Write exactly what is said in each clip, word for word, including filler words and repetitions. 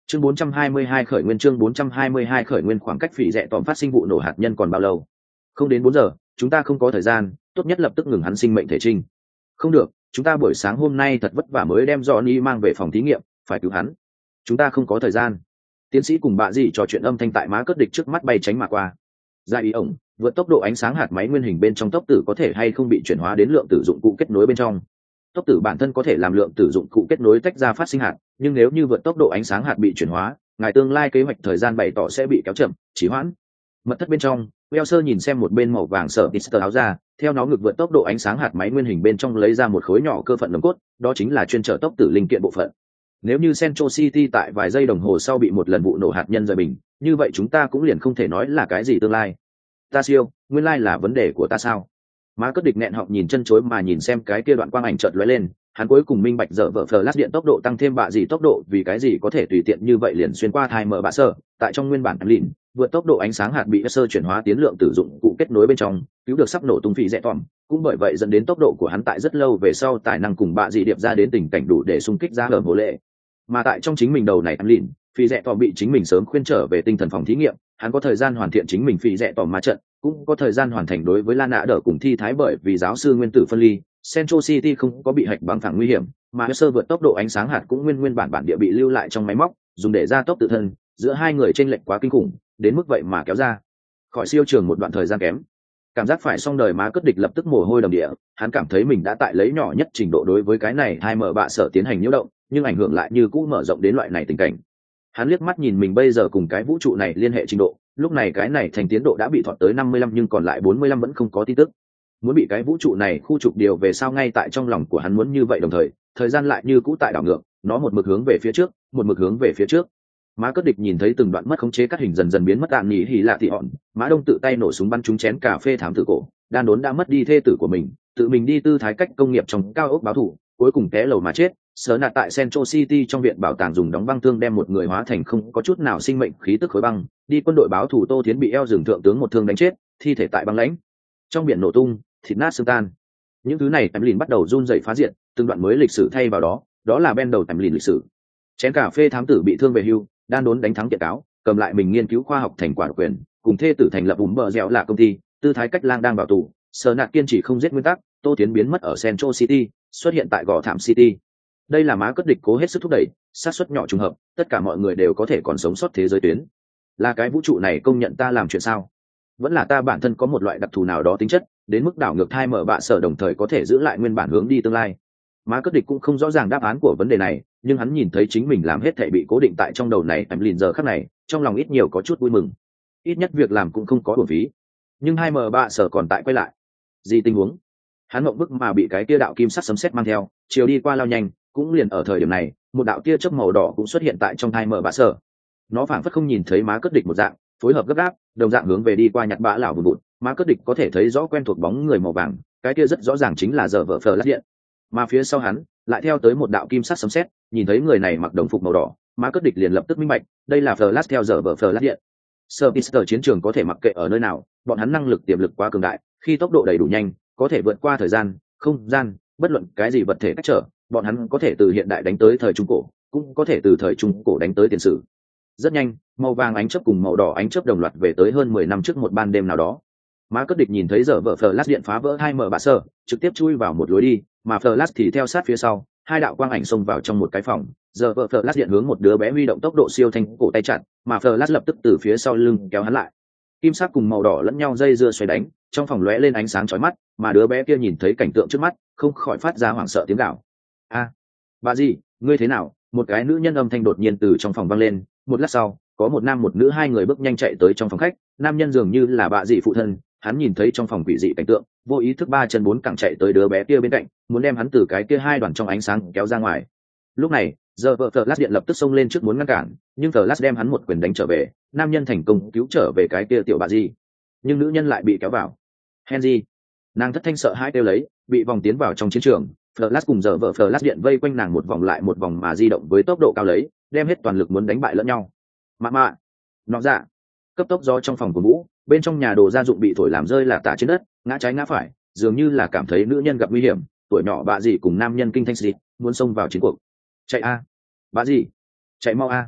Chương bốn trăm hai mươi hai khởi nguyên chương bốn trăm hai mươi hai khởi nguyên khoảng cách phỉ rẻ tòm phát sinh vụ nổ hạt nhân còn bao lâu? Không đến bốn giờ, chúng ta không có thời gian, tốt nhất lập tức ngừng hắn sinh mệnh thể trinh. Không được, chúng ta buổi sáng hôm nay thật vất vả mới đem Johnny mang về phòng thí nghiệm, phải cứu hắn. Chúng ta không có thời gian. Tiến sĩ cùng bà dì trò chuyện âm thanh tại má cất địch trước mắt bay tránh mà qua. Ra ý ổng, vượt tốc độ ánh sáng hạt máy nguyên hình bên trong tốc tử có thể hay không bị chuyển hóa đến lượng tử dụng cụ kết nối bên trong. Tốc tử bản thân có thể làm lượng tử dụng cụ kết nối tách ra phát sinh hạt, nhưng nếu như vượt tốc độ ánh sáng hạt bị chuyển hóa, ngài tương lai kế hoạch thời gian bày tỏ sẽ bị kéo chậm, trì hoãn. Mật thất bên trong, Welser nhìn xem một bên màu vàng sợ Pister áo ra, theo nó ngược vượt tốc độ ánh sáng hạt máy nguyên hình bên trong lấy ra một khối nhỏ cơ phận nồng cốt, đó chính là chuyên trở tốc tử linh kiện bộ phận. Nếu như Central City tại vài giây đồng hồ sau bị một lần vụ nổ hạt nhân rời bình, như vậy chúng ta cũng liền không thể nói là cái gì tương lai. Ta siêu, nguyên lai là vấn đề của ta sao? Má cất địch nghẹn họng nhìn chân chối mà nhìn xem cái kia đoạn quang ảnh chợt lóe lên, hắn cuối cùng minh bạch dở vợ flash điện tốc độ tăng thêm bạ gì tốc độ, vì cái gì có thể tùy tiện như vậy liền xuyên qua thai mở bạ sơ, tại trong nguyên bản lìn, vượt tốc độ ánh sáng hạt bị sơ chuyển hóa tiến lượng tử dụng cụ kết nối bên trong, cứu được sắp nổ tung phỉ rẽ tòm, cũng bởi vậy dẫn đến tốc độ của hắn tại rất lâu về sau tài năng cùng bạ gì điệp ra đến tình cảnh đủ để xung kích ra hở hồ lệ. Mà tại trong chính mình đầu này lìn, phỉ rẽ tòm bị chính mình sớm khuyên trở về tinh thần phòng thí nghiệm, hắn có thời gian hoàn thiện chính mình phỉ rẽ tòm ma trận, cũng có thời gian hoàn thành đối với Lan Nã đỡ cùng thi thái, bởi vì giáo sư nguyên tử phân ly, Central City không có bị hạch băng phẳng nguy hiểm, mà sơ vượt tốc độ ánh sáng hạt cũng nguyên nguyên bản bản địa bị lưu lại trong máy móc, dùng để gia tốc tự thân, giữa hai người chênh lệch quá kinh khủng, đến mức vậy mà kéo ra khỏi siêu trường một đoạn thời gian kém. Cảm giác phải xong đời má cất địch lập tức mồ hôi đầm địa, hắn cảm thấy mình đã tại lấy nhỏ nhất trình độ đối với cái này hai mở bạ sở tiến hành nhiễu động, nhưng ảnh hưởng lại như cũ mở rộng đến loại này tình cảnh. Hắn liếc mắt nhìn mình bây giờ cùng cái vũ trụ này liên hệ trình độ, lúc này cái này thành tiến độ đã bị thọt tới năm mươi lăm nhưng còn lại bốn mươi lăm vẫn không có tin tức. Muốn bị cái vũ trụ này khu trục điều về sao, ngay tại trong lòng của hắn muốn như vậy, đồng thời thời gian lại như cũ tại đảo ngược, nó một mực hướng về phía trước, một mực hướng về phía trước. Má cất địch nhìn thấy từng đoạn mất khống chế cắt hình dần dần biến mất, tạm nhỉ hỉ lạ thị hòn, Mã Đông tự tay nổ súng bắn trúng chén cà phê thám tử cổ, đan đốn đã mất đi thê tử của mình, tự mình đi tư thái cách công nghiệp trong cao ốc báo thủ, cuối cùng té lầu mà chết. Sớ nạt tại Central City trong viện bảo tàng dùng đóng băng thương đem một người hóa thành không có chút nào sinh mệnh khí tức khối băng, đi quân đội báo thủ Tô Thiến bị eo rừng thượng tướng một thương đánh chết, thi thể tại băng lãnh trong biển nổ tung, thịt nát xương tan. Những thứ này tầm lìn bắt đầu run rẩy phá diện, từng đoạn mới lịch sử thay vào đó, đó là ben đầu tầm lìn lịch sử. Chén cà phê thám tử bị thương về hưu, đan đốn đánh thắng kiện cáo, cầm lại mình nghiên cứu khoa học thành quả quyền, cùng thê tử thành lập ủng bờ dẻo là công ty, tư thái cách lang đang bảo tù, Sớ nạt kiên trì không giết nguyên tắc, Tô Thiến biến mất ở Central City, xuất hiện tại Gò Thảm City. Đây là má cất địch cố hết sức thúc đẩy, xác suất nhỏ trùng hợp, tất cả mọi người đều có thể còn sống sót thế giới tuyến. Là cái vũ trụ này công nhận ta làm chuyện sao? Vẫn là ta bản thân có một loại đặc thù nào đó tính chất, đến mức đảo ngược thai mở bạ sở đồng thời có thể giữ lại nguyên bản hướng đi tương lai. Má cất địch cũng không rõ ràng đáp án của vấn đề này, nhưng hắn nhìn thấy chính mình làm hết thảy bị cố định tại trong đầu này tầm lìn giờ khắc này, trong lòng ít nhiều có chút vui mừng. Ít nhất việc làm cũng không có uổng phí. Nhưng hai mở bạ sở còn tại quay lại. Gì tình huống? Hắn mộng bức mà bị cái tia đạo kim sắc sấm sét mang theo, chiều đi qua lao nhanh, cũng liền ở thời điểm này, một đạo tia chớp màu đỏ cũng xuất hiện tại trong thai mở bạ sở. Nó phảng phất không nhìn thấy má cất địch một dạng, phối hợp gấp gáp, đồng dạng hướng về đi qua nhặt bã lão vụn vụn. Má cất địch có thể thấy rõ quen thuộc bóng người màu vàng, cái kia rất rõ ràng chính là giờ vợ phờ lát điện. Mà phía sau hắn lại theo tới một đạo kim sắc sấm sét, nhìn thấy người này mặc đồng phục màu đỏ, má cất địch liền lập tức minh bạch, đây là Flash theo giờ vợ phờ lát điện. Sir Pister chiến trường có thể mặc kệ ở nơi nào, bọn hắn năng lực tiềm lực quá cường đại, khi tốc độ đầy đủ nhanh, có thể vượt qua thời gian, không gian, bất luận cái gì vật thể cách trở, bọn hắn có thể từ hiện đại đánh tới thời trung cổ, cũng có thể từ thời trung cổ đánh tới tiền sử. Rất nhanh, màu vàng ánh chớp cùng màu đỏ ánh chớp đồng loạt về tới hơn mười năm trước một ban đêm nào đó. Má cất địch nhìn thấy giờ vợ Flash điện phá vỡ hai mở bạ sơ, trực tiếp chui vào một lối đi, mà Flash thì theo sát phía sau, hai đạo quang ảnh xông vào trong một cái phòng. Giờ vợ Flash điện hướng một đứa bé huy động tốc độ siêu thanh cổ tay chặt, mà Flash lập tức từ phía sau lưng kéo hắn lại. Kim sắc cùng màu đỏ lẫn nhau dây dưa xoay đánh, trong phòng lóe lên ánh sáng chói mắt, mà đứa bé kia nhìn thấy cảnh tượng trước mắt, không khỏi phát ra hoảng sợ tiếng gào. A, bà gì, ngươi thế nào? Một cái nữ nhân âm thanh đột nhiên từ trong phòng vang lên. Một lát sau, có một nam một nữ hai người bước nhanh chạy tới trong phòng khách. Nam nhân dường như là bà dị phụ thân, hắn nhìn thấy trong phòng quỷ dị cảnh tượng, vô ý thức ba chân bốn cẳng chạy tới đứa bé kia bên cạnh, muốn đem hắn từ cái kia hai đoàn trong ánh sáng kéo ra ngoài. Lúc này, giờ vợ Flash điện lập tức xông lên trước muốn ngăn cản, nhưng Flash đem hắn một quyền đánh trở về. Nam nhân thành công cứu trở về cái kia tiểu bà dị, nhưng nữ nhân lại bị kéo vào. Henry, nàng thất thanh sợ hãi kêu lấy, bị vòng tiến vào trong chiến trường. Flash cùng giờ vợ Flash điện vây quanh nàng một vòng lại một vòng mà di động với tốc độ cao lấy, đem hết toàn lực muốn đánh bại lẫn nhau. Mạ mạ, nọ dạ, cấp tốc gió trong phòng của Vũ, bên trong nhà đồ gia dụng bị thổi làm rơi là tả trên đất, ngã trái ngã phải, dường như là cảm thấy nữ nhân gặp nguy hiểm, tuổi nhỏ bà dì cùng nam nhân kinh thanh xịt, muốn xông vào chiến cuộc. Chạy a, bà dì, chạy mau a.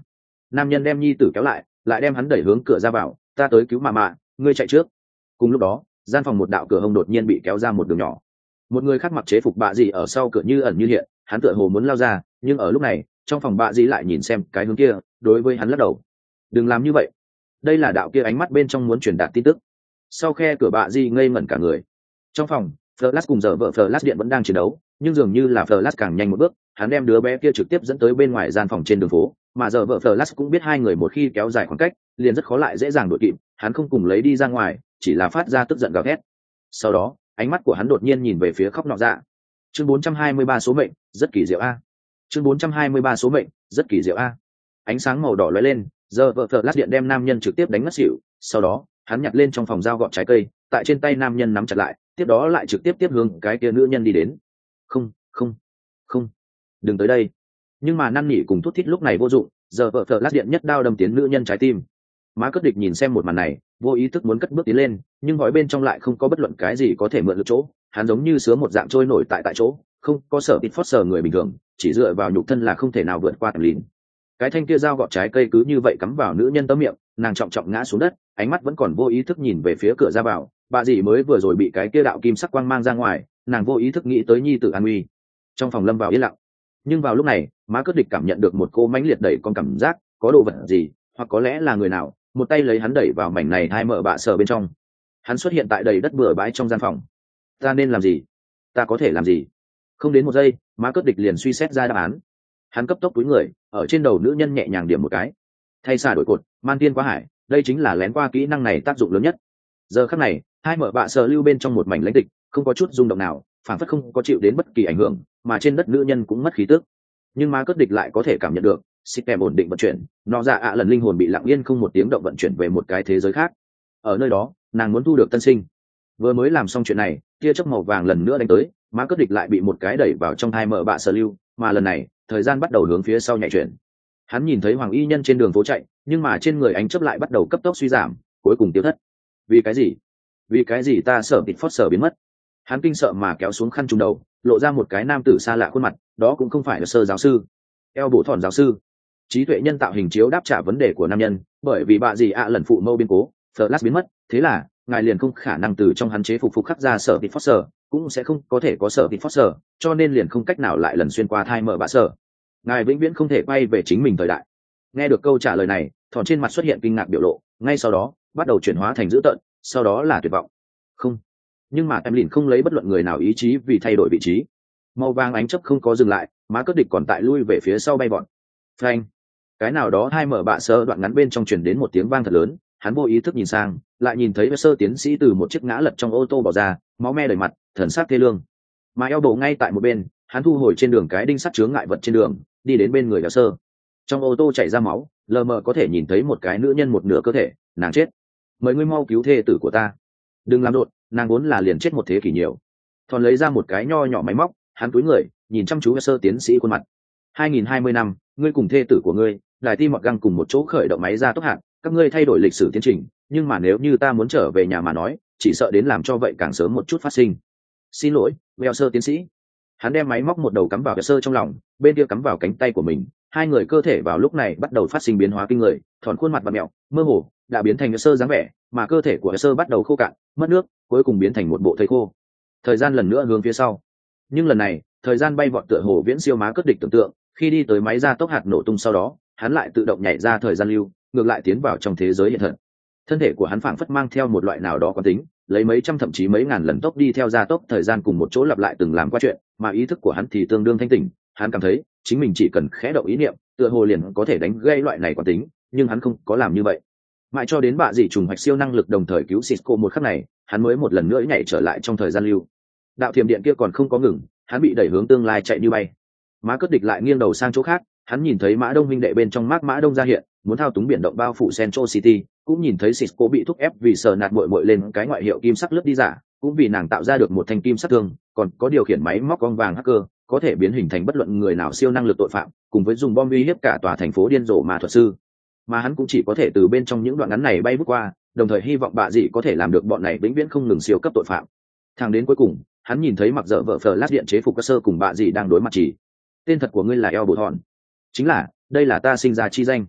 nam nhân đem nhi tử kéo lại, lại đem hắn đẩy hướng cửa ra vào. Ta tới cứu mạ mạ, ngươi chạy trước. Cùng lúc đó, gian phòng một đạo cửa hông đột nhiên bị kéo ra một đường nhỏ. Một người khác mặc chế phục bạ gì ở sau cửa như ẩn như hiện, hắn tựa hồ muốn lao ra, nhưng ở lúc này, trong phòng bạ gì lại nhìn xem cái hướng kia, đối với hắn lắc đầu. Đừng làm như vậy. Đây là đạo kia ánh mắt bên trong muốn truyền đạt tin tức. Sau khe cửa bạ gì ngây ngẩn cả người. Trong phòng, Flash cùng giờ vợ Flash điện vẫn đang chiến đấu, nhưng dường như là Flash càng nhanh một bước, hắn đem đứa bé kia trực tiếp dẫn tới bên ngoài gian phòng trên đường phố, mà giờ vợ Flash cũng biết hai người một khi kéo dài khoảng cách, liền rất khó lại dễ dàng đuổi kịp, hắn không cùng lấy đi ra ngoài, chỉ là phát ra tức giận gào thét. Sau đó, ánh mắt của hắn đột nhiên nhìn về phía khóc nọ dạ. Chương bốn trăm hai mươi ba số mệnh, rất kỳ diệu a. Chương bốn trăm hai mươi ba số mệnh, rất kỳ diệu a. Ánh sáng màu đỏ lóe lên, giờ vợ Flash điện đem nam nhân trực tiếp đánh ngất xỉu, sau đó, hắn nhặt lên trong phòng dao gọt trái cây, tại trên tay nam nhân nắm chặt lại, tiếp đó lại trực tiếp tiếp hướng cái kia nữ nhân đi đến. Không, không, không, đừng tới đây. Nhưng mà năn nỉ cùng thút thít lúc này vô dụng, giờ vợ Flash điện nhất đao đâm tiến nữ nhân trái tim. Má Cất Địch nhìn xem một màn này, vô ý thức muốn cất bước tiến lên, nhưng gói bên trong lại không có bất luận cái gì có thể mượn lực chỗ, hắn giống như sứa một dạng trôi nổi tại tại chỗ, không có sở tịt phót sờ người bình thường, chỉ dựa vào nhục thân là không thể nào vượt qua tầm lìn. Cái thanh kia dao gọt trái cây cứ như vậy cắm vào nữ nhân tấm miệng, nàng trọng trọng ngã xuống đất, ánh mắt vẫn còn vô ý thức nhìn về phía cửa ra vào. Bà dì mới vừa rồi bị cái kia đạo kim sắc quang mang ra ngoài, nàng vô ý thức nghĩ tới nhi tử an nguy. Trong phòng lâm vào yên lặng, nhưng vào lúc này, Má Cất Địch cảm nhận được một cô mãnh liệt đẩy con cảm giác, có đồ vật gì, hoặc có lẽ là người nào, một tay lấy hắn đẩy vào mảnh này hai mở bạ sở bên trong. Hắn xuất hiện tại đầy đất bừa bãi trong gian phòng. Ta nên làm gì? Ta có thể làm gì? Không đến một giây, Má Cất Địch liền suy xét ra đáp án. Hắn cấp tốc túi người, ở trên đầu nữ nhân nhẹ nhàng điểm một cái. Thay xả đổi cột, man tiên quá hải, đây chính là lén qua kỹ năng này tác dụng lớn nhất. Giờ khắc này, hai mở bạ sở lưu bên trong một mảnh lãnh tịch, không có chút rung động nào, phản phất không có chịu đến bất kỳ ảnh hưởng, mà trên đất nữ nhân cũng mất khí tức. Nhưng Má Cất Địch lại có thể cảm nhận được, xích kèm ổn định vận chuyển, nó dạ ạ lần linh hồn bị lặng yên không một tiếng động vận chuyển về một cái thế giới khác. Ở nơi đó, nàng muốn thu được tân sinh. Vừa mới làm xong chuyện này, tia chớp màu vàng lần nữa đánh tới, Má Cất Địch lại bị một cái đẩy vào trong hai mở bạ sở lưu, mà lần này, thời gian bắt đầu hướng phía sau nhảy chuyển. Hắn nhìn thấy hoàng y nhân trên đường phố chạy, nhưng mà trên người ánh chớp lại bắt đầu cấp tốc suy giảm, cuối cùng tiêu thất. Vì cái gì? Vì cái gì ta sợ tịt phót sở biến mất? Hắn kinh sợ mà kéo xuống khăn trùng đầu, lộ ra một cái nam tử xa lạ khuôn mặt, đó cũng không phải là sơ giáo sư, eo bổ thòn giáo sư. Trí tuệ nhân tạo hình chiếu đáp trả vấn đề của nam nhân, bởi vì bà gì ạ lần phụ mâu biến cố, Flash biến mất, thế là ngài liền không khả năng từ trong hắn chế phục phục khắc ra sở tịt phót sở, cũng sẽ không có thể có sở tịt phót sở, cho nên liền không cách nào lại lần xuyên qua thai mở bạ sở. Ngài vĩnh viễn không thể quay về chính mình thời đại. Nghe được câu trả lời này, thòn trên mặt xuất hiện kinh ngạc biểu lộ, ngay sau đó bắt đầu chuyển hóa thành dữ tợn, sau đó là tuyệt vọng. Không, nhưng mà em liền không lấy bất luận người nào ý chí vì thay đổi vị trí. Màu vàng ánh chớp không có dừng lại, Má Cất Địch còn tại lui về phía sau bay vọt. Phanh! Cái nào đó hai mở bạ sơ đoạn ngắn bên trong truyền đến một tiếng vang thật lớn, hắn vô ý thức nhìn sang, lại nhìn thấy sơ tiến sĩ từ một chiếc ngã lật trong ô tô bỏ ra, máu me đầy mặt, thần sắc thê lương. Mà eo bổ ngay tại một bên, hắn thu hồi trên đường cái đinh sắt chướng ngại vật trên đường, đi đến bên người sơ. Trong ô tô chảy ra máu, lờ mờ có thể nhìn thấy một cái nữ nhân một nửa cơ thể, nàng chết. Mời ngươi mau cứu thê tử của ta. Đừng làm đột, nàng vốn là liền chết một thế kỷ nhiều. Thòn lấy ra một cái nho nhỏ máy móc, hắn cúi người, nhìn chăm chú sơ tiến sĩ khuôn mặt. hai nghìn hai mươi năm, ngươi cùng thê tử của ngươi, Đài Ti Mọt Găng cùng một chỗ khởi động máy ra tốc hạt, các ngươi thay đổi lịch sử tiến trình, nhưng mà nếu như ta muốn trở về nhà mà nói, chỉ sợ đến làm cho vậy càng sớm một chút phát sinh. Xin lỗi, Beo sơ tiến sĩ. Hắn đem máy móc một đầu cắm vào sơ trong lòng, bên kia cắm vào cánh tay của mình, hai người cơ thể vào lúc này bắt đầu phát sinh biến hóa kinh người, thòn khuôn mặt và mẹo, mơ hồ, đã biến thành sơ dáng vẻ, mà cơ thể của sơ bắt đầu khô cạn, mất nước, cuối cùng biến thành một bộ thây khô. Thời gian lần nữa hướng phía sau, nhưng lần này, thời gian bay vọt tựa hồ viễn siêu Má Cất Địch tưởng tượng, khi đi tới máy ra tốc hạt nổ tung sau đó, hắn lại tự động nhảy ra thời gian lưu, ngược lại tiến vào trong thế giới hiện thực. Thân thể của hắn phảng phất mang theo một loại nào đó quán tính, lấy mấy trăm thậm chí mấy ngàn lần tốc đi theo gia tốc thời gian cùng một chỗ lặp lại từng làm qua chuyện, mà ý thức của hắn thì tương đương thanh tỉnh, hắn cảm thấy chính mình chỉ cần khẽ động ý niệm, tựa hồ liền có thể đánh gây loại này quán tính, nhưng hắn không có làm như vậy. Mãi cho đến bạ dị trùng hoạch siêu năng lực đồng thời cứu Cisco một khắc này, hắn mới một lần nữa nhảy trở lại trong thời gian lưu. Đạo thiểm điện kia còn không có ngừng, hắn bị đẩy hướng tương lai chạy như bay. Má Cất Địch lại nghiêng đầu sang chỗ khác, hắn nhìn thấy Mã Đông huynh đệ bên trong mác Mã Đông ra hiện, muốn thao túng biển động bao phủ Central City, cũng nhìn thấy Cisco bị thúc ép vì sờ nạt muội muội lên cái ngoại hiệu kim sắc lướt đi giả, cũng vì nàng tạo ra được một thanh kim sắc thương, còn có điều khiển máy móc con vàng hacker, có thể biến hình thành bất luận người nào siêu năng lực tội phạm, cùng với dùng bom uy hiếp cả tòa thành phố điên rồ mà thuật sư. Mà hắn cũng chỉ có thể từ bên trong những đoạn ngắn này bay vút qua, đồng thời hy vọng bạ dị có thể làm được bọn này vĩnh viễn không ngừng siêu cấp tội phạm. Thẳng đến cuối cùng, hắn nhìn thấy mặc dở vợ Flash điện chế phục cơ sơ cùng bạ dị đang đối mặt chỉ. Tên thật của ngươi là eo bổ thọn. Chính là, đây là ta sinh ra chi danh.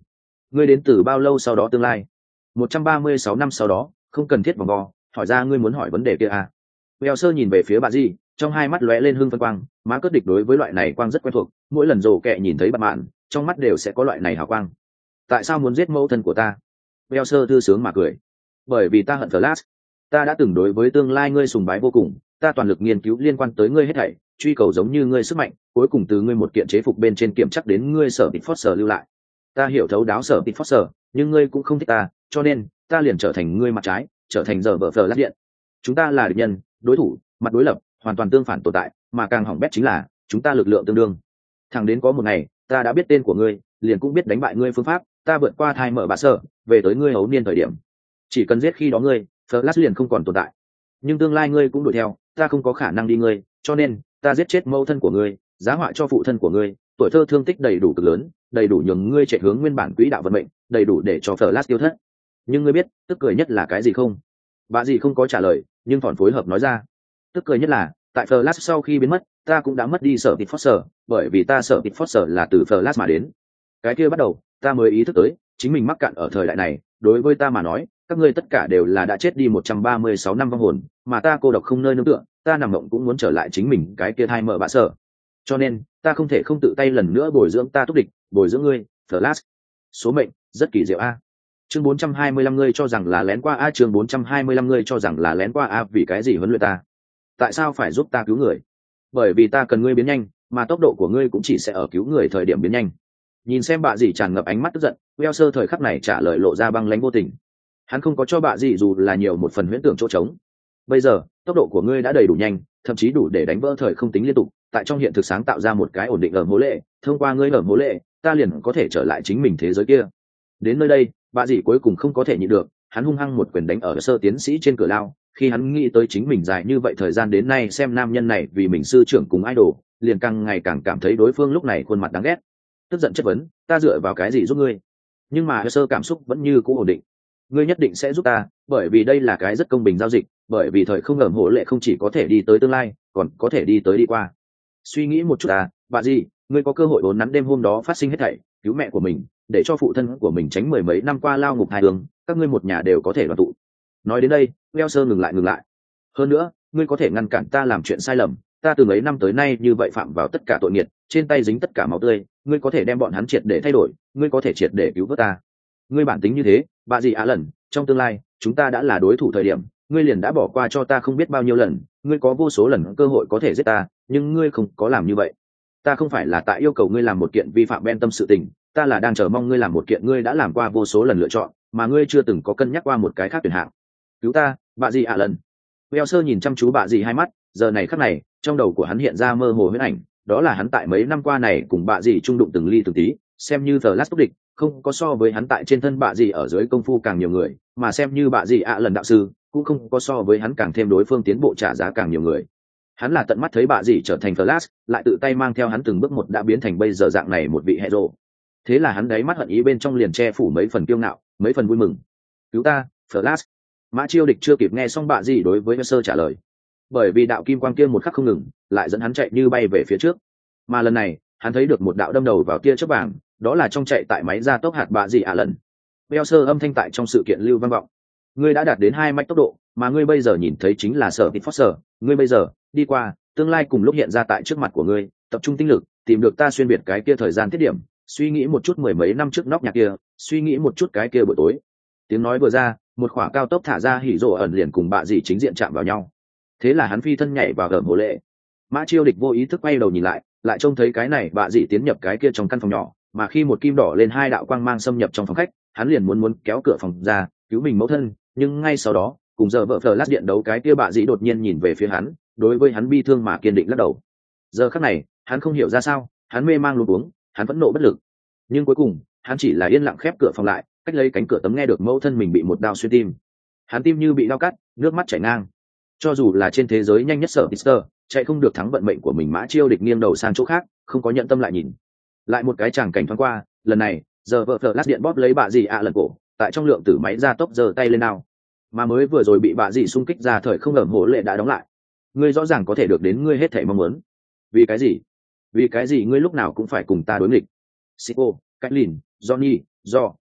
Ngươi đến từ bao lâu sau đó tương lai? Một trăm ba mươi sáu năm sau đó, không cần thiết vòng vo, hỏi ra ngươi muốn hỏi vấn đề kia à? Bèo sơ nhìn về phía bà gì, trong hai mắt lóe lên hưng phân quang, má cất địch đối với loại này quang rất quen thuộc, mỗi lần rồ kẹ nhìn thấy bạn mạn, trong mắt đều sẽ có loại này hào quang. Tại sao muốn giết mẫu thân của ta? Bèo sơ thư sướng mà cười. Bởi vì ta hận Flash. Ta đã từng đối với tương lai ngươi sùng bái vô cùng, ta toàn lực nghiên cứu liên quan tới ngươi hết thảy, truy cầu giống như ngươi sức mạnh, cuối cùng từ ngươi một kiện chế phục bên trên kiểm chắc đến ngươi sở tịt Foster lưu lại. Ta hiểu thấu đáo sở tịt Foster, nhưng ngươi cũng không thích ta, cho nên ta liền trở thành ngươi mặt trái, trở thành giờ vợ Flash điện. Chúng ta là địch nhân, đối thủ, mặt đối lập, hoàn toàn tương phản tồn tại, mà càng hỏng bét chính là chúng ta lực lượng tương đương. Thẳng đến có một ngày, ta đã biết tên của ngươi, liền cũng biết đánh bại ngươi phương pháp, ta vượt qua thai mở bà sở, về tới ngươi hấu niên thời điểm. Chỉ cần giết khi đó ngươi, Flash liền không còn tồn tại. Nhưng tương lai ngươi cũng đuổi theo, ta không có khả năng đi ngươi, cho nên ta giết chết mẫu thân của ngươi, giá họa cho phụ thân của ngươi, tuổi thơ thương tích đầy đủ cực lớn, đầy đủ nhường ngươi chạy hướng nguyên bản quỹ đạo vận mệnh, đầy đủ để cho Flash tiêu thất. Nhưng ngươi biết, tức cười nhất là cái gì không? Bà gì không có trả lời, nhưng thỏn phối hợp nói ra. Tức cười nhất là, tại Flash sau khi biến mất, ta cũng đã mất đi sở tịt Foster, bởi vì ta sở tịt Foster là từ Flash mà đến. Cái kia bắt đầu, ta mới ý thức tới, chính mình mắc cạn ở thời đại này, đối với ta mà nói, các ngươi tất cả đều là đã chết đi một trăm ba mươi sáu năm vong hồn, mà ta cô độc không nơi nương tựa, ta nằm mộng cũng muốn trở lại chính mình cái kia thai mở bạ sở. Cho nên, ta không thể không tự tay lần nữa bồi dưỡng ta túc địch, bồi dưỡng ngươi, Flash. Số mệnh, rất kỳ diệu a. Chương bốn trăm hai mươi lăm ngươi cho rằng là lén qua a, chương bốn trăm hai mươi lăm ngươi cho rằng là lén qua a, vì cái gì huấn luyện ta? Tại sao phải giúp ta cứu người? Bởi vì ta cần ngươi biến nhanh, mà tốc độ của ngươi cũng chỉ sẽ ở cứu người thời điểm biến nhanh. Nhìn xem bạ gì tràn ngập ánh mắt tức giận, Welser thời khắc này trả lời lộ ra băng lãnh vô tình. Hắn không có cho bạ gì dù là nhiều một phần huyễn tưởng chỗ trống. Bây giờ, tốc độ của ngươi đã đầy đủ nhanh, thậm chí đủ để đánh vỡ thời không tính liên tục, tại trong hiện thực sáng tạo ra một cái ổn định ở mố lệ, thông qua ngươi ở mố lệ, ta liền có thể trở lại chính mình thế giới kia. Đến nơi đây, bạ gì cuối cùng không có thể nhịn được, hắn hung hăng một quyền đánh ở sơ tiến sĩ trên cửa lao. Khi hắn nghĩ tới chính mình dài như vậy thời gian đến nay xem nam nhân này vì mình sư trưởng cùng idol, liền càng ngày càng cảm thấy đối phương lúc này khuôn mặt đáng ghét. Tức giận chất vấn, ta dựa vào cái gì giúp ngươi? Nhưng mà sơ cảm xúc vẫn như cũ ổn định. Ngươi nhất định sẽ giúp ta, bởi vì đây là cái rất công bình giao dịch, bởi vì thời không ẩm hộ lệ không chỉ có thể đi tới tương lai, còn có thể đi tới đi qua. Suy nghĩ một chút à, bà gì, ngươi có cơ hội vốn nắn đêm hôm đó phát sinh hết thảy, cứu mẹ của mình, để cho phụ thân của mình tránh mười mấy năm qua lao ngục hai hướng, các ngươi một nhà đều có thể đoàn tụ. Nói đến đây, Welser ngừng lại ngừng lại. Hơn nữa, ngươi có thể ngăn cản ta làm chuyện sai lầm, ta từ mấy năm tới nay như vậy phạm vào tất cả tội nghiệt, trên tay dính tất cả máu tươi, ngươi có thể đem bọn hắn triệt để thay đổi, ngươi có thể triệt để cứu vớt ta. Ngươi bản tính như thế, bà gì á lần, trong tương lai, chúng ta đã là đối thủ thời điểm, ngươi liền đã bỏ qua cho ta không biết bao nhiêu lần, ngươi có vô số lần cơ hội có thể giết ta, nhưng ngươi không có làm như vậy. Ta không phải là tại yêu cầu ngươi làm một kiện vi phạm bên tâm sự tình, ta là đang chờ mong ngươi làm một kiện ngươi đã làm qua vô số lần lựa chọn, mà ngươi chưa từng có cân nhắc qua một cái khác tuyển hạng. Cứu ta, bà gì ạ lần. Welser nhìn chăm chú bà gì hai mắt, giờ này khắc này, trong đầu của hắn hiện ra mơ hồ huyễn ảnh, đó là hắn tại mấy năm qua này cùng bà gì trung đụng từng ly từng tí, xem như The Last túc địch, không có so với hắn tại trên thân bà gì ở dưới công phu càng nhiều người, mà xem như bà gì ạ lần đạo sư, cũng không có so với hắn càng thêm đối phương tiến bộ trả giá càng nhiều người. Hắn là tận mắt thấy bà gì trở thành Flash, lại tự tay mang theo hắn từng bước một đã biến thành bây giờ dạng này một vị hero. Thế là hắn đáy mắt hận ý bên trong liền che phủ mấy phần kiêu ngạo, mấy phần vui mừng. Cứu ta, Flash. Mã Chiêu Địch chưa kịp nghe xong bà gì đối với Sơ trả lời, bởi vì đạo kim quang kia một khắc không ngừng, lại dẫn hắn chạy như bay về phía trước. Mà lần này, hắn thấy được một đạo đâm đầu vào tia chớp vàng, đó là trong chạy tại máy gia tốc hạt bà gì ạ lần. Welser âm thanh tại trong sự kiện lưu vang vọng. Ngươi đã đạt đến hai mạch tốc độ, mà ngươi bây giờ nhìn thấy chính là sở tịt Foster, ngươi bây giờ, đi qua, tương lai cùng lúc hiện ra tại trước mặt của ngươi, tập trung tinh lực, tìm được ta xuyên biệt cái kia thời gian tiết điểm, suy nghĩ một chút mười mấy năm trước nóc nhà kia, suy nghĩ một chút cái kia buổi tối. Tiếng nói vừa ra, một khỏa cao tốc thả ra hỉ rồ ẩn liền cùng bạ dị chính diện chạm vào nhau. Thế là hắn phi thân nhảy vào gầm hồ lệ. Mã Chiêu Địch vô ý thức quay đầu nhìn lại, lại trông thấy cái này bạ dị tiến nhập cái kia trong căn phòng nhỏ, mà khi một kim đỏ lên hai đạo quang mang xâm nhập trong phòng khách, hắn liền muốn muốn kéo cửa phòng ra, cứu mình mẫu thân, nhưng ngay sau đó, cùng giờ vợ Flash điện đấu cái kia bạ dị đột nhiên nhìn về phía hắn, đối với hắn bi thương mà kiên định lắc đầu. Giờ khắc này, hắn không hiểu ra sao, hắn mê mang luống cuống, hắn vẫn nộ bất lực. Nhưng cuối cùng, hắn chỉ là yên lặng khép cửa phòng lại, cách lấy cánh cửa tấm nghe được mẫu thân mình bị một đao xuyên tim. Hắn tim như bị đao cắt, nước mắt chảy ngang. Cho dù là trên thế giới nhanh nhất sở Pister, chạy không được thắng vận mệnh của mình. Mã Chiêu Địch nghiêng đầu sang chỗ khác, không có nhận tâm lại nhìn. Lại một cái tràng cảnh thoáng qua, lần này, giờ vợ Flash điện bóp lấy bà dì ạ lần cổ, tại trong lượng tử máy ra tốc giơ tay lên nào. Mà mới vừa rồi bị bà dì xung kích ra thời không ẩm hổ lệ đã đóng lại. Ngươi rõ ràng có thể được đến ngươi hết thảy mong muốn. Vì cái gì? Vì cái gì ngươi lúc nào cũng phải cùng ta đối nghịch? Siko, Caitlyn, Johnny, Do,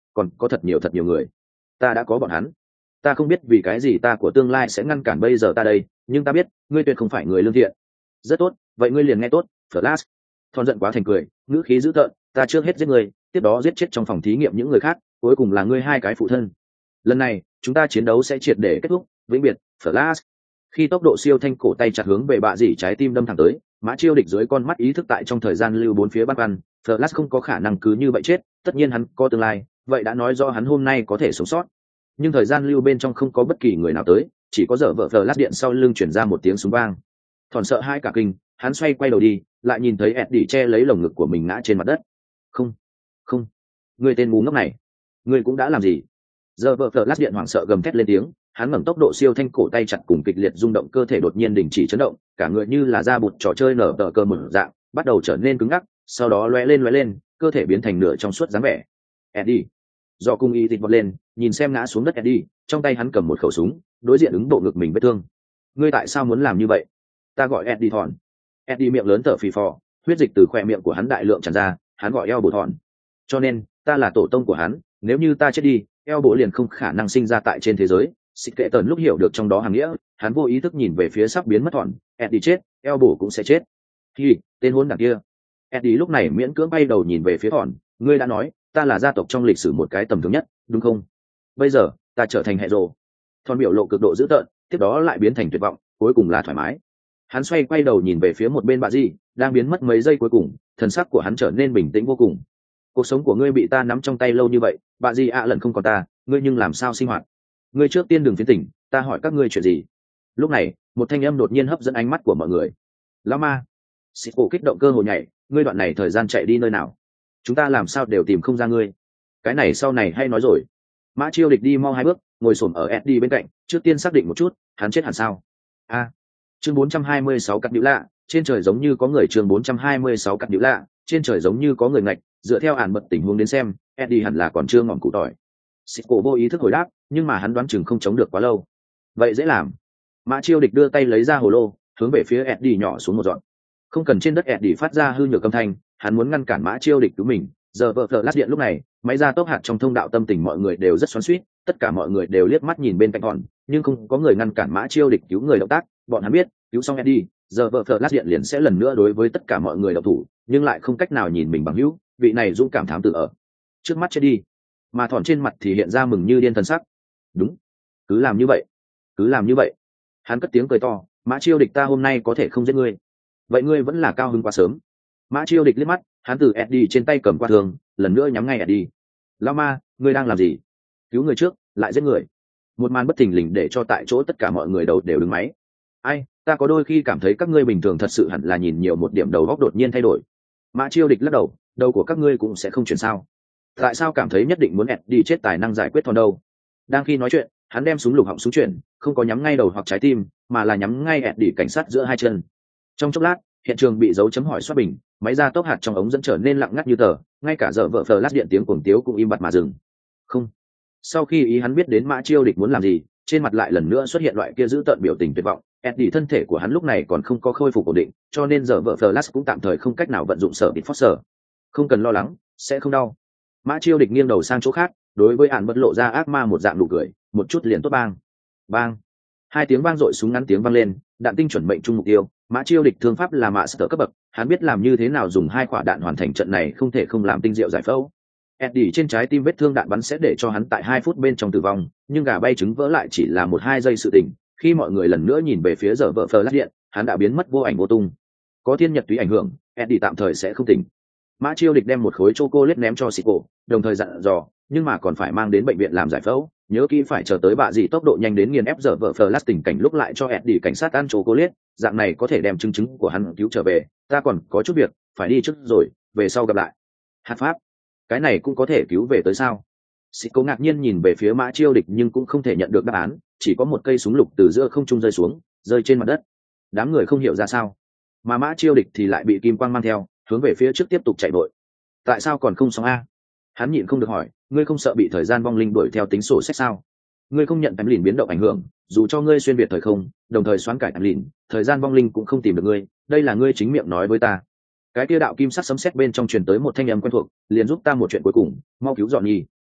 còn có thật nhiều thật nhiều người. Ta đã có bọn hắn. Ta không biết vì cái gì ta của tương lai sẽ ngăn cản bây giờ ta đây, nhưng ta biết ngươi tuyệt không phải người lương thiện. Rất tốt, vậy ngươi liền nghe tốt. Flash thon giận quá thành cười, ngữ khí dữ tợn. Ta trước hết giết ngươi, tiếp đó giết chết trong phòng thí nghiệm những người khác, cuối cùng là ngươi hai cái phụ thân. Lần này chúng ta chiến đấu sẽ triệt để kết thúc vĩnh biệt. Flash khi tốc độ siêu thanh cổ tay chặt hướng về bạ dỉ trái tim đâm thẳng tới, Mã Chiêu Địch dưới con mắt ý thức tại trong thời gian lưu bốn phía băn khoăn. Flash không có khả năng cứ như vậy chết, tất nhiên hắn có tương lai, vậy đã nói do hắn hôm nay có thể sống sót. Nhưng thời gian lưu bên trong không có bất kỳ người nào tới, chỉ có dở vợ Flash điện sau lưng chuyển ra một tiếng súng vang. Thòn sợ hai cả kinh, hắn xoay quay đầu đi, lại nhìn thấy Eddie che lấy lồng ngực của mình ngã trên mặt đất. Không, không, người tên ngu ngốc này, người cũng đã làm gì? Giờ vợ Flash điện hoảng sợ gầm thét lên tiếng, hắn ngẩng tốc độ siêu thanh cổ tay chặt cùng kịch liệt rung động cơ thể đột nhiên đình chỉ chấn động, cả người như là da bụt trò chơi nở tờ cơ một dạng, bắt đầu trở nên cứng ngắc, sau đó lóe lên lóe lên, cơ thể biến thành nửa trong suốt dáng vẻ. Eddie, do cung y thịt vọt lên, nhìn xem ngã xuống đất Eddie, trong tay hắn cầm một khẩu súng, đối diện ứng bộ ngực mình vết thương. Ngươi tại sao muốn làm như vậy? Ta gọi Eddie Thòn. Eddie miệng lớn thở phì phò, huyết dịch từ khóe miệng của hắn đại lượng tràn ra, hắn gọi eo bộ Thòn. Cho nên, ta là tổ tông của hắn, nếu như ta chết đi, eo bộ liền không khả năng sinh ra tại trên thế giới. Xịt kệ tần lúc hiểu được trong đó hàng nghĩa, hắn vô ý thức nhìn về phía sắp biến mất Thòn. Eddie chết, eo bộ cũng sẽ chết. Hi, tên hỗn đản kia. Eddie lúc này miễn cưỡng bay đầu nhìn về phía Thòn. Ngươi đã nói, ta là gia tộc trong lịch sử một cái tầm thường nhất, đúng không? Bây giờ, ta trở thành hệ rồ. Thòn biểu lộ cực độ dữ tợn, tiếp đó lại biến thành tuyệt vọng, cuối cùng là thoải mái. Hắn xoay quay đầu nhìn về phía một bên bà Di, đang biến mất mấy giây cuối cùng, thần sắc của hắn trở nên bình tĩnh vô cùng. Cuộc sống của ngươi bị ta nắm trong tay lâu như vậy, bà Di ạ à lần không còn ta, ngươi nhưng làm sao sinh hoạt? Ngươi trước tiên đừng phiến tỉnh, ta hỏi các ngươi chuyện gì? Lúc này, một thanh âm đột nhiên hấp dẫn ánh mắt của mọi người. Lão ma! Xịt cổ kích động cơ hồ nhảy, ngươi đoạn này thời gian chạy đi nơi nào? Chúng ta làm sao đều tìm không ra ngươi. Cái này sau này hay nói rồi. Mã Chiêu Địch đi mau hai bước, ngồi xổm ở Eddie bên cạnh, trước tiên xác định một chút, hắn chết hẳn sao? A. À, chương bốn trăm hai mươi sáu cắt điệu lạ, trên trời giống như có người. Chương bốn trăm hai mươi sáu cắt điệu lạ, trên trời giống như có người ngạch, dựa theo ản bật tình huống đến xem, Eddie hẳn là còn chưa ngọn cụ tỏi. Xịt cổ vô ý thức hồi đáp, nhưng mà hắn đoán chừng không chống được quá lâu. Vậy dễ làm. Mã Chiêu Địch đưa tay lấy ra hồ lô, hướng về phía Eddie nhỏ xuống một dọn. Không cần trên đất Eddie phát ra hư nhược âm thanh, hắn muốn ngăn cản Mã Chiêu Địch cứu mình. Giờ vợ Flash điện lúc này, máy ra tốc hạt trong thông đạo tâm tình mọi người đều rất xoắn xuýt, tất cả mọi người đều liếc mắt nhìn bên cạnh Thòn, nhưng không có người ngăn cản Mã Chiêu Địch cứu người động tác. Bọn hắn biết, cứu xong Eddie, giờ vợ Flash điện liền sẽ lần nữa đối với tất cả mọi người động thủ, nhưng lại không cách nào nhìn mình bằng hữu, vị này dũng cảm thám tử ở trước mắt chết đi. Mà Thòn trên mặt thì hiện ra mừng như điên thần sắc. Đúng, cứ làm như vậy, cứ làm như vậy. Hắn cất tiếng cười to, Mã Chiêu Địch, ta hôm nay có thể không giết ngươi, vậy ngươi vẫn là cao hứng quá sớm. Mã Chiêu Địch liếc mắt, hắn từ Eddie trên tay cầm qua thường, lần nữa nhắm ngay Eddie. Lão ma, ngươi đang làm gì? Cứu người trước, lại giết người. Một màn bất thình lình để cho tại chỗ tất cả mọi người đầu đều đứng máy. Ai, ta có đôi khi cảm thấy các ngươi bình thường thật sự hẳn là nhìn nhiều một điểm đầu góc đột nhiên thay đổi. Mã Chiêu Địch lắc đầu, đầu của các ngươi cũng sẽ không chuyển sao? Tại sao cảm thấy nhất định muốn Eddie chết tài năng giải quyết Thòn đâu? Đang khi nói chuyện, hắn đem súng lục họng súng chuyển, không có nhắm ngay đầu hoặc trái tim, mà là nhắm ngay Eddie cảnh sát giữa hai chân. Trong chốc lát, hiện trường bị dấu chấm hỏi xoát bình, máy ra tốc hạt trong ống dẫn trở nên lặng ngắt như tờ, ngay cả giờ vợ Flash điện tiếng cuồng tiếu cũng im bặt mà dừng. Không. Sau khi ý hắn biết đến Mã Chiêu Địch muốn làm gì, trên mặt lại lần nữa xuất hiện loại kia giữ tợn biểu tình tuyệt vọng. Eddie thân thể của hắn lúc này còn không có khôi phục ổn định, cho nên giờ vợ Flash cũng tạm thời không cách nào vận dụng sở bị Foster. Không cần lo lắng, sẽ không đau. Mã Chiêu Địch nghiêng đầu sang chỗ khác, đối với ản bất lộ ra ác ma một dạng nụ cười, một chút liền tốt bang. Bang. Hai tiếng vang dội súng ngắn tiếng vang lên, đạn tinh chuẩn mệnh trung mục tiêu. Mã Chiêu Địch thương pháp là mạ sở cấp bậc, hắn biết làm như thế nào dùng hai quả đạn hoàn thành trận này, không thể không làm tinh diệu giải phẫu. Eddie trên trái tim vết thương đạn bắn sẽ để cho hắn tại hai phút bên trong tử vong, nhưng gà bay trứng vỡ lại chỉ là một hai giây sự tình. Khi mọi người lần nữa nhìn về phía giờ vợ Flash điện, hắn đã biến mất vô ảnh vô tung. Có thiên nhật túy ảnh hưởng, Eddie tạm thời sẽ không tỉnh. Mã Chiêu Địch đem một khối chocolate ném cho Siko, đồng thời dặn dò, nhưng mà còn phải mang đến bệnh viện làm giải phẫu, nhớ kỹ phải chờ tới bạ gì tốc độ nhanh đến nghiền ép giờ vợ Flash tình cảnh lúc lại cho Eddie cảnh sát ăn chocolate, dạng này có thể đem chứng chứng của hắn cứu trở về. Ta còn có chút việc, phải đi trước rồi, về sau gặp lại. Hạt pháp, cái này cũng có thể cứu về tới sao? Siko ngạc nhiên nhìn về phía Mã Chiêu Địch nhưng cũng không thể nhận được đáp án, chỉ có một cây súng lục từ giữa không trung rơi xuống, rơi trên mặt đất. Đám người không hiểu ra sao, mà Mã Chiêu Địch thì lại bị kim quang mang theo, hướng về phía trước tiếp tục chạy vội. Tại sao còn không xong a? Hắn nhịn không được hỏi, ngươi không sợ bị thời gian vong linh đuổi theo tính sổ sách sao? Ngươi không nhận tấm lìn biến động ảnh hưởng, dù cho ngươi xuyên việt thời không, đồng thời xoán cải tấm lìn, thời gian vong linh cũng không tìm được ngươi, đây là ngươi chính miệng nói với ta. Cái kia đạo kim sắc sấm sét bên trong truyền tới một thanh âm quen thuộc, liền giúp ta một chuyện cuối cùng, mau cứu dọn nhi.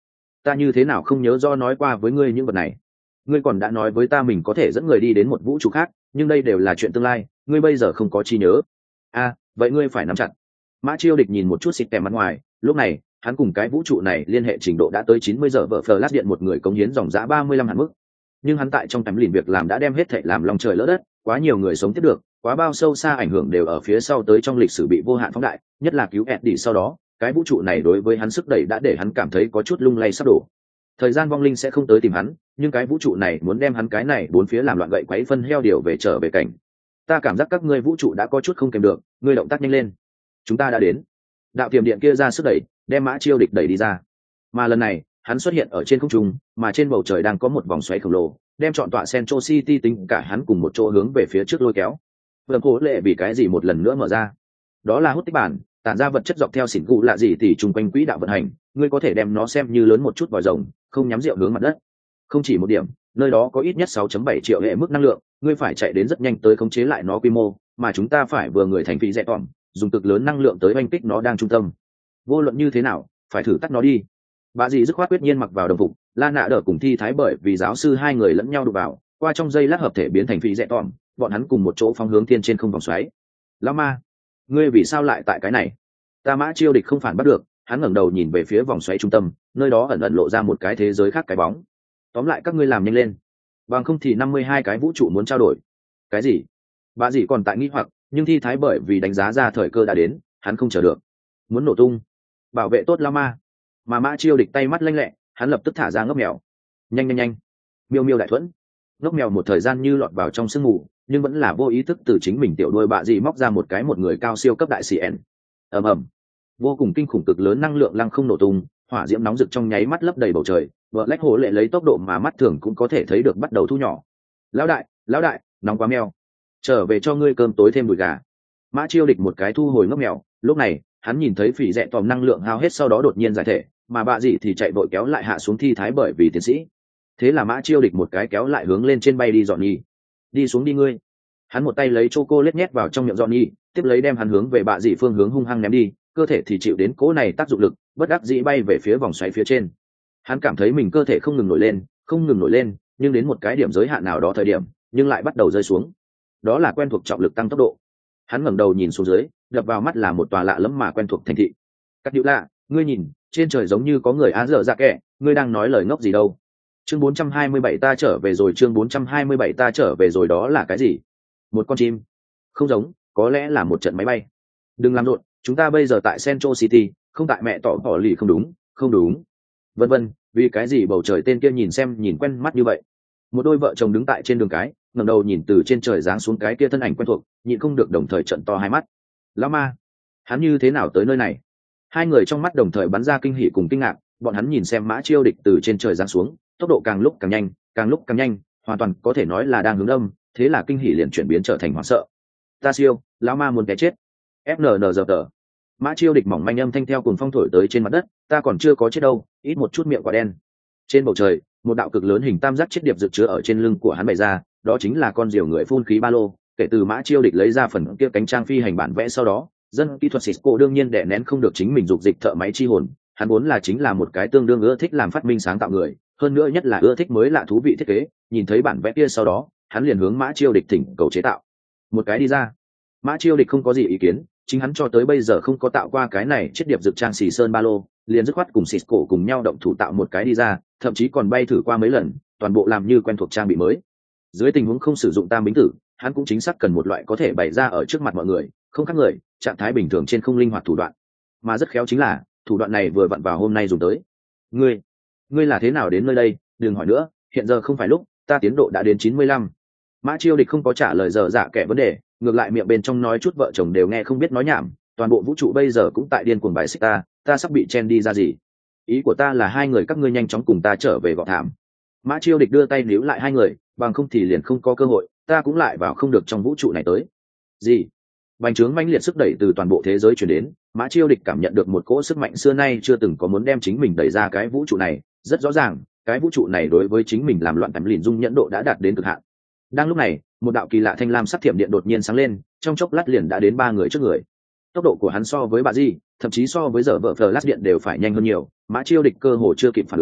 ta như thế nào không nhớ do nói qua với ngươi những vật này. Ngươi còn đã nói với ta mình có thể dẫn người đi đến một vũ trụ khác, nhưng đây đều là chuyện tương lai, ngươi bây giờ không có trí nhớ. A, à, vậy ngươi phải nắm chặt. Mã Chiêu Địch nhìn một chút xịt kèm mặt ngoài, lúc này hắn cùng cái vũ trụ này liên hệ trình độ đã tới chín mươi giờ vợ Flash điện một người cống hiến dòng giá ba mươi lăm hạn mức. Nhưng hắn tại trong tầm lìn việc làm đã đem hết thảy làm lòng trời lỡ đất, quá nhiều người sống tiếp được, quá bao sâu xa ảnh hưởng đều ở phía sau tới trong lịch sử bị vô hạn phóng đại, nhất là cứu Eddie sau đó, cái vũ trụ này đối với hắn sức đẩy đã để hắn cảm thấy có chút lung lay sắp đổ. Thời gian vong linh sẽ không tới tìm hắn, nhưng cái vũ trụ này muốn đem hắn cái này bốn phía làm loạn gậy quấy phân heo điều về trở về cảnh. Ta cảm giác các ngươi vũ trụ đã có chút không kèm được, ngươi động tác nhanh lên. Chúng ta đã đến. Đạo tiềm điện kia ra sức đẩy, đem Mã Chiêu Địch đẩy đi ra. Mà lần này, hắn xuất hiện ở trên không trung, mà trên bầu trời đang có một vòng xoáy khổng lồ, đem trọn tọa Central City tính cả hắn cùng một chỗ hướng về phía trước lôi kéo. Vườn cố lệ vì cái gì một lần nữa mở ra? Đó là hút tích bản, tản ra vật chất dọc theo xỉn cụ lạ gì thì trùng quanh quỹ đạo vận hành, ngươi có thể đem nó xem như lớn một chút vòi rồng, không nhắm rượu hướng mặt đất. Không chỉ một điểm, nơi đó có ít nhất sáu phẩy bảy triệu hệ mức năng lượng, ngươi phải chạy đến rất nhanh tới khống chế lại nó quy mô, mà chúng ta phải vừa người thành phi dẹ tỏm, dùng cực lớn năng lượng tới oanh kích nó đang trung tâm. Vô luận như thế nào, phải thử tắt nó đi. Bà dì dứt khoát quyết nhiên mặc vào đồng phục, La Nạ đỡ cùng Thi Thái bởi vì giáo sư hai người lẫn nhau đụng vào, qua trong giây lát hợp thể biến thành phi dẹ tỏm, bọn hắn cùng một chỗ phóng hướng thiên trên không vòng xoáy. Lão ma, ngươi vì sao lại tại cái này? Ta Mã Chiêu Địch không phản bắt được, hắn ngẩng đầu nhìn về phía vòng xoáy trung tâm, nơi đó ẩn ẩn lộ ra một cái thế giới khác cái bóng. Tóm lại các ngươi làm nhanh lên, bằng không thì năm mươi hai cái vũ trụ muốn trao đổi. Cái gì? Bà dì còn tại nghi hoặc, nhưng Thi Thái bởi vì đánh giá ra thời cơ đã đến, hắn không chờ được, muốn nổ tung. Bảo vệ tốt Lão ma. Mà Mã Chiêu Địch tay mắt lanh lẹ, hắn lập tức thả ra ngốc mèo. Nhanh nhanh nhanh. Miêu miêu đại thuẫn. Ngốc mèo một thời gian như lọt vào trong sương mù, nhưng vẫn là vô ý thức từ chính mình tiểu đuôi bạ dì móc ra một cái một người cao siêu cấp đại xì ẻn. Ầm ầm. Vô cùng kinh khủng cực lớn năng lượng lăng không nổ tung, hỏa diễm nóng rực trong nháy mắt lấp đầy bầu trời, vợ lách hồ lệ lấy tốc độ mà mắt thường cũng có thể thấy được bắt đầu thu nhỏ. Lão đại, lão đại, nóng quá mèo. Trở về cho ngươi cơm tối thêm đùi gà. Mã Chiêu Địch một cái thu hồi ngốc mèo, lúc này hắn nhìn thấy phỉ rẽ tòm năng lượng hao hết sau đó đột nhiên giải thể, mà bạ dị thì chạy vội kéo lại hạ xuống Thi Thái bởi vì tiến sĩ. Thế là Mã Chiêu Địch một cái kéo lại hướng lên trên bay đi dọn nhi. Đi xuống đi ngươi. Hắn một tay lấy chocolate nhét vào trong miệng dọn nhi, tiếp lấy đem hắn hướng về bạ dị phương hướng hung hăng ném đi, cơ thể thì chịu đến cỗ này tác dụng lực, bất đắc dĩ bay về phía vòng xoáy phía trên. Hắn cảm thấy mình cơ thể không ngừng nổi lên, không ngừng nổi lên, nhưng đến một cái điểm giới hạn nào đó thời điểm, nhưng lại bắt đầu rơi xuống. Đó là quen thuộc trọng lực tăng tốc độ. Hắn ngẩng đầu nhìn xuống dưới, đập vào mắt là một tòa lạ lẫm mà quen thuộc thành thị. Cắt điệu lạ, ngươi nhìn, trên trời giống như có người á dở dạ kẻ, ngươi đang nói lời ngốc gì đâu? Chương bốn trăm hai mươi bảy ta trở về rồi, chương bốn trăm hai mươi bảy ta trở về rồi, đó là cái gì? Một con chim? Không giống, có lẽ là một trận máy bay. Đừng làm rộn, chúng ta bây giờ tại Central City, không tại mẹ tỏ bỏ lì, không đúng, không đúng. Vân vân, vì cái gì bầu trời tên kia nhìn xem nhìn quen mắt như vậy? Một đôi vợ chồng đứng tại trên đường cái, ngẩng đầu nhìn từ trên trời giáng xuống cái kia thân ảnh quen thuộc, nhịn không được đồng thời trợn to hai mắt. Lão ma, hắn như thế nào tới nơi này? Hai người trong mắt đồng thời bắn ra kinh hỉ cùng kinh ngạc, bọn hắn nhìn xem Mã Chiêu Địch từ trên trời giáng xuống, tốc độ càng lúc càng nhanh, càng lúc càng nhanh, hoàn toàn có thể nói là đang hướng đông, thế là kinh hỉ liền chuyển biến trở thành hoảng sợ. Ta siêu, lão ma muốn cái chết. ép en en giơ tờ. Mã Chiêu Địch mỏng manh âm thanh theo cuồng phong thổi tới trên mặt đất, ta còn chưa có chết đâu, ít một chút miệng quả đen. Trên bầu trời, một đạo cực lớn hình tam giác chết điệp rực chứa ở trên lưng của hắn bày ra, đó chính là con diều người phun khí ba lô. Kể từ Mã Chiêu Địch lấy ra phần kia cánh trang phi hành bản vẽ sau đó, dân kỹ thuật Cisco đương nhiên đè nén không được chính mình dục dịch thợ máy chi hồn, hắn vốn là chính là một cái tương đương ưa thích làm phát minh sáng tạo người, hơn nữa nhất là ưa thích mới lạ thú vị thiết kế, nhìn thấy bản vẽ kia sau đó, hắn liền hướng Mã Chiêu Địch thỉnh cầu chế tạo một cái đi ra. Mã Chiêu Địch không có gì ý kiến, chính hắn cho tới bây giờ không có tạo qua cái này chiếc điệp rực trang xì sơn ba lô, liền dứt khoát cùng Cisco cùng nhau động thủ tạo một cái đi ra, thậm chí còn bay thử qua mấy lần, toàn bộ làm như quen thuộc trang bị mới. Dưới tình huống không sử dụng tam bính tử, hắn cũng chính xác cần một loại có thể bày ra ở trước mặt mọi người, không khác người, trạng thái bình thường trên không linh hoạt thủ đoạn. Mà rất khéo chính là, thủ đoạn này vừa vặn vào hôm nay dùng tới. Ngươi, ngươi là thế nào đến nơi đây? Đừng hỏi nữa, hiện giờ không phải lúc, ta tiến độ đã đến chín mươi lăm. Mã Chiêu Địch không có trả lời dở dạ kẻ vấn đề, ngược lại miệng bên trong nói chút vợ chồng đều nghe không biết nói nhảm, toàn bộ vũ trụ bây giờ cũng tại điên cuồng bài xích ta, ta sắp bị chen đi ra gì? Ý của ta là hai người các ngươi nhanh chóng cùng ta trở về gọ thảm. Mã Chiêu Địch đưa tay níu lại hai người, bằng không thì liền không có cơ hội, ta cũng lại vào không được trong vũ trụ này tới. Gì? Bành trướng mãnh liệt sức đẩy từ toàn bộ thế giới truyền đến, Mã Chiêu Địch cảm nhận được một cỗ sức mạnh xưa nay chưa từng có muốn đem chính mình đẩy ra cái vũ trụ này, rất rõ ràng, cái vũ trụ này đối với chính mình làm loạn tầm lìn dung nhẫn độ đã đạt đến cực hạn. Đang lúc này, một đạo kỳ lạ thanh lam sắc thiểm điện đột nhiên sáng lên, trong chốc lát liền đã đến ba người trước người. Tốc độ của hắn so với bà Di, thậm chí so với giờ vợ Flash điện đều phải nhanh hơn nhiều, Mã Chiêu Địch cơ hồ chưa kịp phản ứng,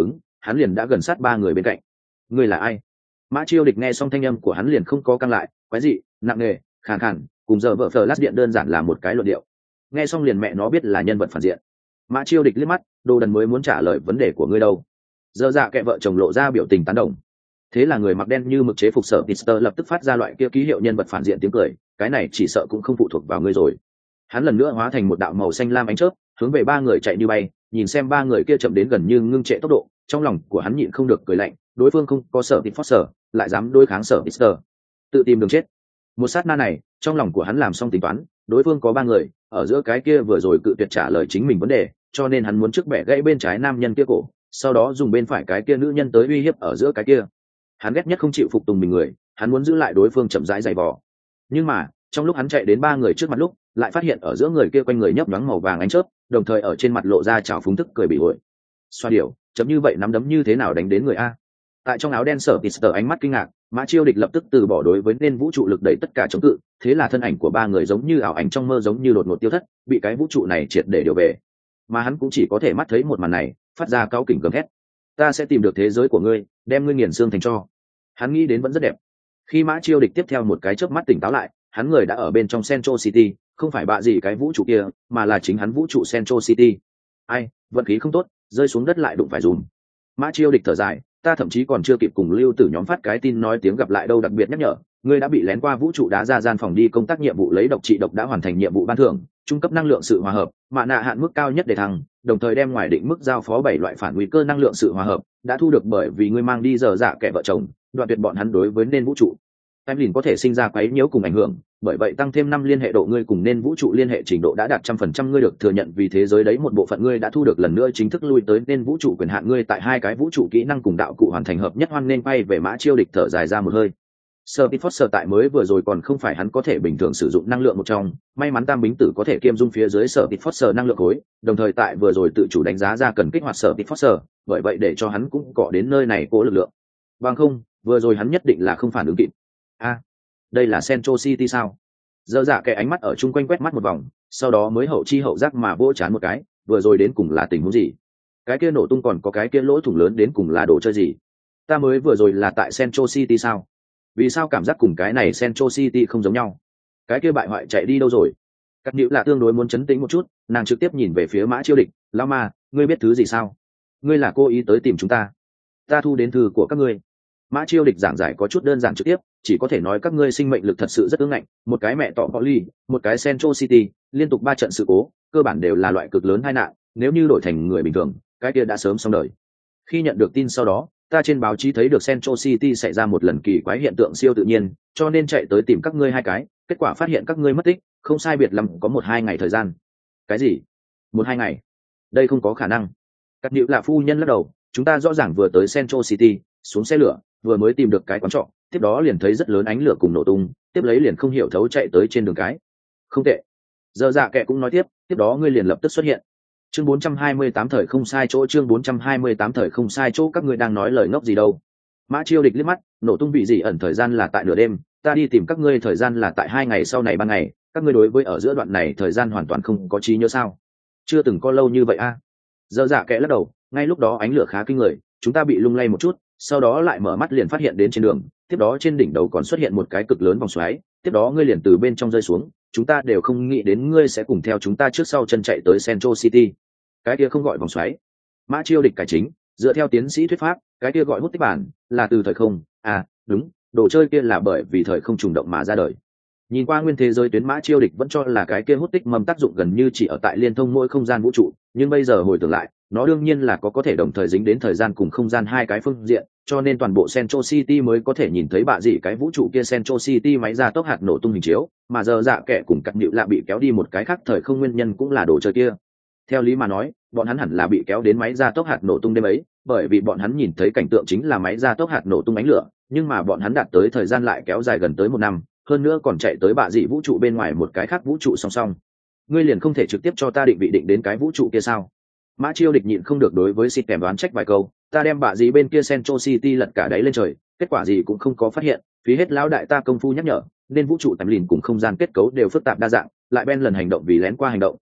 hắn liền đã gần sát ba người bên cạnh. Ngươi là ai? Mã Chiêu Địch nghe xong thanh âm của hắn liền không có căng lại, quái dị, nặng nề, khàn khàn, cùng giờ vợ Flash điện đơn giản là một cái luận điệu. Nghe xong liền mẹ nó biết là nhân vật phản diện. Mã Chiêu Địch liếc mắt, đồ đần mới muốn trả lời vấn đề của ngươi đâu. Giờ dạ kệ vợ chồng lộ ra biểu tình tán đồng. Thế là người mặc đen như mực chế phục sở Pister lập tức phát ra loại kia ký hiệu nhân vật phản diện tiếng cười, cái này chỉ sợ cũng không phụ thuộc vào ngươi rồi. Hắn lần nữa hóa thành một đạo màu xanh lam ánh chớp, hướng về ba người chạy như bay, nhìn xem ba người kia chậm đến gần như ngưng trệ tốc độ, trong lòng của hắn nhịn không được cười lạnh, đối phương không có sở Pister, lại dám đối kháng sở Pister, tự tìm đường chết. Một sát na này, trong lòng của hắn làm xong tính toán, đối phương có ba người, ở giữa cái kia vừa rồi cự tuyệt trả lời chính mình vấn đề, cho nên hắn muốn trước bẻ gãy bên trái nam nhân kia cổ, sau đó dùng bên phải cái kia nữ nhân tới uy hiếp ở giữa cái kia. Hắn ghét nhất không chịu phục tùng mình người, hắn muốn giữ lại đối phương chậm rãi giày vò. Nhưng mà trong lúc hắn chạy đến ba người trước mặt lúc, lại phát hiện ở giữa người kia quanh người nhấp nhoáng màu vàng ánh chớp, đồng thời ở trên mặt lộ ra trào phúng thức cười bị ổi. Xoa điểu, chấm như vậy nắm đấm như thế nào đánh đến người a? Tại trong áo đen sở Pister ánh mắt kinh ngạc, Mã Chiêu Địch lập tức từ bỏ đối với nên vũ trụ lực đẩy tất cả chống cự, thế là thân ảnh của ba người giống như ảo ảnh trong mơ, giống như đột ngột tiêu thất, bị cái vũ trụ này triệt để điều về. Mà hắn cũng chỉ có thể mắt thấy một màn này, phát ra cáu kỉnh gầm thét: ta sẽ tìm được thế giới của ngươi, đem ngươi nghiền xương thành tro. Hắn nghĩ đến vẫn rất đẹp. Khi Mã Chiêu Địch tiếp theo một cái chớp mắt tỉnh táo lại, hắn người đã ở bên trong Central City, không phải bạ gì cái vũ trụ kia, mà là chính hắn vũ trụ Central City. Ai, vận khí không tốt, rơi xuống đất lại đụng phải dùm. Mã Chiêu Địch thở dài, ta thậm chí còn chưa kịp cùng Lưu Tử nhóm phát cái tin nói tiếng gặp lại đâu, đặc biệt nhắc nhở, ngươi đã bị lén qua vũ trụ đá ra gian phòng đi công tác nhiệm vụ lấy độc trị độc đã hoàn thành nhiệm vụ ban thưởng, trung cấp năng lượng sự hòa hợp, mạ nạ hạn mức cao nhất để thăng, đồng thời đem ngoài định mức giao phó bảy loại phản nguy cơ năng lượng sự hòa hợp, đã thu được bởi vì ngươi mang đi giờ dạ kẻ vợ chồng, đoạn tuyệt bọn hắn đối với nên vũ trụ. Em liền có thể sinh ra quấy nhiễu cùng ảnh hưởng, bởi vậy tăng thêm năm liên hệ độ ngươi cùng nên vũ trụ liên hệ trình độ đã đạt trăm phần trăm, ngươi được thừa nhận vì thế giới đấy một bộ phận, ngươi đã thu được lần nữa chính thức lui tới nên vũ trụ quyền hạn, ngươi tại hai cái vũ trụ kỹ năng cùng đạo cụ hoàn thành hợp nhất, hoan nên bay về. Mã Chiêu Địch thở dài ra một hơi. Sir Pitford tại mới vừa rồi còn không phải hắn có thể bình thường sử dụng năng lượng một trong, may mắn Tam Bính Tử có thể kiêm dung phía dưới Sir Pitford năng lượng khối, đồng thời tại vừa rồi tự chủ đánh giá ra cần kích hoạt Sir Pitford, bởi vậy để cho hắn cũng cọ đến nơi này cố lực lượng. Bằng không, vừa rồi hắn nhất định là không phản ứng kịp. A, à, đây là Central City sao? Dơ dạ cái ánh mắt ở chung quanh quét mắt một vòng, sau đó mới hậu chi hậu giác mà vỗ chán một cái, vừa rồi đến cùng là tình huống gì? Cái kia nổ tung còn có cái kia lỗ thủng lớn đến cùng là đồ chơi gì? Ta mới vừa rồi là tại Central City sao? Vì sao cảm giác cùng cái này Central City không giống nhau? Cái kia bại hoại chạy đi đâu rồi? Cắt Nhữ là tương đối muốn chấn tĩnh một chút, nàng trực tiếp nhìn về phía Mã Chiêu Địch, lão ma, ngươi biết thứ gì sao? Ngươi là cố ý tới tìm chúng ta? Ta thu đến thư của các ngươi. Mã Chiêu Địch giảng giải có chút đơn giản trực tiếp, chỉ có thể nói các ngươi sinh mệnh lực thật sự rất ương ngạnh, một cái mẹ tọ Poly, một cái Central City, liên tục ba trận sự cố, cơ bản đều là loại cực lớn tai nạn, nếu như đổi thành người bình thường, cái kia đã sớm xong đời. Khi nhận được tin sau đó, ta trên báo chí thấy được Central City xảy ra một lần kỳ quái hiện tượng siêu tự nhiên, cho nên chạy tới tìm các ngươi hai cái, kết quả phát hiện các ngươi mất tích, không sai biệt lắm có một hai ngày thời gian. Cái gì? Một hai ngày? Đây không có khả năng. Cắt Nhữ là phu nhân lắc đầu, chúng ta rõ ràng vừa tới Central City, xuống xe lửa, vừa mới tìm được cái quán trọ, tiếp đó liền thấy rất lớn ánh lửa cùng nổ tung, tiếp lấy liền không hiểu thấu chạy tới trên đường cái. Không tệ. Giờ dạ kệ cũng nói tiếp, tiếp đó ngươi liền lập tức xuất hiện. Chương bốn trăm hai mươi tám thời không sai chỗ, chương bốn trăm hai mươi tám thời không sai chỗ, các ngươi đang nói lời ngốc gì đâu? Mã Chiêu Địch liếc mắt, nổ tung vị gì ẩn thời gian là tại nửa đêm, ta đi tìm các ngươi thời gian là tại hai ngày sau này ban ngày, các ngươi đối với ở giữa đoạn này thời gian hoàn toàn không có trí nhớ sao? Chưa từng có lâu như vậy a. À? Giờ dạ kệ lắc đầu, ngay lúc đó ánh lửa khá kinh người, chúng ta bị lung lay một chút, sau đó lại mở mắt liền phát hiện đến trên đường, tiếp đó trên đỉnh đầu còn xuất hiện một cái cực lớn vòng xoáy, tiếp đó ngươi liền từ bên trong rơi xuống, chúng ta đều không nghĩ đến ngươi sẽ cùng theo chúng ta trước sau chân chạy tới Central City. Cái kia không gọi vòng xoáy. Mã Chiêu Địch cải chính, dựa theo tiến sĩ thuyết pháp, cái kia gọi hút tích bản, là từ thời không, à, đúng, đồ chơi kia là bởi vì thời không trùng động mà ra đời. Nhìn qua nguyên thế giới tuyến, Mã Chiêu Địch vẫn cho là cái kia hút tích mầm tác dụng gần như chỉ ở tại liên thông mỗi không gian vũ trụ, nhưng bây giờ hồi tưởng lại, nó đương nhiên là có có thể đồng thời dính đến thời gian cùng không gian hai cái phương diện, cho nên toàn bộ Central City mới có thể nhìn thấy bạ gì cái vũ trụ kia Central City máy ra tốc hạt nổ tung hình chiếu, mà giờ dạ kẻ cùng Cắt Nhữ lạ bị kéo đi một cái khác thời không nguyên nhân cũng là đồ chơi kia. Theo lý mà nói, bọn hắn hẳn là bị kéo đến máy ra tốc hạt nổ tung đêm ấy, bởi vì bọn hắn nhìn thấy cảnh tượng chính là máy ra tốc hạt nổ tung ánh lửa, nhưng mà bọn hắn đạt tới thời gian lại kéo dài gần tới một năm, hơn nữa còn chạy tới bạ dị vũ trụ bên ngoài một cái khác vũ trụ song song. Ngươi liền không thể trực tiếp cho ta định vị định đến cái vũ trụ kia sao? Mã Chiêu Địch nhịn không được đối với xịt kèm đoán trách vài câu, ta đem bạ dị bên kia Central City lật cả đáy lên trời, kết quả gì cũng không có phát hiện, phí hết lão đại ta công phu nhắc nhở, nên vũ trụ tầm lìn cùng không gian kết cấu đều phức tạp đa dạng, lại Ben lần hành động vì lén qua hành động,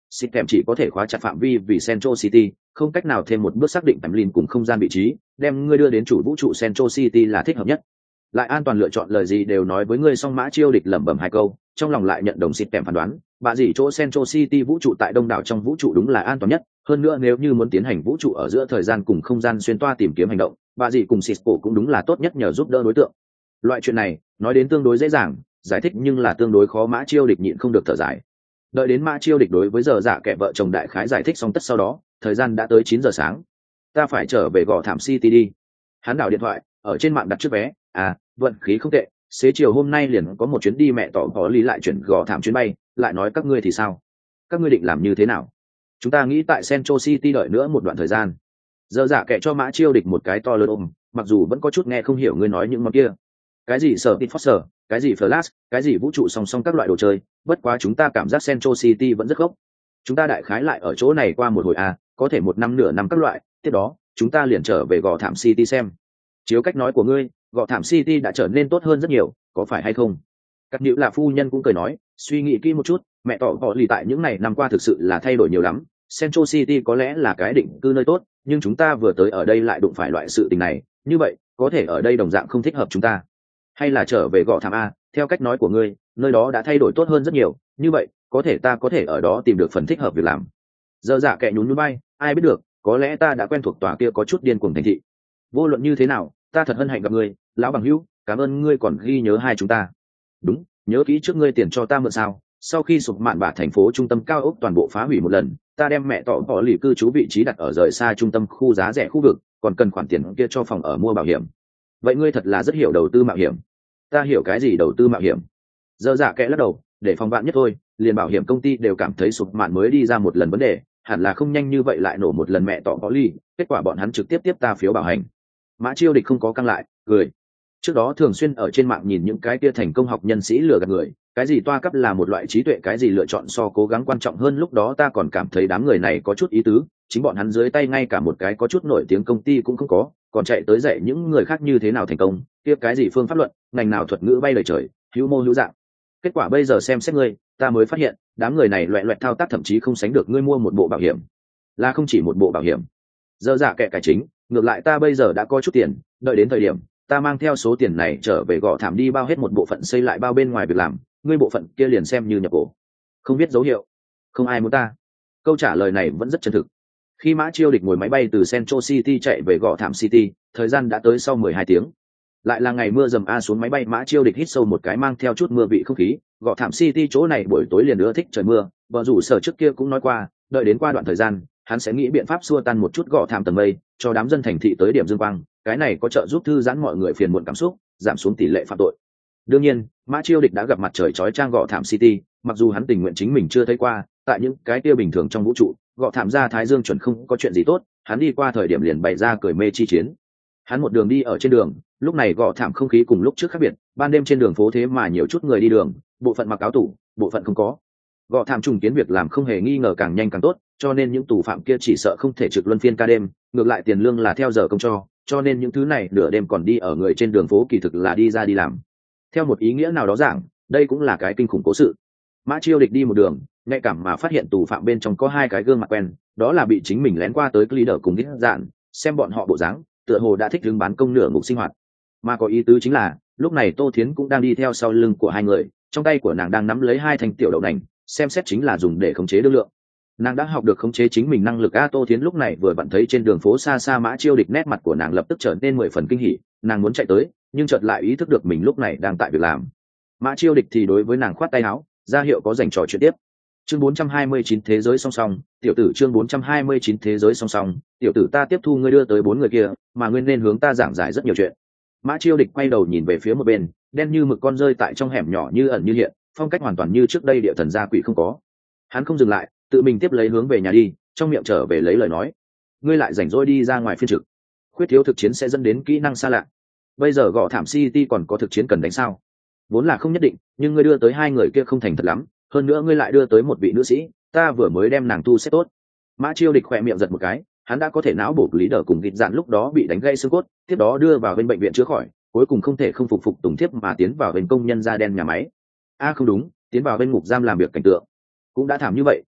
System chỉ có thể khóa chặt phạm vi vì Central City, không cách nào thêm một bước xác định timeline cùng không gian vị trí, đem ngươi đưa đến chủ vũ trụ Central City là thích hợp nhất. Lại an toàn lựa chọn lời gì đều nói với ngươi, song Mã Chiêu Địch lẩm bẩm hai câu, trong lòng lại nhận đồng System phán đoán, bà gì chỗ Central City vũ trụ tại đông đảo trong vũ trụ đúng là an toàn nhất, hơn nữa nếu như muốn tiến hành vũ trụ ở giữa thời gian cùng không gian xuyên toa tìm kiếm hành động, bà gì cùng Cisco cũng đúng là tốt nhất nhờ giúp đỡ đối tượng. Loại chuyện này, nói đến tương đối dễ dàng, giải thích nhưng là tương đối khó. Mã Chiêu Địch nhịn không được thở dài. Đợi đến Mã Chiêu Địch đối với giờ dạ kẻ vợ chồng đại khái giải thích xong tất sau đó, thời gian đã tới chín giờ sáng. Ta phải trở về Gò Thảm City đi. Hắn đảo điện thoại, ở trên mạng đặt trước vé, à, vận khí không tệ, xế chiều hôm nay liền có một chuyến đi mẹ tỏ có lý lại chuyển Gò Thảm chuyến bay, lại nói các ngươi thì sao? Các ngươi định làm như thế nào? Chúng ta nghĩ tại Central City đợi nữa một đoạn thời gian. Giờ dạ kẻ cho Mã Chiêu Địch một cái to lớn ôm, mặc dù vẫn có chút nghe không hiểu ngươi nói những món kia. Cái gì sở tít Foster, cái gì Flash, cái gì vũ trụ song song các loại đồ chơi, bất quá chúng ta cảm giác Central City vẫn rất gốc. Chúng ta đại khái lại ở chỗ này qua một hồi à, có thể một năm nửa năm các loại, tiếp đó, chúng ta liền trở về Gò Thảm City xem. Chiếu cách nói của ngươi, Gò Thảm City đã trở nên tốt hơn rất nhiều, có phải hay không? Các nữ là phu nhân cũng cười nói, suy nghĩ kỹ một chút, mẹ tỏ họ lì tại những này năm qua thực sự là thay đổi nhiều lắm. Central City có lẽ là cái định cư nơi tốt, nhưng chúng ta vừa tới ở đây lại đụng phải loại sự tình này, như vậy, có thể ở đây đồng dạng không thích hợp chúng ta. Hay là trở về Gò Thảm A, theo cách nói của ngươi, nơi đó đã thay đổi tốt hơn rất nhiều, như vậy, có thể ta có thể ở đó tìm được phần thích hợp việc làm. Giờ dạ kẻ nhún nhún bay, ai biết được, có lẽ ta đã quen thuộc tòa kia có chút điên cuồng thành thị. Vô luận như thế nào, ta thật hân hạnh gặp ngươi, lão bằng hữu, cảm ơn ngươi còn ghi nhớ hai chúng ta. Đúng, nhớ kỹ trước ngươi tiền cho ta mượn sao? Sau khi sụp mạn bả thành phố trung tâm cao ốc toàn bộ phá hủy một lần, ta đem mẹ tỏ bỏ lì cư trú vị trí đặt ở rời xa trung tâm khu giá rẻ khu vực, còn cần khoản tiền kia cho phòng ở mua bảo hiểm. Vậy ngươi thật là rất hiểu đầu tư mạo hiểm. Ta hiểu cái gì đầu tư mạo hiểm? Giờ dạ kẽ lắc đầu, để phòng vạn nhất thôi, liền bảo hiểm công ty đều cảm thấy sụp mạn mới đi ra một lần vấn đề, hẳn là không nhanh như vậy lại nổ một lần mẹ tỏ bỏ lì, kết quả bọn hắn trực tiếp tiếp ta phiếu bảo hành. Mã Chiêu Địch không có căng lại, cười. Trước đó thường xuyên ở trên mạng nhìn những cái kia thành công học nhân sĩ lừa gạt người, cái gì toa cấp là một loại trí tuệ, cái gì lựa chọn so cố gắng quan trọng hơn, lúc đó ta còn cảm thấy đám người này có chút ý tứ, chính bọn hắn dưới tay ngay cả một cái có chút nổi tiếng công ty cũng không có, còn chạy tới dạy những người khác như thế nào thành công, kia cái gì phương pháp luận, ngành nào thuật ngữ bay lời trời, hữu mô hữu dạng. Kết quả bây giờ xem xét ngươi, ta mới phát hiện, đám người này loẹt loẹt thao tác thậm chí không sánh được ngươi mua một bộ bảo hiểm, là không chỉ một bộ bảo hiểm. Giờ dạ kệ cải chính, ngược lại ta bây giờ đã có chút tiền, đợi đến thời điểm ta mang theo số tiền này trở về Gò Thảm đi bao hết một bộ phận xây lại bao bên ngoài việc làm, ngươi bộ phận kia liền xem như nhập cổ. Không biết dấu hiệu, không ai muốn ta. Câu trả lời này vẫn rất chân thực. Khi Mã Chiêu Địch ngồi máy bay từ Central City chạy về Gò Thảm City, thời gian đã tới sau mười hai tiếng. Lại là ngày mưa dầm a, xuống máy bay Mã Chiêu Địch hít sâu một cái mang theo chút mưa vị không khí. Gò Thảm City chỗ này buổi tối liền ưa thích trời mưa, vợ rủ sở trước kia cũng nói qua, đợi đến qua đoạn thời gian, hắn sẽ nghĩ biện pháp xua tan một chút Gò Thảm tầng mây, cho đám dân thành thị tới điểm dương quang, cái này có trợ giúp thư giãn mọi người phiền muộn cảm xúc, giảm xuống tỷ lệ phạm tội. Đương nhiên, Mã Chiêu Địch đã gặp mặt trời chói chang Gò Thảm City, mặc dù hắn tình nguyện chính mình chưa thấy qua, tại những cái kia bình thường trong vũ trụ, Gò Thảm ra Thái Dương chuẩn không có chuyện gì tốt, hắn đi qua thời điểm liền bày ra cười mê chi chiến. Hắn một đường đi ở trên đường, lúc này Gò Thảm không khí cùng lúc trước khác biệt, ban đêm trên đường phố thế mà nhiều chút người đi đường, bộ phận mặc áo tủ, bộ phận không có. Gò Thảm trùng kiến việc làm không hề nghi ngờ càng nhanh càng tốt, cho nên những tù phạm kia chỉ sợ không thể trực luân phiên ca đêm, ngược lại tiền lương là theo giờ công cho, cho nên những thứ này nửa đêm còn đi ở người trên đường phố kỳ thực là đi ra đi làm. Theo một ý nghĩa nào đó giảng, đây cũng là cái kinh khủng cố sự. Mã Chiêu Địch đi một đường, nhạy cảm mà phát hiện tù phạm bên trong có hai cái gương mặt quen, đó là bị chính mình lén qua tới leader cùng đích dạn, xem bọn họ bộ dáng, tựa hồ đã thích đứng bán công nửa ngục sinh hoạt. Mà có ý tứ chính là, lúc này Tô Thiến cũng đang đi theo sau lưng của hai người, trong tay của nàng đang nắm lấy hai thanh tiểu đậu nành, xem xét chính là dùng để khống chế đương lượng. Nàng đã học được khống chế chính mình năng lực a. Tô Thiến lúc này vừa vặn thấy trên đường phố xa xa Mã Chiêu Địch, nét mặt của nàng lập tức trở nên mười phần kinh hỉ, nàng muốn chạy tới, nhưng chợt lại ý thức được mình lúc này đang tại việc làm. Mã Chiêu Địch thì đối với nàng khoát tay áo, ra hiệu có dành trò chuyện tiếp. Chương bốn trăm hai mươi chín thế giới song song, tiểu tử, chương bốn trăm hai mươi chín thế giới song song, tiểu tử, ta tiếp thu ngươi đưa tới bốn người kia, mà ngươi nên hướng ta giảng giải rất nhiều chuyện. Mã Chiêu Địch quay đầu nhìn về phía một bên, đen như mực con rơi tại trong hẻm nhỏ như ẩn như hiện, phong cách hoàn toàn như trước đây địa thần gia quỷ không có. Hắn không dừng lại, tự mình tiếp lấy hướng về nhà đi, trong miệng trở về lấy lời nói. Ngươi lại rảnh rỗi đi ra ngoài phiên trực. Khuyết thiếu thực chiến sẽ dẫn đến kỹ năng xa lạ. Bây giờ Gò Thảm City còn có thực chiến cần đánh sao? Vốn là không nhất định, nhưng ngươi đưa tới hai người kia không thành thật lắm, hơn nữa ngươi lại đưa tới một vị nữ sĩ, ta vừa mới đem nàng tu xếp tốt. Mã Chiêu Địch khỏe miệng giật một cái, hắn đã có thể não bổ lý đờ cùng gịt dạn lúc đó bị đánh gãy xương cốt, tiếp đó đưa vào bên bệnh viện chữa khỏi, cuối cùng không thể không phục phục tùng thiếp mà tiến vào bên công nhân da đen nhà máy. A à không đúng, tiến vào bên ngục giam làm việc cảnh tượng. Cũng đã thảm như vậy,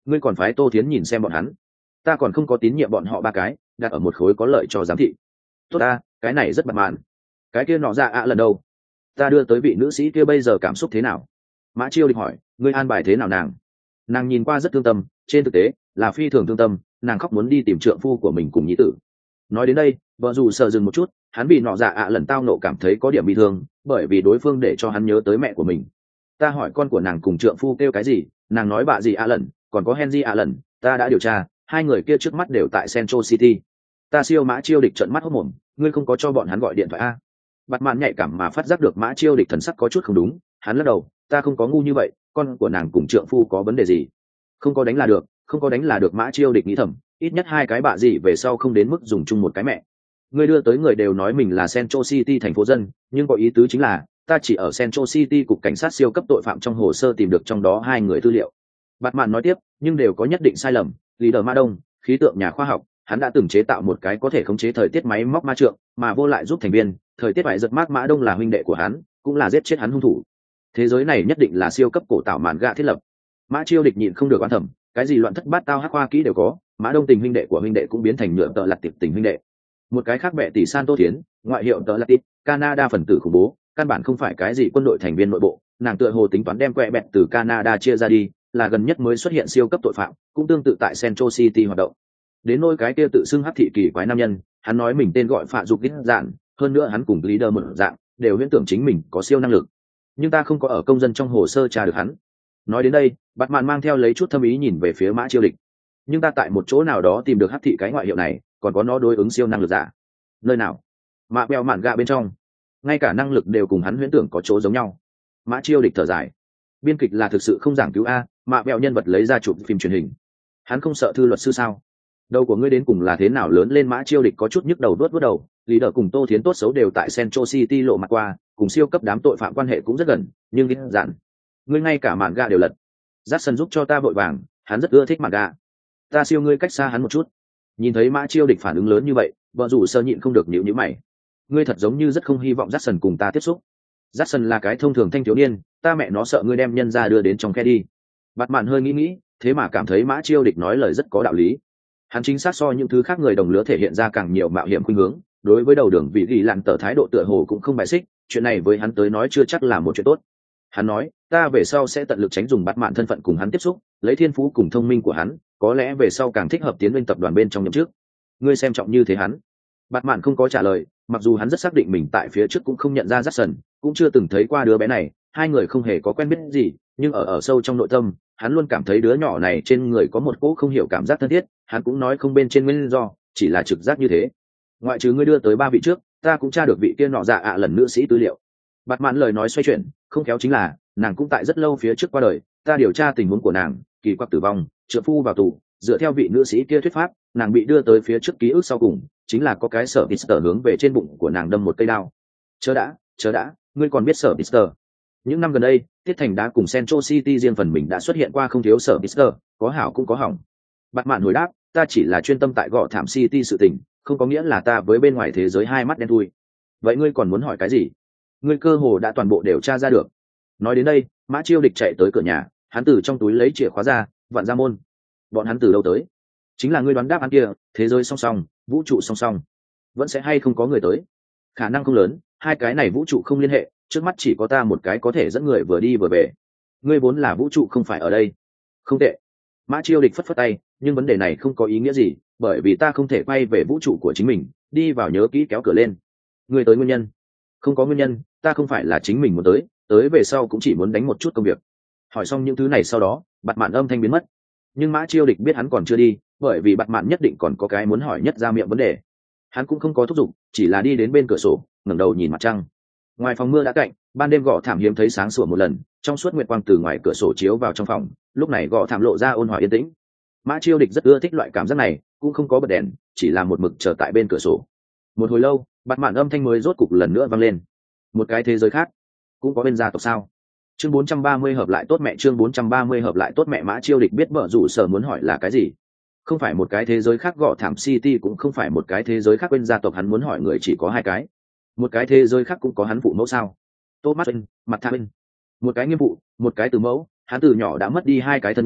ngươi còn phái Tô Thiến nhìn xem bọn hắn. Ta còn không có tín nhiệm bọn họ ba cái đặt ở một khối có lợi cho giám thị. Tốt ta, cái này rất bật mạn. Cái kia nọ ra ạ lần đâu? Ta đưa tới vị nữ sĩ kia bây giờ cảm xúc thế nào? Mã Chiêu Địch hỏi, ngươi an bài thế nào nàng? Nàng nhìn qua rất thương tâm, trên thực tế là phi thường thương tâm, nàng khóc muốn đi tìm trượng phu của mình cùng nhĩ tử. Nói đến đây, vợ dù sợ dừng một chút, hắn bị nọ dạ ạ lần tao nộ cảm thấy có điểm bị thương, bởi vì đối phương để cho hắn nhớ tới mẹ của mình. Ta hỏi con của nàng cùng trượng phu kêu cái gì, nàng nói bà gì ạ lần, còn có Henry ạ lần, ta đã điều tra, hai người kia trước mắt đều tại Central City. Ta siêu Mã Chiêu Địch trợn mắt hốt mồm, ngươi không có cho bọn hắn gọi điện thoại a? Bạt mạn nhạy cảm mà phát giác được Mã Chiêu Địch thần sắc có chút không đúng, hắn lắc đầu, ta không có ngu như vậy, con của nàng cùng trượng phu có vấn đề gì? Không có đánh là được, không có đánh là được. Mã Chiêu Địch nghĩ thầm, ít nhất hai cái bạ gì về sau không đến mức dùng chung một cái mẹ. Ngươi đưa tới người đều nói mình là Central City thành phố dân, nhưng có ý tứ chính là ta chỉ ở Central City cục cảnh sát siêu cấp tội phạm trong hồ sơ tìm được trong đó hai người tư liệu. Bạt mạn nói tiếp, nhưng đều có nhất định sai lầm. Leader Ma Đông, khí tượng nhà khoa học, hắn đã từng chế tạo một cái có thể khống chế thời tiết máy móc ma trượng, mà vô lại giúp thành viên, thời tiết phải giật mát Mã Đông là huynh đệ của hắn, cũng là giết chết hắn hung thủ. Thế giới này nhất định là siêu cấp cổ tạo mạn gạ thiết lập. Mã Chiêu Địch nhịn không được oán thầm, cái gì loạn thất bát tao hắc hoa kỹ đều có, Mã Đông tình huynh đệ của huynh đệ cũng biến thành nhựa tợ lặt tiệp tình huynh đệ. Một cái khác bẻ tỷ San Tô Thiến, ngoại hiệu tợ lặt tiệp, Canada phần tử khủng bố, căn bản không phải cái gì quân đội thành viên nội bộ, nàng tựa hồ tính toán đem quẹ bẹt từ Canada chia ra đi, là gần nhất mới xuất hiện siêu cấp tội phạm, cũng tương tự tại Central City hoạt động. Đến nỗi cái kia tự xưng hắc thị kỳ quái nam nhân, hắn nói mình tên gọi Phạ Dục Đít Dạn, hơn nữa hắn cùng leader một dạng, đều huyễn tưởng chính mình có siêu năng lực. Nhưng ta không có ở công dân trong hồ sơ tra được hắn. Nói đến đây, Bạt Mạn mang theo lấy chút thâm ý nhìn về phía Mã Chiêu Địch. Nhưng ta tại một chỗ nào đó tìm được hắc thị cái ngoại hiệu này, còn có nó đối ứng siêu năng lực giả. Nơi nào? Mạ bèo mạn gạ bên trong. Ngay cả năng lực đều cùng hắn huyễn tưởng có chỗ giống nhau. Mã Chiêu Địch thở dài. Biên kịch là thực sự không giảng cứu a, mạ bèo nhân vật lấy ra chụp phim truyền hình. Hắn không sợ thư luật sư sao? Đầu của ngươi đến cùng là thế nào lớn lên? Mã Chiêu Địch có chút nhức đầu đuốt đuốt đầu, lý đỡ cùng Tô Thiến tốt xấu đều tại Central City lộ mặt qua, cùng siêu cấp đám tội phạm quan hệ cũng rất gần, nhưng ít dạn. Ngươi ngay cả mạn gạ đều lật. Jackson giúp cho ta vội vàng, hắn rất ưa thích mạn gạ. Ta siêu ngươi cách xa hắn một chút. Nhìn thấy Mã Chiêu Địch phản ứng lớn như vậy, vợ rủ sơ nhịn không được nhíu nhíu mày. Ngươi thật giống như rất không hy vọng Jackson cùng ta tiếp xúc. Jackson là cái thông thường thanh thiếu niên, ta mẹ nó sợ ngươi đem nhân ra đưa đến trong khe đi. Bạt Mạn hơi nghĩ nghĩ, thế mà cảm thấy Mã Chiêu Địch nói lời rất có đạo lý. Hắn chính xác so những thứ khác người đồng lứa thể hiện ra càng nhiều mạo hiểm khuynh hướng, đối với đầu đường vị ghi lặn tờ thái độ tựa hồ cũng không bài xích, chuyện này với hắn tới nói chưa chắc là một chuyện tốt. Hắn nói, ta về sau sẽ tận lực tránh dùng Bạt Mạn thân phận cùng hắn tiếp xúc, lấy thiên phú cùng thông minh của hắn, có lẽ về sau càng thích hợp tiến lên tập đoàn bên trong nhậm chức. Ngươi xem trọng như thế hắn. Bạt Mạn không có trả lời, mặc dù hắn rất xác định mình tại phía trước cũng không nhận ra Jackson, cũng chưa từng thấy qua đứa bé này, hai người không hề có quen biết gì, nhưng ở ở sâu trong nội tâm, hắn luôn cảm thấy đứa nhỏ này trên người có một cỗ không hiểu cảm giác thân thiết, hắn cũng nói không bên trên nguyên do, chỉ là trực giác như thế. Ngoại trừ ngươi đưa tới ba vị trước, ta cũng tra được vị kia nọ dạ ạ lần nữ sĩ tư liệu. Bạt Mạn lời nói xoay chuyển, không khéo chính là, nàng cũng tại rất lâu phía trước qua đời, ta điều tra tình huống của nàng, kỳ quặc tử vong, trượng phu vào tù, dựa theo vị nữ sĩ kia thuyết pháp, nàng bị đưa tới phía trước ký ức sau cùng, chính là có cái sở Pister hướng về trên bụng của nàng đâm một cây đao. Chớ đã, chớ đã, ngươi còn biết sở Pister? Những năm gần đây, Tiết Thành đã cùng Central City riêng phần mình đã xuất hiện qua không thiếu sở Pister, có hảo cũng có hỏng. Bạt Mạn hồi đáp, ta chỉ là chuyên tâm tại gõ thảm City sự tình, không có nghĩa là ta với bên ngoài thế giới hai mắt đen thui. Vậy ngươi còn muốn hỏi cái gì? Ngươi cơ hồ đã toàn bộ đều tra ra được. Nói đến đây, Mã Chiêu Địch chạy tới cửa nhà, hắn từ trong túi lấy chìa khóa ra, vặn ra môn. Bọn hắn từ đâu tới? Chính là ngươi đoán đáp án kia, thế giới song song, vũ trụ song song, vẫn sẽ hay không có người tới? Khả năng không lớn, hai cái này vũ trụ không liên hệ, trước mắt chỉ có ta một cái có thể dẫn người vừa đi vừa về. Ngươi vốn là vũ trụ không phải ở đây. Không tệ. Mã Chiêu Địch phất phất tay, nhưng vấn đề này không có ý nghĩa gì, bởi vì ta không thể quay về vũ trụ của chính mình, đi vào nhớ kỹ kéo cửa lên. Ngươi tới nguyên nhân? Không có nguyên nhân, ta không phải là chính mình muốn tới, tới về sau cũng chỉ muốn đánh một chút công việc. Hỏi xong những thứ này sau đó, Bạt Mạn âm thanh biến mất. Nhưng Mã Chiêu Địch biết hắn còn chưa đi, bởi vì Bạt Mạn nhất định còn có cái muốn hỏi nhất ra miệng vấn đề. Hắn cũng không có thúc giục, chỉ là đi đến bên cửa sổ, ngẩng đầu nhìn mặt trăng. Ngoài phòng mưa đã cạnh, ban đêm gò thảm hiếm thấy sáng sủa một lần, trong suốt nguyệt quang từ ngoài cửa sổ chiếu vào trong phòng, lúc này gò thảm lộ ra ôn hòa yên tĩnh. Mã Chiêu Địch rất ưa thích loại cảm giác này, cũng không có bật đèn, chỉ là một mực chờ tại bên cửa sổ. Một hồi lâu, Bạt Mạn âm thanh mới rốt cục lần nữa vang lên. Một cái thế giới khác, cũng có bên gia tộc sao? Chương bốn trăm ba mươi hợp lại tốt mẹ, chương bốn trăm ba mươi hợp lại tốt mẹ. Mã Chiêu Địch biết vợ rủ sở muốn hỏi là cái gì. Không phải một cái thế giới khác gò thảm City, cũng không phải một cái thế giới khác bên gia tộc, hắn muốn hỏi người chỉ có hai cái. Một cái thế giới khác cũng có hắn phụ mẫu sao? Thomas Ben, mặt Tha Ben. Một cái nghiêm phụ, một cái từ mẫu, hắn từ nhỏ đã mất đi hai cái thân nhân,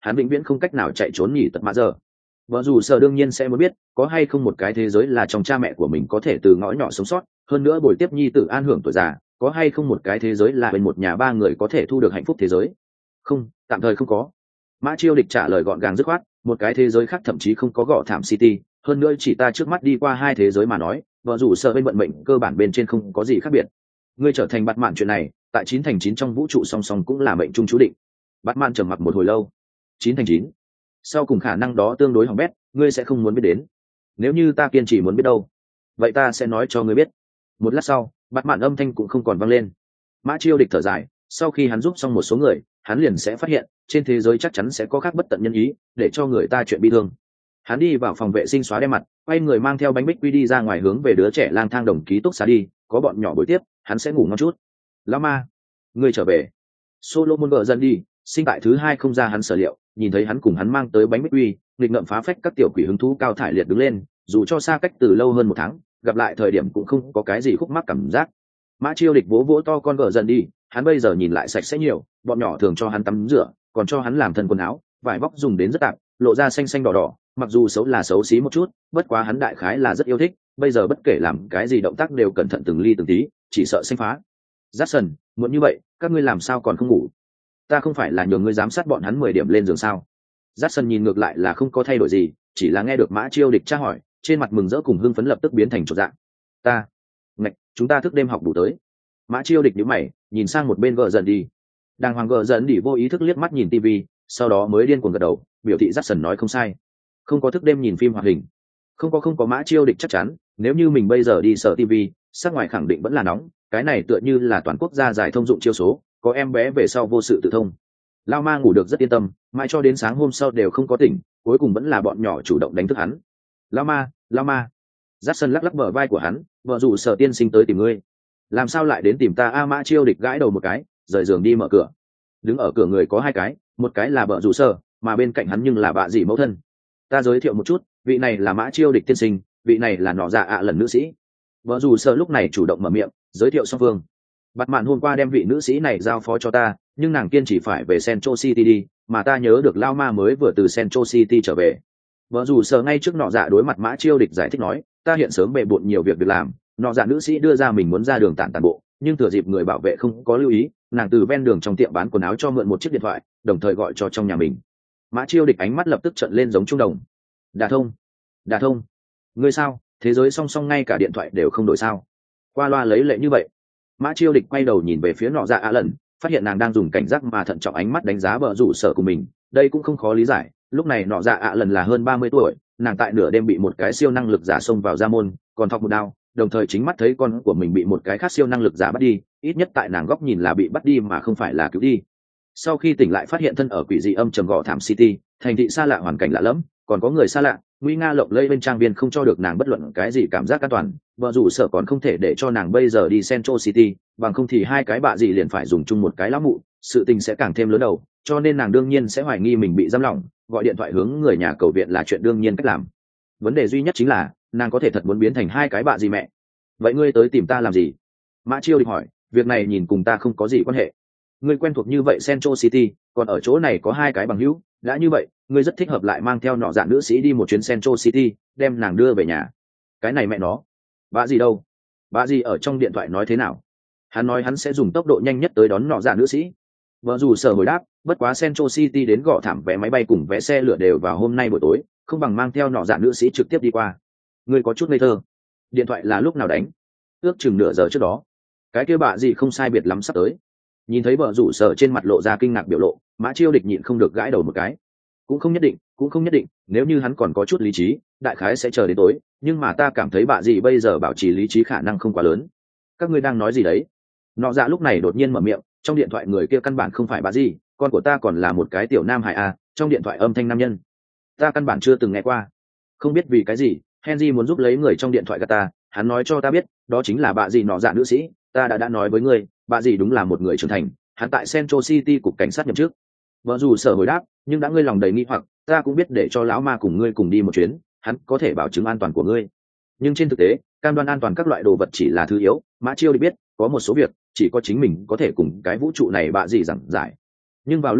hắn vĩnh viễn không cách nào chạy trốn nhỉ tật mã giờ. Vợ dù sợ đương nhiên sẽ muốn biết có hay không một cái thế giới là trong cha mẹ của mình có thể từ ngõ nhỏ sống sót, hơn nữa bồi tiếp nhi tử an hưởng tuổi già, có hay không một cái thế giới là bên một nhà ba người có thể thu được hạnh phúc thế giới. Không, tạm thời không có. Mã Chiêu Địch trả lời gọn gàng dứt khoát, một cái thế giới khác thậm chí không có gõ thảm City, hơn nữa chỉ ta trước mắt đi qua hai thế giới mà nói, vợ dù sợ bên vận mệnh cơ bản bên trên không có gì khác biệt. Ngươi trở thành Batman chuyện này, tại chín thành chín trong vũ trụ song song cũng là mệnh trung chú định. Batman trầm mặc một hồi lâu. Chín thành chín. Sau cùng khả năng đó tương đối hỏng bét, ngươi sẽ không muốn biết đến. Nếu như ta kiên trì muốn biết đâu, vậy ta sẽ nói cho ngươi biết. Một lát sau, Batman âm thanh cũng không còn vang lên. Mã Chiêu Địch thở dài, sau khi hắn giúp xong một số người, hắn liền sẽ phát hiện trên thế giới chắc chắn sẽ có khác bất tận nhân ý để cho người ta chuyện bi thương. Hắn đi vào phòng vệ sinh xóa đe mặt, quay người mang theo bánh bích quy đi ra ngoài hướng về đứa trẻ lang thang đồng ký túc xá đi, có bọn nhỏ buổi tiếp hắn sẽ ngủ ngon chút. Lão ma, ngươi trở về. Solomon vợ dần đi, sinh tại thứ hai không ra hắn sở liệu, nhìn thấy hắn cùng hắn mang tới bánh bích quy, nghịch ngợm phá phách các tiểu quỷ hứng thú cao thải liệt đứng lên, dù cho xa cách từ lâu hơn một tháng, gặp lại thời điểm cũng không có cái gì khúc mắc cảm giác. Mã Chiêu Địch vỗ vỗ to con vợ dần đi, hắn bây giờ nhìn lại sạch sẽ nhiều, bọn nhỏ thường cho hắn tắm rửa, còn cho hắn làm thân quần áo, vải vóc dùng đến rất tạp, lộ ra xanh xanh đỏ đỏ, mặc dù xấu là xấu xí một chút, bất quá hắn đại khái là rất yêu thích, bây giờ bất kể làm cái gì động tác đều cẩn thận từng ly từng tí, chỉ sợ xanh phá. Jackson, muộn như vậy, các ngươi làm sao còn không ngủ? Ta không phải là nhường ngươi giám sát bọn hắn mười điểm lên giường sao? Jackson nhìn ngược lại là không có thay đổi gì, chỉ là nghe được Mã Chiêu Địch tra hỏi, trên mặt mừng rỡ cùng hưng phấn lập tức biến thành chột dạ. Ta, ngạch, chúng ta thức đêm học đủ tới. Mã Chiêu Địch nhíu mày, nhìn sang một bên gờ dần đi. Đàng hoàng gờ dần đi vô ý thức liếc mắt nhìn tivi, sau đó mới điên cuồng gật đầu, biểu thị Jackson nói không sai. Không có thức đêm nhìn phim hoạt hình. Không có không có Mã Chiêu Địch chắc chắn, nếu như mình bây giờ đi sở tivi, sắc ngoài khẳng định vẫn là nóng, cái này tựa như là toàn quốc gia giải thông dụng chiêu số, có em bé về sau vô sự tự thông. Lao ma ngủ được rất yên tâm, mãi cho đến sáng hôm sau đều không có tỉnh, cuối cùng vẫn là bọn nhỏ chủ động đánh thức hắn. Lao ma, Lao ma. Jackson lắc lắc bờ vai của hắn, vợ dù sở tiên sinh tới tìm ngươi. Làm sao lại đến tìm ta? A Mã Chiêu Địch gãi đầu một cái, rời giường đi mở cửa. Đứng ở cửa người có hai cái, một cái là vợ dù sở, mà bên cạnh hắn nhưng là bà dì mẫu thân. Ta giới thiệu một chút, vị này là Mã Chiêu Địch tiên sinh, vị này là nọ dạ ạ lần nữ sĩ. Vợ dù sở lúc này chủ động mở miệng, giới thiệu song phương. Bạt mạn hôm qua đem vị nữ sĩ này giao phó cho ta, nhưng nàng kiên chỉ phải về Central City đi, mà ta nhớ được Lao Ma mới vừa từ Central City trở về. Vợ dù sở ngay trước nọ dạ đối mặt Mã Chiêu Địch giải thích nói, ta hiện sớm bề bộn nhiều việc việc làm, nọ dạ nữ sĩ đưa ra mình muốn ra đường tản tản bộ, nhưng thừa dịp người bảo vệ không có lưu ý, nàng từ ven đường trong tiệm bán quần áo cho mượn một chiếc điện thoại, đồng thời gọi cho trong nhà mình. Mã Chiêu Địch ánh mắt lập tức trợn lên giống trung đồng. Đả thông, đả thông. Ngươi sao? Thế giới song song ngay cả điện thoại đều không đổi sao? Qua loa lấy lệ như vậy. Mã Chiêu Địch quay đầu nhìn về phía nọ dạ ạ lần, phát hiện nàng đang dùng cảnh giác mà thận trọng ánh mắt đánh giá bờ rủ sở của mình, đây cũng không khó lý giải. Lúc này nọ dạ ạ lần là hơn ba mươi tuổi, nàng tại nửa đêm bị một cái siêu năng lực giả xông vào gia môn, còn thọc một đao, đồng thời chính mắt thấy con của mình bị một cái khác siêu năng lực giả bắt đi, ít nhất tại nàng góc nhìn là bị bắt đi mà không phải là cứu đi. Sau khi tỉnh lại phát hiện thân ở quỷ dị âm trầm gò thảm City, thành thị xa lạ hoàn cảnh lạ lẫm, còn có người xa lạ, nguy nga lộng lây bên trang viên không cho được nàng bất luận cái gì cảm giác an toàn, vợ rủ sợ còn không thể để cho nàng bây giờ đi Central City, bằng không thì hai cái bạ gì liền phải dùng chung một cái lão mụ, sự tình sẽ càng thêm lớn đầu, cho nên nàng đương nhiên sẽ hoài nghi mình bị giam lỏng, gọi điện thoại hướng người nhà cầu viện là chuyện đương nhiên cách làm. Vấn đề duy nhất chính là nàng có thể thật muốn biến thành hai cái bạ gì mẹ. Vậy ngươi tới tìm ta làm gì? Mã Chiêu Địch hỏi, việc này nhìn cùng ta không có gì quan hệ. Ngươi quen thuộc như vậy Central City, còn ở chỗ này có hai cái bằng hữu, đã như vậy, ngươi rất thích hợp lại mang theo nọ dạ nữ sĩ đi một chuyến Central City, đem nàng đưa về nhà. Cái này mẹ nó, bạ gì đâu? Bạ gì ở trong điện thoại nói thế nào? Hắn nói hắn sẽ dùng tốc độ nhanh nhất tới đón nọ dạ nữ sĩ. Vợ dù sở hồi đáp, bất quá Central City đến gõ thảm vé máy bay cùng vé xe lửa đều vào hôm nay buổi tối, không bằng mang theo nọ dạ nữ sĩ trực tiếp đi qua. Ngươi có chút ngây thơ. Điện thoại là lúc nào đánh? Ước chừng nửa giờ trước đó. Cái kia bạ gì không sai biệt lắm sắp tới. Nhìn thấy vợ rủ sở trên mặt lộ ra kinh ngạc biểu lộ, Mã Chiêu Địch nhịn không được gãi đầu một cái. Cũng không nhất định, cũng không nhất định, nếu như hắn còn có chút lý trí, đại khái sẽ chờ đến tối, nhưng mà ta cảm thấy bạ gì bây giờ bảo trì lý trí khả năng không quá lớn. Các ngươi đang nói gì đấy? Nọ dạ lúc này đột nhiên mở miệng, trong điện thoại người kia căn bản không phải bạ gì, con của ta còn là một cái tiểu nam hài à, trong điện thoại âm thanh nam nhân. Ta căn bản chưa từng nghe qua. Không biết vì cái gì, Henry muốn giúp lấy người trong điện thoại gạt ta, hắn nói cho ta biết, đó chính là bạ gì nọ dạ nữ sĩ, ta đã đã nói với ngươi, bạ gì đúng là một người trưởng thành, hắn tại Central City cục cảnh sát nhậm chức. Vợ dù sở hồi đáp, nhưng đã ngươi lòng đầy nghi hoặc, ta cũng biết để cho lão ma cùng ngươi cùng đi một chuyến, hắn có thể bảo chứng an toàn của ngươi. Nhưng trên thực tế, cam đoan an toàn các loại đồ vật chỉ là thứ yếu, Mã Chiêu Địch biết, có một số việc chỉ có chính mình có thể cùng cái vũ trụ này bạ gì giảng giải. Nhưng vào lúc này,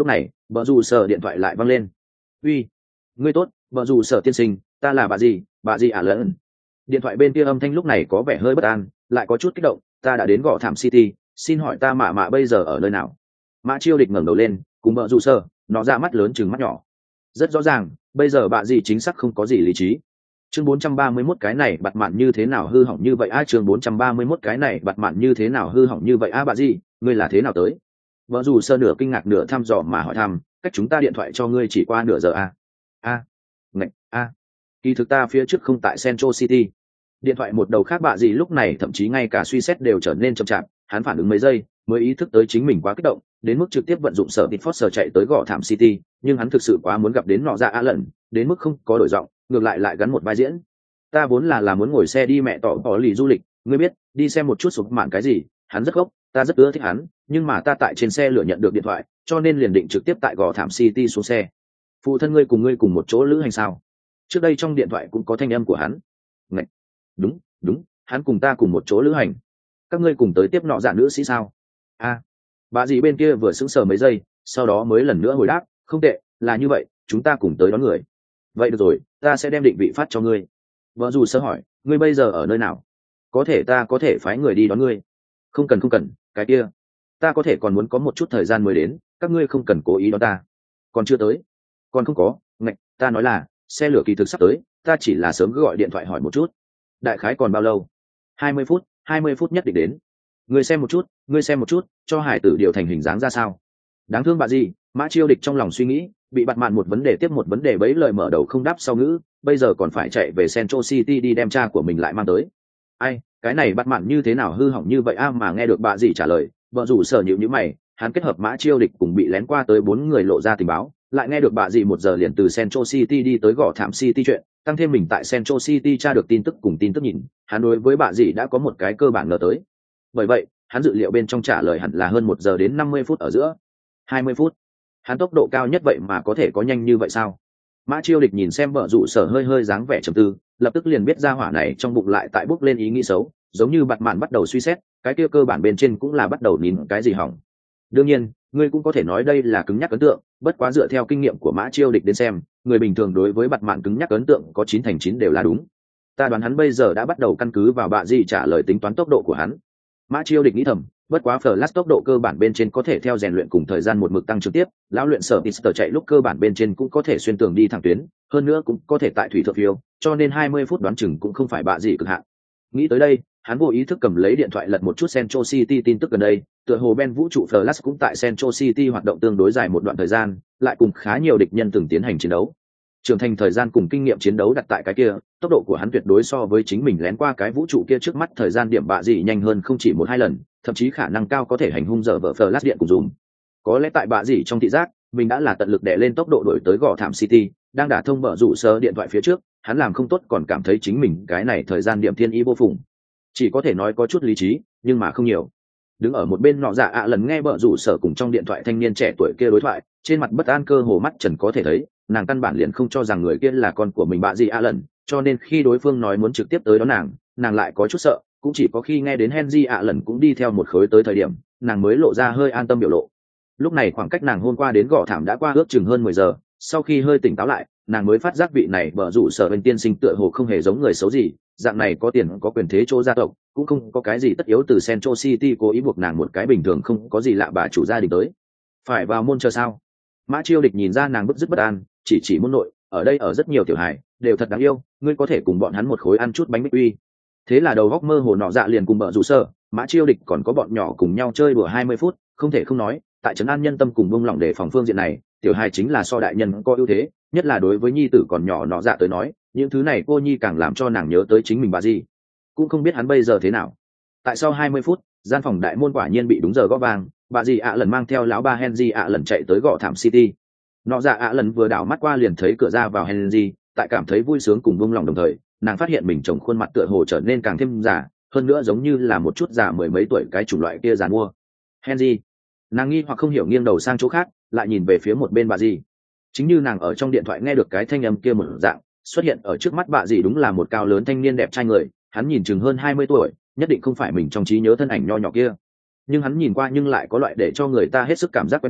Vợ dù sở điện thoại lại văng lên. Uy, ngươi tốt, vợ dù sở tiên sinh, ta là bà gì, bà gì à lẫn. Điện thoại bên kia âm thanh lúc này có vẻ hơi bất an, lại có chút kích động. Ta đã đến Gò Thảm City, xin hỏi ta mạ mạ bây giờ ở nơi nào? Mã Chiêu Địch ngẩng đầu lên, cùng vợ dù sở, nó ra mắt lớn chừng mắt nhỏ. Rất rõ ràng, bây giờ bà gì chính xác không có gì lý trí. Chương bốn trăm ba mươi mốt cái này bặt mạn như thế nào hư hỏng như vậy a? À, chương bốn trăm ba mươi mốt cái này bặt mạn như thế nào hư hỏng như vậy a? À, bà gì, ngươi là thế nào tới? Vợ dù sơ nửa kinh ngạc nửa thăm dò mà hỏi thăm, cách chúng ta điện thoại cho ngươi chỉ qua nửa giờ a. A, ngạch a, kỳ thực ta phía trước không tại Central City. Điện thoại một đầu khác bạ gì lúc này thậm chí ngay cả suy xét đều trở nên chậm chạp, hắn phản ứng mấy giây mới ý thức tới chính mình quá kích động, đến mức trực tiếp vận dụng sở tịt Foster chạy tới Gò Thảm City, nhưng hắn thực sự quá muốn gặp đến nọ dạ a lần, đến mức không có đổi giọng, ngược lại lại gắn một vai diễn. Ta vốn là là muốn ngồi xe đi mẹ tỏ tỏ lì du lịch, ngươi biết, đi xem một chút sụp mạn cái gì, hắn rất gốc, ta rất ưa thích hắn, nhưng mà ta tại trên xe lựa nhận được điện thoại, cho nên liền định trực tiếp tại Gò Thảm City xuống xe. Phụ thân ngươi cùng ngươi cùng một chỗ lữ hành sao? Trước đây trong điện thoại cũng có thanh âm của hắn. Ngậy. Đúng, đúng, hắn cùng ta cùng một chỗ lữ hành. Các ngươi cùng tới tiếp nọ dạ nữ sĩ sao? A. À, bà dì bên kia vừa sững sờ mấy giây, sau đó mới lần nữa hồi đáp, không tệ, là như vậy, chúng ta cùng tới đón người. Vậy được rồi, ta sẽ đem định vị phát cho ngươi. Vợ dù sơ hỏi, ngươi bây giờ ở nơi nào? Có thể ta có thể phái người đi đón ngươi. Không cần không cần, cái kia. Ta có thể còn muốn có một chút thời gian mới đến, các ngươi không cần cố ý đón ta. Còn chưa tới. Còn không có, ngạch, ta nói là, xe lửa kỳ thực sắp tới, ta chỉ là sớm cứ gọi điện thoại hỏi một chút. Đại khái còn bao lâu? Hai mươi phút, hai mươi phút nhất định đến. Ngươi xem một chút, ngươi xem một chút, cho hải tử điều thành hình dáng ra sao. Đáng thương bà gì, Mã Chiêu Địch trong lòng suy nghĩ, bị bặt mạn một vấn đề tiếp một vấn đề bấy lời mở đầu không đáp sau ngữ, bây giờ còn phải chạy về Central City đi đem cha của mình lại mang tới. Ai, cái này bặt mạn như thế nào hư hỏng như vậy a? Mà nghe được bà gì trả lời, vợ rủ sở nhịu nhíu mày, hắn kết hợp Mã Chiêu Địch cùng bị lén qua tới bốn người lộ ra tình báo, lại nghe được bà gì một giờ liền từ Central City đi tới Gò Thảm City chuyện, tăng thêm mình tại Central City tra được tin tức cùng tin tức nhìn, hắn đối với bà gì đã có một cái cơ bản ngờ tới. Bởi vậy, hắn dự liệu bên trong trả lời hẳn là hơn một giờ đến năm mươi phút ở giữa. Hai mươi phút. Hắn tốc độ cao nhất vậy mà có thể có nhanh như vậy sao? Mã Chiêu Địch nhìn xem vợ rủ sở hơi hơi dáng vẻ trầm tư, lập tức liền biết ra hỏa này trong bụng lại tại bốc lên ý nghĩ xấu, giống như bặt mạn bắt đầu suy xét, cái kia cơ bản bên trên cũng là bắt đầu nín cái gì hỏng. Đương nhiên, ngươi cũng có thể nói đây là cứng nhắc ấn tượng, bất quá dựa theo kinh nghiệm của Mã Chiêu Địch đến xem, người bình thường đối với bặt mạn cứng nhắc ấn tượng có chín thành chín đều là đúng. Ta đoán hắn bây giờ đã bắt đầu căn cứ vào bạ gì trả lời tính toán tốc độ của hắn. Mã Chiêu Địch nghĩ thầm, bất quá Flash tốc độ cơ bản bên trên có thể theo rèn luyện cùng thời gian một mực tăng trực tiếp, lão luyện sở Pister chạy lúc cơ bản bên trên cũng có thể xuyên tường đi thẳng tuyến, hơn nữa cũng có thể tại thủy thượng phiêu, cho nên hai mươi phút đoán chừng cũng không phải bạ gì cực hạn. Nghĩ tới đây, hắn vô ý thức cầm lấy điện thoại lật một chút Central City tin tức gần đây, tựa hồ Ben vũ trụ Flash cũng tại Central City hoạt động tương đối dài một đoạn thời gian, lại cùng khá nhiều địch nhân từng tiến hành chiến đấu. Trưởng thành thời gian cùng kinh nghiệm chiến đấu đặt tại cái kia, tốc độ của hắn tuyệt đối so với chính mình lén qua cái vũ trụ kia trước mắt thời gian điểm bạ gì nhanh hơn không chỉ một hai lần, thậm chí khả năng cao có thể hành hung dở vợ Flash điện cùng dùng. Có lẽ tại bạ gì trong thị giác, mình đã là tận lực đè lên tốc độ đổi tới Gò Thảm City, đang đả thông bờ rủ sơ điện thoại phía trước, hắn làm không tốt còn cảm thấy chính mình cái này thời gian điểm thiên ý vô phùng. Chỉ có thể nói có chút lý trí, nhưng mà không nhiều. Đứng ở một bên nọ dạ ạ lần nghe bờ rủ sở cùng trong điện thoại thanh niên trẻ tuổi kia đối thoại, trên mặt bất an cơ hồ mắt trần có thể thấy, nàng căn bản liền không cho rằng người kia là con của mình bạ gì ạ lần, cho nên khi đối phương nói muốn trực tiếp tới đón nàng, nàng lại có chút sợ, cũng chỉ có khi nghe đến Henry ạ lần cũng đi theo một khối tới thời điểm, nàng mới lộ ra hơi an tâm biểu lộ. Lúc này khoảng cách nàng hôm qua đến Gò Thảm đã qua ước chừng hơn mười giờ, sau khi hơi tỉnh táo lại, nàng mới phát giác vị này bờ rủ sở bên tiên sinh tựa hồ không hề giống người xấu gì, dạng này có tiền có quyền thế chỗ gia tộc, cũng không có cái gì tất yếu từ Central City cố ý buộc nàng một cái bình thường không có gì lạ bà chủ gia đình tới. Phải vào môn chờ sao? Mã Chiêu Địch nhìn ra nàng bứt rứt bất an, chỉ chỉ môn nội, ở đây ở rất nhiều tiểu hài, đều thật đáng yêu, ngươi có thể cùng bọn hắn một khối ăn chút bánh bích quy. Thế là đầu góc mơ hồ nọ dạ liền cùng bờ rủ sở, Mã Chiêu Địch còn có bọn nhỏ cùng nhau chơi đùa hai mươi phút, không thể không nói, tại trấn an nhân tâm cùng buông lỏng để phòng phương diện này, tiểu hài chính là so đại nhân có ưu thế, nhất là đối với nhi tử còn nhỏ nọ dạ tới nói, những thứ này cô nhi càng làm cho nàng nhớ tới chính mình bà gì. Cũng không biết hắn bây giờ thế nào. Tại sau hai mươi phút, gian phòng đại môn quả nhiên bị đúng giờ gõ vang, bà gì ạ lần mang theo lão ba Henry ạ lần chạy tới Gò Thảm City. Nọ dạ ạ lần vừa đảo mắt qua liền thấy cửa ra vào Henry, tại cảm thấy vui sướng cùng buông lòng đồng thời, nàng phát hiện mình chồng khuôn mặt tựa hồ trở nên càng thêm già, hơn nữa giống như là một chút già mười mấy tuổi cái chủng loại kia già mua. Henry, nàng nghi hoặc không hiểu nghiêng đầu sang chỗ khác, lại nhìn về phía một bên bà gì. Chính như nàng ở trong điện thoại nghe được cái thanh âm kia một dạng, xuất hiện ở trước mắt bà gì đúng là một cao lớn thanh niên đẹp trai người, hắn nhìn chừng hơn hai mươi tuổi, nhất định không phải mình trong trí nhớ thân ảnh nho nhỏ kia. Nhưng hắn nhìn qua nhưng lại có loại để cho người ta hết sức cảm giác quen thuộc,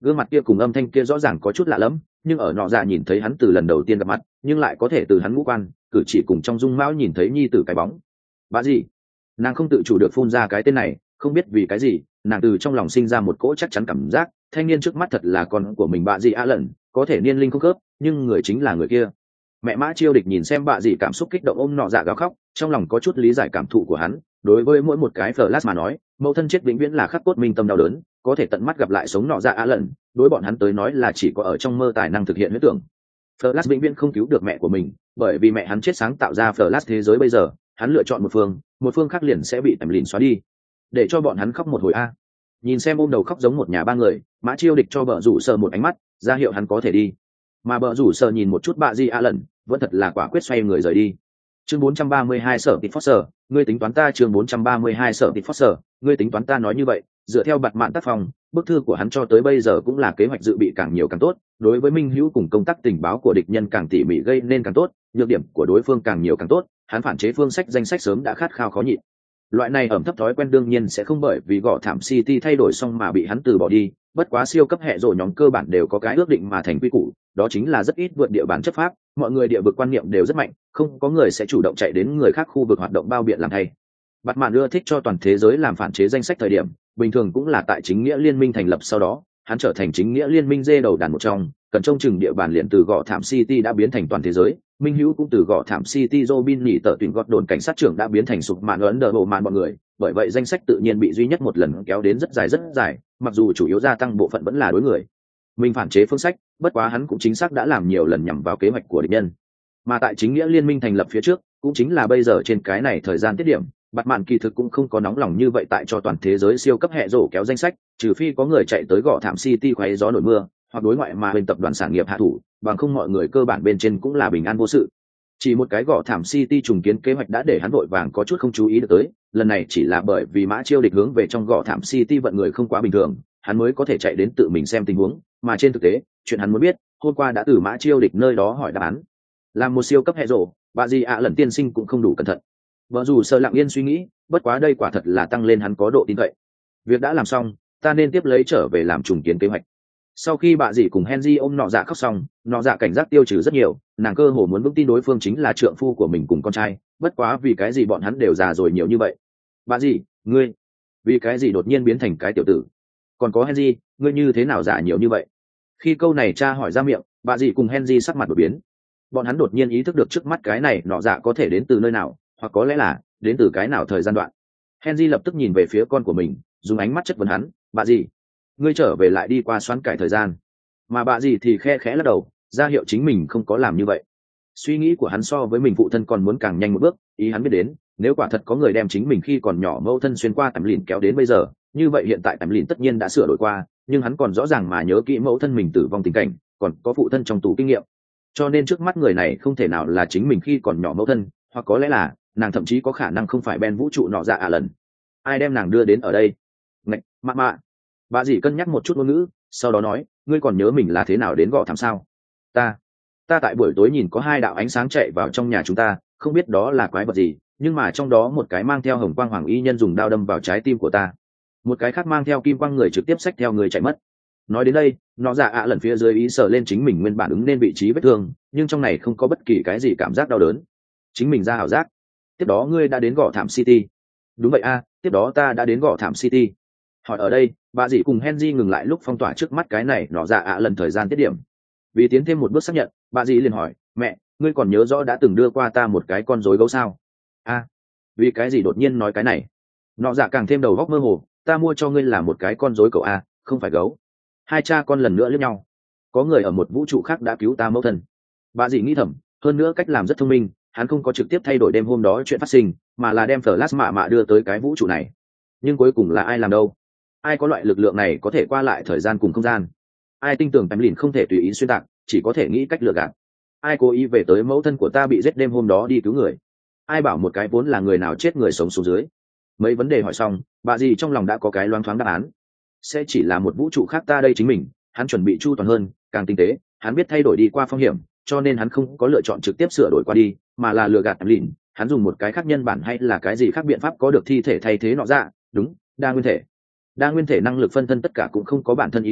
gương mặt kia cùng âm thanh kia rõ ràng có chút lạ lẫm, nhưng ở nọ dạ nhìn thấy hắn từ lần đầu tiên gặp mặt, nhưng lại có thể từ hắn ngũ quan cử chỉ cùng trong dung mạo nhìn thấy nhi tử cái bóng. Bà gì? Nàng không tự chủ được phun ra cái tên này, không biết vì cái gì, nàng từ trong lòng sinh ra một cỗ chắc chắn cảm giác, thanh niên trước mắt thật là con của mình. Bà gì a lần, có thể niên linh không khớp, nhưng người chính là người kia. Mẹ Mã Chiêu Địch nhìn xem bà gì cảm xúc kích động ôm nọ dạ gào khóc, trong lòng có chút lý giải cảm thụ của hắn. Đối với mỗi một cái Flash mà nói, mẫu thân chết vĩnh viễn là khắc cốt minh tâm đau đớn, có thể tận mắt gặp lại sống nọ dạ a lần, đối bọn hắn tới nói là chỉ có ở trong mơ tài năng thực hiện huyễn tưởng. Flash vĩnh viễn không cứu được mẹ của mình, bởi vì mẹ hắn chết sáng tạo ra Flash thế giới bây giờ, hắn lựa chọn một phương, một phương khác liền sẽ bị tầm lìn xóa đi. Để cho bọn hắn khóc một hồi a. Nhìn xem ôm đầu khóc giống một nhà ba người, Mã Chiêu Địch cho Bờ Rủ Sở một ánh mắt, ra hiệu hắn có thể đi. Mà Bờ Rủ Sở nhìn một chút bà gì a lần, vẫn thật là quả quyết xoay người rời đi. Chương bốn trăm ba mươi hai Sở Tịt Foster, ngươi tính toán ta. Chương bốn trăm ba mươi hai Sở Tịt Foster, ngươi tính toán ta. Nói như vậy, dựa theo bạt mạn tác phong, bức thư của hắn cho tới bây giờ cũng là kế hoạch dự bị càng nhiều càng tốt, đối với minh hữu cùng công tác tình báo của địch nhân càng tỉ mỉ gây nên càng tốt, nhược điểm của đối phương càng nhiều càng tốt, hắn phản chế phương sách danh sách sớm đã khát khao khó nhịn. Loại này ẩm thấp thói quen đương nhiên sẽ không bởi vì gõ thảm City thay đổi xong mà bị hắn từ bỏ đi, bất quá siêu cấp hệ rồi nhóm cơ bản đều có cái ước định mà thành quy củ, đó chính là rất ít vượt địa bàn chấp pháp, mọi người địa vực quan niệm đều rất mạnh, không có người sẽ chủ động chạy đến người khác khu vực hoạt động bao biện làm thay. Bạt mạn ưa thích cho toàn thế giới làm phản chế danh sách thời điểm, bình thường cũng là tại chính nghĩa liên minh thành lập sau đó, hắn trở thành chính nghĩa liên minh dê đầu đàn một trong, cần trông chừng địa bàn liền từ gõ thảm City đã biến thành toàn thế giới, minh hữu cũng từ gõ thảm City Robin nhị tờ tuyển gọt đồn cảnh sát trưởng đã biến thành sụp mạn ấn đờ bộ mạn bọn người, bởi vậy danh sách tự nhiên bị duy nhất một lần kéo đến rất dài rất dài, mặc dù chủ yếu gia tăng bộ phận vẫn là đối người mình phản chế phương sách, bất quá hắn cũng chính xác đã làm nhiều lần nhằm vào kế hoạch của địch nhân. Mà tại chính nghĩa liên minh thành lập phía trước, cũng chính là bây giờ trên cái này thời gian tiết điểm, Bạt mạn kỳ thực cũng không có nóng lòng như vậy tại cho toàn thế giới siêu cấp hệ rổ kéo danh sách, trừ phi có người chạy tới gõ thảm City khoé gió nổi mưa, hoặc đối ngoại mà bên tập đoàn sản nghiệp hạ thủ, bằng không mọi người cơ bản bên trên cũng là bình an vô sự. Chỉ một cái gõ thảm City trùng kiến kế hoạch đã để hắn vội vàng có chút không chú ý được tới, lần này chỉ là bởi vì Mã Chiêu Địch hướng về trong gõ thảm City vận người không quá bình thường, hắn mới có thể chạy đến tự mình xem tình huống, mà trên thực tế, chuyện hắn muốn biết, hôm qua đã từ Mã Chiêu Địch nơi đó hỏi đáp án. Làm một siêu cấp hệ rổ, bà gì ạ lần tiên sinh cũng không đủ cẩn thận. Vợ dù sợ lặng yên suy nghĩ, bất quá đây quả thật là tăng lên hắn có độ tin cậy. Việc đã làm xong, ta nên tiếp lấy trở về làm trùng kiến kế hoạch. Sau khi bà dì cùng Henry ôm nọ dạ khóc xong, nọ dạ cảnh giác tiêu trừ rất nhiều, nàng cơ hồ muốn vững tin đối phương chính là trượng phu của mình cùng con trai, bất quá vì cái gì bọn hắn đều già rồi nhiều như vậy. Bà dì, ngươi, vì cái gì đột nhiên biến thành cái tiểu tử? Còn có Henry, ngươi như thế nào già nhiều như vậy? Khi câu này cha hỏi ra miệng, bà dì cùng Henry sắc mặt đột biến. Bọn hắn đột nhiên ý thức được trước mắt cái này nọ dạ có thể đến từ nơi nào, hoặc có lẽ là đến từ cái nào thời gian đoạn. Henry lập tức nhìn về phía con của mình, dùng ánh mắt chất vấn hắn, bà dì, ngươi trở về lại đi qua xoắn cải thời gian. Mà bà dì thì khe khẽ lắc đầu, ra hiệu chính mình không có làm như vậy. Suy nghĩ của hắn so với mình phụ thân còn muốn càng nhanh một bước, ý hắn biết đến, nếu quả thật có người đem chính mình khi còn nhỏ mẫu thân xuyên qua tầm lìn kéo đến bây giờ, như vậy hiện tại tầm lìn tất nhiên đã sửa đổi qua, nhưng hắn còn rõ ràng mà nhớ kỹ mẫu thân mình tử vong tình cảnh, còn có phụ thân trong tù kinh nghiệm. Cho nên trước mắt người này không thể nào là chính mình khi còn nhỏ mẫu thân, hoặc có lẽ là nàng thậm chí có khả năng không phải Ben vũ trụ nọ dạ à lần. Ai đem nàng đưa đến ở đây? Ngạch, mạ mạ. Bà dì cân nhắc một chút ngôn ngữ, sau đó nói, ngươi còn nhớ mình là thế nào đến gõ thảm sao? Ta, ta tại buổi tối nhìn có hai đạo ánh sáng chạy vào trong nhà chúng ta, không biết đó là quái vật gì, nhưng mà trong đó một cái mang theo hồng quang hoàng y nhân dùng đao đâm vào trái tim của ta, một cái khác mang theo kim quang người trực tiếp xách theo người chạy mất. Nói đến đây, nó dạ ạ à lần phía dưới ý sờ lên chính mình nguyên bản ứng nên vị trí vết thương, nhưng trong này không có bất kỳ cái gì cảm giác đau đớn, chính mình ra ảo giác. Tiếp đó ngươi đã đến gõ thảm City. Đúng vậy a, tiếp đó ta đã đến gõ thảm City. Hỏi ở đây, bà dì cùng Henry ngừng lại lúc phong tỏa trước mắt cái này nó dạ ạ à lần thời gian tiết điểm. Vì tiến thêm một bước xác nhận, bà dì liền hỏi, mẹ, ngươi còn nhớ rõ đã từng đưa qua ta một cái con rối gấu sao? A, vì cái gì đột nhiên nói cái này? Nó dạ càng thêm đầu góc mơ hồ, ta mua cho ngươi là một cái con rối cậu a, không phải gấu. Hai cha con lần nữa liếc nhau. Có người ở một vũ trụ khác đã cứu ta mẫu thân. Bà dì nghĩ thầm, hơn nữa cách làm rất thông minh, hắn không có trực tiếp thay đổi đêm hôm đó chuyện phát sinh, mà là đem Flash mạ mạ đưa tới cái vũ trụ này. Nhưng cuối cùng là ai làm đâu? Ai có loại lực lượng này có thể qua lại thời gian cùng không gian? Ai tin tưởng Tamlin không thể tùy ý xuyên tạc, chỉ có thể nghĩ cách lừa gạt? Ai cố ý về tới mẫu thân của ta bị giết đêm hôm đó đi cứu người? Ai bảo một cái vốn là người nào chết người sống xuống dưới? Mấy vấn đề hỏi xong, bà dì trong lòng đã có cái loáng thoáng đáp án. Sẽ chỉ là một vũ trụ khác ta đây chính mình, hắn chuẩn bị chu toàn hơn, càng tinh tế, hắn biết thay đổi đi qua phong hiểm, cho nên hắn không có lựa chọn trực tiếp sửa đổi qua đi, mà là lừa gạt Tamlin, hắn dùng một cái khác nhân bản hay là cái gì khác biện pháp có được thi thể thay thế nọ ra, đúng, đa nguyên thể. Đa nguyên thể năng lực phân thân tất cả cũng không có bản thân ý thức,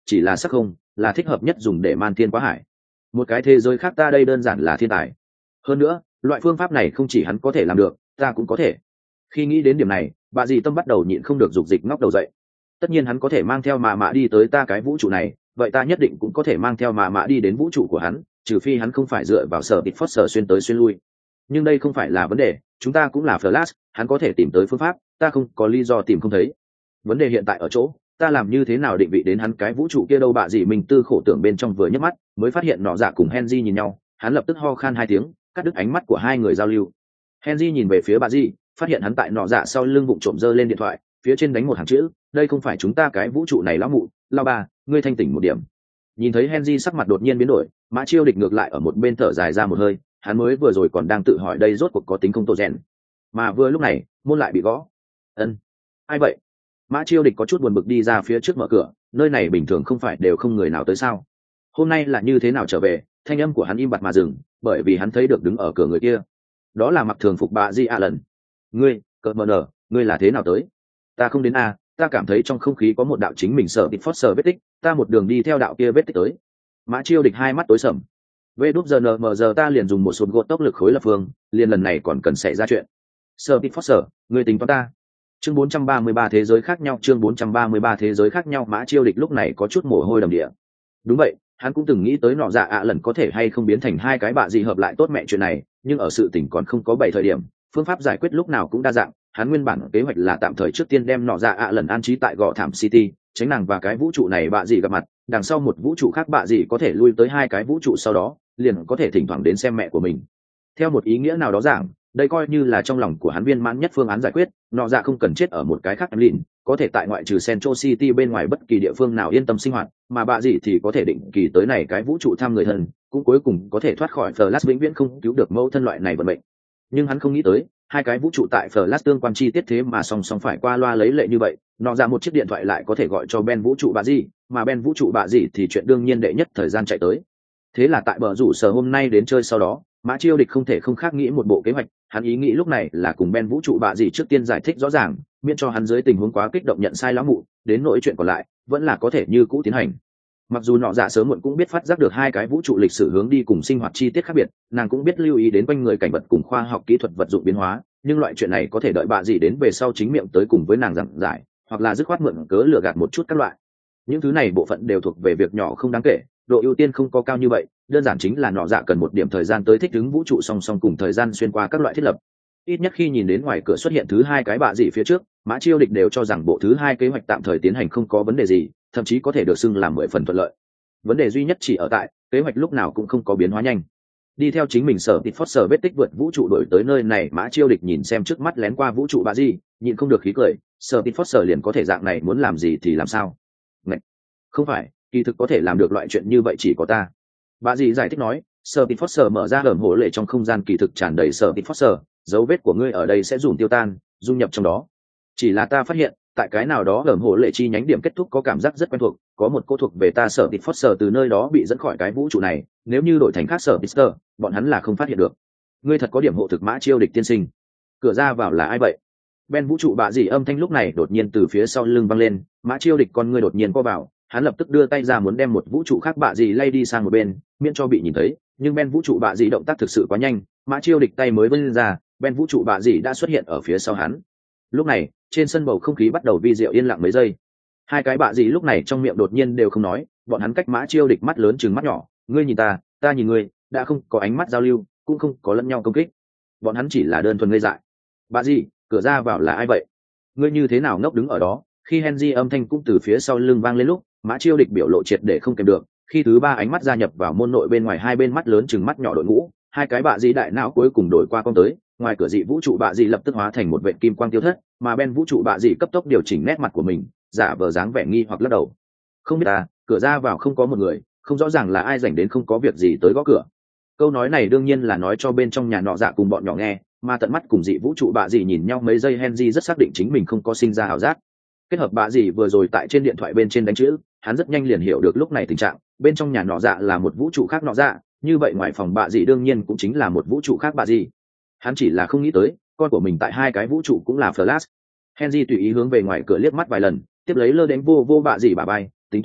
chỉ là sắc không là thích hợp nhất dùng để man thiên quá hải. Một cái thế giới khác ta đây đơn giản là thiên tài. Hơn nữa loại phương pháp này không chỉ hắn có thể làm được, ta cũng có thể. Khi nghĩ đến điểm này, bà dì tâm bắt đầu nhịn không được dục dịch ngóc đầu dậy. Tất nhiên hắn có thể mang theo mạ mạ đi tới ta cái vũ trụ này, vậy ta nhất định cũng có thể mang theo mạ mạ đi đến vũ trụ của hắn, trừ phi hắn không phải dựa vào sở tịt phót sở xuyên tới xuyên lui. Nhưng đây không phải là vấn đề, chúng ta cũng là Flash, hắn có thể tìm tới phương pháp, ta không có lý do tìm không thấy. Vấn đề hiện tại ở chỗ ta làm như thế nào định vị đến hắn cái vũ trụ kia đâu. Bà dì mình tư khổ tưởng bên trong vừa nhấc mắt mới phát hiện nọ dạ cùng Henry nhìn nhau, hắn lập tức ho khan hai tiếng, cắt đứt ánh mắt của hai người giao lưu. Henry nhìn về phía bà dì, phát hiện hắn tại nọ dạ sau lưng bụng trộm giơ lên điện thoại, phía trên đánh một hàng chữ, đây không phải chúng ta cái vũ trụ này lão mụ, lao bà, ngươi thanh tỉnh một điểm. Nhìn thấy Henry sắc mặt đột nhiên biến đổi, Mã Chiêu Địch ngược lại ở một bên thở dài ra một hơi, hắn mới vừa rồi còn đang tự hỏi đây rốt cuộc có tính không tổ rèn, mà vừa lúc này môn lại bị gõ. Ân, ai vậy? Mã Chiêu Địch có chút buồn bực đi ra phía trước mở cửa, nơi này bình thường không phải đều không người nào tới sao? Hôm nay là như thế nào trở về? Thanh âm của hắn im bặt mà dừng, bởi vì hắn thấy được đứng ở cửa người kia, đó là mặc thường phục bà Di A lần. Ngươi, cợt mờ nở, ngươi là thế nào tới? Ta không đến a, ta cảm thấy trong không khí có một đạo chính mình sợ bị phót sờ vết tích, ta một đường đi theo đạo kia vết tích tới. Mã Chiêu Địch hai mắt tối sầm. Vê đúp giờ nờ mờ giờ ta liền dùng một số gột tốc lực khối lập phương, liền lần này còn cần xảy ra chuyện. Sơ bị phót sở, ngươi tính toán ta. Chương bốn trăm ba mươi ba thế giới khác nhau, chương bốn trăm ba mươi ba thế giới khác nhau. Mã Chiêu Địch lúc này có chút mồ hôi đầm địa. Đúng vậy, hắn cũng từng nghĩ tới nọ dạ ạ à lần có thể hay không biến thành hai cái bạ gì hợp lại tốt mẹ chuyện này, nhưng ở sự tình còn không có bảy thời điểm, phương pháp giải quyết lúc nào cũng đa dạng. Hắn nguyên bản kế hoạch là tạm thời trước tiên đem nọ dạ ạ à lần an trí tại gò thảm city, tránh nàng và cái vũ trụ này bạ gì gặp mặt, đằng sau một vũ trụ khác bạ gì có thể lui tới hai cái vũ trụ sau đó liền có thể thỉnh thoảng đến xem mẹ của mình. Theo một ý nghĩa nào đó giảng, đây coi như là trong lòng của hắn viên mãn nhất phương án giải quyết, nọ dạ không cần chết ở một cái khác em lìn, có thể tại ngoại trừ Central City bên ngoài bất kỳ địa phương nào yên tâm sinh hoạt, mà bạ gì thì có thể định kỳ tới này cái vũ trụ thăm người thân, cũng cuối cùng có thể thoát khỏi Flash vĩnh viễn không cứu được mẫu thân loại này vận mệnh. Nhưng hắn không nghĩ tới, hai cái vũ trụ tại Flash tương quan chi tiết thế mà song song phải qua loa lấy lệ như vậy, nọ dạ một chiếc điện thoại lại có thể gọi cho Ben vũ trụ bạ gì, mà Ben vũ trụ bạ gì thì chuyện đương nhiên đệ nhất thời gian chạy tới. Thế là tại bờ rủ sở hôm nay đến chơi sau đó, Mã Chiêu Địch không thể không khác nghĩ một bộ kế hoạch, hắn ý nghĩ lúc này là cùng Ben vũ trụ bạ gì trước tiên giải thích rõ ràng, miễn cho hắn dưới tình huống quá kích động nhận sai lão mụ, đến nỗi chuyện còn lại vẫn là có thể như cũ tiến hành. Mặc dù nọ dạ sớm muộn cũng biết phát giác được hai cái vũ trụ lịch sử hướng đi cùng sinh hoạt chi tiết khác biệt, nàng cũng biết lưu ý đến quanh người cảnh vật cùng khoa học kỹ thuật vật dụng biến hóa, nhưng loại chuyện này có thể đợi bạ gì đến về sau chính miệng tới cùng với nàng giảng giải, hoặc là dứt khoát mượn cớ lừa gạt một chút các loại. Những thứ này bộ phận đều thuộc về việc nhỏ không đáng kể, độ ưu tiên không có cao như vậy, đơn giản chính là nọ dạ cần một điểm thời gian tới thích ứng vũ trụ song song cùng thời gian xuyên qua các loại thiết lập. Ít nhất khi nhìn đến ngoài cửa xuất hiện thứ hai cái bạ gì phía trước, Mã Chiêu Địch đều cho rằng bộ thứ hai kế hoạch tạm thời tiến hành không có vấn đề gì, thậm chí có thể được xưng là mười phần thuận lợi. Vấn đề duy nhất chỉ ở tại kế hoạch lúc nào cũng không có biến hóa nhanh. Đi theo chính mình sở tịt phót sở vết tích vượt vũ trụ đổi tới nơi này, Mã Chiêu Địch nhìn xem trước mắt lén qua vũ trụ bạ gì, nhịn không được khí cười, sở tịt phót sở liền có thể dạng này muốn làm gì thì làm sao? Ngậy! Không phải, kỳ thực có thể làm được loại chuyện như vậy chỉ có ta. Bà dì giải thích nói, sở tịt phót sở mở ra hởm hổ lệ trong không gian kỳ thực tràn đầy sở tịt phót sở, dấu vết của ngươi ở đây sẽ dùng tiêu tan, dung nhập trong đó. Chỉ là ta phát hiện, tại cái nào đó hởm hổ lệ chi nhánh điểm kết thúc có cảm giác rất quen thuộc, có một cô thuộc về ta sở tịt phót sở từ nơi đó bị dẫn khỏi cái vũ trụ này, nếu như đổi thành khác sở tịt sở, bọn hắn là không phát hiện được. Ngươi thật có điểm hộ thực Mã Chiêu Địch tiên sinh. Cửa ra vào là ai vậy? Ben vũ trụ bạ dì âm thanh lúc này đột nhiên từ phía sau lưng vang lên, Mã Chiêu Địch con ngươi đột nhiên co vào, hắn lập tức đưa tay ra muốn đem một vũ trụ khác bạ dì lay đi sang một bên, miễn cho bị nhìn thấy, nhưng Ben vũ trụ bạ dì động tác thực sự quá nhanh, Mã Chiêu Địch tay mới vươn ra, Ben vũ trụ bạ dì đã xuất hiện ở phía sau hắn. Lúc này, trên sân bầu không khí bắt đầu vi diệu yên lặng mấy giây. Hai cái bạ dì lúc này trong miệng đột nhiên đều không nói, bọn hắn cách Mã Chiêu Địch mắt lớn chừng mắt nhỏ, ngươi nhìn ta, ta nhìn ngươi, đã không có ánh mắt giao lưu, cũng không có lẫn nhau công kích. Bọn hắn chỉ là đơn thuần ngây dại. Bạ dì, cửa ra vào là ai vậy? Ngươi như thế nào ngốc đứng ở đó? Khi Henry âm thanh cũng từ phía sau lưng vang lên lúc, Mã Chiêu Địch biểu lộ triệt để không kèm được, khi thứ ba ánh mắt gia nhập vào môn nội bên ngoài hai bên mắt lớn chừng mắt nhỏ đội ngũ, hai cái bạ dì đại não cuối cùng đổi qua con tới, ngoài cửa dị vũ trụ bạ dì lập tức hóa thành một vệ kim quang tiêu thất, mà Ben vũ trụ bạ dì cấp tốc điều chỉnh nét mặt của mình, giả vờ dáng vẻ nghi hoặc lắc đầu. Không biết ta, cửa ra vào không có một người, không rõ ràng là ai rảnh đến không có việc gì tới gõ cửa. Câu nói này đương nhiên là nói cho bên trong nhà nọ dạ cùng bọn nhỏ nghe, mà tận mắt cùng dị vũ trụ bạ dì nhìn nhau mấy giây, Henry rất xác định chính mình không có sinh ra ảo giác. Kết hợp bạ dì vừa rồi tại trên điện thoại bên trên đánh chữ, hắn rất nhanh liền hiểu được lúc này tình trạng, bên trong nhà nọ dạ là một vũ trụ khác nọ dạ, như vậy ngoài phòng bạ dì đương nhiên cũng chính là một vũ trụ khác bạ dì. Hắn chỉ là không nghĩ tới, con của mình tại hai cái vũ trụ cũng là Flash. Henry tùy ý hướng về ngoài cửa liếc mắt vài lần, tiếp lấy lơ đến vô vô bạ dì bà bay, tính toán,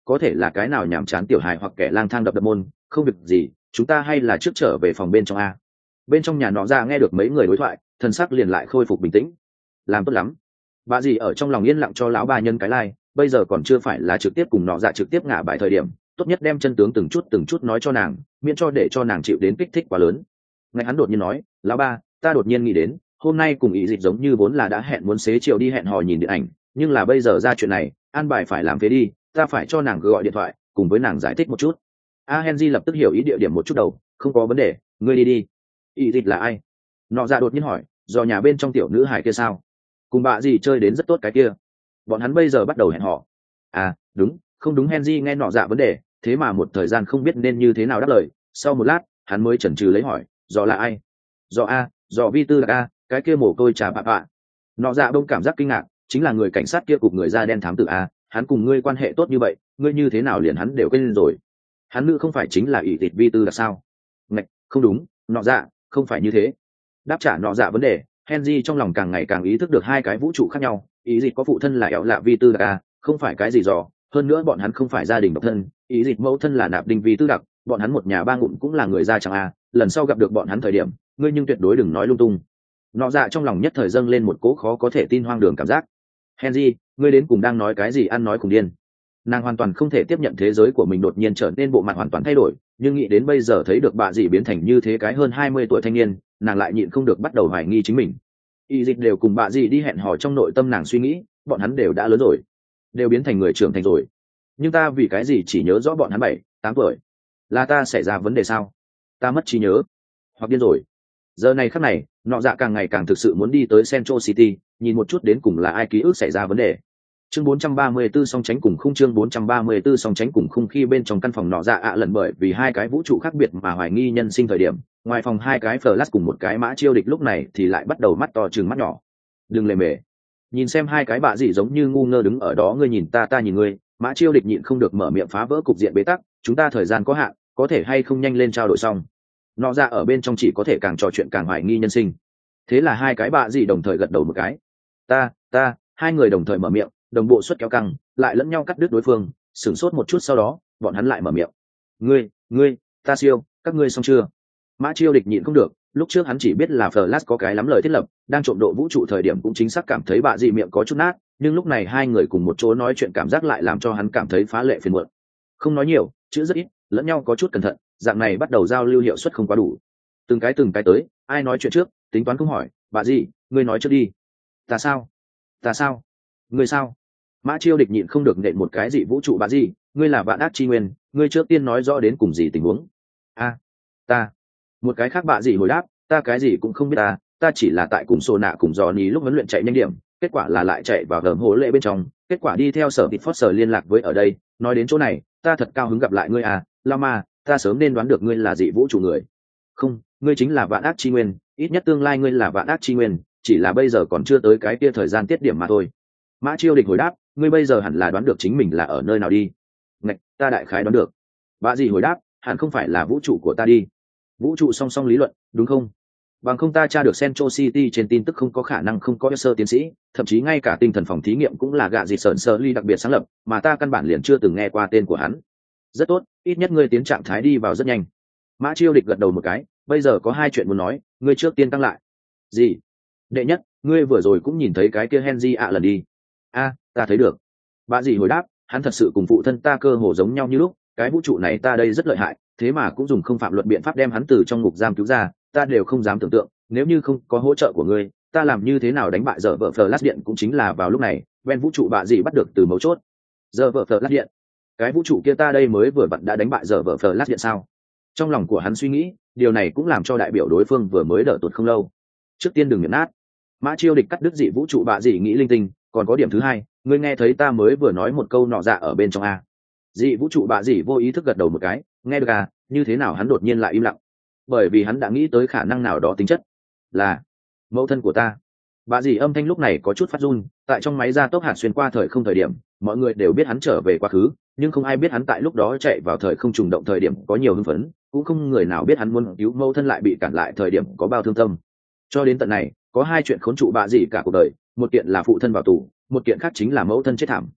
có thể là cái nào nhàm chán tiểu hài hoặc kẻ lang thang đập đập môn, không việc gì, chúng ta hay là trước trở về phòng bên trong a. Bên trong nhà nọ ra nghe được mấy người đối thoại, thần sắc liền lại khôi phục bình tĩnh. Làm tốt lắm. Bà dì ở trong lòng yên lặng cho lão bà nhân cái lai, like, bây giờ còn chưa phải là trực tiếp cùng nọ dạ trực tiếp ngả bài thời điểm, tốt nhất đem chân tướng từng chút từng chút nói cho nàng, miễn cho để cho nàng chịu đến kích thích quá lớn. Ngay hắn đột nhiên nói, lão ba, ta đột nhiên nghĩ đến, hôm nay cùng ý dịch giống như vốn là đã hẹn muốn xế chiều đi hẹn hò nhìn điện ảnh, nhưng là bây giờ ra chuyện này, an bài phải làm thế đi, ta phải cho nàng gọi điện thoại, cùng với nàng giải thích một chút. A Henry lập tức hiểu ý địa điểm một chút đầu, không có vấn đề, ngươi đi đi. Ý dịch là ai? Nọ dạ đột nhiên hỏi, do nhà bên trong tiểu nữ hải kia sao? Cùng bà gì chơi đến rất tốt cái kia. Bọn hắn bây giờ bắt đầu hẹn hò. À, đúng, không đúng. Henry nghe nọ dạ vấn đề, thế mà một thời gian không biết nên như thế nào đáp lời. Sau một lát, hắn mới chần chừ lấy hỏi, do là ai? Do a, do vi tư là a, cái kia mồ côi trà bạ bạ. Nọ dạ đông cảm giác kinh ngạc, chính là người cảnh sát kia cục người da đen thám tử a, hắn cùng ngươi quan hệ tốt như vậy, ngươi như thế nào liền hắn đều quên rồi? Hắn nữ không phải chính là ỷ tịt vi tư là sao? Ngạch, không đúng, nọ dạ, không phải như thế. Đáp trả nọ dạ vấn đề, Henry trong lòng càng ngày càng ý thức được hai cái vũ trụ khác nhau. Ý dịch có phụ thân là ẹo lạ vi tư đặc a, không phải cái gì dò, hơn nữa bọn hắn không phải gia đình độc thân. Ý dịch mẫu thân là nạp đinh vi tư đặc, bọn hắn một nhà ba ngụm cũng là người da chẳng a. Lần sau gặp được bọn hắn thời điểm, ngươi nhưng tuyệt đối đừng nói lung tung. Nọ dạ trong lòng nhất thời dâng lên một cỗ khó có thể tin hoang đường cảm giác. Henry, ngươi đến cùng đang nói cái gì? Ăn nói cùng điên. Nàng hoàn toàn không thể tiếp nhận thế giới của mình đột nhiên trở nên bộ mặt hoàn toàn thay đổi, nhưng nghĩ đến bây giờ thấy được bà dì biến thành như thế cái hơn hai mươi tuổi thanh niên, nàng lại nhịn không được bắt đầu hoài nghi chính mình. Y dịch đều cùng bà dì đi hẹn hò, trong nội tâm nàng suy nghĩ, bọn hắn đều đã lớn rồi, đều biến thành người trưởng thành rồi, nhưng ta vì cái gì chỉ nhớ rõ bọn hắn bảy tám tuổi? Là ta xảy ra vấn đề sao? Ta mất trí nhớ hoặc điên rồi? Giờ này khắc này, nọ dạ càng ngày càng thực sự muốn đi tới Central City, nhìn một chút đến cùng là ai ký ức xảy ra vấn đề. Chương bốn trăm ba mươi tư song tránh cùng khung chương bốn trăm ba mươi tư song tránh cùng khung khi bên trong căn phòng nọ dạ ạ à lần bởi vì hai cái vũ trụ khác biệt mà hoài nghi nhân sinh thời điểm, ngoài phòng hai cái Flash cùng một cái mã chiêu địch lúc này thì lại bắt đầu mắt to trừng mắt nhỏ. Đừng lề mề. Nhìn xem hai cái bạ gì giống như ngu ngơ đứng ở đó, ngươi nhìn ta ta nhìn ngươi, mã chiêu địch nhịn không được mở miệng phá vỡ cục diện bế tắc, chúng ta thời gian có hạn, có thể hay không nhanh lên trao đổi xong. Nọ dạ ở bên trong chỉ có thể càng trò chuyện càng hoài nghi nhân sinh. Thế là hai cái bạ gì đồng thời gật đầu một cái. Ta, ta, hai người đồng thời mở miệng, đồng bộ suất kéo căng, lại lẫn nhau cắt đứt đối phương, sửng sốt một chút sau đó, bọn hắn lại mở miệng. Ngươi, ngươi, ta siêu, các ngươi xong chưa? Mã chiêu địch nhịn không được, lúc trước hắn chỉ biết là Flash có cái lắm lời thiết lập, đang trộm độ vũ trụ thời điểm cũng chính xác cảm thấy bạ dị miệng có chút nát, nhưng lúc này hai người cùng một chỗ nói chuyện cảm giác lại làm cho hắn cảm thấy phá lệ phiền muộn. Không nói nhiều, chữ rất ít, lẫn nhau có chút cẩn thận, dạng này bắt đầu giao lưu hiệu suất không quá đủ. Từng cái từng cái tới, ai nói chuyện trước, tính toán không hỏi, bạ dị, ngươi nói trước đi. Ta sao? Ta sao? Ngươi sao? Mã chiêu địch nhịn không được nện một cái dị vũ trụ bạ dị, ngươi là vạn ác chi nguyên, ngươi trước tiên nói rõ đến cùng gì tình huống. A, ta. Một cái khác bạ dị hồi đáp, ta cái gì cũng không biết, ta ta chỉ là tại cùng sổ nạ cùng dò ní lúc huấn luyện chạy nhanh điểm, kết quả là lại chạy vào gầm hố lệ bên trong, kết quả đi theo sở thịt phót sở liên lạc với ở đây, nói đến chỗ này, ta thật cao hứng gặp lại ngươi à, Lama, ta sớm nên đoán được ngươi là dị vũ trụ người. Không, ngươi chính là vạn ác chi nguyên, ít nhất tương lai ngươi là vạn ác chi nguyên, chỉ là bây giờ còn chưa tới cái kia thời gian tiết điểm mà thôi. Mã chiêu địch hồi đáp, ngươi bây giờ hẳn là đoán được chính mình là ở nơi nào đi. Ngạch, ta đại khái đoán được. Bạ dị hồi đáp, hẳn không phải là vũ trụ của ta đi. Vũ trụ song song lý luận, đúng không? Bằng không ta tra được Central City trên tin tức không có khả năng không có sơ tiến sĩ, thậm chí ngay cả tinh thần phòng thí nghiệm cũng là gạ dịt sởn sơ ly đặc biệt sáng lập, mà ta căn bản liền chưa từng nghe qua tên của hắn. Rất tốt, ít nhất ngươi tiến trạng thái đi vào rất nhanh. Mã chiêu địch gật đầu một cái, bây giờ có hai chuyện muốn nói, ngươi trước tiên tăng lại. Gì? Đệ nhất, ngươi vừa rồi cũng nhìn thấy cái kia Henry ạ lần đi. A, ta thấy được. Bà gì hồi đáp, hắn thật sự cùng phụ thân ta cơ hồ giống nhau như lúc, cái vũ trụ này ta đây rất lợi hại, thế mà cũng dùng không phạm luật biện pháp đem hắn từ trong ngục giam cứu ra, ta đều không dám tưởng tượng, nếu như không có hỗ trợ của ngươi, ta làm như thế nào đánh bại giờ vợ Flash điện. Cũng chính là vào lúc này, bên vũ trụ bạ gì bắt được từ mấu chốt. Giờ vợ Flash điện, cái vũ trụ kia ta đây mới vừa vặn đã đánh bại giờ vợ Flash điện sao? Trong lòng của hắn suy nghĩ, điều này cũng làm cho đại biểu đối phương vừa mới đỡ tuột không lâu. Trước tiên đừng miệng nát. Mã chiêu địch cắt đứt dị vũ trụ bạ gì nghĩ linh tinh, còn có điểm thứ hai, ngươi nghe thấy ta mới vừa nói một câu nọ dạ ở bên trong a? Dị vũ trụ bạ gì vô ý thức gật đầu một cái, nghe được à? Như thế nào hắn đột nhiên lại im lặng? Bởi vì hắn đã nghĩ tới khả năng nào đó tính chất là mẫu thân của ta. Bà dì âm thanh lúc này có chút phát run, tại trong máy gia tốc hạt xuyên qua thời không thời điểm, mọi người đều biết hắn trở về quá khứ, nhưng không ai biết hắn tại lúc đó chạy vào thời không trùng động thời điểm có nhiều hưng phấn, cũng không người nào biết hắn muốn cứu mẫu thân lại bị cản lại thời điểm có bao thương tâm. Cho đến tận này, có hai chuyện khốn trụ bà dì cả cuộc đời, một kiện là phụ thân vào tù, một kiện khác chính là mẫu thân chết thảm.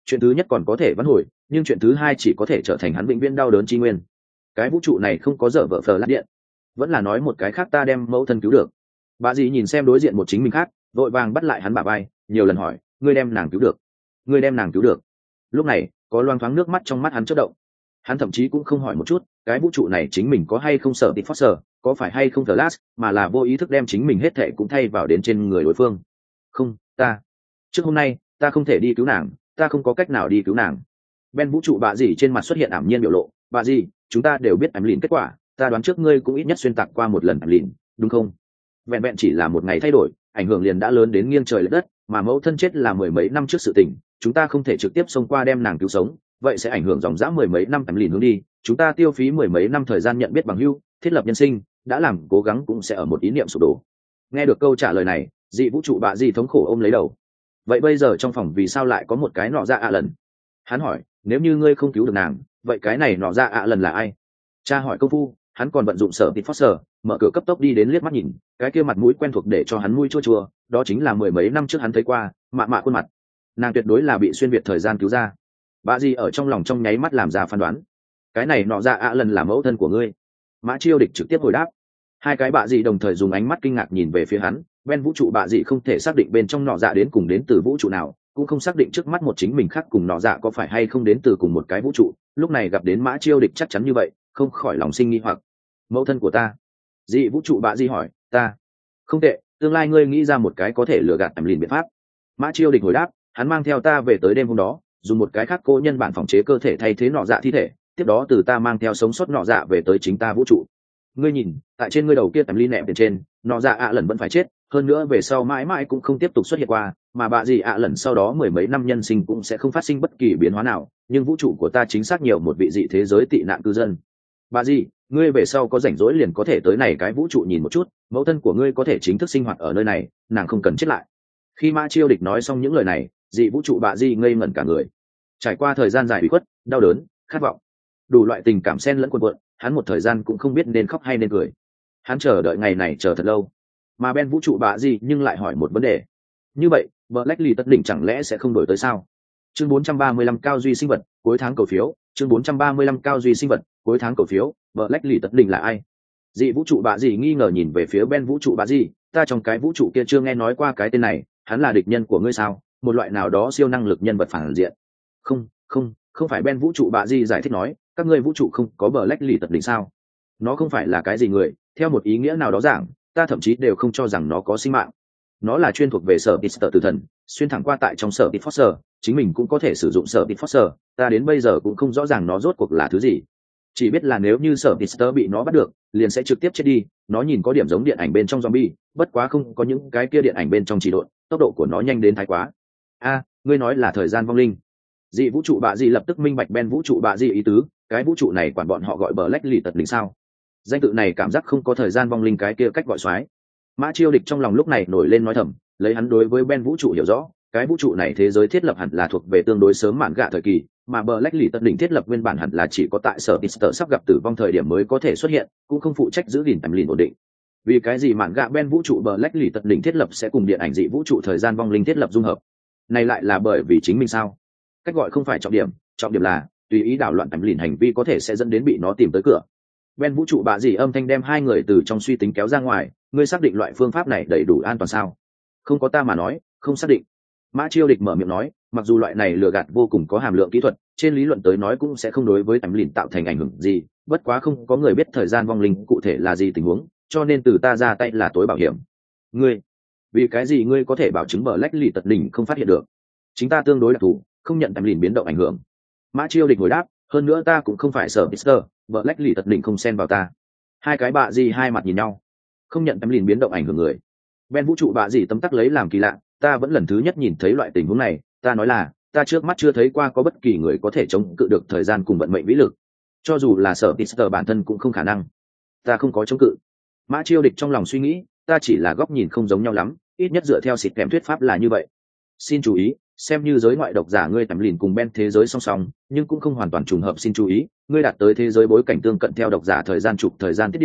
chuyện thứ nhất còn có thể vãn hồi, nhưng chuyện thứ hai chỉ có thể trở thành hắn vĩnh viễn đau đớn chi nguyên. Cái vũ trụ này không có dở vợ phờ lát điện, vẫn là nói một cái khác ta đem mẫu thân cứu được. Bà dì nhìn xem đối diện một chính mình khác, vội vàng bắt lại hắn bả vai, nhiều lần hỏi, ngươi đem nàng cứu được, ngươi đem nàng cứu được. Lúc này có loang thoáng nước mắt trong mắt hắn chớp động. Hắn thậm chí cũng không hỏi một chút cái vũ trụ này chính mình có hay không sợ tịt Foster, có phải hay không Flash, mà là vô ý thức đem chính mình hết thệ cũng thay vào đến trên người đối phương. Không, ta trước hôm nay ta không thể đi cứu nàng, ta không có cách nào đi cứu nàng. Ben vũ trụ bà dì trên mặt xuất hiện ảm nhiên biểu lộ. Bà dì, chúng ta đều biết ảm lìn kết quả, ta đoán trước ngươi cũng ít nhất xuyên tạc qua một lần ảm lìn, đúng không? Vẹn vẹn chỉ là một ngày thay đổi, ảnh hưởng liền đã lớn đến nghiêng trời lệch đất, mà mẫu thân chết là mười mấy năm trước sự tình, chúng ta không thể trực tiếp xông qua đem nàng cứu sống, vậy sẽ ảnh hưởng dòng dã mười mấy năm ảm lìn hướng đi. Chúng ta tiêu phí mười mấy năm thời gian nhận biết bằng hữu, thiết lập nhân sinh, đã làm cố gắng cũng sẽ ở một ý niệm sụp đổ. Nghe được câu trả lời này, dị vũ trụ bà dì thống khổ ôm lấy đầu. Vậy bây giờ trong phòng vì sao lại có một cái nọ ra ạ lần? Hắn hỏi, nếu như ngươi không cứu được nàng, vậy cái này nọ ra ạ lần là ai? Cha hỏi công phu, hắn còn vận dụng sở tịt Foster, mở cửa cấp tốc đi đến liếc mắt nhìn, cái kia mặt mũi quen thuộc để cho hắn mũi chua chua, đó chính là mười mấy năm trước hắn thấy qua, mạ mạ khuôn mặt. Nàng tuyệt đối là bị xuyên việt thời gian cứu ra. Bà dì ở trong lòng trong nháy mắt làm ra phán đoán. Cái này nọ ra ạ lần là mẫu thân của ngươi. Mã Chiêu Địch trực tiếp hồi đáp. Hai cái bà dì đồng thời dùng ánh mắt kinh ngạc nhìn về phía hắn. Ben vũ trụ bà dì không thể xác định bên trong nọ dạ đến cùng đến từ vũ trụ nào, cũng không xác định trước mắt một chính mình khác cùng nọ dạ có phải hay không đến từ cùng một cái vũ trụ. Lúc này gặp đến Mã Chiêu Địch chắc chắn như vậy, không khỏi lòng sinh nghi hoặc. Mẫu thân của ta? Dị vũ trụ bà dì hỏi. Ta không tệ, tương lai ngươi nghĩ ra một cái có thể lừa gạt ẩm lìn biện pháp. Mã Chiêu Địch hồi đáp. Hắn mang theo ta về tới đêm hôm đó, dùng một cái khác cô nhân bản phòng chế cơ thể thay thế nọ dạ thi thể, tiếp đó từ ta mang theo sống sót nọ dạ về tới chính ta vũ trụ. Ngươi nhìn, tại trên ngươi đầu kia tấm ly nệm bên trên, nọ dạ ạ lần vẫn phải chết, hơn nữa về sau mãi mãi cũng không tiếp tục xuất hiện qua, mà bà dì ạ lần sau đó mười mấy năm nhân sinh cũng sẽ không phát sinh bất kỳ biến hóa nào, nhưng vũ trụ của ta chính xác nhiều một vị dị thế giới tị nạn cư dân. Bà dì, ngươi về sau có rảnh rỗi liền có thể tới này cái vũ trụ nhìn một chút, mẫu thân của ngươi có thể chính thức sinh hoạt ở nơi này, nàng không cần chết lại. Khi Mã Chiêu Địch nói xong những lời này, dị vũ trụ bà dì ngây ngẩn cả người. Trải qua thời gian dài bị khuất, đau đớn, khát vọng, đủ loại tình cảm xen lẫn cuộn cuộn, hắn một thời gian cũng không biết nên khóc hay nên cười. Hắn chờ đợi ngày này chờ thật lâu, mà Ben vũ trụ bà dì nhưng lại hỏi một vấn đề. Như vậy, Blackley tất đỉnh chẳng lẽ sẽ không đổi tới sao? Chương bốn trăm ba mươi lăm cao duy sinh vật, cuối tháng cầu phiếu. Chương bốn trăm ba mươi lăm cao duy sinh vật, cuối tháng cầu phiếu. Blackley tất đỉnh là ai? Dị vũ trụ bà dì nghi ngờ nhìn về phía Ben vũ trụ bà dì. Ta trong cái vũ trụ kia chưa nghe nói qua cái tên này, hắn là địch nhân của ngươi sao? Một loại nào đó siêu năng lực nhân vật phản diện? Không, không, không phải. Ben vũ trụ bà dì giải thích nói, các ngươi vũ trụ không có Blackley tất đỉnh sao? Nó không phải là cái gì người, theo một ý nghĩa nào đó giảng, ta thậm chí đều không cho rằng nó có sinh mạng. Nó là chuyên thuộc về sở Pitster tử thần, xuyên thẳng qua tại trong sở Pit Foster, chính mình cũng có thể sử dụng sở Pit Foster, ta đến bây giờ cũng không rõ ràng nó rốt cuộc là thứ gì. Chỉ biết là nếu như sở Pitster bị nó bắt được, liền sẽ trực tiếp chết đi, nó nhìn có điểm giống điện ảnh bên trong zombie, bất quá không có những cái kia điện ảnh bên trong chỉ độn, tốc độ của nó nhanh đến thái quá. A, ngươi nói là thời gian vong linh. Dị vũ trụ bạ dị lập tức minh bạch Ben vũ trụ bạ dị ý tứ, cái vũ trụ này quản bọn họ gọi Blackley tật đỉnh sao? Danh tự này cảm giác không có thời gian vong linh cái kia cách gọi xoái. Mã Chiêu Địch trong lòng lúc này nổi lên nói thầm, lấy hắn đối với Ben vũ trụ hiểu rõ, cái vũ trụ này thế giới thiết lập hẳn là thuộc về tương đối sớm mạn gạ thời kỳ, mà Blackley tật đỉnh thiết lập nguyên bản hẳn là chỉ có tại sở Pitster sắp gặp tử vong thời điểm mới có thể xuất hiện, cũng không phụ trách giữ gìn tầm lìn ổn định. Vì cái gì mạn gạ Ben vũ trụ Blackley tật đỉnh thiết lập sẽ cùng điện ảnh dị vũ trụ thời gian vong linh thiết lập dung hợp? Này lại là bởi vì chính mình sao? Cách gọi không phải trọng điểm, trọng điểm là tùy ý đảo loạn tầm lìn hành vi có thể sẽ dẫn đến bị nó tìm tới cửa. Ben vũ trụ bạ dị âm thanh đem hai người từ trong suy tính kéo ra ngoài, ngươi xác định loại phương pháp này đầy đủ an toàn sao? Không có ta mà nói, không xác định. Mã Chiêu Địch mở miệng nói, mặc dù loại này lừa gạt vô cùng có hàm lượng kỹ thuật, trên lý luận tới nói cũng sẽ không đối với tầm lìn tạo thành ảnh hưởng gì, bất quá không có người biết thời gian vong linh cụ thể là gì tình huống, cho nên từ ta ra tay là tối bảo hiểm. Ngươi, vì cái gì ngươi có thể bảo chứng Blackley tật đỉnh không phát hiện được? Chính ta tương đối đặc thù, không nhận tầm lìn biến động ảnh hưởng. Mã Chiêu Địch hồi đáp, hơn nữa ta cũng không phải sở Pitster, Blackley tật đỉnh không xen vào ta. Hai cái bạ gì hai mặt nhìn nhau, không nhận tầm lìn biến động ảnh hưởng người. Ben vũ trụ bạ gì tấm tắc lấy làm kỳ lạ, ta vẫn lần thứ nhất nhìn thấy loại tình huống này, ta nói là ta trước mắt chưa thấy qua có bất kỳ người có thể chống cự được thời gian cùng vận mệnh vĩ lực, cho dù là sở Pitster bản thân cũng không khả năng. Ta không có chống cự. Mã Chiêu Địch trong lòng suy nghĩ, ta chỉ là góc nhìn không giống nhau lắm, ít nhất dựa theo xịt kèm thuyết pháp là như vậy. Xin chú ý, xem như giới ngoại độc giả ngươi tầm lìn cùng Ben thế giới song song, nhưng cũng không hoàn toàn trùng hợp. Xin chú ý, ngươi đạt tới thế giới bối cảnh tương cận theo độc giả thời gian trục thời gian tiết điểm,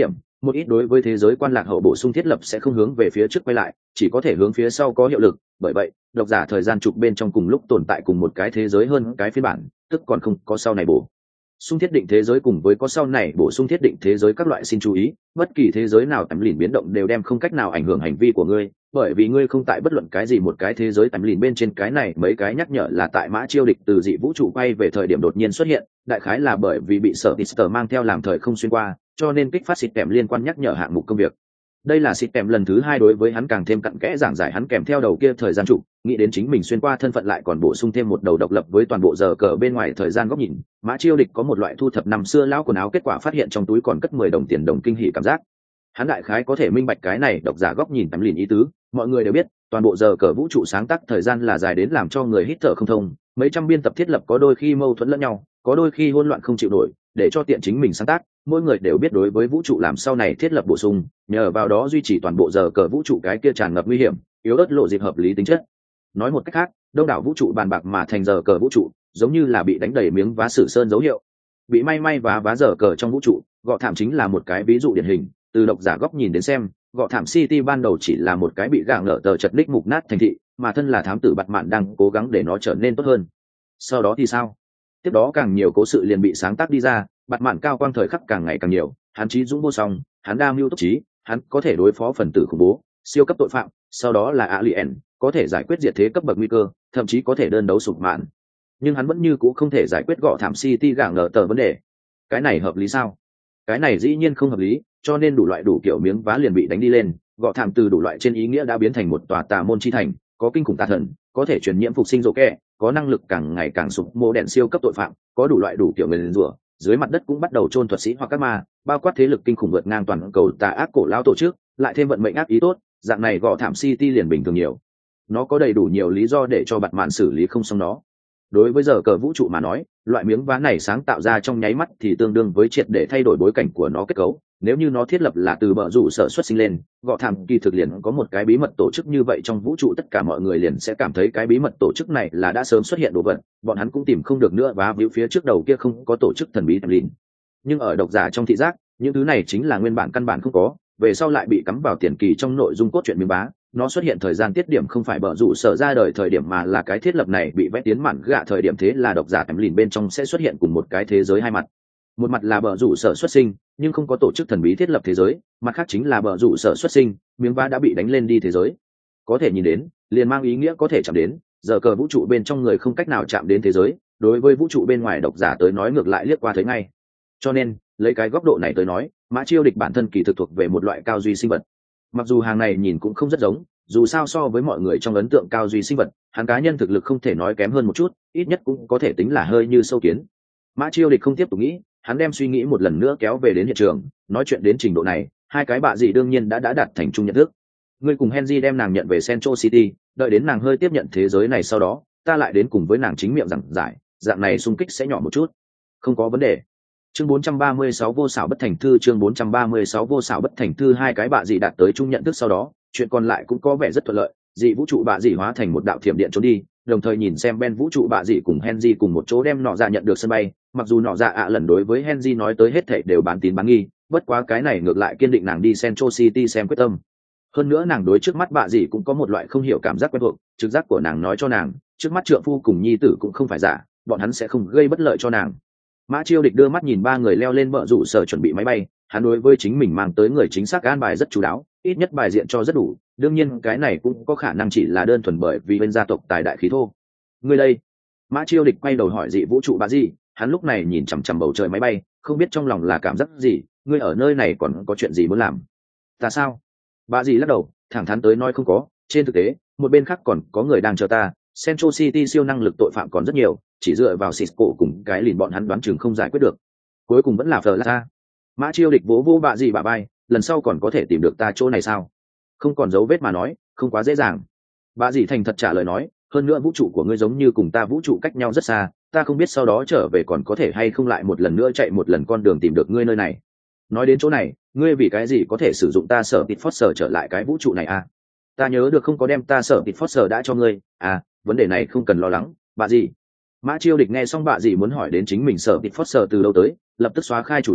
một ít đối với thế giới quan lạc hậu bổ sung thiết lập sẽ không hướng về phía trước quay lại, chỉ có thể hướng phía sau có hiệu lực. Bởi vậy độc giả thời gian trục bên trong cùng lúc tồn tại cùng một cái thế giới hơn cái phiên bản, tức còn không có sau này bổ sung thiết định thế giới cùng với có sau này bổ sung thiết định thế giới các loại. Xin chú ý, bất kỳ thế giới nào tầm lìn biến động đều đem không cách nào ảnh hưởng hành vi của ngươi, bởi vì ngươi không tại bất luận cái gì một cái thế giới tầm lìn bên trên. Cái này mấy cái nhắc nhở là tại Mã Chiêu Địch từ dị vũ trụ quay về thời điểm đột nhiên xuất hiện, đại khái là bởi vì bị sở Tister mang theo làm thời không xuyên qua, cho nên kích phát xịt kèm liên quan nhắc nhở hạng mục công việc. Đây là xịt kèm lần thứ hai đối với hắn càng thêm cặn kẽ giảng giải hắn kèm theo đầu kia thời gian trụ, nghĩ đến chính mình xuyên qua thân phận lại còn bổ sung thêm một đầu độc lập với toàn bộ giờ cờ bên ngoài thời gian góc nhìn. Mã Chiêu Địch có một loại thu thập năm xưa lão quần áo kết quả phát hiện trong túi còn cất mười đồng tiền đồng kinh hỉ cảm giác. Hắn đại khái có thể minh bạch cái này độc giả góc nhìn tầm lìn ý tứ. Mọi người đều biết toàn bộ giờ cờ vũ trụ sáng tác thời gian là dài đến làm cho người hít thở không thông, mấy trăm biên tập thiết lập có đôi khi mâu thuẫn lẫn nhau, có đôi khi hỗn loạn không chịu nổi. Để cho tiện chính mình sáng tác, mỗi người đều biết đối với vũ trụ làm sau này thiết lập bổ sung, nhờ vào đó duy trì toàn bộ giờ cờ vũ trụ cái kia tràn ngập nguy hiểm, yếu ớt lộ dịp hợp lý tính chất. Nói một cách khác, đông đảo vũ trụ bàn bạc mà thành giờ cờ vũ trụ, giống như là bị đánh đầy miếng vá sử sơn dấu hiệu, bị may may vá vá giờ cờ trong vũ trụ. Gọ Thảm chính là một cái ví dụ điển hình. Từ độc giả góc nhìn đến xem, Gọ Thảm City ban đầu chỉ là một cái bị gạ ngỡ tờ chật ních mục nát thành thị, mà thân là thám tử Bạt Mạn đang cố gắng để nó trở nên tốt hơn. Sau đó thì sao? Tiếp đó càng nhiều cố sự liền bị sáng tác đi ra. Bạt Mạn cao quang thời khắc càng ngày càng nhiều, hắn trí dũng vô song, hắn đa mưu túc trí, hắn có thể đối phó phần tử khủng bố, siêu cấp tội phạm, sau đó là Alien, có thể giải quyết diệt thế cấp bậc nguy cơ, thậm chí có thể đơn đấu sụp mạn. Nhưng hắn vẫn như cũ không thể giải quyết Gọ Thảm City gạ ngỡ tờ vấn đề. Cái này hợp lý sao? Cái này dĩ nhiên không hợp lý, cho nên đủ loại đủ kiểu miếng vá liền bị đánh đi lên. Gọ Thảm từ đủ loại trên ý nghĩa đã biến thành một tòa tà môn chi thành, có kinh khủng tà thần, có thể truyền nhiễm phục sinh rộ kẹ, có năng lực càng ngày càng sụp mô đèn siêu cấp tội phạm, có đủ loại đủ kiểu người liền rủa. Dưới mặt đất cũng bắt đầu chôn thuật sĩ hoặc các ma, bao quát thế lực kinh khủng vượt ngang toàn cầu tà ác cổ lão tổ chức, lại thêm vận mệnh ác ý tốt, dạng này Gọ Thảm City liền bình thường nhiều. Nó có đầy đủ nhiều lý do để cho Bạt Mạn xử lý không xong nó. Đối với giờ cờ vũ trụ mà nói, loại miếng vá này sáng tạo ra trong nháy mắt thì tương đương với triệt để thay đổi bối cảnh của nó kết cấu. Nếu như nó thiết lập là từ bờ rủ sở xuất sinh lên, Gọ Thảm kỳ thực liền có một cái bí mật tổ chức như vậy trong vũ trụ, tất cả mọi người liền sẽ cảm thấy cái bí mật tổ chức này là đã sớm xuất hiện đồ vật, bọn hắn cũng tìm không được nữa và víu phía trước đầu kia không có tổ chức thần bí tầm lìn. Nhưng ở độc giả trong thị giác, những thứ này chính là nguyên bản căn bản không có, về sau lại bị cắm vào tiền kỳ trong nội dung cốt truyện miếng vá. Nó xuất hiện thời gian tiết điểm không phải bờ rủ sở ra đời thời điểm, mà là cái thiết lập này bị vẽ tiến mạn gạ thời điểm. Thế là độc giả tầm lìn bên trong sẽ xuất hiện cùng một cái thế giới hai mặt. Một mặt là bờ rủ sở xuất sinh nhưng không có tổ chức thần bí thiết lập thế giới, mặt khác chính là bờ rủ sở xuất sinh, miếng vá đã bị đánh lên đi thế giới. Có thể nhìn đến liền mang ý nghĩa có thể chạm đến, giờ cờ vũ trụ bên trong người không cách nào chạm đến thế giới, đối với vũ trụ bên ngoài độc giả tới nói ngược lại liếc qua thấy ngay. Cho nên lấy cái góc độ này tới nói, Mã Chiêu Địch bản thân kỳ thực thuộc về một loại cao duy sinh vật. Mặc dù hàng này nhìn cũng không rất giống, dù sao so với mọi người trong ấn tượng cao duy sinh vật, hắn cá nhân thực lực không thể nói kém hơn một chút, ít nhất cũng có thể tính là hơi như sâu kiến. Mã Chiêu Địch không tiếp tục nghĩ, hắn đem suy nghĩ một lần nữa kéo về đến hiện trường. Nói chuyện đến trình độ này, hai cái bạ gì đương nhiên đã đã đạt thành chung nhận thức. Ngươi cùng Henry đem nàng nhận về Central City, đợi đến nàng hơi tiếp nhận thế giới này sau đó, ta lại đến cùng với nàng chính miệng giảng giải, dạng này xung kích sẽ nhỏ một chút. Không có vấn đề. Chương bốn trăm ba mươi sáu vô xảo bất thành thư, chương bốn trăm ba mươi sáu vô xảo bất thành thư. Hai cái bạ dị đạt tới chung nhận thức sau đó, chuyện còn lại cũng có vẻ rất thuận lợi. Dị vũ trụ bạ dị hóa thành một đạo thiểm điện trốn đi, đồng thời nhìn xem Ben vũ trụ bạ dị cùng Henry cùng một chỗ đem nọ dạ nhận được sân bay. Mặc dù nọ dạ ạ lần đối với Henry nói tới hết thảy đều bán tín bán nghi, bất quá cái này ngược lại kiên định nàng đi Central City xem quyết tâm. Hơn nữa nàng đối trước mắt bạ dị cũng có một loại không hiểu cảm giác quen thuộc, trực giác của nàng nói cho nàng, trước mắt trượng phu cùng nhi tử cũng không phải giả, bọn hắn sẽ không gây bất lợi cho nàng. Mã Chiêu Địch đưa mắt nhìn ba người leo lên bờ rủ sở chuẩn bị máy bay, hắn đối với chính mình mang tới người chính xác an bài rất chú đáo, ít nhất bài diện cho rất đủ. Đương nhiên cái này cũng có khả năng chỉ là đơn thuần bởi vì bên gia tộc tài đại khí thô. Người đây? Mã Chiêu Địch quay đầu hỏi dị vũ trụ bà gì, hắn lúc này nhìn chằm chằm bầu trời máy bay, không biết trong lòng là cảm giác gì. Ngươi ở nơi này còn có chuyện gì muốn làm? Ta sao? Bà gì lắc đầu, thẳng thắn tới nói không có. Trên thực tế, một bên khác còn có người đang chờ ta. Central City siêu năng lực tội phạm còn rất nhiều, chỉ dựa vào Cisco cùng cái lìn bọn hắn đoán chừng không giải quyết được. Cuối cùng vẫn là Flash. Mã Chiêu Địch vỗ vỗ bạ gì bả vai, lần sau còn có thể tìm được ta chỗ này sao? Không còn dấu vết mà nói, không quá dễ dàng. Bạ gì thành thật trả lời nói, hơn nữa vũ trụ của ngươi giống như cùng ta vũ trụ cách nhau rất xa, ta không biết sau đó trở về còn có thể hay không lại một lần nữa chạy một lần con đường tìm được ngươi nơi này. Nói đến chỗ này, ngươi vì cái gì có thể sử dụng ta sở tịt Foster trở lại cái vũ trụ này à? Ta nhớ được không có đem ta sở tịt Foster đã cho ngươi, à, vấn đề này không cần lo lắng, bà gì. Mã Chiêu Địch nghe xong bà gì muốn hỏi đến chính mình sở tịt Foster từ đâu tới, lập tức xóa khai chủ đề,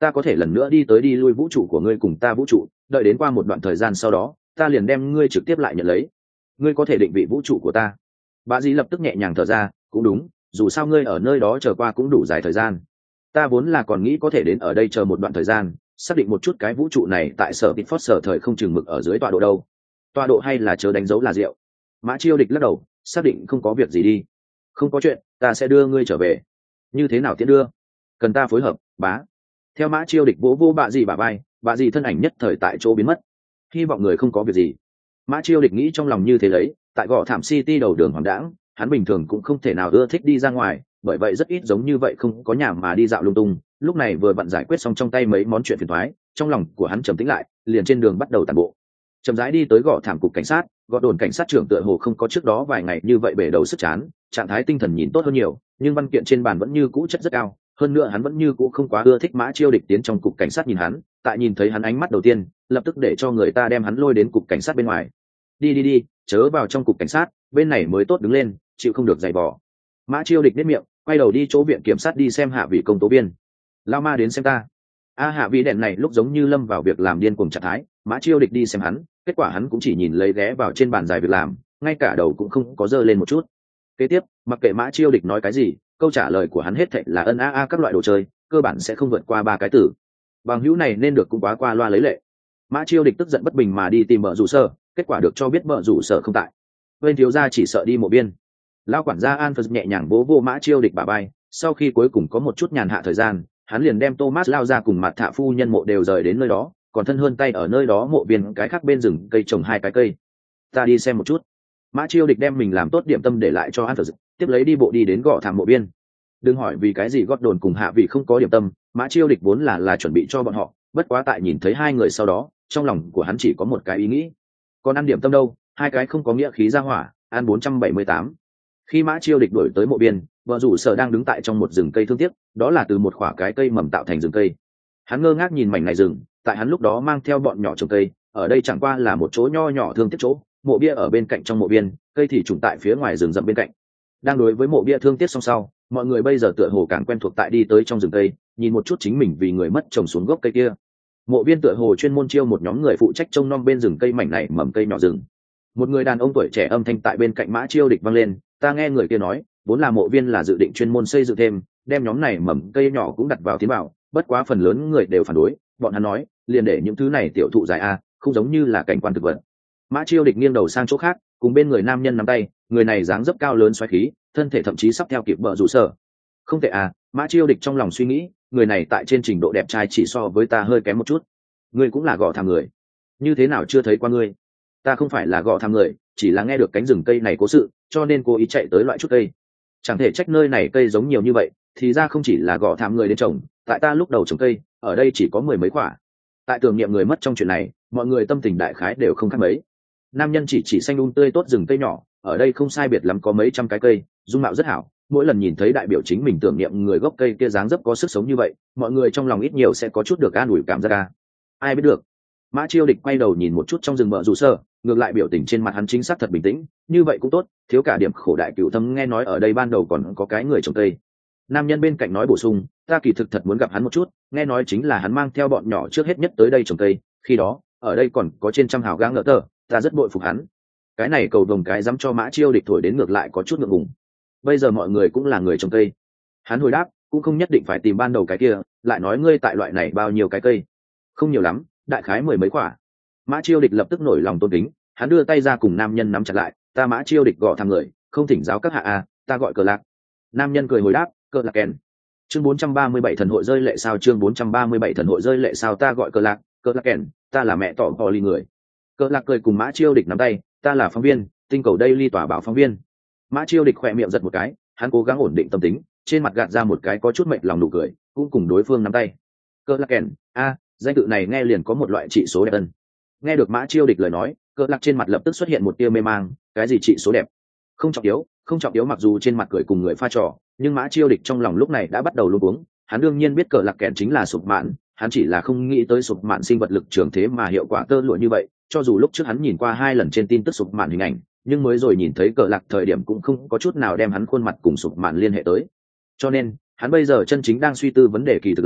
ta có thể lần nữa đi tới đi lui vũ trụ của ngươi cùng ta vũ trụ, đợi đến qua một đoạn thời gian sau đó ta liền đem ngươi trực tiếp lại nhận lấy. Ngươi có thể định vị vũ trụ của ta. Bà dì lập tức nhẹ nhàng thở ra, cũng đúng, dù sao ngươi ở nơi đó chờ qua cũng đủ dài thời gian. Ta vốn là còn nghĩ có thể đến ở đây chờ một đoạn thời gian, xác định một chút cái vũ trụ này tại sở Pitford sở thời không chừng mực ở dưới tọa độ đâu. Tọa độ hay là chớ đánh dấu là rượu. Mã Chiêu Địch lắc đầu, xác định không có việc gì đi. Không có chuyện, ta sẽ đưa ngươi trở về. Như thế nào tiễn đưa? Cần ta phối hợp, bá. Theo Mã Chiêu Địch vỗ vỗ bà dì bả vai, bà dì thân ảnh nhất thời tại chỗ biến mất. Hy vọng người không có việc gì. Mã Chiêu Địch nghĩ trong lòng như thế lấy, tại Gò Thảm City đầu đường hoàng đãng, hắn bình thường cũng không thể nào ưa thích đi ra ngoài, bởi vậy rất ít giống như vậy không có nhà mà đi dạo lung tung. Lúc này vừa bận giải quyết xong trong tay mấy món chuyện phiền toái, trong lòng của hắn trầm tĩnh lại, liền trên đường bắt đầu tản bộ. Chậm rãi đi tới Gò Thảm cục cảnh sát, Gò đồn cảnh sát trưởng tựa hồ không có trước đó vài ngày như vậy bể đầu sức chán, trạng thái tinh thần nhìn tốt hơn nhiều, nhưng văn kiện trên bàn vẫn như cũ chất rất cao. Hơn nữa hắn vẫn như cũ không quá ưa thích Mã Chiêu Địch tiến trong cục cảnh sát nhìn hắn, tại nhìn thấy hắn ánh mắt đầu tiên, lập tức để cho người ta đem hắn lôi đến cục cảnh sát bên ngoài. Đi đi đi, chớ vào trong cục cảnh sát, bên này mới tốt đứng lên, chịu không được giày vò. Mã Chiêu Địch nhếch miệng, quay đầu đi chỗ viện kiểm sát đi xem hạ vị công tố viên. Lao ma đến xem ta. A hạ vị đèn này lúc giống như lâm vào việc làm điên cuồng trạng thái, Mã Chiêu Địch đi xem hắn, kết quả hắn cũng chỉ nhìn lấy ghé vào trên bàn dài việc làm, ngay cả đầu cũng không có dơ lên một chút. Kế tiếp, mặc kệ Mã Chiêu Địch nói cái gì, câu trả lời của hắn hết thảy là ân a a các loại đồ chơi, cơ bản sẽ không vượt qua ba cái từ. Bằng hữu này nên được cũng quá qua loa lấy lệ. Mã Chiêu Địch tức giận bất bình mà đi tìm Bợ Rủ Sở, kết quả được cho biết Bợ Rủ Sở không tại. Bên thiếu gia chỉ sợ đi mộ biên. Lão quản gia An Phật nhẹ nhàng vỗ vỗ Mã Chiêu Địch bả vai, sau khi cuối cùng có một chút nhàn hạ thời gian, hắn liền đem Thomas lao ra cùng mặt thạ phu nhân mộ đều rời đến nơi đó, còn thân hơn tay ở nơi đó mộ biên cái khác bên rừng cây trồng hai cái cây. Ta đi xem một chút. Mã Chiêu Địch đem mình làm tốt điểm tâm để lại cho An Phật, tiếp lấy đi bộ đi đến Gò Thảm mộ biên. Đừng hỏi vì cái gì gót đồn cùng hạ vị không có điểm tâm, Mã Chiêu Địch vốn là là chuẩn bị cho bọn họ, bất quá tại nhìn thấy hai người sau đó, trong lòng của hắn chỉ có một cái ý nghĩ. Còn ăn điểm tâm đâu, hai cái không có nghĩa khí ra hỏa, ăn bốn trăm bảy mươi tám. Khi Mã Chiêu Địch đuổi tới mộ biên, Vợ Rủ Sở đang đứng tại trong một rừng cây thương tiếc, đó là từ một khỏa cái cây mầm tạo thành rừng cây. Hắn ngơ ngác nhìn mảnh này rừng, tại hắn lúc đó mang theo bọn nhỏ trồng cây, ở đây chẳng qua là một chỗ nho nhỏ thương tiếc chỗ, mộ bia ở bên cạnh trong mộ biên, cây thì trùng tại phía ngoài rừng rậm bên cạnh. Đang đối với mộ bia thương tiếc xong sau, mọi người bây giờ tựa hồ càng quen thuộc tại đi tới trong rừng cây, nhìn một chút chính mình vì người mất trồng xuống gốc cây kia. Mộ viên tựa hồ chuyên môn chiêu một nhóm người phụ trách trông nom bên rừng cây mảnh này mầm cây nhỏ rừng. Một người đàn ông tuổi trẻ âm thanh tại bên cạnh Mã Chiêu Địch vang lên, ta nghe người kia nói, vốn là mộ viên là dự định chuyên môn xây dựng thêm, đem nhóm này mầm cây nhỏ cũng đặt vào tiến bảo, bất quá phần lớn người đều phản đối, bọn hắn nói, liền để những thứ này tiểu thụ dài a, không giống như là cảnh quan thực vật. Mã Chiêu Địch nghiêng đầu sang chỗ khác, cùng bên người nam nhân nắm tay, người này dáng dấp cao lớn xoáy khí, thân thể thậm chí sắp theo kịp Bợ Rủ Sở. Không tệ à, Mã Chiêu Địch trong lòng suy nghĩ, người này tại trên trình độ đẹp trai chỉ so với ta hơi kém một chút. Ngươi cũng là Gò Thảm người, như thế nào chưa thấy qua ngươi? Ta không phải là Gò Thảm người, chỉ là nghe được cánh rừng cây này cố sự, cho nên cố ý chạy tới loại chút cây. Chẳng thể trách nơi này cây giống nhiều như vậy, thì ra không chỉ là Gò Thảm người đến trồng, tại ta lúc đầu trồng cây, ở đây chỉ có mười mấy quả. Tại tưởng niệm người mất trong chuyện này, mọi người tâm tình đại khái đều không khác mấy. Nam nhân chỉ chỉ xanh um tươi tốt rừng cây nhỏ, ở đây không sai biệt lắm có mấy trăm cái cây, dung mạo rất hảo. Mỗi lần nhìn thấy đại biểu chính mình tưởng niệm người gốc cây kia dáng dấp có sức sống như vậy, mọi người trong lòng ít nhiều sẽ có chút được an ủi cảm giác ca. Ai biết được. Mã Chiêu Địch quay đầu nhìn một chút trong rừng Bợ Rủ Sở, ngược lại biểu tình trên mặt hắn chính xác thật bình tĩnh, như vậy cũng tốt, thiếu cả điểm khổ đại cửu thâm. Nghe nói ở đây ban đầu còn có cái người trồng cây. Nam nhân bên cạnh nói bổ sung, ta kỳ thực thật muốn gặp hắn một chút, nghe nói chính là hắn mang theo bọn nhỏ trước hết nhất tới đây trồng cây, khi đó, ở đây còn có trên trăm hào gang ngỡ tờ, ta rất bội phục hắn. Cái này cầu đồng cái dám cho Mã Chiêu Địch thổi đến ngược lại có chút ngượng ngùng. Bây giờ mọi người cũng là người trồng cây. Hắn hồi đáp, cũng không nhất định phải tìm ban đầu cái kia, lại nói ngươi tại loại này bao nhiêu cái cây? Không nhiều lắm, đại khái mười mấy quả. Mã Chiêu Địch lập tức nổi lòng tôn kính, hắn đưa tay ra cùng nam nhân nắm chặt lại, ta Mã Chiêu Địch Gò Thảm người, không thỉnh giáo các hạ a, ta gọi Cờ Lạc. Nam nhân cười hồi đáp, Cờ Lạc kèn. Chương bốn trăm ba mươi bảy thần hội rơi lệ sao? Chương bốn trăm ba mươi bảy thần hội rơi lệ sao? Ta gọi Cờ Lạc, Cờ Lạc kèn, ta là mẹ tỏ bò ly người. Cờ Lạc cười cùng Mã Chiêu Địch nắm tay, ta là phóng viên, tinh cầu Daily tòa báo phóng viên. Mã Chiêu Địch khỏe miệng giật một cái, hắn cố gắng ổn định tâm tính, trên mặt gạt ra một cái có chút mệt lòng nụ cười, cũng cùng đối phương nắm tay. Cờ Lạc kèn, a, danh tự này nghe liền có một loại trị số đẹp ân. Nghe được Mã Chiêu Địch lời nói, Cờ Lạc trên mặt lập tức xuất hiện một tia mê mang, cái gì trị số đẹp? Không trọng yếu, không trọng yếu. Mặc dù trên mặt cười cùng người pha trò, nhưng Mã Chiêu Địch trong lòng lúc này đã bắt đầu luống cuống. Hắn đương nhiên biết Cờ Lạc kèn chính là sụp mạn, hắn chỉ là không nghĩ tới sụp mạn sinh vật lực trường thế mà hiệu quả tơ lụa như vậy. Cho dù lúc trước hắn nhìn qua hai lần trên tin tức sụp mạn hình ảnh, nhưng mới rồi nhìn thấy Cờ Lạc thời điểm cũng không có chút nào đem hắn khuôn mặt cùng sụp mạn liên hệ tới. Cho nên hắn bây giờ chân chính đang suy tư vấn đề kỳ thực là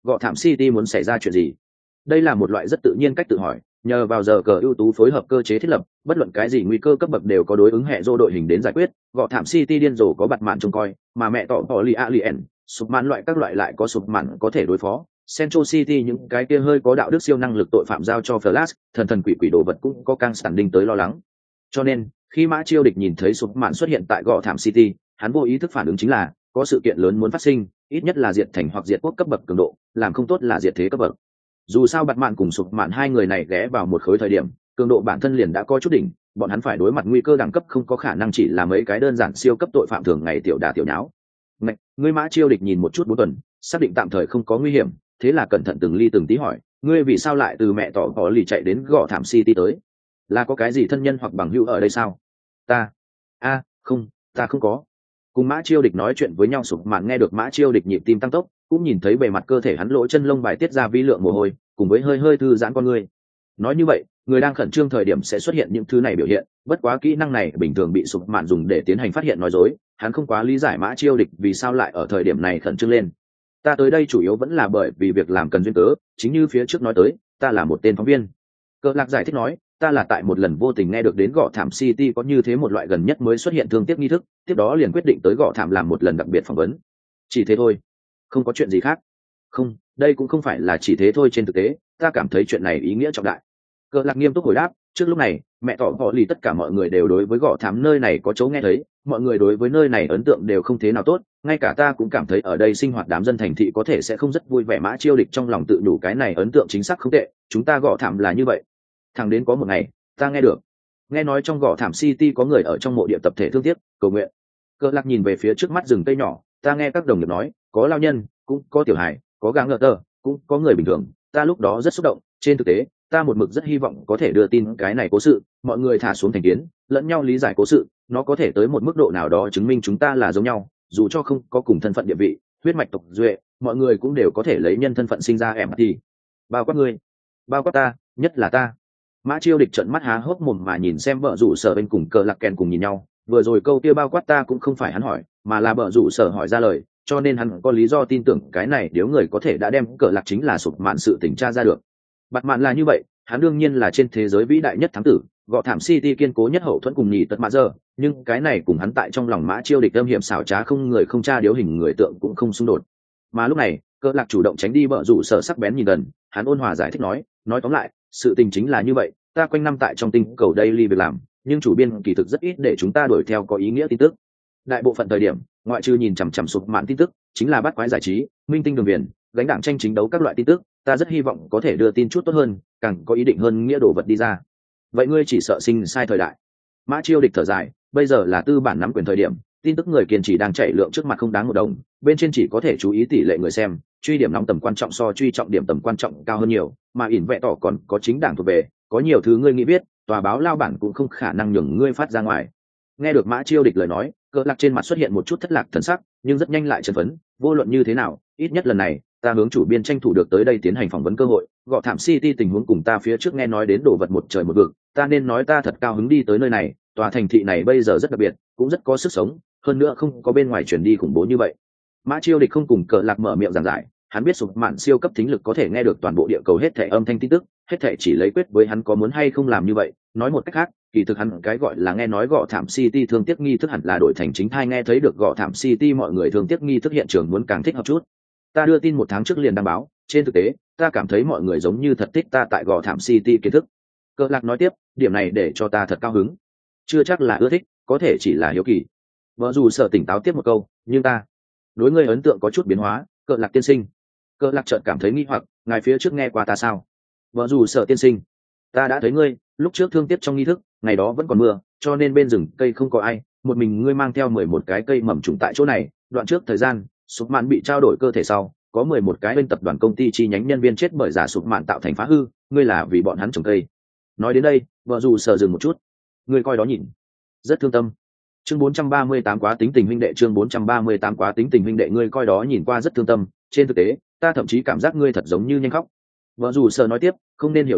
gọ thảm City muốn xảy ra chuyện gì? Đây là một loại rất tự nhiên cách tự hỏi, nhờ vào giờ cờ ưu tú phối hợp cơ chế thiết lập, bất luận cái gì nguy cơ cấp bậc đều có đối ứng hệ rô đội hình đến giải quyết. Gọ thảm City điên rồ có bặt mạn trông coi, mà mẹ tọ tọ li alien, sụp mạn loại các loại lại có sụp mạn có thể đối phó. Central City những cái kia hơi có đạo đức siêu năng lực tội phạm giao cho Flash, thần thần quỷ quỷ đồ vật cũng có căng sẵn đinh tới lo lắng. Cho nên, khi Mã Chiêu Địch nhìn thấy sụp mạn xuất hiện tại gọ thảm City, hắn vô ý thức phản ứng chính là có sự kiện lớn muốn phát sinh, ít nhất là diệt thành hoặc diệt quốc cấp bậc cường độ, làm không tốt là diệt thế cấp bậc. Dù sao bặt mạn cùng sụp mạn hai người này ghé vào một khối thời điểm, cường độ bản thân liền đã có chút đỉnh, bọn hắn phải đối mặt nguy cơ đẳng cấp không có khả năng chỉ là mấy cái đơn giản siêu cấp tội phạm thường ngày tiểu đả tiểu nháo. Ngạch, ngươi Mã Chiêu Địch nhìn một chút bốn tuần, xác định tạm thời không có nguy hiểm, thế là cẩn thận từng ly từng tí hỏi, ngươi vì sao lại từ mẹ tỏ có lì chạy đến gọ thảm City tới? Là có cái gì thân nhân hoặc bằng hữu ở đây sao? Ta, a, không, ta không có. Cùng Mã Chiêu Địch nói chuyện với nhau sụp mạn nghe được Mã Chiêu Địch nhịp tim tăng tốc, cũng nhìn thấy bề mặt cơ thể hắn lỗ chân lông bài tiết ra vi lượng mồ hôi, cùng với hơi hơi thư giãn con người. Nói như vậy, người đang khẩn trương thời điểm sẽ xuất hiện những thứ này biểu hiện, bất quá kỹ năng này bình thường bị sụp mạn dùng để tiến hành phát hiện nói dối, hắn không quá lý giải Mã Chiêu Địch vì sao lại ở thời điểm này khẩn trương lên. Ta tới đây chủ yếu vẫn là bởi vì việc làm cần duyên cớ, chính như phía trước nói tới, ta là một tên phóng viên. Cờ Lạc giải thích nói, ta là tại một lần vô tình nghe được đến gọ thảm City có như thế một loại gần nhất mới xuất hiện thương tiếc nghi thức, tiếp đó liền quyết định tới gọ thảm làm một lần đặc biệt phỏng vấn. Chỉ thế thôi, không có chuyện gì khác. Không, đây cũng không phải là chỉ thế thôi, trên thực tế ta cảm thấy chuyện này ý nghĩa trọng đại. Cờ Lạc nghiêm túc hồi đáp, trước lúc này mẹ tỏ họ lì tất cả mọi người đều đối với gọ thảm nơi này có chỗ nghe thấy, mọi người đối với nơi này ấn tượng đều không thế nào tốt, ngay cả ta cũng cảm thấy ở đây sinh hoạt đám dân thành thị có thể sẽ không rất vui vẻ. Mã Chiêu Địch trong lòng tự đủ cái này ấn tượng chính xác không tệ, chúng ta gọ thảm là như vậy. Thẳng đến có một ngày ta nghe được nghe nói trong gọ thảm City có người ở trong mộ địa tập thể thương tiếc cầu nguyện. Cờ Lạc nhìn về phía trước mắt rừng cây nhỏ, ta nghe các đồng nghiệp nói có lao nhân, cũng có tiểu hài, có gã ngợ tơ, cũng có người bình thường, ta lúc đó rất xúc động. Trên thực tế ta một mực rất hy vọng có thể đưa tin cái này cố sự, mọi người thả xuống thành kiến, lẫn nhau lý giải cố sự, nó có thể tới một mức độ nào đó chứng minh chúng ta là giống nhau, dù cho không có cùng thân phận địa vị, huyết mạch tộc duệ, mọi người cũng đều có thể lấy nhân thân phận sinh ra em thì bao quát ngươi, bao quát ta, nhất là ta. Mã Chiêu Địch trợn mắt há hốc mồm mà nhìn xem vợ rủ sở bên cùng Cờ Lạc kèn cùng nhìn nhau, vừa rồi câu kia bao quát ta cũng không phải hắn hỏi, mà là vợ rủ sở hỏi ra lời, cho nên hắn có lý do tin tưởng cái này nếu người có thể đã đem Cờ Lạc chính là sụp mạn sự tình tra ra được. Bặt mạn là như vậy, hắn đương nhiên là trên thế giới vĩ đại nhất thám tử, gọ thảm City kiên cố nhất hậu thuẫn cùng nhì tật mã giờ, nhưng cái này cùng hắn tại trong lòng Mã Chiêu Địch âm hiểm xảo trá không người không tra điếu hình người tượng cũng không xung đột. Mà lúc này Cờ Lạc chủ động tránh đi vợ rủ sở sắc bén nhìn gần, hắn ôn hòa giải thích nói, nói tóm lại sự tình chính là như vậy, ta quanh năm tại trong tinh cầu daily việc làm, nhưng chủ biên kỳ thực rất ít để chúng ta đuổi theo có ý nghĩa tin tức. Đại bộ phận thời điểm ngoại trừ nhìn chằm chằm sụp mạn tin tức, chính là bắt quái giải trí, minh tinh đường viền, gánh đảng tranh chính đấu các loại tin tức. Ta rất hy vọng có thể đưa tin chút tốt hơn, càng có ý định hơn nghĩa đồ vật đi ra. Vậy ngươi chỉ sợ sinh sai thời đại. Mã Chiêu Địch thở dài, bây giờ là tư bản nắm quyền thời điểm, tin tức người kiên trì đang chạy lượng trước mặt không đáng một đồng, bên trên chỉ có thể chú ý tỷ lệ người xem, truy điểm nóng tầm quan trọng so truy trọng điểm tầm quan trọng cao hơn nhiều, mà ỉn vẹ tỏ còn có chính đảng thuộc về, có nhiều thứ ngươi nghĩ biết, tòa báo lao bản cũng không khả năng nhường ngươi phát ra ngoài. Nghe được Mã Chiêu Địch lời nói, Cờ Lạc trên mặt xuất hiện một chút thất lạc thần sắc, nhưng rất nhanh lại chấn phấn, vô luận như thế nào, ít nhất lần này ta hướng chủ biên tranh thủ được tới đây tiến hành phỏng vấn cơ hội. Gọ thảm City tình huống cùng ta phía trước nghe nói đến đồ vật một trời một vực, ta nên nói ta thật cao hứng đi tới nơi này. Tòa thành thị này bây giờ rất đặc biệt, cũng rất có sức sống, hơn nữa không có bên ngoài chuyển đi khủng bố như vậy. Mã Chiêu Địch không cùng Cờ Lạc mở miệng giảng giải, hắn biết sụp mạn siêu cấp thính lực có thể nghe được toàn bộ địa cầu hết thảy âm thanh tin tức, hết thảy chỉ lấy quyết với hắn có muốn hay không làm như vậy. Nói một cách khác, kỳ thực hắn cái gọi là nghe nói gọ thảm City thương tiếc nghi thức hẳn là đổi thành chính thai nghe thấy được gọ thảm City mọi người thương tiếc nghi thức hiện trường muốn càng thích hợp chút. Ta đưa tin một tháng trước liền đăng báo, trên thực tế ta cảm thấy mọi người giống như thật thích ta tại gò thảm City kiến thức. Cờ Lạc nói tiếp, điểm này để cho ta thật cao hứng. Chưa chắc là ưa thích, có thể chỉ là hiếu kỳ. Vợ dù sợ tỉnh táo tiếp một câu, nhưng ta đối ngươi ấn tượng có chút biến hóa. Cờ Lạc tiên sinh. Cờ Lạc chợt cảm thấy nghi hoặc, ngài phía trước nghe qua ta sao? Vợ dù sợ tiên sinh, ta đã thấy ngươi lúc trước thương tiếc trong nghi thức, ngày đó vẫn còn mưa, cho nên bên rừng cây không có ai, một mình ngươi mang theo mười một cái cây mầm trùng tại chỗ này. Đoạn trước thời gian sụp mạn bị trao đổi cơ thể sau, có mười một cái bên tập đoàn công ty chi nhánh nhân viên chết bởi giả sụp mạn tạo thành phá hư, ngươi là vì bọn hắn trồng cây. Nói đến đây vợ dù sợ dừng một chút, ngươi coi đó nhìn, rất thương tâm. Chương bốn trăm ba mươi tám quá tính tình huynh đệ, chương bốn trăm ba mươi tám quá tính tình huynh đệ, ngươi coi đó nhìn qua rất thương tâm, trên thực tế ta thậm chí cảm giác ngươi thật giống như nhanh khóc. Vợ dù sợ nói tiếp, không nên hiểu lầm,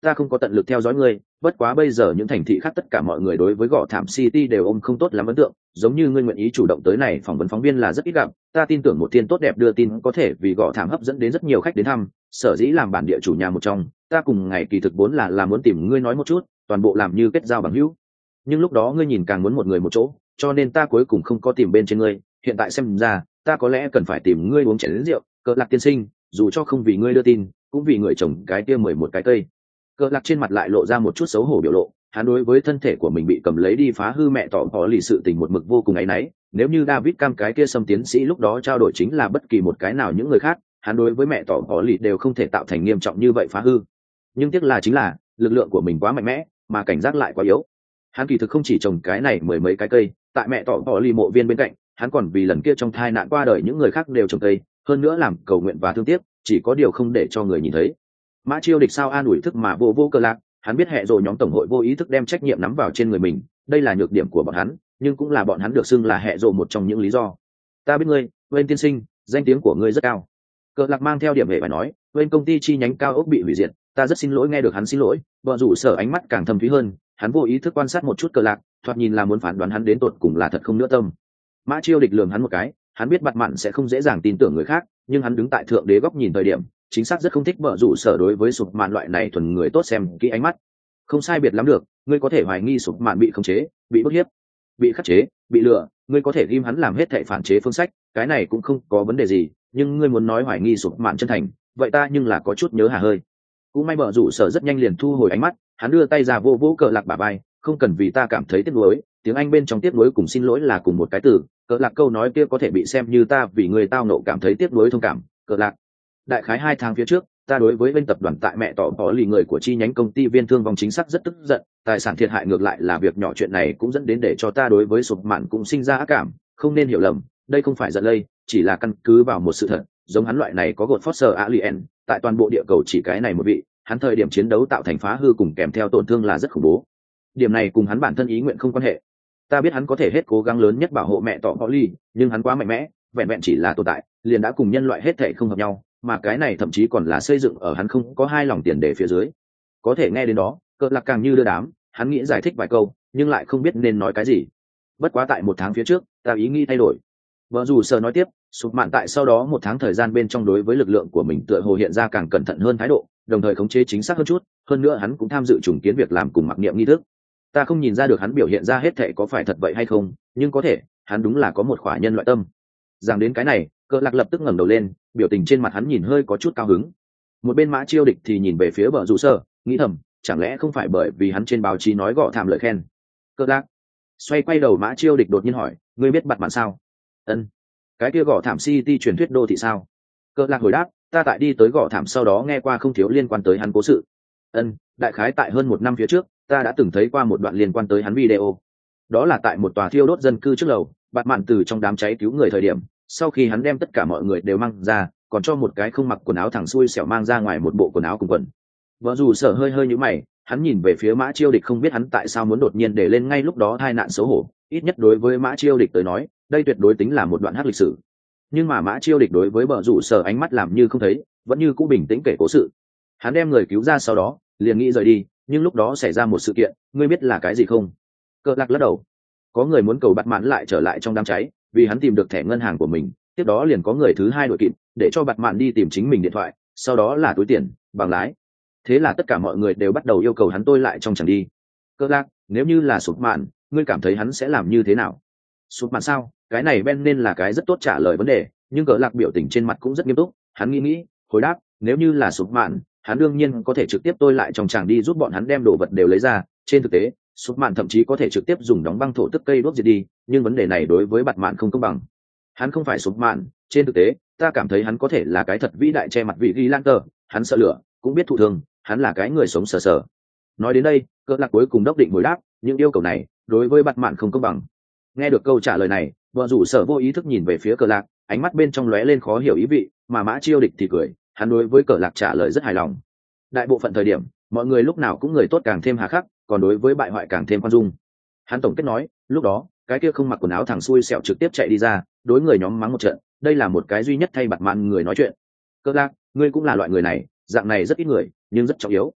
ta không có tận lực theo dõi ngươi, bất quá bây giờ những thành thị khác tất cả mọi người đối với gò thảm City đều ôm không tốt lắm ấn tượng, giống như ngươi nguyện ý chủ động tới này phỏng vấn phóng viên là rất ít gặp, ta tin tưởng một thiên tốt đẹp đưa tin có thể vì gò thảm hấp dẫn đến rất nhiều khách đến thăm, sở dĩ làm bản địa chủ nhà một trong, ta cùng ngày kỳ thực vốn là là muốn tìm ngươi nói một chút, toàn bộ làm như kết giao bằng hữu. Nhưng lúc đó ngươi nhìn càng muốn một người một chỗ, cho nên ta cuối cùng không có tìm bên trên ngươi, hiện tại xem ra, ta có lẽ cần phải tìm ngươi uống chén rượu, Cờ Lạc tiên sinh, dù cho không vì ngươi đưa tin, cũng vì người chồng cái kia mười một cái cây. Cờ Lạc trên mặt lại lộ ra một chút xấu hổ biểu lộ, hắn đối với thân thể của mình bị cầm lấy đi phá hư mẹ tỏ có lì sự tình một mực vô cùng áy náy, nếu như David Cam cái kia xâm tiến sĩ lúc đó trao đổi chính là bất kỳ một cái nào những người khác, hắn đối với mẹ tỏ có lì đều không thể tạo thành nghiêm trọng như vậy phá hư. Nhưng tiếc là chính là, lực lượng của mình quá mạnh mẽ, mà cảnh giác lại quá yếu. Hắn kỳ thực không chỉ trồng cái này mười mấy cái cây, tại mẹ tỏ có lì mộ viên bên cạnh, hắn còn vì lần kia trong thai nạn qua đời những người khác đều trồng cây, hơn nữa làm cầu nguyện và thương tiếc, chỉ có điều không để cho người nhìn thấy. Mã Chiêu Địch sao an ủi thức mà vô vô Cờ Lạc, hắn biết hệ rồi nhóm tổng hội vô ý thức đem trách nhiệm nắm vào trên người mình, đây là nhược điểm của bọn hắn, nhưng cũng là bọn hắn được xưng là hệ rồi một trong những lý do. Ta biết ngươi, Wayne tiên sinh, danh tiếng của ngươi rất cao. Cờ Lạc mang theo điểm hệ phải nói, Wayne công ty chi nhánh cao ốc bị hủy diệt, ta rất xin lỗi nghe được hắn xin lỗi, vợ rủ sở ánh mắt càng thâm thúy hơn, hắn vô ý thức quan sát một chút Cờ Lạc, thoạt nhìn là muốn phán đoán hắn đến tột cùng là thật không nữa tâm. Mã Chiêu Địch lườm hắn một cái, hắn biết Bạt Mạn sẽ không dễ dàng tin tưởng người khác, nhưng hắn đứng tại thượng đế góc nhìn thời điểm, chính xác rất không thích vợ rủ sở đối với sụp mạn loại này thuần người tốt xem kỹ ánh mắt. Không sai biệt lắm được, ngươi có thể hoài nghi sụp mạn bị khống chế, bị bức hiếp, bị khắc chế, bị lừa, ngươi có thể ghim hắn làm hết thảy phản chế phương sách, cái này cũng không có vấn đề gì, nhưng ngươi muốn nói hoài nghi sụp mạn chân thành, vậy ta nhưng là có chút nhớ hà hơi. Cũng may vợ rủ sở rất nhanh liền thu hồi ánh mắt, hắn đưa tay ra vô vô Cờ Lạc bả vai, không cần vì ta cảm thấy tiếc nuối, tiếng Anh bên trong tiếc nuối cùng xin lỗi là cùng một cái từ, Cờ Lạc câu nói kia có thể bị xem như ta vì người tao nộ cảm thấy tiếc nuối thông cảm. Cờ Lạc, đại khái hai tháng phía trước, ta đối với bên tập đoàn tại mẹ tỏ có lì người của chi nhánh công ty viên thương vong chính xác rất tức giận, tài sản thiệt hại ngược lại là việc nhỏ, chuyện này cũng dẫn đến để cho ta đối với sụp mạn cũng sinh ra ác cảm, không nên hiểu lầm, đây không phải giận lây, chỉ là căn cứ vào một sự thật, giống hắn loại này có gột Foster Alien, tại toàn bộ địa cầu chỉ cái này một vị, hắn thời điểm chiến đấu tạo thành phá hư cùng kèm theo tổn thương là rất khủng bố. Điểm này cùng hắn bản thân ý nguyện không quan hệ. Ta biết hắn có thể hết cố gắng lớn nhất bảo hộ mẹ tỏ có lì, nhưng hắn quá mạnh mẽ, vẹn vẹn chỉ là tồn tại, liền đã cùng nhân loại hết thể không hợp nhau, mà cái này thậm chí còn là xây dựng ở hắn không có hai lòng tiền đề phía dưới. Có thể nghe đến đó, Cờ Lạc càng như đưa đám, hắn nghĩ giải thích vài câu, nhưng lại không biết nên nói cái gì. Bất quá tại một tháng phía trước, ta ý nghĩ thay đổi. Vợ dù sợ nói tiếp, sụp mạn tại sau đó một tháng thời gian bên trong đối với lực lượng của mình tựa hồ hiện ra càng cẩn thận hơn thái độ, đồng thời khống chế chính xác hơn chút, hơn nữa hắn cũng tham dự trùng kiến việc làm cùng mặc niệm nghi thức. Ta không nhìn ra được hắn biểu hiện ra hết thệ có phải thật vậy hay không, nhưng có thể, hắn đúng là có một khỏa nhân loại tâm. Rằng đến cái này, Cờ Lạc lập tức ngẩng đầu lên, biểu tình trên mặt hắn nhìn hơi có chút cao hứng. Một bên Mã Chiêu Địch thì nhìn về phía Bờ Rủ Sở, nghĩ thầm, chẳng lẽ không phải bởi vì hắn trên báo chí nói gõ thảm lời khen. Cờ Lạc xoay quay đầu, Mã Chiêu Địch đột nhiên hỏi, ngươi biết Bạt Mạn sao? Ân, cái kia gõ thảm City truyền thuyết đô thị sao? Cờ Lạc hồi đáp, ta tại đi tới gõ thảm sau đó nghe qua không thiếu liên quan tới hắn cố sự. Ân, đại khái tại hơn một năm phía trước, ta đã từng thấy qua một đoạn liên quan tới hắn video. Đó là tại một tòa thiêu đốt dân cư trước lầu, Bạt Mạn từ trong đám cháy cứu người thời điểm, sau khi hắn đem tất cả mọi người đều mang ra, còn cho một cái không mặc quần áo thẳng xuôi xẻo mang ra ngoài một bộ quần áo cùng quần. Vợ dù sở hơi hơi như mày, hắn nhìn về phía Mã Chiêu Địch, không biết hắn tại sao muốn đột nhiên để lên ngay lúc đó tai nạn xấu hổ, ít nhất đối với Mã Chiêu Địch tới nói, đây tuyệt đối tính là một đoạn hắc lịch sử. Nhưng mà Mã Chiêu Địch đối với Bờ Rủ Sở ánh mắt làm như không thấy, vẫn như cũ bình tĩnh kể cố sự. Hắn đem người cứu ra sau đó, liền nghĩ rời đi, nhưng lúc đó xảy ra một sự kiện, ngươi biết là cái gì không? Cờ Lạc lắc đầu. Có người muốn cầu Bạt Mạn lại trở lại trong đám cháy, vì hắn tìm được thẻ ngân hàng của mình, tiếp đó liền có người thứ hai đội kịp, để cho Bạt Mạn đi tìm chính mình điện thoại, sau đó là túi tiền, bằng lái. Thế là tất cả mọi người đều bắt đầu yêu cầu hắn tôi lại trong chẳng đi. Cờ Lạc, nếu như là Sụp Mạn, ngươi cảm thấy hắn sẽ làm như thế nào? Sụp Mạn sao? Cái này Ben nên là cái rất tốt trả lời vấn đề, nhưng Cờ Lạc biểu tình trên mặt cũng rất nghiêm túc, hắn nghĩ nghĩ, hồi đáp, nếu như là Sụp Mạn, hắn đương nhiên có thể trực tiếp tôi lại trong tràng đi giúp bọn hắn đem đồ vật đều lấy ra. Trên thực tế, Sụp Mạn thậm chí có thể trực tiếp dùng đóng băng thổ tức cây đốt diệt đi, nhưng vấn đề này đối với Bạt Mạn không công bằng. Hắn không phải Sụp Mạn, trên thực tế, ta cảm thấy hắn có thể là cái thật vĩ đại che mặt vị ghi lan tờ, hắn sợ lửa, cũng biết thụ thương, hắn là cái người sống sờ sờ. Nói đến đây, Cờ Lạc cuối cùng đốc định hồi đáp, những yêu cầu này đối với Bạt Mạn không công bằng. Nghe được câu trả lời này, Vợ Rủ Sở vô ý thức nhìn về phía Cờ Lạc, ánh mắt bên trong lóe lên khó hiểu ý vị, mà Mã Chiêu Địch thì cười, hắn đối với Cờ Lạc trả lời rất hài lòng. Đại bộ phận thời điểm, mọi người lúc nào cũng người tốt càng thêm hà khắc, còn đối với bại hoại càng thêm khoan dung. Hắn tổng kết nói, lúc đó, cái kia không mặc quần áo thẳng xuôi sẹo trực tiếp chạy đi ra, đối người nhóm mắng một trận, đây là một cái duy nhất thay Bạt Mạn người nói chuyện. Cờ Lạc, ngươi cũng là loại người này, dạng này rất ít người, nhưng rất trọng yếu.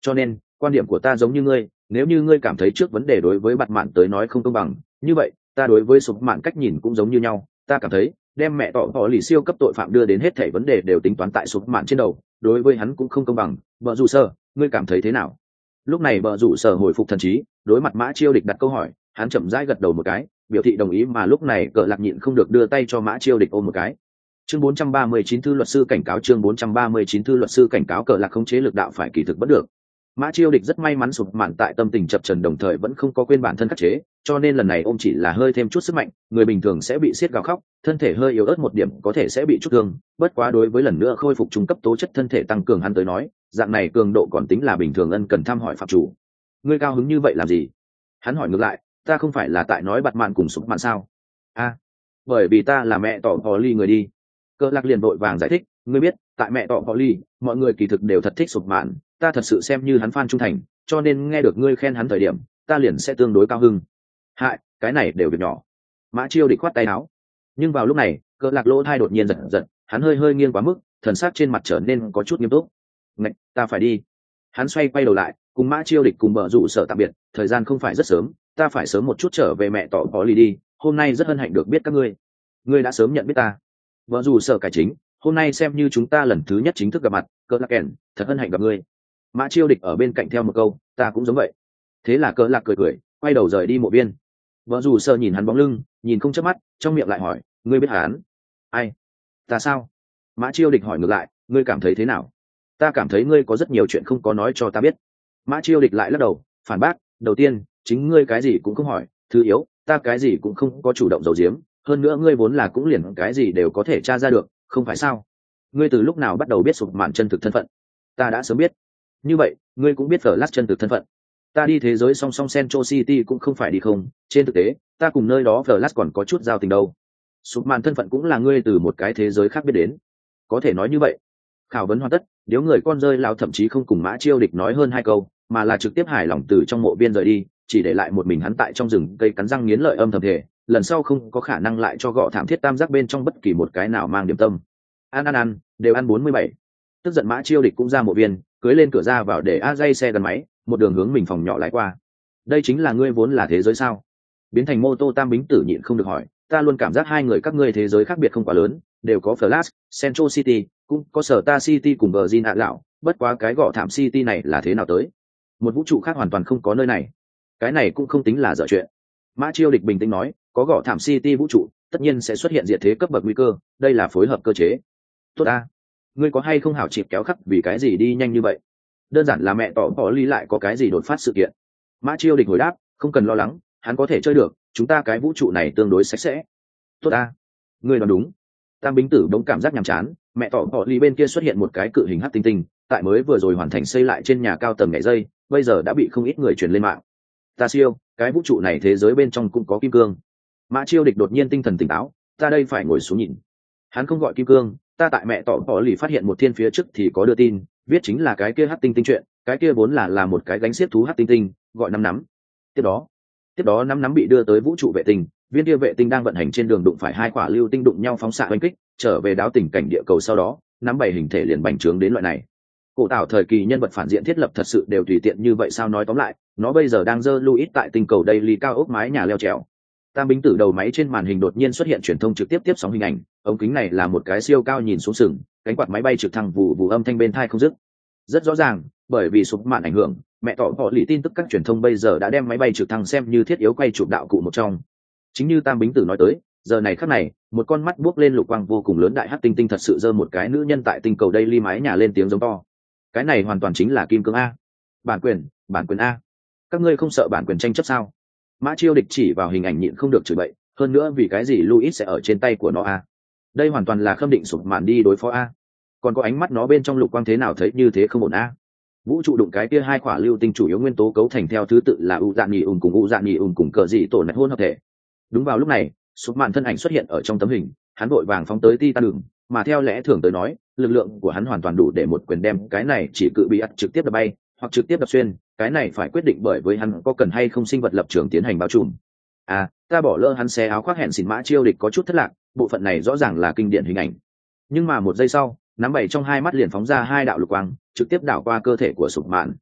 Cho nên quan điểm của ta giống như ngươi, nếu như ngươi cảm thấy trước vấn đề đối với bạt mạn tới nói không công bằng, như vậy ta đối với sụp mạn cách nhìn cũng giống như nhau. Ta cảm thấy đem mẹ tỏ họ lì siêu cấp tội phạm đưa đến hết thảy vấn đề đều tính toán tại sụp mạn trên đầu, đối với hắn cũng không công bằng. Bờ rủ sở, ngươi cảm thấy thế nào? Lúc này bờ rủ sở hồi phục thần trí, đối mặt Mã Chiêu Địch đặt câu hỏi, hắn chậm rãi gật đầu một cái, biểu thị đồng ý. Mà lúc này Cờ Lạc nhịn không được đưa tay cho Mã Chiêu Địch ôm một cái. Chương bốn trăm ba mươi chín thư luật sư cảnh cáo chương bốn trăm ba mươi chín thư luật sư cảnh cáo Cờ Lạc khống chế lực đạo phải kỳ thực bất được. Mã Chiêu Địch rất may mắn sụp mạn tại tâm tình chập trần đồng thời vẫn không có quên bản thân khắc chế, cho nên lần này ôm chỉ là hơi thêm chút sức mạnh, người bình thường sẽ bị siết gào khóc, thân thể hơi yếu ớt một điểm có thể sẽ bị chút thương, bất quá đối với lần nữa khôi phục trung cấp tố chất thân thể tăng cường hắn tới nói, dạng này cường độ còn tính là bình thường. Ân cần thăm hỏi phạm chủ. Ngươi cao hứng như vậy làm gì? Hắn hỏi ngược lại, ta không phải là tại nói bạt mạn cùng sụp mạn sao? A, à, bởi vì ta là mẹ tỏ họ ly người đi. Cơ Lạc liền vội vàng giải thích, ngươi biết, tại mẹ tỏ họ ly, mọi người kỳ thực đều thật thích sụp mạn, ta thật sự xem như hắn fan trung thành, cho nên nghe được ngươi khen hắn thời điểm, ta liền sẽ tương đối cao hưng. Hại, cái này đều việc nhỏ. Mã Chiêu Địch khoát tay áo. Nhưng vào lúc này, Cờ Lạc lỗ thai đột nhiên giật giật, hắn hơi hơi nghiêng quá mức, thần sắc trên mặt trở nên có chút nghiêm túc. Ngạch, ta phải đi. Hắn xoay quay đầu lại, cùng Mã Chiêu Địch cùng Bờ rủ sở tạm biệt, thời gian không phải rất sớm, ta phải sớm một chút trở về mẹ tỏ có lì đi, hôm nay rất hân hạnh được biết các ngươi. Ngươi đã sớm nhận biết ta. Bờ rủ sở cải chính, hôm nay xem như chúng ta lần thứ nhất chính thức gặp mặt, Cờ Lạc kèn, thật hân hạnh gặp ngươi. Mã Chiêu Địch ở bên cạnh theo một câu, ta cũng giống vậy. Thế là Cờ Lạc cười cười, quay đầu rời đi mộ viên. Vợ dù sơ nhìn hắn bóng lưng, nhìn không chớp mắt, trong miệng lại hỏi, ngươi biết hắn? Ai? Ta sao? Mã Chiêu Địch hỏi ngược lại, ngươi cảm thấy thế nào? Ta cảm thấy ngươi có rất nhiều chuyện không có nói cho ta biết. Mã Chiêu Địch lại lắc đầu, phản bác, đầu tiên, chính ngươi cái gì cũng không hỏi, thứ yếu, ta cái gì cũng không có chủ động giấu giếm, hơn nữa ngươi vốn là cũng liền cái gì đều có thể tra ra được, không phải sao? Ngươi từ lúc nào bắt đầu biết sụp mạn chân thực thân phận? Ta đã sớm biết. Như vậy, ngươi cũng biết Flash chân thực thân phận. Ta đi thế giới song song Central City cũng không phải đi không, trên thực tế, ta cùng nơi đó Flash còn có chút giao tình đâu. Sụp mạn thân phận cũng là ngươi từ một cái thế giới khác biết đến. Có thể nói như vậy. Khảo vấn hoàn tất, nếu người con rơi lão thậm chí không cùng Mã Chiêu Địch nói hơn hai câu, mà là trực tiếp hài lòng từ trong mộ viên rời đi, chỉ để lại một mình hắn tại trong rừng cây cắn răng nghiến lợi âm thầm thể, lần sau không có khả năng lại cho gọ thảm thiết tam giác bên trong bất kỳ một cái nào mang điểm tâm. Ăn ăn ăn, đều ăn bốn mươi bảy. Tức giận Mã Chiêu Địch cũng ra mộ viên, cưới lên cửa ra vào để a dây xe gắn máy, một đường hướng mình phòng nhỏ lái qua. Đây chính là ngươi vốn là thế giới sao? Biến thành mô tô Tam Bính Tử nhịn không được hỏi, ta luôn cảm giác hai người các ngươi thế giới khác biệt không quá lớn, đều có Flash, Central City, cũng có sở ta City cùng Virgin ạ lão, bất quá cái gọ thảm City này là thế nào tới? Một vũ trụ khác hoàn toàn không có nơi này. Cái này cũng không tính là dở chuyện. Mã Chiêu Địch bình tĩnh nói, có gọ thảm City vũ trụ, tất nhiên sẽ xuất hiện diệt thế cấp bậc nguy cơ, đây là phối hợp cơ chế. Tốt a, ngươi có hay không hảo chịp kéo khắc vì cái gì đi nhanh như vậy? Đơn giản là mẹ tỏ bỏ ly lại có cái gì đột phát sự kiện. Mã Chiêu Địch hồi đáp, không cần lo lắng, hắn có thể chơi được, chúng ta cái vũ trụ này tương đối sạch sẽ. Tốt a, ngươi nói đúng. Tam Bính Tử đống cảm giác nhàm chán, mẹ tỏ bỏ ly bên kia xuất hiện một cái cự hình hắc tinh tinh, tại mới vừa rồi hoàn thành xây lại trên nhà cao tầng nhảy dây, bây giờ đã bị không ít người truyền lên mạng. Ta siêu, cái vũ trụ này thế giới bên trong cũng có kim cương. Mã Chiêu Địch đột nhiên tinh thần tỉnh táo, ta đây phải ngồi xuống nhìn. Hắn không gọi kim cương, ta tại mẹ tỏ bỏ lì phát hiện một thiên phía trước thì có đưa tin, viết chính là cái kia hắc tinh tinh chuyện, cái kia vốn là là một cái gánh xiết thú hắc tinh tinh, gọi năm nắm. Tiếp đó, tiếp đó năm nắm bị đưa tới vũ trụ vệ tinh, viên kia vệ tinh đang vận hành trên đường đụng phải hai quả lưu tinh đụng nhau phóng xạ oanh kích, trở về đáo tình cảnh địa cầu sau đó, nắm bảy hình thể liền bành trướng đến loại này. Cổ tạo thời kỳ nhân vật phản diện thiết lập thật sự đều tùy tiện như vậy sao? Nói tóm lại, nó bây giờ đang dơ Louis tại tinh cầu Daily cao ốc mái nhà leo trèo. Tam Bính Tử đầu máy trên màn hình đột nhiên xuất hiện truyền thông trực tiếp tiếp sóng hình ảnh, ống kính này là một cái siêu cao nhìn xuống sừng, cánh quạt máy bay trực thăng vụ vụ âm thanh bên tai không dứt. Rất rõ ràng, bởi vì sụp mạn ảnh hưởng, mẹ tỏ họ lì tin tức các truyền thông bây giờ đã đem máy bay trực thăng xem như thiết yếu quay chụp đạo cụ một trong. Chính như Tam Bính Tử nói tới, giờ này khắc này, một con mắt buốc lên lục quang vô cùng lớn đại hắc tinh tinh thật sự giơ một cái nữ nhân tại tinh cầu Daily mái nhà lên tiếng giống to. Cái này hoàn toàn chính là kim cương a. Bản quyền, bản quyền a. Các ngươi không sợ bản quyền tranh chấp sao? Mã Chiêu Địch chỉ vào hình ảnh nhịn không được chửi bậy, hơn nữa vì cái gì Louis sẽ ở trên tay của nó a? Đây hoàn toàn là khâm định sụp mạn đi đối phó a. Còn có ánh mắt nó bên trong lục quang thế nào thấy như thế không ổn a? Vũ trụ đụng cái kia hai quả lưu tinh chủ yếu nguyên tố cấu thành theo thứ tự là u dạn nhì ùn cùng u dạn nhì ùn cùng cờ dị tổ nạch hôn hợp thể. Đúng vào lúc này, sụp mạn thân ảnh xuất hiện ở trong tấm hình, hắn vội vàng phóng tới Titan đường, mà theo lẽ thường tới nói, lực lượng của hắn hoàn toàn đủ để một quyền đem cái này chỉ cự bị ắt trực tiếp đập bay, hoặc trực tiếp đập xuyên, cái này phải quyết định bởi với hắn có cần hay không sinh vật lập trường tiến hành bao trùm. À, ta bỏ lỡ hắn xé áo khoác hẹn xỉn. Mã Chiêu Địch có chút thất lạc, bộ phận này rõ ràng là kinh điển hình ảnh. Nhưng mà một giây sau, nắm bảy trong hai mắt liền phóng ra hai đạo lục quang, trực tiếp đảo qua cơ thể của sụp mạn.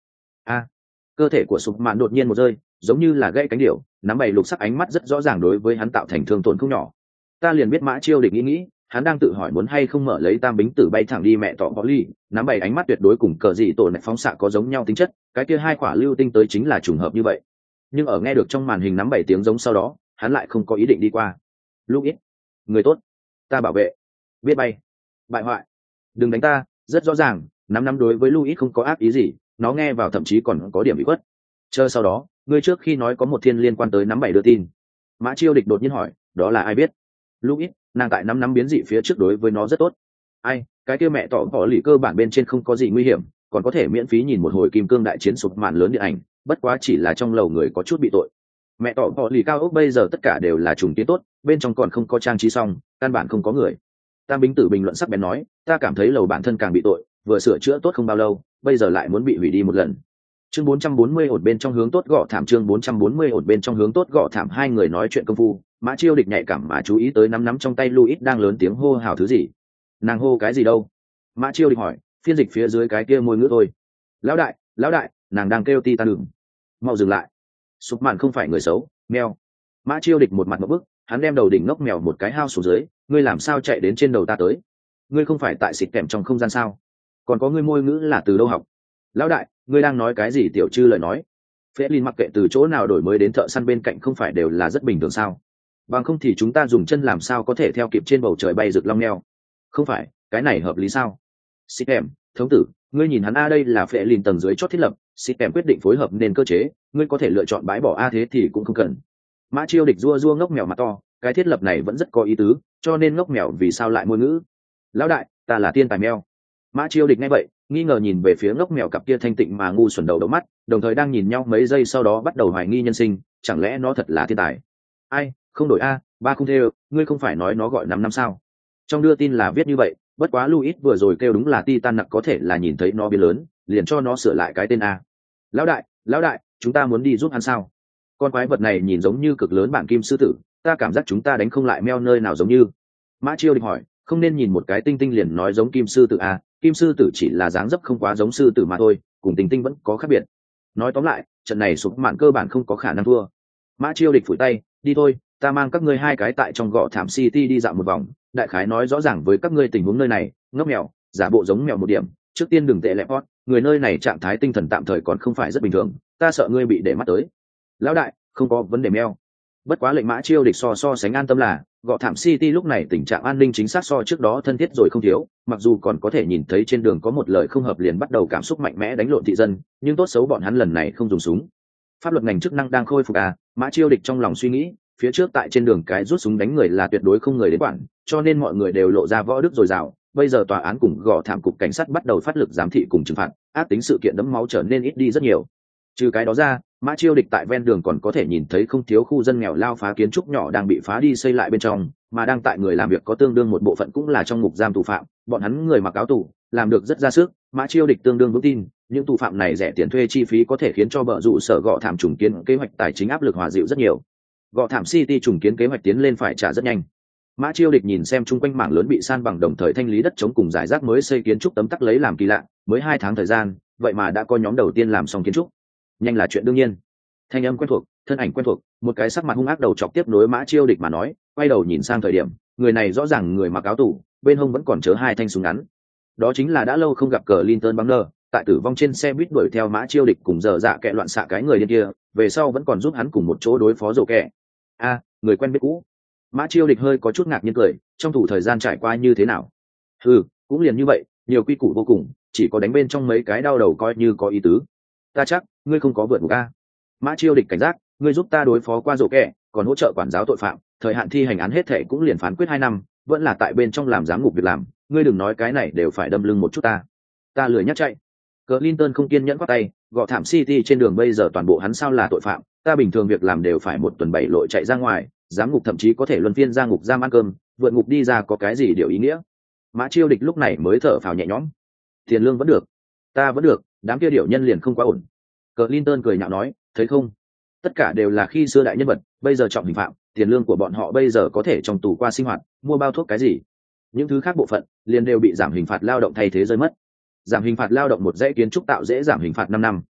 a cơ thể của sụp mạn đột nhiên một rơi, giống như là gãy cánh điểu, nắm bảy lục sắc ánh mắt rất rõ ràng đối với hắn tạo thành thương tổn không nhỏ. Ta liền biết Mã Chiêu Địch nghĩ nghĩ, hắn đang tự hỏi muốn hay không mở lấy tam bính tử bay thẳng đi mẹ tọ có ly, nắm bảy ánh mắt tuyệt đối cùng cờ dị tổ này phóng xạ có giống nhau tính chất, cái kia hai quả lưu tinh tới chính là trùng hợp như vậy. Nhưng ở nghe được trong màn hình nắm bảy tiếng giống sau đó, hắn lại không có ý định đi qua. Lúc ít, người tốt, ta bảo vệ, biết bay, bại hoại, đừng đánh ta, rất rõ ràng, nắm nắm đối với Luis không có ác ý gì, nó nghe vào thậm chí còn có điểm bị khuất. Chờ sau đó, ngươi trước khi nói có một thiên liên quan tới nắm bảy đưa tin. Mã Chiêu Địch đột nhiên hỏi, đó là ai biết? Luis, nàng tại nắm nắm biến dị phía trước đối với nó rất tốt. Ai, cái kia mẹ tỏ bỏ lì cơ bản bên trên không có gì nguy hiểm, còn có thể miễn phí nhìn một hồi kim cương đại chiến sụp màn lớn điện ảnh, bất quá chỉ là trong lầu người có chút bị tội. Mẹ tỏ bỏ lì cao ốc bây giờ tất cả đều là trùng tiến tốt, bên trong còn không có trang trí xong, căn bản không có người. Tam Bính Tử bình luận sắc bén nói, ta cảm thấy lầu bản thân càng bị tội, vừa sửa chữa tốt không bao lâu, bây giờ lại muốn bị hủy đi một lần. Chương bốn trăm bốn mươi ổn bên trong hướng tốt gõ thảm chương bốn trăm bốn mươi ổn bên trong hướng tốt gõ thảm hai người nói chuyện công phu, Mã Chiêu Địch nhạy cảm mà chú ý tới nắm nắm trong tay Luis đang lớn tiếng hô hào thứ gì. Nàng hô cái gì đâu? Mã Chiêu Địch hỏi, phiên dịch phía dưới cái kia môi ngữ thôi. Lão đại, lão đại, nàng đang kêu ti ta đừng. Mau dừng lại. Sụp Mạn không phải người xấu, mèo. Mã Chiêu Địch một mặt ngộp bức, hắn đem đầu đỉnh ngốc mèo một cái hao xuống dưới, ngươi làm sao chạy đến trên đầu ta tới? Ngươi không phải tại xịt kèm trong không gian sao? Còn có ngươi môi ngữ là từ đâu học? Lão đại, ngươi đang nói cái gì tiểu chư lời nói? Phế Linh mặc kệ từ chỗ nào đổi mới đến thợ săn bên cạnh không phải đều là rất bình thường sao? Bằng không thì chúng ta dùng chân làm sao có thể theo kịp trên bầu trời bay rực long neo? Không phải, cái này hợp lý sao? Xịt kèm, thống tử, ngươi nhìn hắn a đây là Phế Linh tầng dưới chót thiết lập, xịt kèm quyết định phối hợp nên cơ chế, ngươi có thể lựa chọn bãi bỏ a thế thì cũng không cần. Mã Chiêu Địch rua rua ngốc mèo mặt to, cái thiết lập này vẫn rất có ý tứ, cho nên ngốc mèo vì sao lại môi ngữ? Lão đại, ta là tiên tài mèo. Mã Chiêu Địch nghe vậy, nghi ngờ nhìn về phía ngốc mèo cặp kia thanh tịnh mà ngu xuẩn đầu đậu mắt, đồng thời đang nhìn nhau mấy giây sau đó bắt đầu hoài nghi nhân sinh, chẳng lẽ nó thật là thiên tài? Ai, không đổi a, ba không theo, ngươi không phải nói nó gọi năm năm sao? Trong đưa tin là viết như vậy, bất quá Luis vừa rồi kêu đúng là Titan nặc có thể là nhìn thấy nó biến lớn, liền cho nó sửa lại cái tên a. Lão đại, lão đại, chúng ta muốn đi giúp hắn sao? Con quái vật này nhìn giống như cực lớn bản kim sư tử, ta cảm giác chúng ta đánh không lại meo nơi nào giống như. Mã Chiêu Địch hỏi, không nên nhìn một cái tinh tinh liền nói giống kim sư tử à, kim sư tử chỉ là dáng dấp không quá giống sư tử mà thôi, cùng tinh tinh vẫn có khác biệt. Nói tóm lại, trận này sụp mạn cơ bản không có khả năng thua. Mã Chiêu Địch phủi tay, đi thôi, ta mang các ngươi hai cái tại trong gọ thảm city đi dạo một vòng, đại khái nói rõ ràng với các ngươi tình huống nơi này, ngốc mèo, giả bộ giống mèo một điểm, trước tiên đừng tệ lẹp hót, người nơi này trạng thái tinh thần tạm thời còn không phải rất bình thường, ta sợ ngươi bị để mắt tới. Lão đại, không có vấn đề mèo. Bất quá lệnh Mã Chiêu Địch so so sánh an tâm là gọ thảm city lúc này tình trạng an ninh chính xác so trước đó thân thiết rồi không thiếu, mặc dù còn có thể nhìn thấy trên đường có một lời không hợp liền bắt đầu cảm xúc mạnh mẽ đánh lộn thị dân, nhưng tốt xấu bọn hắn lần này không dùng súng. Pháp luật ngành chức năng đang khôi phục à? Mã Chiêu Địch trong lòng suy nghĩ, phía trước tại trên đường cái rút súng đánh người là tuyệt đối không người đến quản, cho nên mọi người đều lộ ra võ đức dồi dào. Bây giờ tòa án cùng gọ thảm cục cảnh sát bắt đầu phát lực giám thị cùng trừng phạt, ác tính sự kiện đẫm máu trở nên ít đi rất nhiều. Trừ cái đó ra, Mã Chiêu Địch tại ven đường còn có thể nhìn thấy không thiếu khu dân nghèo lao phá kiến trúc nhỏ đang bị phá đi xây lại bên trong, mà đang tại người làm việc có tương đương một bộ phận cũng là trong ngục giam tù phạm, bọn hắn người mặc áo tù, làm được rất ra sức. Mã Chiêu Địch tương đương vững tin, những tù phạm này rẻ tiền thuê chi phí có thể khiến cho bờ rủ sở gọ thảm trùng kiến kế hoạch tài chính áp lực hòa dịu rất nhiều. Gọ thảm City trùng kiến kế hoạch tiến lên phải trả rất nhanh. Mã Chiêu Địch nhìn xem chung quanh mảng lớn bị san bằng đồng thời thanh lý đất chống cùng giải rác mới xây kiến trúc tấm tắc lấy làm kỳ lạ, mới hai tháng thời gian, vậy mà đã có nhóm đầu tiên làm xong kiến trúc. Nhanh là chuyện đương nhiên. Thanh âm quen thuộc, thân ảnh quen thuộc, một cái sắc mặt hung ác đầu chọc tiếp nối Mã Chiêu Địch mà nói, quay đầu nhìn sang thời điểm, người này rõ ràng người mặc áo tù, bên hông vẫn còn chớ hai thanh súng ngắn. Đó chính là đã lâu không gặp cờ Linton Bangner, tại tử vong trên xe buýt đuổi theo Mã Chiêu Địch cùng giờ dạ kệ loạn xạ cái người điên kia, về sau vẫn còn giúp hắn cùng một chỗ đối phó rồ kệ. A, người quen biết cũ. Mã Chiêu Địch hơi có chút ngạc nhiên cười, trong thủ thời gian trải qua như thế nào? Ừ, cũng liền như vậy, nhiều quy củ vô cùng, chỉ có đánh bên trong mấy cái đau đầu coi như có ý tứ. Ta chắc, ngươi không có vượt ngục a. Mã Chiêu Địch cảnh giác, ngươi giúp ta đối phó qua rổ kẹ, còn hỗ trợ quản giáo tội phạm, thời hạn thi hành án hết thể cũng liền phán quyết hai năm, vẫn là tại bên trong làm giám ngục việc làm, ngươi đừng nói cái này đều phải đâm lưng một chút ta. Ta lười nhắc chạy. Clinton không kiên nhẫn quát tay, gọ thảm City trên đường bây giờ toàn bộ hắn sao là tội phạm, ta bình thường việc làm đều phải một tuần bảy lội chạy ra ngoài, giám ngục thậm chí có thể luân phiên ra ngục giam ăn cơm, vượt ngục đi ra có cái gì điều ý nghĩa. Mã Chiêu Địch lúc này mới thở phào nhẹ nhõm. Tiền lương vẫn được, ta vẫn được, đám kia điệu nhân liền không quá ổn. Clinton cười nhạo nói, thấy không? Tất cả đều là khi xưa đại nhân vật, bây giờ trọng hình phạm, tiền lương của bọn họ bây giờ có thể trong tù qua sinh hoạt, mua bao thuốc cái gì. Những thứ khác bộ phận, liền đều bị giảm hình phạt lao động thay thế rơi mất. Giảm hình phạt lao động một dãy kiến trúc tạo dễ giảm hình phạt năm năm,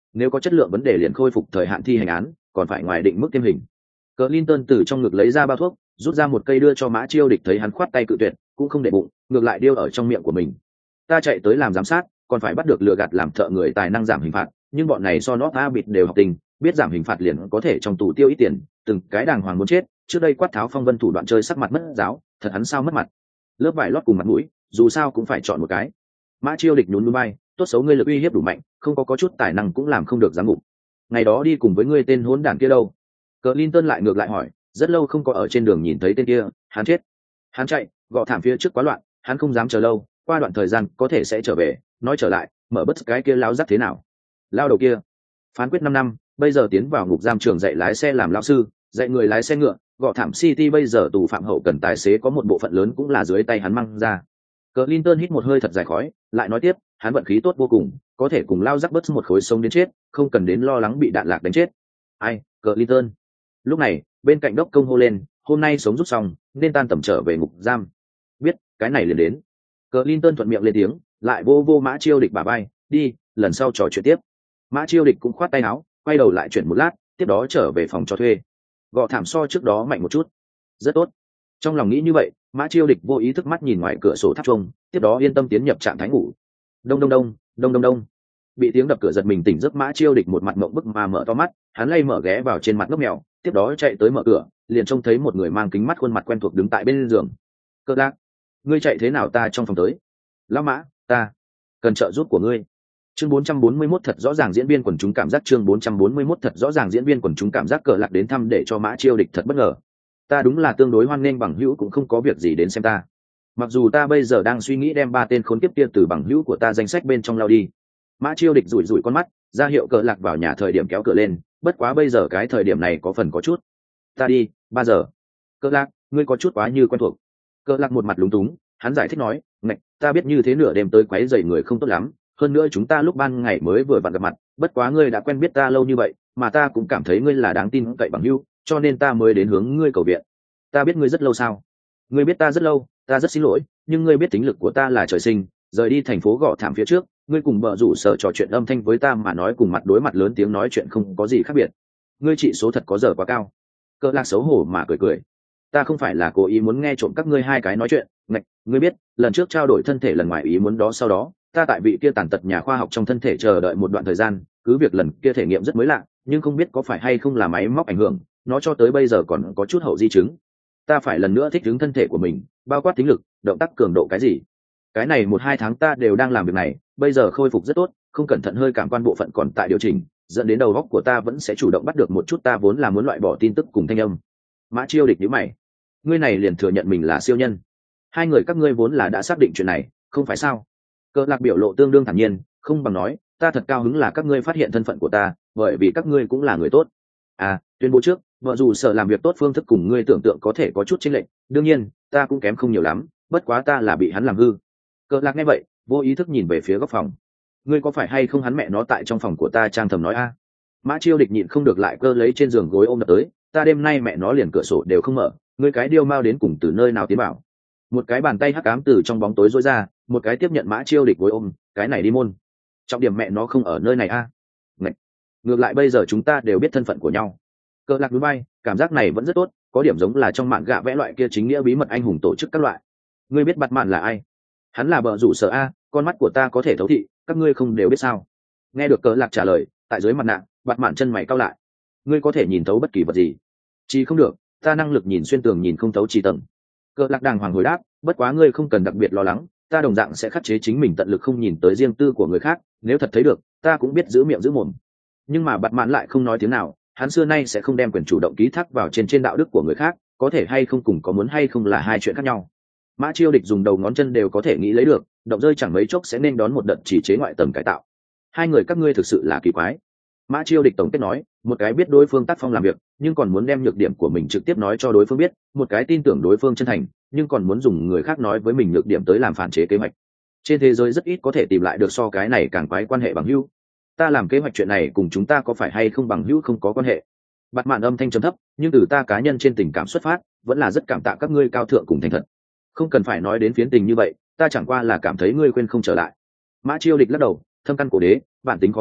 nếu có chất lượng vấn đề liền khôi phục thời hạn thi hành án, còn phải ngoài định mức tiêm hình. Clinton từ trong ngực lấy ra bao thuốc, rút ra một cây đưa cho Mã Chiêu Địch, thấy hắn khoát tay cự tuyệt, cũng không để bụng, ngược lại điêu ở trong miệng của mình. Ta chạy tới làm giám sát, còn phải bắt được lừa gạt làm thợ người tài năng giảm hình phạt, nhưng bọn này so nó ta bịt đều học tình, biết giảm hình phạt liền có thể trong tù tiêu ít tiền, từng cái đàng hoàng muốn chết. Trước đây quát tháo phong vân thủ đoạn chơi sắc mặt mất giáo, thật hắn sao mất mặt. Lớp vải lót cùng mặt mũi, dù sao cũng phải chọn một cái. Mã Chiêu Địch nhún nhún vai, tốt xấu ngươi lực uy hiếp đủ mạnh, không có có chút tài năng cũng làm không được giám ngục. Ngày đó đi cùng với ngươi tên hỗn đản kia đâu? Clinton lại ngược lại hỏi, rất lâu không có ở trên đường nhìn thấy tên kia, hắn chết. Hắn chạy, gọ thảm phía trước quá loạn, hắn không dám chờ lâu, qua đoạn thời gian có thể sẽ trở về. Nói trở lại, mở bất cái kia lao rắc thế nào? Lao đầu kia, phán quyết năm năm, bây giờ tiến vào ngục giam trường dạy lái xe làm lão sư, dạy người lái xe ngựa. Gọ thảm City bây giờ tù phạm hậu cần tài xế có một bộ phận lớn cũng là dưới tay hắn mang ra. Clinton hít một hơi thật dài khói, lại nói tiếp, hắn vận khí tốt vô cùng, có thể cùng lao rắc bớt một khối sống đến chết, không cần đến lo lắng bị đạn lạc đánh chết. Ai, Clinton. Lúc này, bên cạnh đốc công hô lên, hôm nay sống rút xong, nên tan tầm trở về ngục giam. Biết, cái này liền đến. Clinton thuận miệng lên tiếng, lại vô vô Mã Chiêu Địch bả vai, đi, lần sau trò chuyện tiếp. Mã Chiêu Địch cũng khoát tay áo, quay đầu lại chuyển một lát, tiếp đó trở về phòng cho thuê. Gọ thảm so trước đó mạnh một chút, rất tốt. Trong lòng nghĩ như vậy, Mã Chiêu Địch vô ý thức mắt nhìn ngoài cửa sổ tháp chuông, tiếp đó yên tâm tiến nhập trạng thái ngủ. Đông đông đông, đông đông đông. Bị tiếng đập cửa giật mình tỉnh giấc, Mã Chiêu Địch một mặt mộng bức mà mở to mắt, hắn lay mở ghé vào trên mặt ngốc mèo, tiếp đó chạy tới mở cửa, liền trông thấy một người mang kính mắt khuôn mặt quen thuộc đứng tại bên giường. Cơ Lạc, ngươi chạy thế nào ta trong phòng tới? Lão Mã, ta cần trợ giúp của ngươi. Chương bốn trăm bốn mươi mốt thật rõ ràng diễn viên quần chúng cảm giác chương bốn trăm bốn mươi mốt thật rõ ràng diễn viên quần chúng cảm giác Cờ Lạc đến thăm để cho Mã Chiêu Địch thật bất ngờ. Ta đúng là tương đối hoan nghênh bằng hữu cũng không có việc gì đến xem ta. Mặc dù ta bây giờ đang suy nghĩ đem ba tên khốn kiếp kia từ bằng hữu của ta danh sách bên trong lao đi. Mã Chiêu Địch rủi rủi con mắt, ra hiệu Cờ Lạc vào nhà thời điểm kéo cửa lên, bất quá bây giờ cái thời điểm này có phần có chút. Ta đi, ba giờ. Cờ Lạc, ngươi có chút quá như quen thuộc. Cờ Lạc một mặt lúng túng, hắn giải thích nói, ngạch, ta biết như thế nửa đêm tới quấy rầy người không tốt lắm, hơn nữa chúng ta lúc ban ngày mới vừa vặn gặp mặt, bất quá ngươi đã quen biết ta lâu như vậy, mà ta cũng cảm thấy ngươi là đáng tin cậy bằng hữu, cho nên ta mới đến hướng ngươi cầu viện. Ta biết ngươi rất lâu sao? Ngươi biết ta rất lâu, ta rất xin lỗi, nhưng ngươi biết tính lực của ta là trời sinh, rời đi thành phố Gọ Thảm phía trước, ngươi cùng bợ rủ sở trò chuyện âm thanh với ta mà nói cùng mặt đối mặt lớn tiếng nói chuyện không có gì khác biệt. Ngươi trị số thật có giờ quá cao. Cờ Lạc xấu hổ mà cười cười. Ta không phải là cố ý muốn nghe trộm các ngươi hai cái nói chuyện, ngạch, ngươi biết, lần trước trao đổi thân thể lần ngoài ý muốn đó sau đó, ta tại vị kia tàn tật nhà khoa học trong thân thể chờ đợi một đoạn thời gian, cứ việc lần kia thể nghiệm rất mới lạ, nhưng không biết có phải hay không là máy móc ảnh hưởng, nó cho tới bây giờ còn có chút hậu di chứng. Ta phải lần nữa thích ứng thân thể của mình, bao quát tính lực, động tác cường độ cái gì. Cái này một hai tháng ta đều đang làm việc này, bây giờ khôi phục rất tốt, không cẩn thận hơi cảm quan bộ phận còn tại điều chỉnh, dẫn đến đầu óc của ta vẫn sẽ chủ động bắt được một chút ta vốn là muốn loại bỏ tin tức cùng thanh âm. Mã Chiêu Địch nhíu mày. Ngươi này liền thừa nhận mình là siêu nhân. Hai người các ngươi vốn là đã xác định chuyện này, không phải sao? Cờ Lạc biểu lộ tương đương thản nhiên, không bằng nói, ta thật cao hứng là các ngươi phát hiện thân phận của ta, bởi vì các ngươi cũng là người tốt. À, tuyên bố trước, vợ dù sợ làm việc tốt phương thức cùng ngươi tưởng tượng có thể có chút chênh lệch, đương nhiên, ta cũng kém không nhiều lắm, bất quá ta là bị hắn làm hư. Cờ Lạc nghe vậy, vô ý thức nhìn về phía góc phòng. Ngươi có phải hay không hắn mẹ nó tại trong phòng của ta trang thầm nói a? Mã Chiêu Địch nhịn không được lại cơ lấy trên giường gối ôm đập tới, ta đêm nay mẹ nó liền cửa sổ đều không mở, ngươi cái điêu mao đến cùng từ nơi nào tiến bảo? Một cái bàn tay hắc ám từ trong bóng tối rối ra, một cái tiếp nhận Mã Chiêu Địch gối ôm, cái này đi môn. Trọng điểm mẹ nó không ở nơi này a. À? Ngược lại bây giờ chúng ta đều biết thân phận của nhau. Cờ Lạc núi bay, cảm giác này vẫn rất tốt, có điểm giống là trong mạn gạ vẽ loại kia chính nghĩa bí mật anh hùng tổ chức các loại. Ngươi biết Bạt Mạn là ai? Hắn là bợ rủ sở a, con mắt của ta có thể thấu thị, các ngươi không đều biết sao? Nghe được Cờ Lạc trả lời, tại dưới mặt nạ, Bạt Mạn chân mày cau lại. Ngươi có thể nhìn thấu bất kỳ vật gì? Chỉ không được, ta năng lực nhìn xuyên tường nhìn không thấu chỉ tầng. Cờ Lạc đàng hoàng hồi đáp, bất quá ngươi không cần đặc biệt lo lắng, ta đồng dạng sẽ khắc chế chính mình tận lực không nhìn tới riêng tư của người khác, nếu thật thấy được, ta cũng biết giữ miệng giữ mồm. Nhưng mà Bạt Mạn lại không nói tiếng nào, hắn xưa nay sẽ không đem quyền chủ động ký thác vào trên trên đạo đức của người khác, có thể hay không cùng có muốn hay không là hai chuyện khác nhau. Mã Chiêu Địch dùng đầu ngón chân đều có thể nghĩ lấy được, động rơi chẳng mấy chốc sẽ nên đón một đợt chỉ chế ngoại tầng cải tạo. Hai người các ngươi thực sự là kỳ quái. Mã Chiêu Địch tổng kết nói, một cái biết đối phương tác phong làm việc, nhưng còn muốn đem nhược điểm của mình trực tiếp nói cho đối phương biết, một cái tin tưởng đối phương chân thành, nhưng còn muốn dùng người khác nói với mình nhược điểm tới làm phản chế kế hoạch. Trên thế giới rất ít có thể tìm lại được so cái này càng quái quan hệ bằng hữu. Ta làm kế hoạch chuyện này cùng chúng ta có phải hay không bằng hữu không có quan hệ. Bạt Mạn âm thanh trầm thấp, nhưng từ ta cá nhân trên tình cảm xuất phát, vẫn là rất cảm tạ các ngươi cao thượng cùng thành thật. Không cần phải nói đến phiến tình như vậy, ta chẳng qua là cảm thấy ngươi quên không trở lại. Mã Chiêu Địch lắc đầu, thâm căn cổ đế, bản tính khó rời,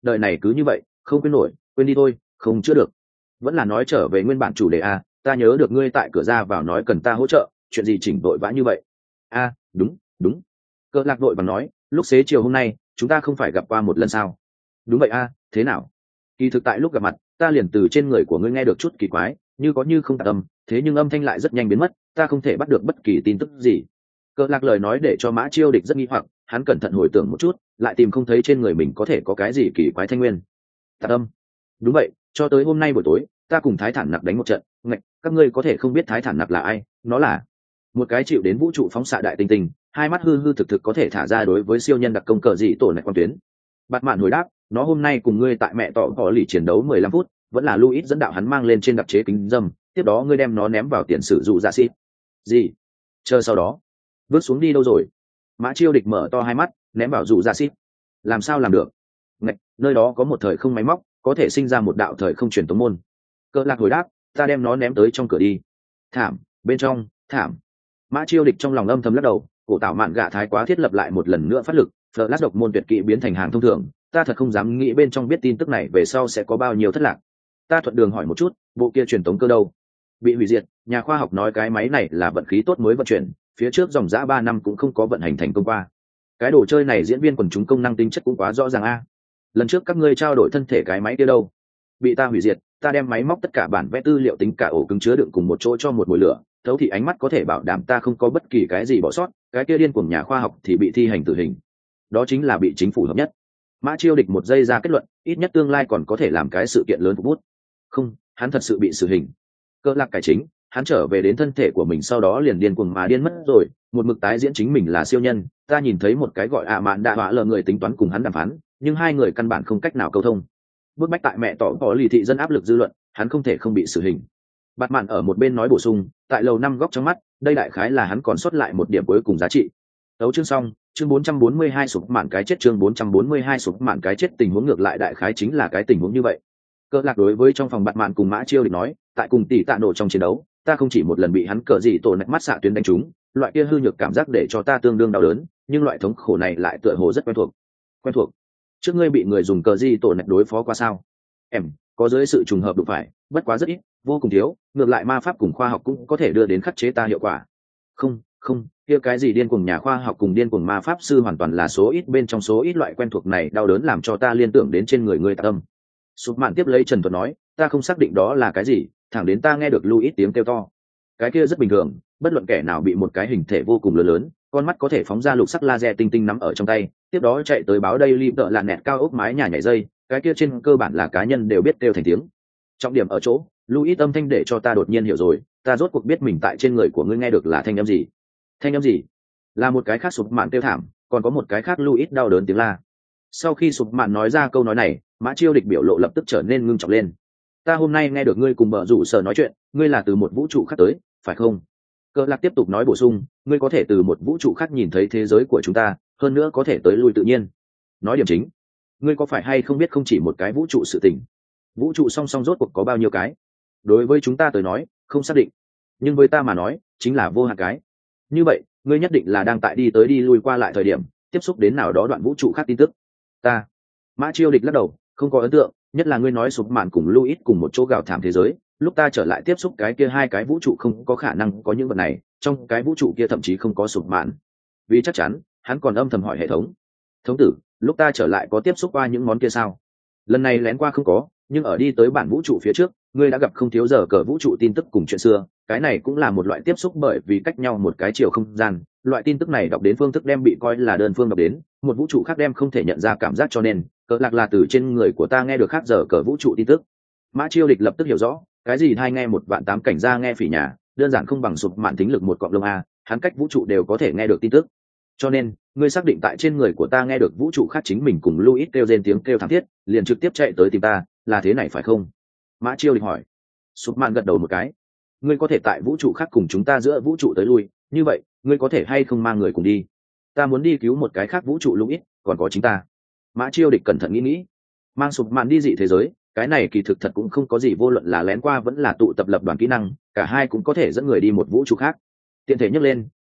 đời này cứ như vậy không quên nổi, quên đi thôi, không chữa được. Vẫn là nói trở về nguyên bản chủ đề a, ta nhớ được ngươi tại cửa ra vào nói cần ta hỗ trợ, chuyện gì chỉnh vội vã như vậy? A, đúng đúng. Cỡ lạc đội bằng nói, lúc xế chiều hôm nay chúng ta không phải gặp qua một lần sao? Đúng vậy a, thế nào? Kỳ thực tại lúc gặp mặt ta liền từ trên người của ngươi nghe được chút kỳ quái, như có như không tạc âm, thế nhưng âm thanh lại rất nhanh biến mất, ta không thể bắt được bất kỳ tin tức gì. Cỡ lạc lời nói để cho Mã Chiêu Địch rất nghi hoặc, hắn cẩn thận hồi tưởng một chút, lại tìm không thấy trên người mình có thể có cái gì kỳ quái thanh nguyên. Tạc âm. Đúng vậy, cho tới hôm nay buổi tối ta cùng Thái Thản Nặc đánh một trận, ngạch, các ngươi có thể không biết Thái Thản Nặc là ai, nó là một cái chịu đến vũ trụ phóng xạ đại tinh tinh, hai mắt hư hư thực thực có thể thả ra đối với siêu nhân đặc công cờ dị tổ này quan tuyến. Bạt Mạn hồi đáp, nó hôm nay cùng ngươi tại mẹ tọ cỏ lì chiến đấu mười lăm phút, vẫn là Luis dẫn đạo hắn mang lên trên đặc chế kính dâm, tiếp đó ngươi đem nó ném vào tiền sử dụ dạ xịt. Gì? Chờ sau đó, vứt xuống đi đâu rồi? Mã Chiêu Địch mở to hai mắt, ném vào dụ dạ xịt. Làm sao làm được? Ngạch, nơi đó có một thời không máy móc, có thể sinh ra một đạo thời không truyền tống môn. Cỡ lạc hồi đáp, ta đem nó ném tới trong cửa đi. Thảm, bên trong, thảm. Mã Chiêu Địch trong lòng âm thầm lắc đầu, cổ tạo mạn gạ thái quá thiết lập lại một lần nữa phát lực, Flash độc môn tuyệt kỹ biến thành hàng thông thường, ta thật không dám nghĩ bên trong biết tin tức này về sau sẽ có bao nhiêu thất lạc. Ta thuận đường hỏi một chút, bộ kia truyền tống cơ đâu? Bị hủy diệt, nhà khoa học nói cái máy này là vận khí tốt mới vận chuyển, phía trước dòng dã ba năm cũng không có vận hành thành công qua. Cái đồ chơi này diễn viên quần chúng công năng tính chất cũng quá rõ ràng a. Lần trước các ngươi trao đổi thân thể cái máy kia đâu? Bị ta hủy diệt, ta đem máy móc tất cả bản vẽ tư liệu tính cả ổ cứng chứa đựng cùng một chỗ cho một mồi lửa, thấu thị ánh mắt có thể bảo đảm ta không có bất kỳ cái gì bỏ sót, cái kia điên cuồng nhà khoa học thì bị thi hành tử hình. Đó chính là bị chính phủ hợp nhất. Mã Chiêu Địch một giây ra kết luận, ít nhất tương lai còn có thể làm cái sự kiện lớn phục bút. Không, hắn thật sự bị xử hình. Cơ lạc cải chính, hắn trở về đến thân thể của mình sau đó liền điên cuồng mà điên mất rồi, một mực tái diễn chính mình là siêu nhân. Ta nhìn thấy một cái gọi ạ mạn đạ họa lờ người tính toán cùng hắn đàm phán, nhưng hai người căn bản không cách nào câu thông. Bước bách tại mẹ tỏ có lì thị dân áp lực dư luận, hắn không thể không bị xử hình. Bạt Mạn ở một bên nói bổ sung, tại lầu năm góc trong mắt, đây đại khái là hắn còn sót lại một điểm cuối cùng giá trị. Tấu chương xong, chương bốn trăm bốn mươi hai sụp mạn cái chết chương bốn trăm bốn mươi hai sụp mạn cái chết tình huống ngược lại đại khái chính là cái tình huống như vậy. Cỡ lạc đối với trong phòng Bạt Mạn cùng Mã Chiêu Địch nói, tại cùng tỷ tạ nổ trong chiến đấu, ta không chỉ một lần bị hắn cờ dị tổ nạch mắt xạ tuyến đánh trúng, loại kia hư nhược cảm giác để cho ta tương đương đau đớn, nhưng loại thống khổ này lại tựa hồ rất quen thuộc. Quen thuộc? Trước ngươi bị người dùng cờ dị tổ nạch đối phó qua sao? Em, có dưới sự trùng hợp đụng phải, bất quá rất ít, vô cùng thiếu, ngược lại ma pháp cùng khoa học cũng có thể đưa đến khắc chế ta hiệu quả. Không, không, kia cái gì điên cuồng nhà khoa học cùng điên cuồng ma pháp sư hoàn toàn là số ít bên trong số ít loại quen thuộc này, đau đớn làm cho ta liên tưởng đến trên người ngươi tạ tâm. Sụp Mạn tiếp lấy Trần Thuật nói, ta không xác định đó là cái gì, thẳng đến ta nghe được Louis tiếng kêu to. Cái kia rất bình thường, bất luận kẻ nào bị một cái hình thể vô cùng lớn lớn, con mắt có thể phóng ra lục sắc laser tinh tinh nắm ở trong tay, tiếp đó chạy tới báo đây lim tợ là nẹt cao ốc mái nhà nhảy dây, cái kia trên cơ bản là cá nhân đều biết kêu thành tiếng. Trọng điểm ở chỗ, Louis âm thanh để cho ta đột nhiên hiểu rồi, ta rốt cuộc biết mình tại trên người của ngươi nghe được là thanh âm gì. Thanh âm gì? Là một cái khác Sụp Mạn kêu thảm, còn có một cái khác Louis đau đớn tiếng la. Sau khi Sụp Mạn nói ra câu nói này, Mã Chiêu Địch biểu lộ lập tức trở nên ngưng trọng lên. Ta hôm nay nghe được ngươi cùng bờ rủ sở nói chuyện, ngươi là từ một vũ trụ khác tới, phải không? Cơ lạc tiếp tục nói bổ sung, ngươi có thể từ một vũ trụ khác nhìn thấy thế giới của chúng ta, hơn nữa có thể tới lui tự nhiên. Nói điểm chính, ngươi có phải hay không biết không chỉ một cái vũ trụ sự tình? Vũ trụ song song rốt cuộc có bao nhiêu cái? Đối với chúng ta tới nói, không xác định, nhưng với ta mà nói, chính là vô hạn cái. Như vậy, ngươi nhất định là đang tại đi tới đi lui qua lại thời điểm, tiếp xúc đến nào đó đoạn vũ trụ khác tin tức. Ta, Mã Chiêu Địch lắc đầu, không có ấn tượng, nhất là ngươi nói Sụp Mạn cùng Louis cùng một chỗ gào thảm thế giới, lúc ta trở lại tiếp xúc cái kia hai cái vũ trụ không có khả năng có những vật này, trong cái vũ trụ kia thậm chí không có Sụp Mạn. Vì chắc chắn, hắn còn âm thầm hỏi hệ thống, thống tử, lúc ta trở lại có tiếp xúc qua những món kia sao? Lần này lén qua không có, nhưng ở đi tới bản vũ trụ phía trước, ngươi đã gặp không thiếu giờ cờ vũ trụ tin tức cùng chuyện xưa, cái này cũng là một loại tiếp xúc bởi vì cách nhau một cái chiều không gian, loại tin tức này đọc đến phương thức đem bị coi là đơn phương đọc đến, một vũ trụ khác đem không thể nhận ra cảm giác, cho nên cỡ lạc là từ trên người của ta nghe được khác giờ cờ vũ trụ tin tức. Mã Chiêu Địch lập tức hiểu rõ, cái gì hai nghe một vạn tám cảnh ra nghe phỉ nhà, đơn giản không bằng Sụp Mạn tính lực một cọng lông a, hắn cách vũ trụ đều có thể nghe được tin tức. Cho nên, ngươi xác định tại trên người của ta nghe được vũ trụ khác chính mình cùng Louis kêu rên tiếng kêu thảm thiết, liền trực tiếp chạy tới tìm ta, là thế này phải không? Mã Chiêu Địch hỏi. Sụp Mạn gật đầu một cái. Ngươi có thể tại vũ trụ khác cùng chúng ta giữa vũ trụ tới lui, như vậy, ngươi có thể hay không mang người cùng đi? Ta muốn đi cứu một cái khác vũ trụ Louis, còn có chính ta. Mã Chiêu Địch cẩn thận nghĩ nghĩ. Mang Sụp Mạn đi dị thế giới, cái này kỳ thực thật cũng không có gì, vô luận là lén qua vẫn là tụ tập lập đoàn kỹ năng, cả hai cũng có thể dẫn người đi một vũ trụ khác. Tiện thể nhắc lên,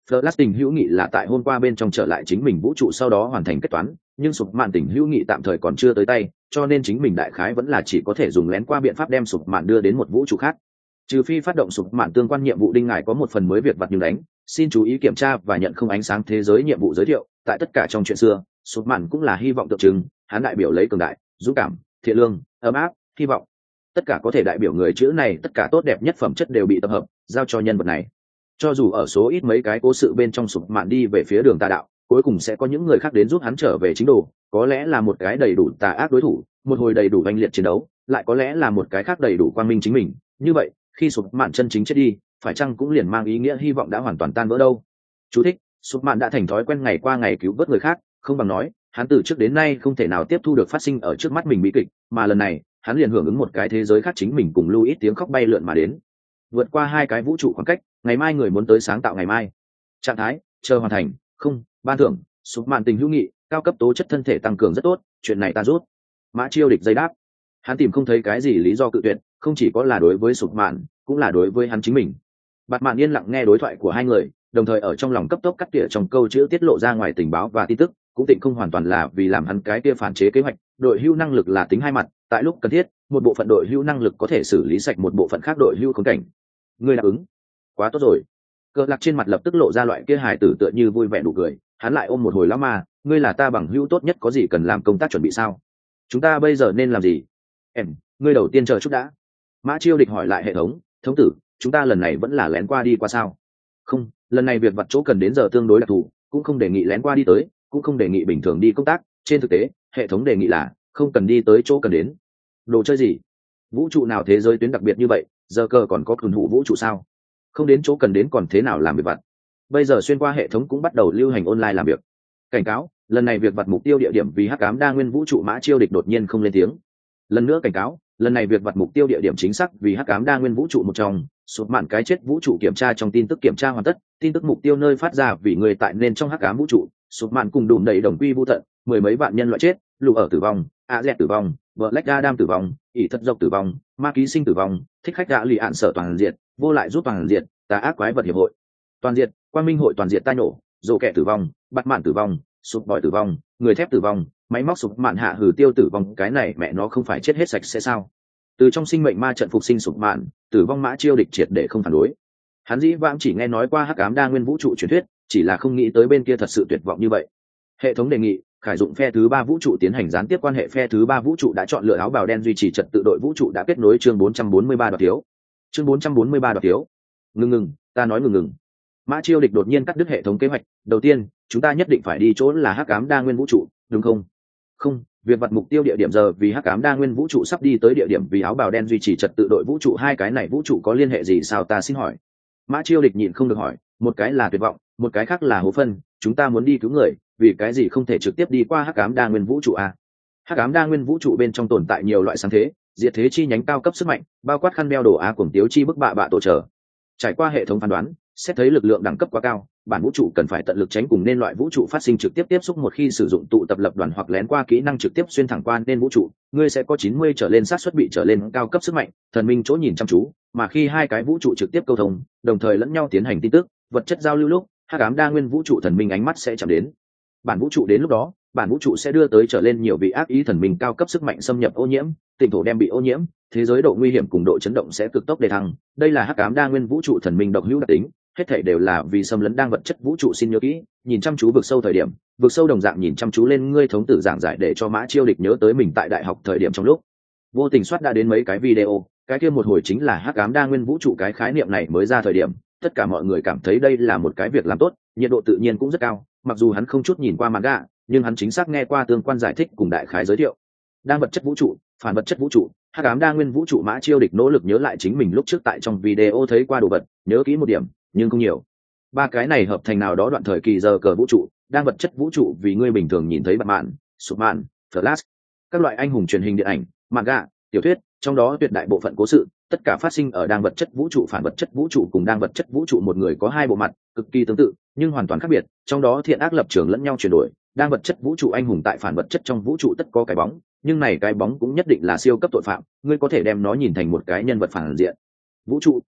Flash tình hữu nghị là tại hôm qua bên trong trở lại chính mình vũ trụ sau đó hoàn thành kết toán, nhưng sụp mạn tình hữu nghị tạm thời còn chưa tới tay, cho nên chính mình đại khái vẫn là chỉ có thể dùng lén qua biện pháp đem sụp mạn đưa đến một vũ trụ khác. Trừ phi phát động sụp mạn tương quan nhiệm vụ đinh ngài có một phần mới việc vặt nhưng đánh, xin chú ý kiểm tra và nhận không ánh sáng thế giới nhiệm vụ giới thiệu, tại tất cả trong chuyện xưa, sụp mạn cũng là hy vọng tượng trưng, hắn đại biểu lấy cường đại, dũng cảm, thiện lương, ấm áp, hy vọng. Tất cả có thể đại biểu người chữ này, tất cả tốt đẹp nhất phẩm chất đều bị tập hợp, giao cho nhân vật này. Cho dù ở số ít mấy cái cố sự bên trong sụp mạn đi về phía đường tà đạo, cuối cùng sẽ có những người khác đến giúp hắn trở về chính đồ, có lẽ là một cái đầy đủ tà ác đối thủ, một hồi đầy đủ oanh liệt chiến đấu, lại có lẽ là một cái khác đầy đủ quang minh chính mình. Như vậy, khi sụp mạn chân chính chết đi, phải chăng cũng liền mang ý nghĩa hy vọng đã hoàn toàn tan vỡ đâu. Chú thích: sụp mạn đã thành thói quen ngày qua ngày cứu vớt người khác, không bằng nói hắn từ trước đến nay không thể nào tiếp thu được phát sinh ở trước mắt mình bi kịch, mà lần này hắn liền hưởng ứng một cái thế giới khác chính mình cùng Louis tiếng khóc bay lượn mà đến, vượt qua hai cái vũ trụ khoảng cách. Ngày mai người muốn tới sáng tạo ngày mai. Trạng thái chờ hoàn thành. Không ban thưởng sụp mạn tình hữu nghị, cao cấp tố chất thân thể tăng cường rất tốt, chuyện này ta rút. Mã Chiêu Địch dây đáp. Hắn tìm không thấy cái gì lý do cự tuyệt, không chỉ có là đối với sụp mạn, cũng là đối với hắn chính mình. Bạt Mạn yên lặng nghe đối thoại của hai người, đồng thời ở trong lòng cấp tốc cắt tỉa trong câu chữ tiết lộ ra ngoài tình báo và tin tức, cũng tịnh không hoàn toàn là vì làm hắn cái kia phản chế kế hoạch. Đội hưu năng lực là tính hai mặt, tại lúc cần thiết, một bộ phận đội hưu năng lực có thể xử lý sạch một bộ phận khác đội hưu khốn cảnh. Ngươi đáp ứng, quá tốt rồi. Cờ Lạc trên mặt lập tức lộ ra loại kia hài tử tựa như vui vẻ đủ cười, hắn lại ôm một hồi lão ma, ngươi là ta bằng hữu tốt nhất, có gì cần làm công tác chuẩn bị sao? Chúng ta bây giờ nên làm gì? Em, ngươi đầu tiên chờ chút đã. Mã Chiêu Địch hỏi lại hệ thống, thống tử, chúng ta lần này vẫn là lén qua đi qua sao? Không, lần này việc vặt chỗ cần đến giờ tương đối đặc thù, cũng không đề nghị lén qua đi tới, cũng không đề nghị bình thường đi công tác, trên thực tế, hệ thống đề nghị là không cần đi tới chỗ cần đến. Đồ chơi gì? Vũ trụ nào thế giới tuyến đặc biệt như vậy, giờ cờ còn có thuần hụ vũ trụ sao? Không đến chỗ cần đến còn thế nào làm việc vặt? Bây giờ xuyên qua hệ thống cũng bắt đầu lưu hành online làm việc. Cảnh cáo, lần này việc vặt mục tiêu địa điểm vì hắc ám đa nguyên vũ trụ. Mã Chiêu Địch đột nhiên không lên tiếng. Lần nữa cảnh cáo, lần này việc vặt mục tiêu địa điểm chính xác vì hắc ám đa nguyên vũ trụ một trong, sụp mạn cái chết vũ trụ kiểm tra trong tin tức kiểm tra hoàn tất, tin tức mục tiêu nơi phát ra vì người tại nên trong hắc ám vũ trụ, sụp mạn cùng đùm đầy đồng quy vu tận, mười mấy vạn nhân loại chết, lù ở tử vong, a dẹt tử vong, vợ lách Adam tử vong, ỷ thật dọc tử vong, ma ký sinh tử vong, thích khách gã lì ạn sở toàn diệt, vô lại giúp toàn diệt, tà ác quái vật hiệp hội toàn diệt, quang minh hội toàn diệt tai nổ, dồ kẻ tử vong, bắt mạn tử vong, sụp bòi tử vong, người thép tử vong, máy móc sụp mạn hạ hử tiêu tử vong. Cái này mẹ nó không phải chết hết sạch sẽ sao? Từ trong sinh mệnh ma trận phục sinh sụp mạn, tử vong. Mã Chiêu Địch triệt để không phản đối. Hắn dĩ vãng chỉ nghe nói qua hắc ám đa nguyên vũ trụ truyền thuyết, chỉ là không nghĩ tới bên kia thật sự tuyệt vọng như vậy. Hệ thống đề nghị khải dụng phe thứ ba vũ trụ tiến hành gián tiếp quan hệ. Phe thứ ba vũ trụ đã chọn lựa áo bào đen duy trì trật tự đội vũ trụ đã kết nối. Chương bốn trăm bốn mươi ba đoạt thiếu. Chương bốn trăm bốn mươi ba đoạt thiếu. Ngừng ngừng, ta nói ngừng ngừng. Mã Chiêu Địch đột nhiên cắt đứt hệ thống kế hoạch. Đầu tiên, chúng ta nhất định phải đi chỗ là hắc ám đa nguyên vũ trụ, đúng không? Không, việc vặt mục tiêu địa điểm giờ vì hắc ám đa nguyên vũ trụ sắp đi tới địa điểm vì áo bào đen duy trì trật tự đội vũ trụ. Hai cái này vũ trụ có liên hệ gì sao ta xin hỏi? Mã Chiêu Địch nhịn không được hỏi, một cái là tuyệt vọng, một cái khác là hố phân, chúng ta muốn đi cứu người, vì cái gì không thể trực tiếp đi qua hắc ám đa nguyên vũ trụ à? Hắc ám đa nguyên vũ trụ bên trong tồn tại nhiều loại sáng thế, diệt thế chi nhánh cao cấp sức mạnh, bao quát khăn đeo đồ á cuồng tiếu chi bức bạ bạ tổ trở. Trải qua hệ thống phán đoán, xét thấy lực lượng đẳng cấp quá cao, bản vũ trụ cần phải tận lực tránh cùng nên loại vũ trụ phát sinh trực tiếp tiếp xúc. Một khi sử dụng tụ tập lập đoàn hoặc lén qua kỹ năng trực tiếp xuyên thẳng qua nên vũ trụ, ngươi sẽ có chín mươi trở lên xác suất bị trở lên cao cấp sức mạnh, thần minh chỗ nhìn chăm chú. Mà khi hai cái vũ trụ trực tiếp câu thông, đồng thời lẫn nhau tiến hành tin tức, vật chất giao lưu lúc, hắc ám đa nguyên vũ trụ thần minh ánh mắt sẽ chạm đến bản vũ trụ. Đến lúc đó, bản vũ trụ sẽ đưa tới trở lên nhiều vị ác ý thần minh cao cấp sức mạnh xâm nhập ô nhiễm, tỉnh thổ đem bị ô nhiễm, thế giới độ nguy hiểm cùng độ chấn động sẽ cực tốc đề thăng. Đây là hắc ám đa nguyên vũ trụ thần minh độc hữu đặc tính, hết thảy đều là vì xâm lấn đang vật chất vũ trụ. Xin nhớ kỹ, nhìn chăm chú vực sâu thời điểm, vực sâu đồng dạng nhìn chăm chú lên. Ngươi thống tử giảng giải để cho Mã Chiêu Địch nhớ tới mình tại đại học thời điểm trong lúc vô tình soát đã đến mấy cái video, cái kia một hồi chính là hắc ám đa nguyên vũ trụ cái khái niệm này mới ra thời điểm, tất cả mọi người cảm thấy đây là một cái việc làm tốt, nhiệt độ tự nhiên cũng rất cao. Mặc dù hắn không chút nhìn qua manga, nhưng hắn chính xác nghe qua tương quan giải thích cùng đại khái giới thiệu. Đang vật chất vũ trụ, phản vật chất vũ trụ, hắc ám đa nguyên vũ trụ. Mã Chiêu Địch nỗ lực nhớ lại chính mình lúc trước tại trong video thấy qua đồ vật, nhớ kỹ một điểm, nhưng không nhiều. Ba cái này hợp thành nào đó đoạn thời kỳ giờ cờ vũ trụ, đang vật chất vũ trụ vì ngươi bình thường nhìn thấy Batman, Superman, Flash, các loại anh hùng truyền hình điện ảnh, manga, tiểu thuyết, trong đó tuyệt đại bộ phận cố sự tất cả phát sinh ở đang vật chất vũ trụ. Phản vật chất vũ trụ cùng đang vật chất vũ trụ một người có hai bộ mặt, cực kỳ tương tự nhưng hoàn toàn khác biệt, trong đó thiện ác lập trường lẫn nhau chuyển đổi. Đang vật chất vũ trụ anh hùng tại phản vật chất trong vũ trụ tất có cái bóng, nhưng này cái bóng cũng nhất định là siêu cấp tội phạm, ngươi có thể đem nó nhìn thành một cái nhân vật phản diện. Vũ trụ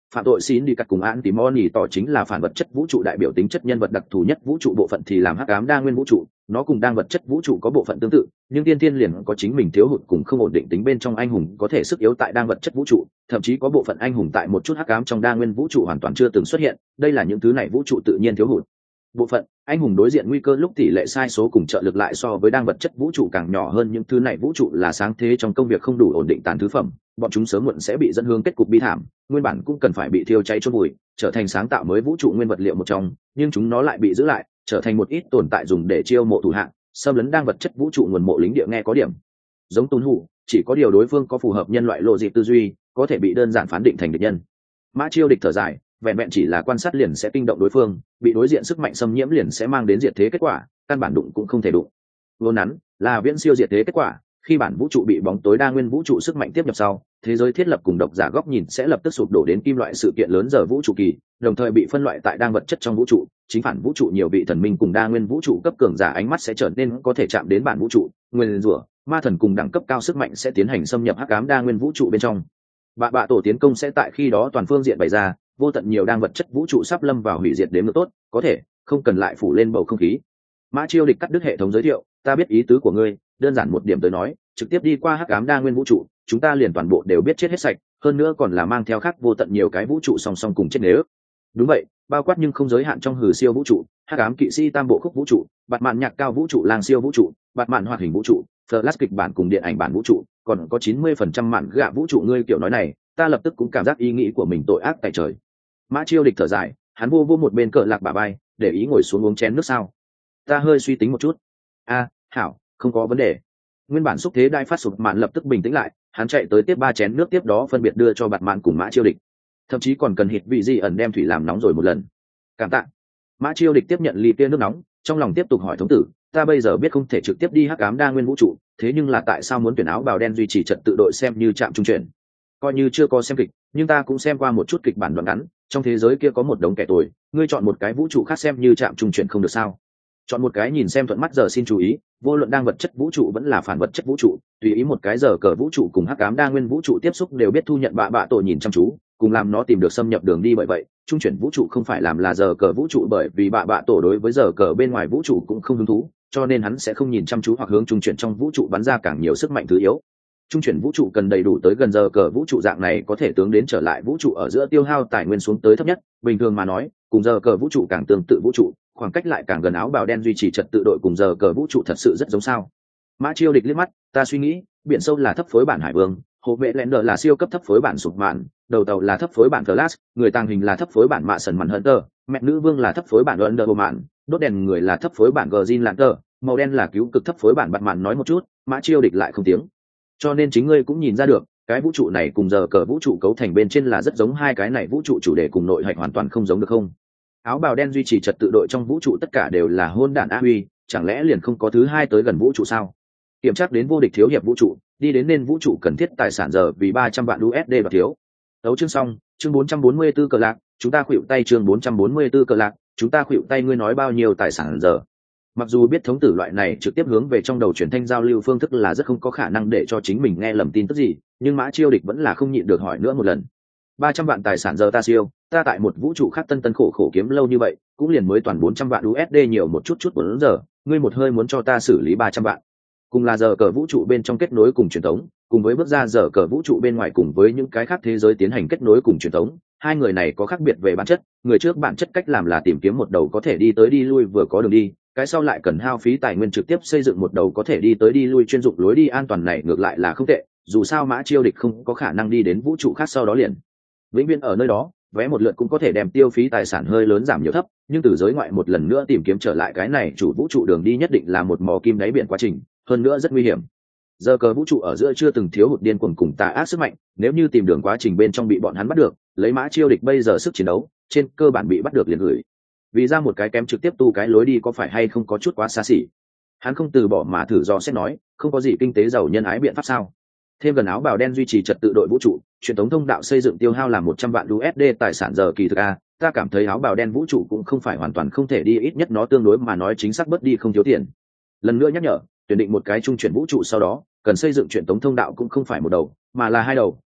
phạm tội xin đi cắt cùng án tí moni tỏ chính là phản vật chất vũ trụ đại biểu tính chất nhân vật đặc thù nhất vũ trụ bộ phận thì làm hắc ám đa nguyên vũ trụ, nó cùng đang vật chất vũ trụ có bộ phận tương tự, nhưng tiên tiên liền có chính mình thiếu hụt cùng không ổn định tính bên trong anh hùng có thể sức yếu tại đang vật chất vũ trụ, thậm chí có bộ phận anh hùng tại một chút hắc ám trong đa nguyên vũ trụ hoàn toàn chưa từng xuất hiện, đây là những thứ này vũ trụ tự nhiên thiếu hụt. Bộ phận anh hùng đối diện nguy cơ lúc tỷ lệ sai số cùng trợ lực lại so với đang vật chất vũ trụ càng nhỏ hơn, những thứ này vũ trụ là sáng thế trong công việc không đủ ổn định tàn thứ phẩm, bọn chúng sớm muộn sẽ bị dẫn hướng kết cục bi thảm, nguyên bản cũng cần phải bị thiêu cháy chôn vùi, trở thành sáng tạo mới vũ trụ nguyên vật liệu một trong, nhưng chúng nó lại bị giữ lại, trở thành một ít tồn tại dùng để chiêu mộ thủ hạng, xâm lấn đang vật chất vũ trụ nguồn mộ lính địa. Nghe có điểm giống Tôn Hủ, chỉ có điều đối phương có phù hợp nhân loại lộ dịp tư duy, có thể bị đơn giản phán định thành địch nhân. Mã Chiêu Địch thở dài, vẹn vẹn chỉ là quan sát liền sẽ kinh động đối phương, bị đối diện sức mạnh xâm nhiễm liền sẽ mang đến diệt thế kết quả, căn bản đụng cũng không thể đụng. Vô nắn là viễn siêu diệt thế kết quả, khi bản vũ trụ bị bóng tối đa nguyên vũ trụ sức mạnh tiếp nhập sau, thế giới thiết lập cùng độc giả góc nhìn sẽ lập tức sụp đổ đến kim loại sự kiện lớn giờ vũ trụ kỳ, đồng thời bị phân loại tại đang vật chất trong vũ trụ, chính phản vũ trụ nhiều vị thần minh cùng đa nguyên vũ trụ cấp cường giả ánh mắt sẽ trở nên có thể chạm đến bản vũ trụ, nguyên rủa, ma thần cùng đẳng cấp cao sức mạnh sẽ tiến hành xâm nhập hắc ám đa nguyên vũ trụ bên trong. Bạ bạ tổ tiến công sẽ tại khi đó toàn phương diện bày ra, vô tận nhiều đang vật chất vũ trụ sắp lâm vào hủy diệt đến mức tốt, có thể không cần lại phủ lên bầu không khí. Mã Chiêu Địch cắt đứt hệ thống giới thiệu, ta biết ý tứ của ngươi, đơn giản một điểm tới nói, trực tiếp đi qua hắc ám đa nguyên vũ trụ, chúng ta liền toàn bộ đều biết chết hết sạch, hơn nữa còn là mang theo khác vô tận nhiều cái vũ trụ song song cùng chết nếu. Đúng vậy, bao quát nhưng không giới hạn trong hử siêu vũ trụ, hắc ám kỵ sĩ tam bộ khúc vũ trụ, bạt mạn nhạc cao vũ trụ lang siêu vũ trụ, bạt mạn hoạt hình vũ trụ, flash kịch bản cùng điện ảnh bản vũ trụ, còn có chín mươi phần trăm mạn gạ vũ trụ. Ngươi kiểu nói này, ta lập tức cũng cảm giác ý nghĩ của mình tội ác tại trời. Mã Chiêu Địch thở dài, hắn vô vô một bên cờ lạc bà bay, để ý ngồi xuống uống chén nước sao. Ta hơi suy tính một chút. A, hảo, không có vấn đề. Nguyên bản xúc thế đai phát sụp mạn lập tức bình tĩnh lại, hắn chạy tới tiếp ba chén nước tiếp đó phân biệt đưa cho bạt mạn cùng Mã Chiêu Địch, thậm chí còn cần hít vị gì ẩn đem thủy làm nóng rồi một lần. Cảm tạ. Mã Chiêu Địch tiếp nhận ly kia nước nóng, trong lòng tiếp tục hỏi thống tử, ta bây giờ biết không thể trực tiếp đi hắc ám đa nguyên vũ trụ, thế nhưng là tại sao muốn tuyển áo bào đen duy trì trật tự đội xem như trạm trung chuyển? Coi như chưa có xem kịch, nhưng ta cũng xem qua một chút kịch bản đoạn ngắn, trong thế giới kia có một đống kẻ tồi, ngươi chọn một cái vũ trụ khác xem như trạm trung chuyển không được sao? Chọn một cái nhìn xem thuận mắt giờ xin chú ý, vô luận đang vật chất vũ trụ vẫn là phản vật chất vũ trụ, tùy ý một cái giờ cờ vũ trụ cùng hắc ám đa nguyên vũ trụ tiếp xúc đều biết thu nhận bạ bạ tổ nhìn chăm chú, cùng làm nó tìm được xâm nhập đường đi. Bởi vậy trung chuyển vũ trụ không phải làm là giờ cờ vũ trụ, bởi vì bạ bạ tổ đối với giờ cờ bên ngoài vũ trụ cũng không hứng thú, cho nên hắn sẽ không nhìn chăm chú hoặc hướng trung chuyển trong vũ trụ bắn ra càng nhiều sức mạnh thứ yếu. Trung chuyển vũ trụ cần đầy đủ tới gần giờ cờ vũ trụ, dạng này có thể tướng đến trở lại vũ trụ ở giữa tiêu hao tài nguyên xuống tới thấp nhất. Bình thường mà nói, cùng giờ cờ vũ trụ càng tương tự vũ trụ, khoảng cách lại càng gần. Áo bào đen duy trì trật tự đội cùng giờ cờ vũ trụ thật sự rất giống sao? Mã Chiêu Địch liếc mắt, ta suy nghĩ, biển sâu là thấp phối bản hải vương, hộ vệ lẹn đờ là siêu cấp thấp phối bản sụp mạn, đầu tàu là thấp phối bản Flash, người tàng hình là thấp phối bản mạ sần mặn Hunter, mẹ nữ vương là thấp phối bản Wonder Woman, đốt đèn người là thấp phối bản Green Lantern, màu đen là cứu cực thấp phối bản. Bạt mạn nói một chút, Mã Chiêu Địch lại không tiếng. Cho nên chính ngươi cũng nhìn ra được, cái vũ trụ này cùng giờ cờ vũ trụ cấu thành bên trên là rất giống, hai cái này vũ trụ chủ đề cùng nội hạch hoàn toàn không giống được không? Áo bào đen duy trì trật tự đội trong vũ trụ tất cả đều là hôn đản á huy, chẳng lẽ liền không có thứ hai tới gần vũ trụ sao? Kiểm tra đến vô địch thiếu hiệp vũ trụ, đi đến nên vũ trụ cần thiết tài sản giờ vì ba trăm vạn u ét đê và thiếu. Đấu chương xong, chương bốn trăm bốn mươi tư cờ lạc, chúng ta khuỵu tay. Chương bốn trăm bốn mươi tư cờ lạc, chúng ta khuỵu tay. Ngươi nói bao nhiêu tài sản giờ? Mặc dù biết thống tử loại này trực tiếp hướng về trong đầu truyền thanh giao lưu phương thức là rất không có khả năng để cho chính mình nghe lầm tin tức gì, nhưng Mã Chiêu Địch vẫn là không nhịn được hỏi nữa một lần. Ba trăm vạn tài sản giờ ta siêu, ta tại một vũ trụ khác tân tân khổ khổ kiếm lâu như vậy, cũng liền mới toàn bốn trăm vạn u ét đê nhiều một chút chút bốn giờ, ngươi một hơi muốn cho ta xử lý ba trăm vạn. Cùng là giờ cờ vũ trụ bên trong kết nối cùng truyền thống, cùng với bước ra giờ cờ vũ trụ bên ngoài cùng với những cái khác thế giới tiến hành kết nối cùng truyền thống, hai người này có khác biệt về bản chất. Người trước bản chất cách làm là tìm kiếm một đầu có thể đi tới đi lui vừa có đường đi, cái sau lại cần hao phí tài nguyên trực tiếp xây dựng một đầu có thể đi tới đi lui chuyên dụng lối đi an toàn. Này ngược lại là không tệ, dù sao Mã Chiêu Địch không có khả năng đi đến vũ trụ khác sau đó liền vĩnh viễn ở nơi đó, vé một lượt cũng có thể đem tiêu phí tài sản hơi lớn giảm nhiều thấp, nhưng từ giới ngoại một lần nữa tìm kiếm trở lại cái này chủ vũ trụ đường đi nhất định là một mò kim đáy biển quá trình, hơn nữa rất nguy hiểm. Giờ cờ vũ trụ ở giữa chưa từng thiếu hụt điên cuồng cùng tà ác sức mạnh, nếu như tìm đường quá trình bên trong bị bọn hắn bắt được, lấy Mã Chiêu Địch bây giờ sức chiến đấu, trên cơ bản bị bắt được liền gửi vì ra một cái kém trực tiếp tu cái lối đi có phải hay không có chút quá xa xỉ. Hắn không từ bỏ mà thử do xét nói, không có gì kinh tế giàu nhân ái biện pháp sao? Thêm gần áo bào đen duy trì trật tự đội vũ trụ, truyền thống thông đạo xây dựng tiêu hao là một trăm vạn u ét đê tài sản giờ kỳ thực a, ta cảm thấy áo bào đen vũ trụ cũng không phải hoàn toàn không thể đi, ít nhất nó tương đối mà nói chính xác bớt đi không thiếu tiền. Lần nữa nhắc nhở, tuyển định một cái trung chuyển vũ trụ sau đó, cần xây dựng truyền thống thông đạo cũng không phải một đầu, mà là hai đầu,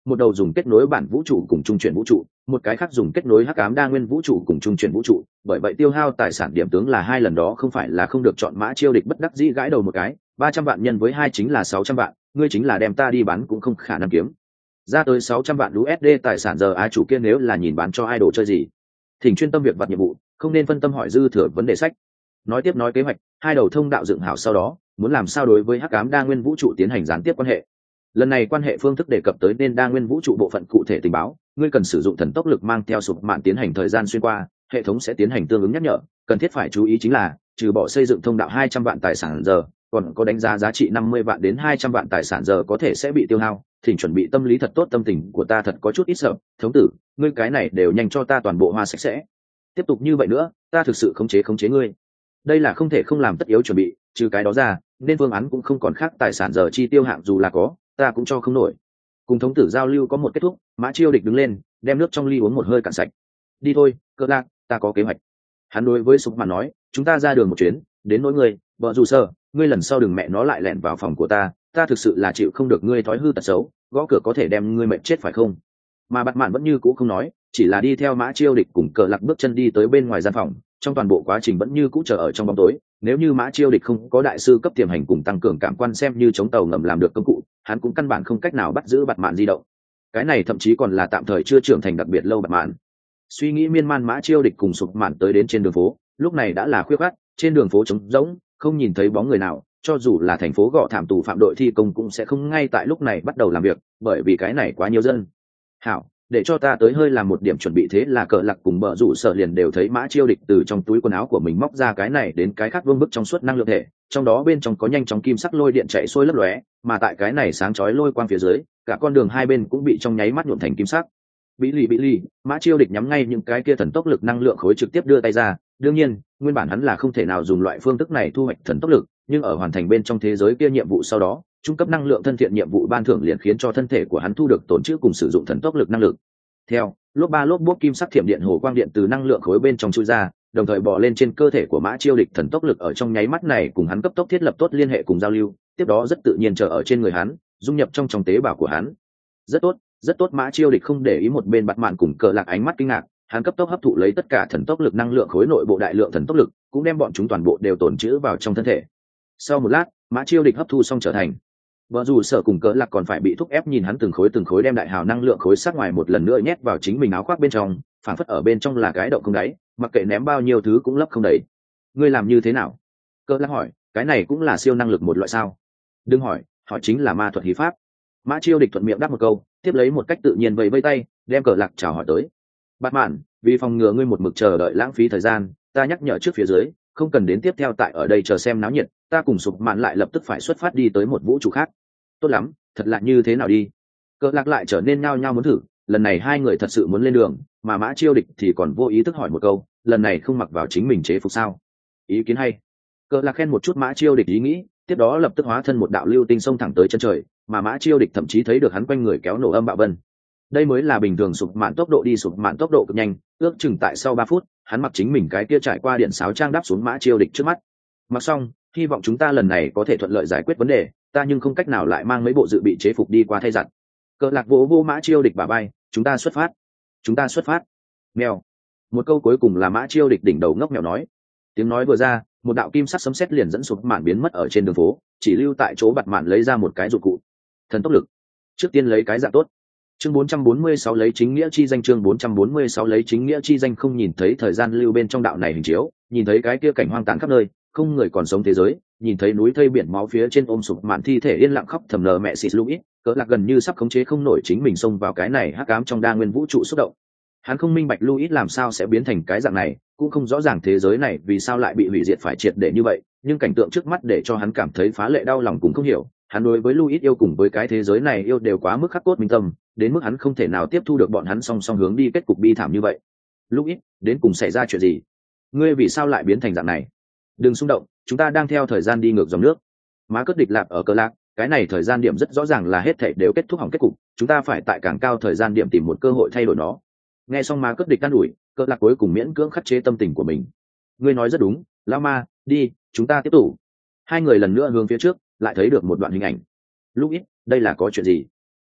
một đầu dùng kết nối bản vũ trụ cùng trung chuyển vũ trụ, một cái khác dùng kết nối hắc ám đa nguyên vũ trụ cùng trung chuyển vũ trụ, bởi vậy tiêu hao tài sản điểm tướng là hai lần đó không phải là không được chọn. Mã Chiêu Địch bất đắc dĩ gãi đầu một cái, ba trăm vạn nhân với hai chính là sáu trăm vạn, ngươi chính là đem ta đi bán cũng không khả năng kiếm ra tới sáu trăm vạn u ét đê tài sản. Giờ á chủ kia nếu là nhìn bán cho ai đồ chơi gì, thỉnh chuyên tâm việc vặt nhiệm vụ, không nên phân tâm hỏi dư thừa vấn đề sách. Nói tiếp nói kế hoạch, hai đầu thông đạo dựng hảo sau đó muốn làm sao đối với hắc ám đa nguyên vũ trụ tiến hành gián tiếp quan hệ. Lần này quan hệ phương thức đề cập tới nên đa nguyên vũ trụ bộ phận cụ thể tình báo, ngươi cần sử dụng thần tốc lực mang theo sụp mạn tiến hành thời gian xuyên qua, hệ thống sẽ tiến hành tương ứng nhắc nhở. Cần thiết phải chú ý chính là trừ bỏ xây dựng thông đạo hai trăm vạn tài sản giờ, còn có đánh giá giá trị năm mươi vạn đến hai trăm vạn tài sản giờ có thể sẽ bị tiêu hao. Thỉnh chuẩn bị tâm lý thật tốt, tâm tình của ta thật có chút ít sợ, thống tử, ngươi cái này đều nhanh cho ta toàn bộ hoa sạch sẽ. Tiếp tục như vậy nữa, ta thực sự khống chế khống chế ngươi. Đây là không thể không làm tất yếu chuẩn bị, trừ cái đó ra, nên phương án cũng không còn khác, tài sản giờ chi tiêu hạng dù là có, ta cũng cho không nổi. Cùng thống tử giao lưu có một kết thúc, Mã Chiêu Địch đứng lên, đem nước trong ly uống một hơi cạn sạch. Đi thôi, Cờ Lạc, ta có kế hoạch. Hắn đối với Sục Mạn nói, chúng ta ra đường một chuyến, đến nỗi ngươi, vợ dù sơ, ngươi lần sau đừng mẹ nó lại lẻn vào phòng của ta, ta thực sự là chịu không được ngươi thói hư tật xấu, gõ cửa có thể đem ngươi mệt chết phải không? Mà Bạt Mạn vẫn như cũ không nói, chỉ là đi theo Mã Chiêu Địch cùng Cờ Lạc bước chân đi tới bên ngoài gian phòng, trong toàn bộ quá trình vẫn như cũ chờ ở trong bóng tối. Nếu như Mã Chiêu Địch không có đại sư cấp tiềm hành cùng tăng cường cảm quan xem như chống tàu ngầm làm được công cụ, hắn cũng căn bản không cách nào bắt giữ Bạt Mạn di động. Cái này thậm chí còn là tạm thời chưa trưởng thành đặc biệt lâu Bạt Mạn. Suy nghĩ miên man, Mã Chiêu Địch cùng Sục Mạn tới đến trên đường phố, lúc này đã là khuya khoắt, trên đường phố trống rỗng, không nhìn thấy bóng người nào, cho dù là thành phố Gọ Thảm tù phạm đội thi công cũng sẽ không ngay tại lúc này bắt đầu làm việc, bởi vì cái này quá nhiều dân. Hảo, để cho ta tới hơi làm một điểm chuẩn bị. Thế là Cờ Lạc cùng Bợ Rủ Sở liền đều thấy Mã Chiêu Địch từ trong túi quần áo của mình móc ra cái này đến cái khác vương bức trong suốt năng lượng thể, trong đó bên trong có nhanh chóng kim sắc lôi điện chạy xuôi lấp lóe, mà tại cái này sáng chói lôi quang phía dưới, cả con đường hai bên cũng bị trong nháy mắt nhuộm thành kim sắc. Bị lì bị lì, Mã Chiêu Địch nhắm ngay những cái kia thần tốc lực năng lượng khối trực tiếp đưa tay ra. Đương nhiên, nguyên bản hắn là không thể nào dùng loại phương thức này thu hoạch thần tốc lực, nhưng ở hoàn thành bên trong thế giới kia nhiệm vụ sau đó, trung cấp năng lượng thân thiện nhiệm vụ ban thưởng liền khiến cho thân thể của hắn thu được tổn trữ cùng sử dụng thần tốc lực năng lực. Theo, lốp ba lốp bốp kim sắc thiểm điện hồ quang điện từ năng lượng khối bên trong chui ra, đồng thời bò lên trên cơ thể của Mã Chiêu Địch. Thần tốc lực ở trong nháy mắt này cùng hắn cấp tốc thiết lập tốt liên hệ cùng giao lưu, tiếp đó rất tự nhiên trở ở trên người hắn, dung nhập trong trong tế bào của hắn. Rất tốt, rất tốt. Mã Chiêu Địch không để ý một bên Bạt Mạn cùng Cờ Lạc ánh mắt kinh ngạc, hắn cấp tốc hấp thụ lấy tất cả thần tốc lực năng lượng khối nội bộ đại lượng thần tốc lực, cũng đem bọn chúng toàn bộ đều tổn trữ vào trong thân thể. Sau một lát, Mã Chiêu Địch hấp thu xong trở thành. Vợ dù Sở cùng Cờ Lạc còn phải bị thúc ép nhìn hắn từng khối từng khối đem đại hào năng lượng khối sát ngoài một lần nữa nhét vào chính mình áo khoác bên trong, phản phất ở bên trong là cái động không đáy, mặc kệ ném bao nhiêu thứ cũng lấp không đầy. Ngươi làm như thế nào? Cờ Lạc hỏi, cái này cũng là siêu năng lực một loại sao? Đừng hỏi, hỏi chính là ma thuật hí pháp. Mã Chiêu Địch thuận miệng đáp một câu, tiếp lấy một cách tự nhiên vẫy vẫy tay, đem Cờ Lạc chào hỏi tới. Bạt Mạn, vì phòng ngừa ngươi một mực chờ đợi lãng phí thời gian, ta nhắc nhở trước phía dưới, không cần đến tiếp theo tại ở đây chờ xem náo nhiệt, ta cùng Sục Mạn lại lập tức phải xuất phát đi tới một vũ trụ khác. Tốt lắm, thật là như thế nào đi? Cờ Lạc lại trở nên nhao nhao muốn thử, lần này hai người thật sự muốn lên đường, mà Mã Chiêu Địch thì còn vô ý thức hỏi một câu, lần này không mặc vào chính mình chế phục sao? Ý kiến hay. Cờ Lạc khen một chút Mã Chiêu Địch ý nghĩ, tiếp đó lập tức hóa thân một đạo lưu tinh xông thẳng tới chân trời, mà Mã Chiêu Địch thậm chí thấy được hắn quanh người kéo nổ âm bạo vân. Đây mới là bình thường Sục Mạn tốc độ đi, Sục Mạn tốc độ cực nhanh, ước chừng tại sau ba phút, hắn mặc chính mình cái kia trải qua điện sáo trang đáp xuống Mã Chiêu Địch trước mắt. Mặc xong, hy vọng chúng ta lần này có thể thuận lợi giải quyết vấn đề, ta nhưng không cách nào lại mang mấy bộ dự bị chế phục đi qua thay giặt. Cờ Lạc vỗ vô Mã Chiêu Địch bả vai, chúng ta xuất phát, chúng ta xuất phát. Mèo. Một câu cuối cùng là Mã Chiêu Địch đỉnh đầu ngốc mèo nói. Tiếng nói vừa ra, một đạo kim sắc sấm sét liền dẫn Sục Mạn biến mất ở trên đường phố, chỉ lưu tại chỗ Bạt Mạn lấy ra một cái dụng cụ. Thần tốc lực. Trước tiên lấy cái dạng tốt. Chương bốn trăm bốn mươi sáu lấy chính nghĩa chi danh. Chương bốn trăm bốn mươi sáu lấy chính nghĩa chi danh. Không nhìn thấy thời gian lưu bên trong đạo này hình chiếu, nhìn thấy cái kia cảnh hoang tàn khắp nơi, không người còn sống thế giới, nhìn thấy núi thây biển máu phía trên ôm Sục Mạn thi thể yên lặng khóc thầm nờ mẹ xịt Louis, Cờ Lạc gần như sắp khống chế không nổi chính mình xông vào cái này hắc ám trong đa nguyên vũ trụ xúc động. Hắn không minh bạch Louis làm sao sẽ biến thành cái dạng này, cũng không rõ ràng thế giới này vì sao lại bị hủy diệt phải triệt để như vậy, nhưng cảnh tượng trước mắt để cho hắn cảm thấy phá lệ đau lòng cũng không hiểu. Hắn đối với Louis yêu cùng với cái thế giới này yêu đều quá mức khắc cốt minh tâm, đến mức hắn không thể nào tiếp thu được bọn hắn song song hướng đi kết cục bi thảm như vậy. Louis, đến cùng xảy ra chuyện gì? Ngươi vì sao lại biến thành dạng này? Đừng xung động, chúng ta đang theo thời gian đi ngược dòng nước. Má Cất Địch Lạp ở Cờ Lạc, cái này thời gian điểm rất rõ ràng là hết thảy đều kết thúc hỏng kết cục, chúng ta phải tại càng cao thời gian điểm tìm một cơ hội thay đổi nó. Nghe xong Má Cất Địch can ủi, Cờ Lạc cuối cùng miễn cưỡng khắc chế tâm tình của mình. Ngươi nói rất đúng, lão ma, đi, chúng ta tiếp tục. Hai người lần nữa hướng phía trước, lại thấy được một đoạn hình ảnh. Louis, đây là có chuyện gì?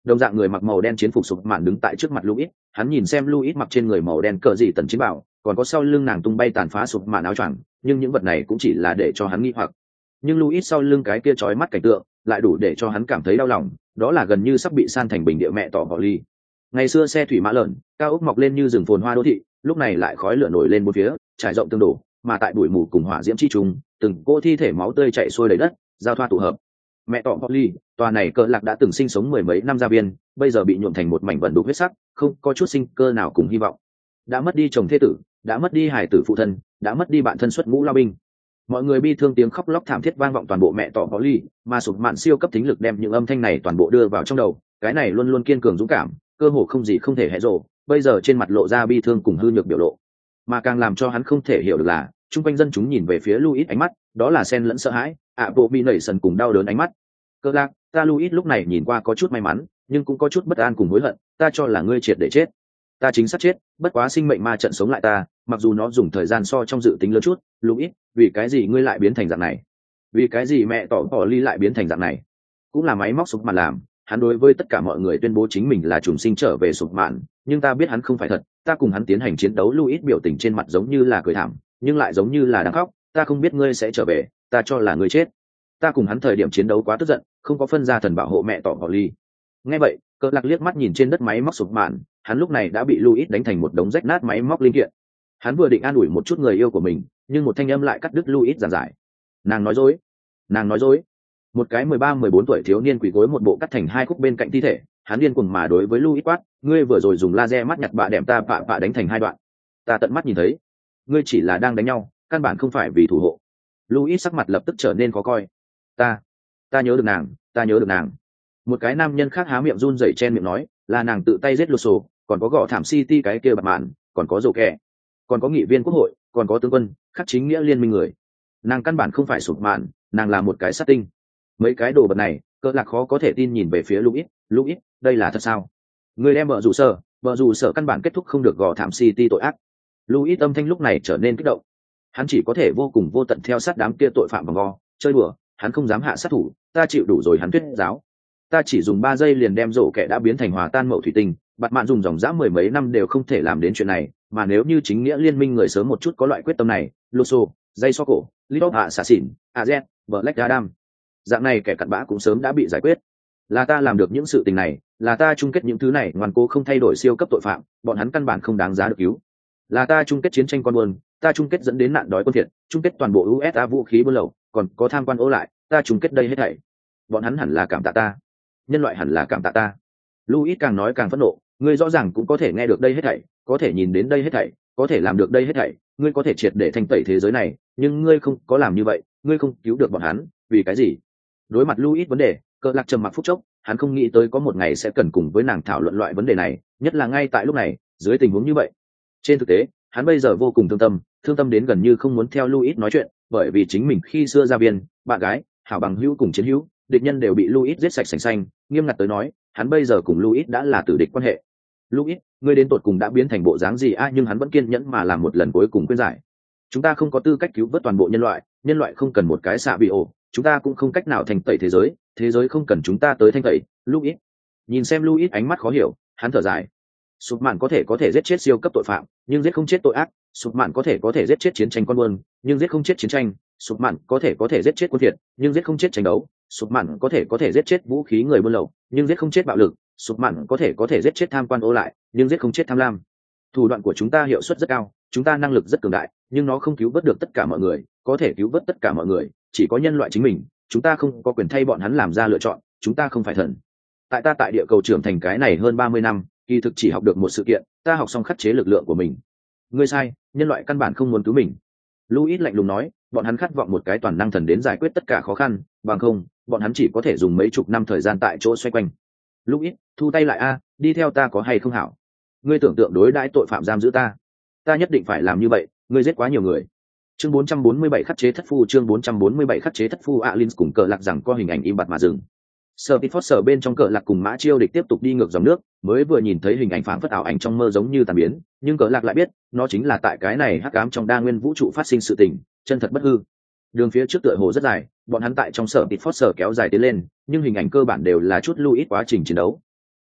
Đồng dạng người mặc màu đen chiến phục sụp mạn đứng tại trước mặt Louis, hắn nhìn xem Louis mặc trên người màu đen cờ gì tần chiến bảo, còn có sau lưng nàng tung bay tàn phá sụp mạn áo choàng, nhưng những vật này cũng chỉ là để cho hắn nghi hoặc. Nhưng Louis sau lưng cái kia chói mắt cảnh tượng, lại đủ để cho hắn cảm thấy đau lòng, đó là gần như sắp bị san thành bình địa mẹ tỏ bỏ ly. Ngày xưa xe thủy mã lợn, cao ốc mọc lên như rừng phồn hoa đô thị, lúc này lại khói lửa nổi lên bốn phía, trải rộng tương đổ, mà tại bụi mù cùng hỏa diễm chi trùng, từng cỗ thi thể máu tươi chảy xuôi đầy đất, giao thoa tụ hợp. Mẹ tỏ Polly, tòa này cờ lạc đã từng sinh sống mười mấy năm gia viên, bây giờ bị nhuộm thành một mảnh vẩn đục huyết sắc, không có chút sinh cơ nào cùng hy vọng. Đã mất đi chồng thê tử, đã mất đi hài tử phụ thân, đã mất đi bạn thân xuất ngũ lao binh. Mọi người bi thương tiếng khóc lóc thảm thiết vang vọng toàn bộ mẹ tỏ Polly, mà sụp mạn siêu cấp thính lực đem những âm thanh này toàn bộ đưa vào trong đầu, cái này luôn luôn kiên cường dũng cảm, cơ hồ không gì không thể hé rồ, bây giờ trên mặt lộ ra bi thương cùng hư nhược biểu lộ. Mà càng làm cho hắn không thể hiểu được là, chung quanh dân chúng nhìn về phía Louis ánh mắt, đó là xen lẫn sợ hãi, ạ bộ bị nảy sần cùng đau đớn ánh mắt. Cơ lạc, ta Louis lúc này nhìn qua có chút may mắn, nhưng cũng có chút bất an cùng hối hận, ta cho là ngươi triệt để chết. Ta chính xác chết, bất quá sinh mệnh ma trận sống lại ta, mặc dù nó dùng thời gian so trong dự tính lớn chút, Louis, vì cái gì ngươi lại biến thành dạng này? Vì cái gì mẹ tỏ tỏ ly lại biến thành dạng này? Cũng là máy móc sụp mà làm, hắn đối với tất cả mọi người tuyên bố chính mình là trùng sinh trở về sụp mạn, nhưng ta biết hắn không phải thật, ta cùng hắn tiến hành chiến đấu. Louis biểu tình trên mặt giống như là cười thảm, nhưng lại giống như là đang khóc, ta không biết ngươi sẽ trở về, ta cho là ngươi chết. Ta cùng hắn thời điểm chiến đấu quá tức giận, không có phân ra thần bảo hộ mẹ tỏ bỏ ly. Nghe vậy, Cờ Lạc liếc mắt nhìn trên đất máy móc sụp mạn, hắn lúc này đã bị Louis đánh thành một đống rách nát máy móc linh kiện. Hắn vừa định an ủi một chút người yêu của mình, nhưng một thanh âm lại cắt đứt Louis giảng giải. Nàng nói dối, nàng nói dối. Một cái mười ba mười bốn tuổi thiếu niên quỳ gối một bộ cắt thành hai khúc bên cạnh thi thể, hắn điên cuồng mà đối với Louis quát, ngươi vừa rồi dùng laser mắt nhặt bạ đệm ta bạ bạ đánh thành hai đoạn. Ta tận mắt nhìn thấy, ngươi chỉ là đang đánh nhau, căn bản không phải vì thủ hộ. Louis sắc mặt lập tức trở nên khó coi. Ta, ta nhớ được nàng, ta nhớ được nàng. Một cái nam nhân khác há miệng run rẩy chen miệng nói, là nàng tự tay giết Lusso, còn có gõ thảm City cái kia bạt mạn, còn có rổ kẹ, còn có nghị viên quốc hội, còn có tướng quân, khắc chính nghĩa liên minh người. Nàng căn bản không phải sụp mạn, nàng là một cái sát tinh. Mấy cái đồ vật này, Cờ Lạc khó có thể tin nhìn về phía Louis, Louis, đây là thật sao? Người đem vợ rủ sở, vợ rủ sở căn bản kết thúc không được gò thảm City tội ác. Louis âm thanh lúc này trở nên kích động. Hắn chỉ có thể vô cùng vô tận theo sát đám kia tội phạm vòng vo, chơi đùa, hắn không dám hạ sát thủ, ta chịu đủ rồi. Hắn thuyết giáo, ta chỉ dùng ba giây liền đem rổ kẻ đã biến thành hòa tan mậu thủy tinh, bạt mạn dùng dòng dã mười mấy năm đều không thể làm đến chuyện này, mà nếu như chính nghĩa liên minh người sớm một chút có loại quyết tâm này, Lusso, dây so cổ, Lidop hạ xả xỉn, Az, Black Adam, dạng này kẻ cặn bã cũng sớm đã bị giải quyết. Là ta làm được những sự tình này, là ta chung kết những thứ này, ngoan cố không thay đổi siêu cấp tội phạm, bọn hắn căn bản không đáng giá được cứu. Là ta chung kết chiến tranh con buôn, ta chung kết dẫn đến nạn đói quân thiệt, chung kết toàn bộ u ét a vũ khí buôn lậu, còn có tham quan ố lại, ta chung kết đây hết thảy. Bọn hắn hẳn là cảm tạ ta, nhân loại hẳn là cảm tạ ta. Louis càng nói càng phẫn nộ, ngươi rõ ràng cũng có thể nghe được đây hết thảy, có thể nhìn đến đây hết thảy, có thể làm được đây hết thảy, ngươi có thể triệt để thanh tẩy thế giới này, nhưng ngươi không có làm như vậy, ngươi không cứu được bọn hắn, vì cái gì? Đối mặt Louis vấn đề, Cờ Lạc trầm mặc phút chốc, hắn không nghĩ tới có một ngày sẽ cần cùng với nàng thảo luận loại vấn đề này, nhất là ngay tại lúc này, dưới tình huống như vậy. Trên thực tế, hắn bây giờ vô cùng thương tâm, thương tâm đến gần như không muốn theo Louis nói chuyện, bởi vì chính mình khi xưa ra viên, bạn gái, hảo bằng hữu cùng chiến hữu, địch nhân đều bị Louis giết sạch sành xanh, nghiêm ngặt tới nói, hắn bây giờ cùng Louis đã là tử địch quan hệ. Louis, ngươi đến tột cùng đã biến thành bộ dáng gì a? À, nhưng hắn vẫn kiên nhẫn mà làm một lần cuối cùng khuyên giải. Chúng ta không có tư cách cứu vớt toàn bộ nhân loại, nhân loại không cần một cái xạ bị ổ, chúng ta cũng không cách nào thành tẩy thế giới, thế giới không cần chúng ta tới thanh tẩy. Louis, nhìn xem Louis ánh mắt khó hiểu, hắn thở dài. Sụp mạn có thể có thể giết chết siêu cấp tội phạm, nhưng giết không chết tội ác. Sụp mạn có thể có thể giết chết chiến tranh con buôn, nhưng giết không chết chiến tranh. Sụp mạn có thể có thể giết chết quân thiệt, nhưng giết không chết tranh đấu. Sụp mạn có thể có thể giết chết vũ khí người buôn lậu, nhưng giết không chết bạo lực. Sụp mạn có thể có thể giết chết tham quan ô lại, nhưng giết không chết tham lam. Thủ đoạn của chúng ta hiệu suất rất cao, chúng ta năng lực rất cường đại, nhưng nó không cứu vớt được tất cả mọi người. Có thể cứu vớt tất cả mọi người chỉ có nhân loại chính mình, chúng ta không có quyền thay bọn hắn làm ra lựa chọn, chúng ta không phải thần. Tại ta tại địa cầu trưởng thành cái này hơn ba mươi năm, kỳ thực chỉ học được một sự kiện, ta học xong khắc chế lực lượng của mình. Ngươi sai, nhân loại căn bản không muốn cứu mình. Louis lạnh lùng nói, bọn hắn khát vọng một cái toàn năng thần đến giải quyết tất cả khó khăn, bằng không, bọn hắn chỉ có thể dùng mấy chục năm thời gian tại chỗ xoay quanh. Louis, thu tay lại a, đi theo ta có hay không hảo? Ngươi tưởng tượng đối đãi tội phạm giam giữ ta, ta nhất định phải làm như vậy, ngươi giết quá nhiều người. Chương bốn trăm bốn mươi bảy khắc chế thất phu, chương bốn trăm bốn mươi bảy khắc chế thất phu. Alins cùng Cờ Lạc rằng có hình ảnh im bặt mà dừng. Sở Pitford sở bên trong Cờ Lạc cùng Mã Chiêu Địch tiếp tục đi ngược dòng nước, mới vừa nhìn thấy hình ảnh phảng phất ảo ảnh trong mơ giống như tàn biến, nhưng Cờ Lạc lại biết, nó chính là tại cái này hắc ám trong đa nguyên vũ trụ phát sinh sự tình, chân thật bất hư. Đường phía trước tựa hồ rất dài, bọn hắn tại trong Sở Pitford sở kéo dài tiến lên, nhưng hình ảnh cơ bản đều là chút Louis quá trình chiến đấu.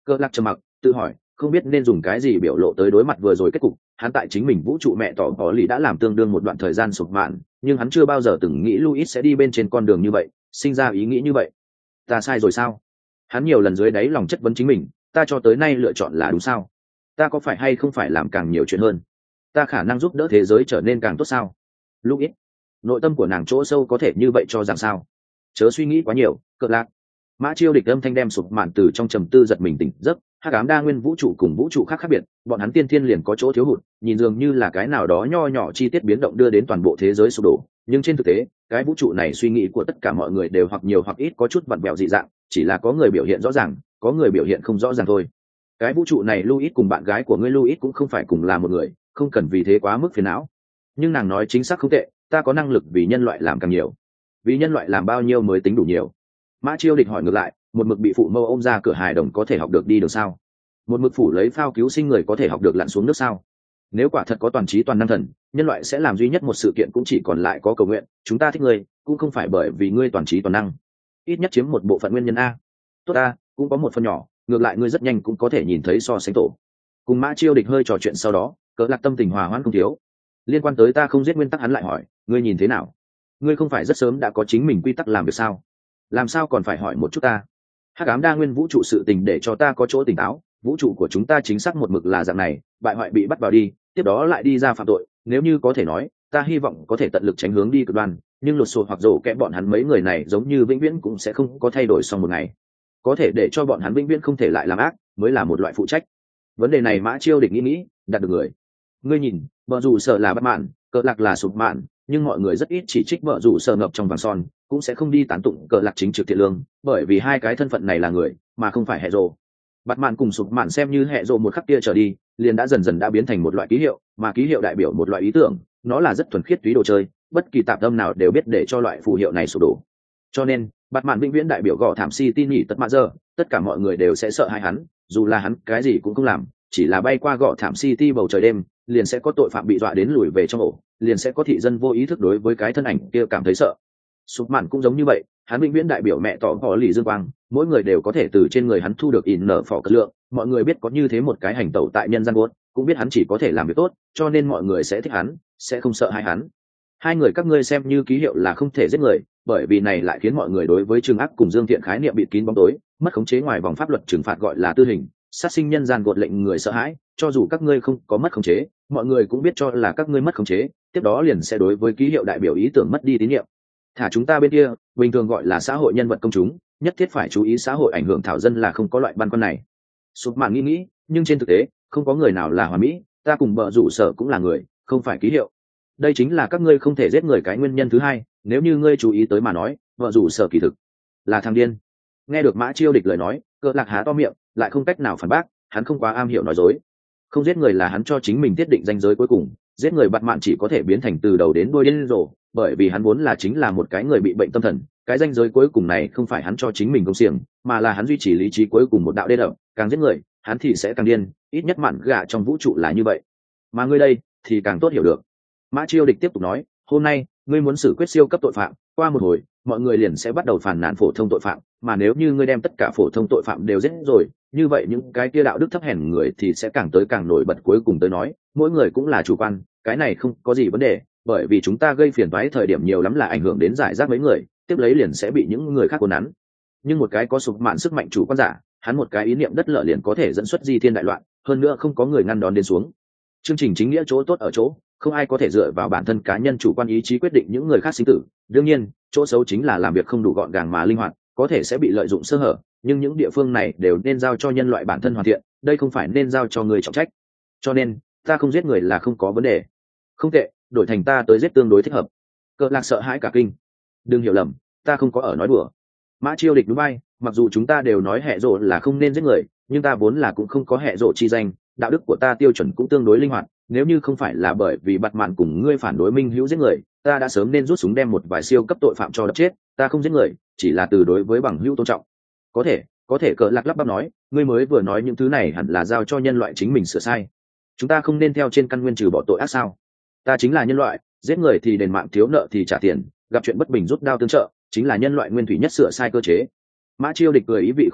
Cờ lạc trầm mặc tự hỏi không biết nên dùng cái gì biểu lộ tới đối mặt vừa rồi kết cục. Hắn tại chính mình vũ trụ mẹ tỏ có lý đã làm tương đương một đoạn thời gian sụp mạn, nhưng hắn chưa bao giờ từng nghĩ Louis sẽ đi bên trên con đường như vậy, sinh ra ý nghĩ như vậy. Ta sai rồi sao? Hắn nhiều lần dưới đáy lòng chất vấn chính mình, ta cho tới nay lựa chọn là đúng sao? Ta có phải hay không phải làm càng nhiều chuyện hơn? Ta khả năng giúp đỡ thế giới trở nên càng tốt sao? Louis, nội tâm của nàng chỗ sâu có thể như vậy cho rằng sao? Chớ suy nghĩ quá nhiều, Cờ lạc. Mã Chiêu địch âm thanh đem sụp mạn từ trong trầm tư giật mình tỉnh giấc. Hắc ám đa nguyên vũ trụ cùng vũ trụ khác khác biệt, bọn hắn tiên thiên liền có chỗ thiếu hụt, nhìn dường như là cái nào đó nho nhỏ chi tiết biến động đưa đến toàn bộ thế giới sụp đổ, nhưng trên thực tế cái vũ trụ này suy nghĩ của tất cả mọi người đều hoặc nhiều hoặc ít có chút vặn vẹo dị dạng, chỉ là có người biểu hiện rõ ràng, có người biểu hiện không rõ ràng thôi. Cái vũ trụ này Louis cùng bạn gái của ngươi Louis cũng không phải cùng là một người, không cần vì thế quá mức phiền não. Nhưng nàng nói chính xác không tệ, ta có năng lực vì nhân loại làm càng nhiều. Vì nhân loại làm bao nhiêu mới tính đủ nhiều? Mã Chiêu địch hỏi ngược lại, một mực bị phụ mâu ôm ra cửa hài đồng có thể học được đi được sao? Một mực phủ lấy phao cứu sinh người có thể học được lặn xuống nước sao? Nếu quả thật có toàn trí toàn năng thần, nhân loại sẽ làm duy nhất một sự kiện cũng chỉ còn lại có cầu nguyện, chúng ta thích ngươi cũng không phải bởi vì ngươi toàn trí toàn năng, ít nhất chiếm một bộ phận nguyên nhân a. Tốt a, cũng có một phần nhỏ, ngược lại ngươi rất nhanh cũng có thể nhìn thấy so sánh tổ. Cùng Mã Chiêu địch hơi trò chuyện sau đó, Cỡ lạc tâm tình hòa hoãn không thiếu. Liên quan tới ta không giết nguyên tắc, hắn lại hỏi, ngươi nhìn thế nào? Ngươi không phải rất sớm đã có chính mình quy tắc làm việc sao? Làm sao còn phải hỏi một chút ta? Hắc ám đa nguyên vũ trụ sự tình để cho ta có chỗ tỉnh táo, vũ trụ của chúng ta chính xác một mực là dạng này, bại hoại bị bắt vào đi, tiếp đó lại đi ra phạm tội, nếu như có thể nói, ta hy vọng có thể tận lực tránh hướng đi cực đoan, nhưng lột sột hoặc rổ kẽ bọn hắn mấy người này giống như vĩnh viễn cũng sẽ không có thay đổi sau một ngày. Có thể để cho bọn hắn vĩnh viễn không thể lại làm ác, mới là một loại phụ trách. Vấn đề này Mã Chiêu địch nghĩ nghĩ, đặt được người. Ngươi nhìn, vợ dù sợ là bất mạn, Cờ lạc là sụp mạn, nhưng mọi người rất ít chỉ trích vợ dù sợ ngập trong vàng son, cũng sẽ không đi tán tụng Cờ lạc chính trực thiện lương, bởi vì hai cái thân phận này là người, mà không phải hệ rồ. Bạt mạn cùng sụp mạn xem như hệ rồ một khắc kia trở đi, liền đã dần dần đã biến thành một loại ký hiệu, mà ký hiệu đại biểu một loại ý tưởng, nó là rất thuần khiết túy đồ chơi, bất kỳ tạp âm nào đều biết để cho loại phù hiệu này sụp đổ. Cho nên, bạt mạn vĩnh viễn đại biểu gõ thảm City nhỉ tất mã giờ, tất cả mọi người đều sẽ sợ hãi hắn, dù là hắn cái gì cũng không làm, chỉ là bay qua gõ thảm City bầu trời đêm, liền sẽ có tội phạm bị dọa đến lùi về trong ổ, liền sẽ có thị dân vô ý thức đối với cái thân ảnh kia cảm thấy sợ. Sụp mạn cũng giống như vậy, hắn vĩnh viễn đại biểu mẹ tỏ họ lì dương quang, mỗi người đều có thể từ trên người hắn thu được ỉn nở phỏ cất lượng, mọi người biết có như thế một cái hành tẩu tại nhân gian buốt, cũng biết hắn chỉ có thể làm việc tốt, cho nên mọi người sẽ thích hắn, sẽ không sợ hãi hắn. Hai người các ngươi xem như ký hiệu là không thể giết người, bởi vì này lại khiến mọi người đối với trừng ác cùng dương thiện khái niệm bịt kín bóng tối, mất khống chế ngoài vòng pháp luật trừng phạt gọi là tư hình, sát sinh nhân gian gột lệnh người sợ hãi, cho dù các ngươi không có mất khống chế, mọi người cũng biết cho là các ngươi mất khống chế, tiếp đó liền sẽ đối với ký hiệu đại biểu ý tưởng mất đi tín nhiệm. Thả chúng ta bên kia, bình thường gọi là xã hội nhân vật công chúng, nhất thiết phải chú ý xã hội ảnh hưởng thảo dân là không có loại băn khoăn này. Sụp mạn nghĩ nghĩ, nhưng trên thực tế, không có người nào là hoàn mỹ, ta cùng bợ rủ sở cũng là người, không phải ký hiệu. Đây chính là các ngươi không thể giết người cái nguyên nhân thứ hai, nếu như ngươi chú ý tới mà nói, vợ rủ sở kỳ thực là thằng điên. Nghe được Mã Chiêu địch lời nói, Cờ lạc há to miệng, lại không cách nào phản bác, hắn không quá am hiểu nói dối. Không giết người là hắn cho chính mình thiết định ranh giới cuối cùng, giết người bạt mạn chỉ có thể biến thành từ đầu đến đuôi điên rồ, bởi vì hắn vốn là chính là một cái người bị bệnh tâm thần, cái ranh giới cuối cùng này không phải hắn cho chính mình công xiềng, mà là hắn duy trì lý trí cuối cùng một đạo đê đậm, càng giết người, hắn thì sẽ càng điên, ít nhất mạn gạ trong vũ trụ là như vậy. Mà ngươi đây thì càng tốt hiểu được. Mã Chiêu địch tiếp tục nói, hôm nay ngươi muốn xử quyết siêu cấp tội phạm, qua một hồi mọi người liền sẽ bắt đầu phản nàn phổ thông tội phạm, mà nếu như ngươi đem tất cả phổ thông tội phạm đều giết rồi, như vậy những cái kia đạo đức thấp hèn người thì sẽ càng tới càng nổi bật. Cuối cùng tới nói, mỗi người cũng là chủ quan, cái này không có gì vấn đề, bởi vì chúng ta gây phiền toái thời điểm nhiều lắm là ảnh hưởng đến giải rác mấy người, tiếp lấy liền sẽ bị những người khác cuốn nắn. Nhưng một cái có sụp mạn sức mạnh chủ quan giả, hắn một cái ý niệm đất lở liền có thể dẫn xuất di thiên đại loạn, hơn nữa không có người ngăn đón đến xuống. Chương trình chính nghĩa chỗ tốt ở chỗ, không ai có thể dựa vào bản thân cá nhân chủ quan ý chí quyết định những người khác sinh tử. Đương nhiên, chỗ xấu chính là làm việc không đủ gọn gàng mà linh hoạt, có thể sẽ bị lợi dụng sơ hở, nhưng những địa phương này đều nên giao cho nhân loại bản thân hoàn thiện, đây không phải nên giao cho người trọng trách. Cho nên, ta không giết người là không có vấn đề. Không tệ, đổi thành ta tới giết tương đối thích hợp. Cờ lạc sợ hãi cả kinh. Đừng hiểu lầm, ta không có ở nói đùa. Mã Chiêu địch đúng bay, mặc dù chúng ta đều nói hệ rộ là không nên giết người, nhưng ta vốn là cũng không có hệ rộ chi danh, đạo đức của ta tiêu chuẩn cũng tương đối linh hoạt, nếu như không phải là bởi vì bạt mạn cùng ngươi phản đối minh hữu giết người, ta đã sớm nên rút súng đem một vài siêu cấp tội phạm cho đập chết. Ta không giết người, chỉ là từ đối với bằng hữu tôn trọng. Có thể, có thể Cờ lạc lắp bắp nói, ngươi mới vừa nói những thứ này hẳn là giao cho nhân loại chính mình sửa sai. Chúng ta không nên theo trên căn nguyên trừ bỏ tội ác sao? Ta chính là nhân loại, giết người thì đền mạng, thiếu nợ thì trả tiền, gặp chuyện bất bình rút đao tương trợ, chính là nhân loại nguyên thủy nhất sửa sai cơ chế. Mã Chiêu địch cười ý vị khó hiểu,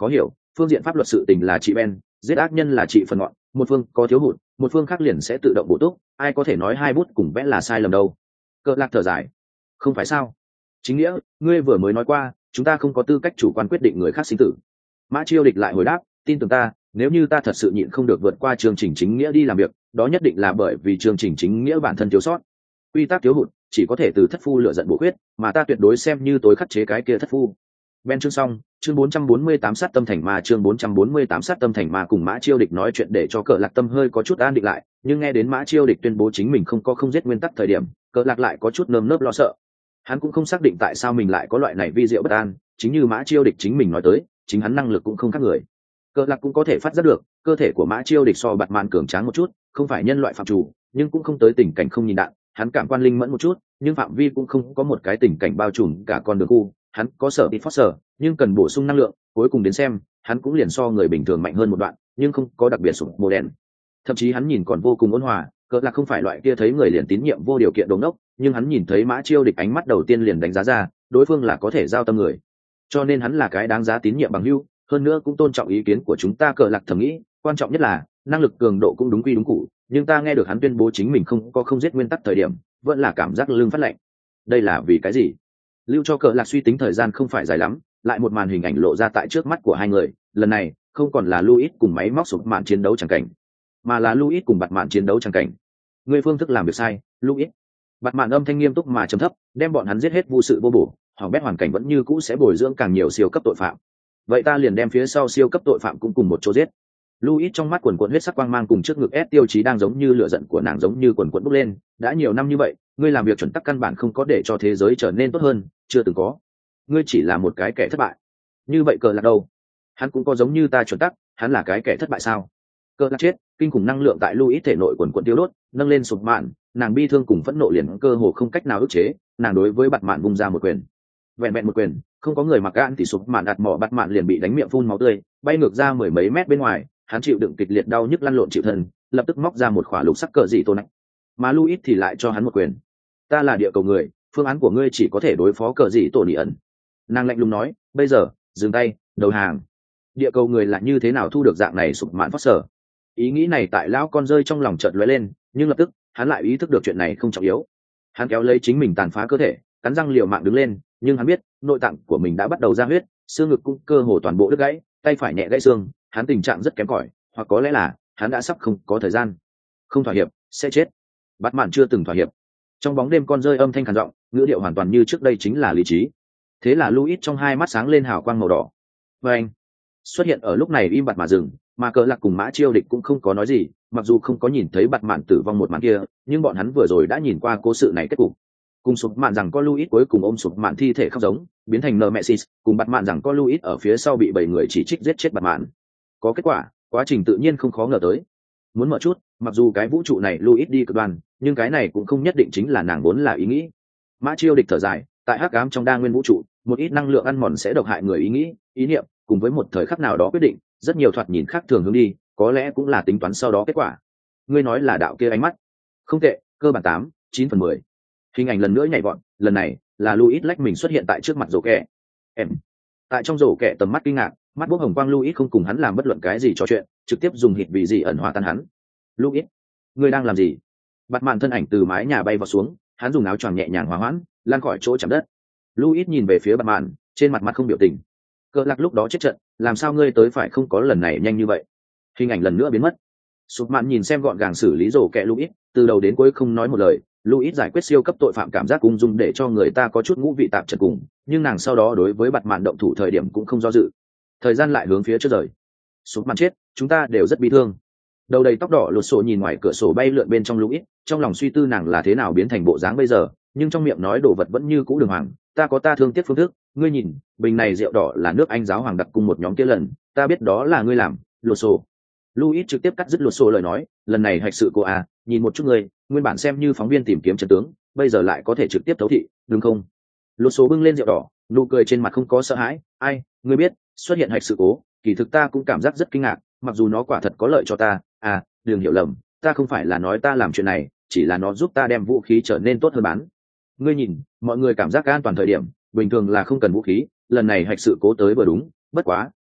phương diện pháp luật sự tình là chị Ben, giết ác nhân là chị phần ngọn, một phương có thiếu hụt một phương khác liền sẽ tự động bổ túc, ai có thể nói hai bút cùng vẽ là sai lầm đâu. Cờ lạc thở dài. Không phải sao? Chính nghĩa, ngươi vừa mới nói qua chúng ta không có tư cách chủ quan quyết định người khác sinh tử. Mã Chiêu Địch lại hồi đáp, tin tưởng ta, nếu như ta thật sự nhịn không được vượt qua chương trình chính nghĩa đi làm việc, đó nhất định là bởi vì chương trình chính nghĩa bản thân thiếu sót. Quy tắc thiếu hụt chỉ có thể từ thất phu lựa giận bổ khuyết, mà ta tuyệt đối xem như tối khắc chế cái kia thất phu. Ben chương xong, chương bốn trăm bốn mươi tám sát tâm thành ma, chương bốn trăm bốn mươi tám sát tâm thành ma. Cùng Mã Chiêu Địch nói chuyện để cho Cờ Lạc tâm hơi có chút an định lại, nhưng nghe đến Mã Chiêu Địch tuyên bố chính mình không có không giết nguyên tắc thời điểm, Cờ Lạc lại có chút nơm nớp lo sợ. Hắn cũng không xác định tại sao mình lại có loại này vi diệu bất an, chính như Mã Chiêu Địch chính mình nói tới, chính hắn năng lực cũng không khác người. Cờ Lạc cũng có thể phát giác được, cơ thể của Mã Chiêu Địch so Bạt Mạn cường tráng một chút, không phải nhân loại phạm chủ, nhưng cũng không tới tình cảnh không nhìn đạn, hắn cảm quan linh mẫn một chút, nhưng phạm vi cũng không có một cái tình cảnh bao trùm cả con đường khu, hắn có sở bị phát sở, nhưng cần bổ sung năng lượng, cuối cùng đến xem, hắn cũng liền so người bình thường mạnh hơn một đoạn, nhưng không có đặc biệt sủng mô đen. Thậm chí hắn nhìn còn vô cùng ôn hòa, Cờ Lạc không phải loại kia thấy người liền tín nhiệm vô điều kiện đồ ngốc, nhưng hắn nhìn thấy Mã Chiêu Địch ánh mắt đầu tiên liền đánh giá ra, đối phương là có thể giao tâm người. Cho nên hắn là cái đáng giá tín nhiệm bằng hữu, hơn nữa cũng tôn trọng ý kiến của chúng ta. Cờ Lạc thầm nghĩ, quan trọng nhất là năng lực cường độ cũng đúng quy đúng cụ, nhưng ta nghe được hắn tuyên bố chính mình không có không giết nguyên tắc thời điểm, vẫn là cảm giác lưng phát lạnh. Đây là vì cái gì? Lưu cho Cờ Lạc suy tính thời gian không phải dài lắm, lại một màn hình ảnh lộ ra tại trước mắt của hai người, lần này không còn là Louis cùng máy móc sụp mạn chiến đấu chẳng cảnh, mà là Louis cùng Bạt Mạn chiến đấu chẳng cảnh. Người phương thức làm việc sai, Louis. Bạt Mạn âm thanh nghiêm túc mà trầm thấp, đem bọn hắn giết hết vô sự vô bổ, hỏng bét hoàn cảnh vẫn như cũ sẽ bồi dưỡng càng nhiều siêu cấp tội phạm. Vậy ta liền đem phía sau siêu cấp tội phạm cũng cùng một chỗ giết. Louis trong mắt quần quần huyết sắc quang mang cùng trước ngực ép tiêu chí đang giống như lửa giận của nàng giống như quần quần bốc lên, đã nhiều năm như vậy, ngươi làm việc chuẩn tắc căn bản không có để cho thế giới trở nên tốt hơn, chưa từng có. Ngươi chỉ là một cái kẻ thất bại. Như vậy Cờ Lạc đâu? Hắn cũng có giống như ta chuẩn tắc, hắn là cái kẻ thất bại sao? Cờ Lạc chết, kinh khủng năng lượng tại Louis thể nội quần quần tiêu đốt, nâng lên sụp mạn, nàng bi thương cùng phẫn nộ liền cơ hồ không cách nào ức chế, nàng đối với Bạt Mạn vung ra một quyền. Vẹn vẹn một quyền, không có người mặc gan thì sụp mạn đặt mỏ Bạt Mạn liền bị đánh miệng phun máu tươi, bay ngược ra mười mấy mét bên ngoài, hắn chịu đựng kịch liệt đau nhức lăn lộn chịu thân, lập tức móc ra một khỏa lục sắc cờ dị tôn nạnh. Mà Louis thì lại cho hắn một quyền. Ta là địa cầu người, phương án của ngươi chỉ có thể đối phó cờ dị tổ nỉ ẩn. Nàng lạnh lùng nói, bây giờ dừng tay, đầu hàng. Địa cầu người là như thế nào thu được dạng này sụp mạn phát sở? Ý nghĩ này tại lão con rơi trong lòng chợt lóe lên, nhưng lập tức hắn lại ý thức được chuyện này không trọng yếu. Hắn kéo lấy chính mình tàn phá cơ thể, cắn răng liều mạng đứng lên, nhưng hắn biết nội tạng của mình đã bắt đầu ra huyết, xương ngực cũng cơ hồ toàn bộ đứt gãy, tay phải nhẹ gãy xương, hắn tình trạng rất kém cỏi, hoặc có lẽ là hắn đã sắp không có thời gian. Không thỏa hiệp sẽ chết. Bạt Mạn chưa từng thỏa hiệp. Trong bóng đêm con rơi âm thanh khàn giọng, ngữ điệu hoàn toàn như trước đây chính là lý trí. Thế là Louis trong hai mắt sáng lên hào quang màu đỏ. Và anh xuất hiện ở lúc này im bặt mà dừng, mà Cờ Lạc cùng Mã Chiêu Địch cũng không có nói gì, mặc dù không có nhìn thấy Bạt Mạn tử vong một màn kia, nhưng bọn hắn vừa rồi đã nhìn qua cố sự này kết cục. Cùng sụp mạn rằng có Louis cuối cùng ôm sụp mạn thi thể khóc giống, biến thành Nemesis, cùng Bạt Mạn rằng có Louis ở phía sau bị bảy người chỉ trích giết chết Bạt Mạn. Có kết quả, quá trình tự nhiên không khó ngờ tới. Muốn mở chút, mặc dù cái vũ trụ này Louis đi cực đoan, nhưng cái này cũng không nhất định chính là nàng vốn là ý nghĩ. Mã Chiêu Địch thở dài, tại hắc ám trong đa nguyên vũ trụ, một ít năng lượng ăn mòn sẽ độc hại người ý nghĩ, ý niệm, cùng với một thời khắc nào đó quyết định, rất nhiều thoạt nhìn khác thường hướng đi, có lẽ cũng là tính toán sau đó kết quả. Ngươi nói là đạo kia ánh mắt. Không tệ, cơ bản tám, chín phần mười. Hình ảnh lần nữa nhảy vọt, lần này là Louis lách mình xuất hiện tại trước mặt rổ kẹ. Em. Tại trong rổ kẹ tầm mắt kinh ngạc, mắt bốc hồng quang, Louis không cùng hắn làm bất luận cái gì trò chuyện, trực tiếp dùng hít vị gì ẩn hòa tan hắn. Louis, ngươi đang làm gì? Bạt Mạn thân ảnh từ mái nhà bay vào xuống, hắn dùng áo choàng nhẹ nhàng hòa hoãn, lan khỏi chỗ chạm đất. Louis nhìn về phía Bạt Mạn, trên mặt mặt không biểu tình. Cờ Lạc lúc đó chết trận, làm sao ngươi tới phải không có lần này nhanh như vậy? Hình ảnh lần nữa biến mất. Sụp Mạn nhìn xem gọn gàng xử lý rổ kẹ Louis, từ đầu đến cuối không nói một lời. Louis giải quyết siêu cấp tội phạm cảm giác ung dung để cho người ta có chút ngũ vị tạp chật cùng, nhưng nàng sau đó đối với Bạt Mạn động thủ thời điểm cũng không do dự. Thời gian lại hướng phía trước rời. Sụp Mạn chết, chúng ta đều rất bi thương. Đầu đầy tóc đỏ lột sổ nhìn ngoài cửa sổ bay lượn bên trong Louis, trong lòng suy tư nàng là thế nào biến thành bộ dáng bây giờ, nhưng trong miệng nói đồ vật vẫn như cũ đường hoàng. Ta có ta thương tiếc phương thức, ngươi nhìn, bình này rượu đỏ là nước Anh giáo hoàng đặc cung một nhóm kia lần, ta biết đó là ngươi làm, lột sổ. Louis trực tiếp cắt dứt lột sổ lời nói, lần này hạch sự cô à, nhìn một chút ngươi, nguyên bản xem như phóng viên tìm kiếm trận tướng, bây giờ lại có thể trực tiếp thấu thị, đúng không? Lột sổ bưng lên rượu đỏ, nụ cười trên mặt không có sợ hãi. Ai, ngươi biết, xuất hiện hạch sự cố, kỳ thực ta cũng cảm giác rất kinh ngạc, mặc dù nó quả thật có lợi cho ta. À, đừng hiểu lầm, ta không phải là nói ta làm chuyện này, chỉ là nó giúp ta đem vũ khí trở nên tốt hơn bán. Ngươi nhìn, mọi người cảm giác an toàn thời điểm, bình thường là không cần vũ khí, lần này hạch sự cố tới vừa đúng, bất quá,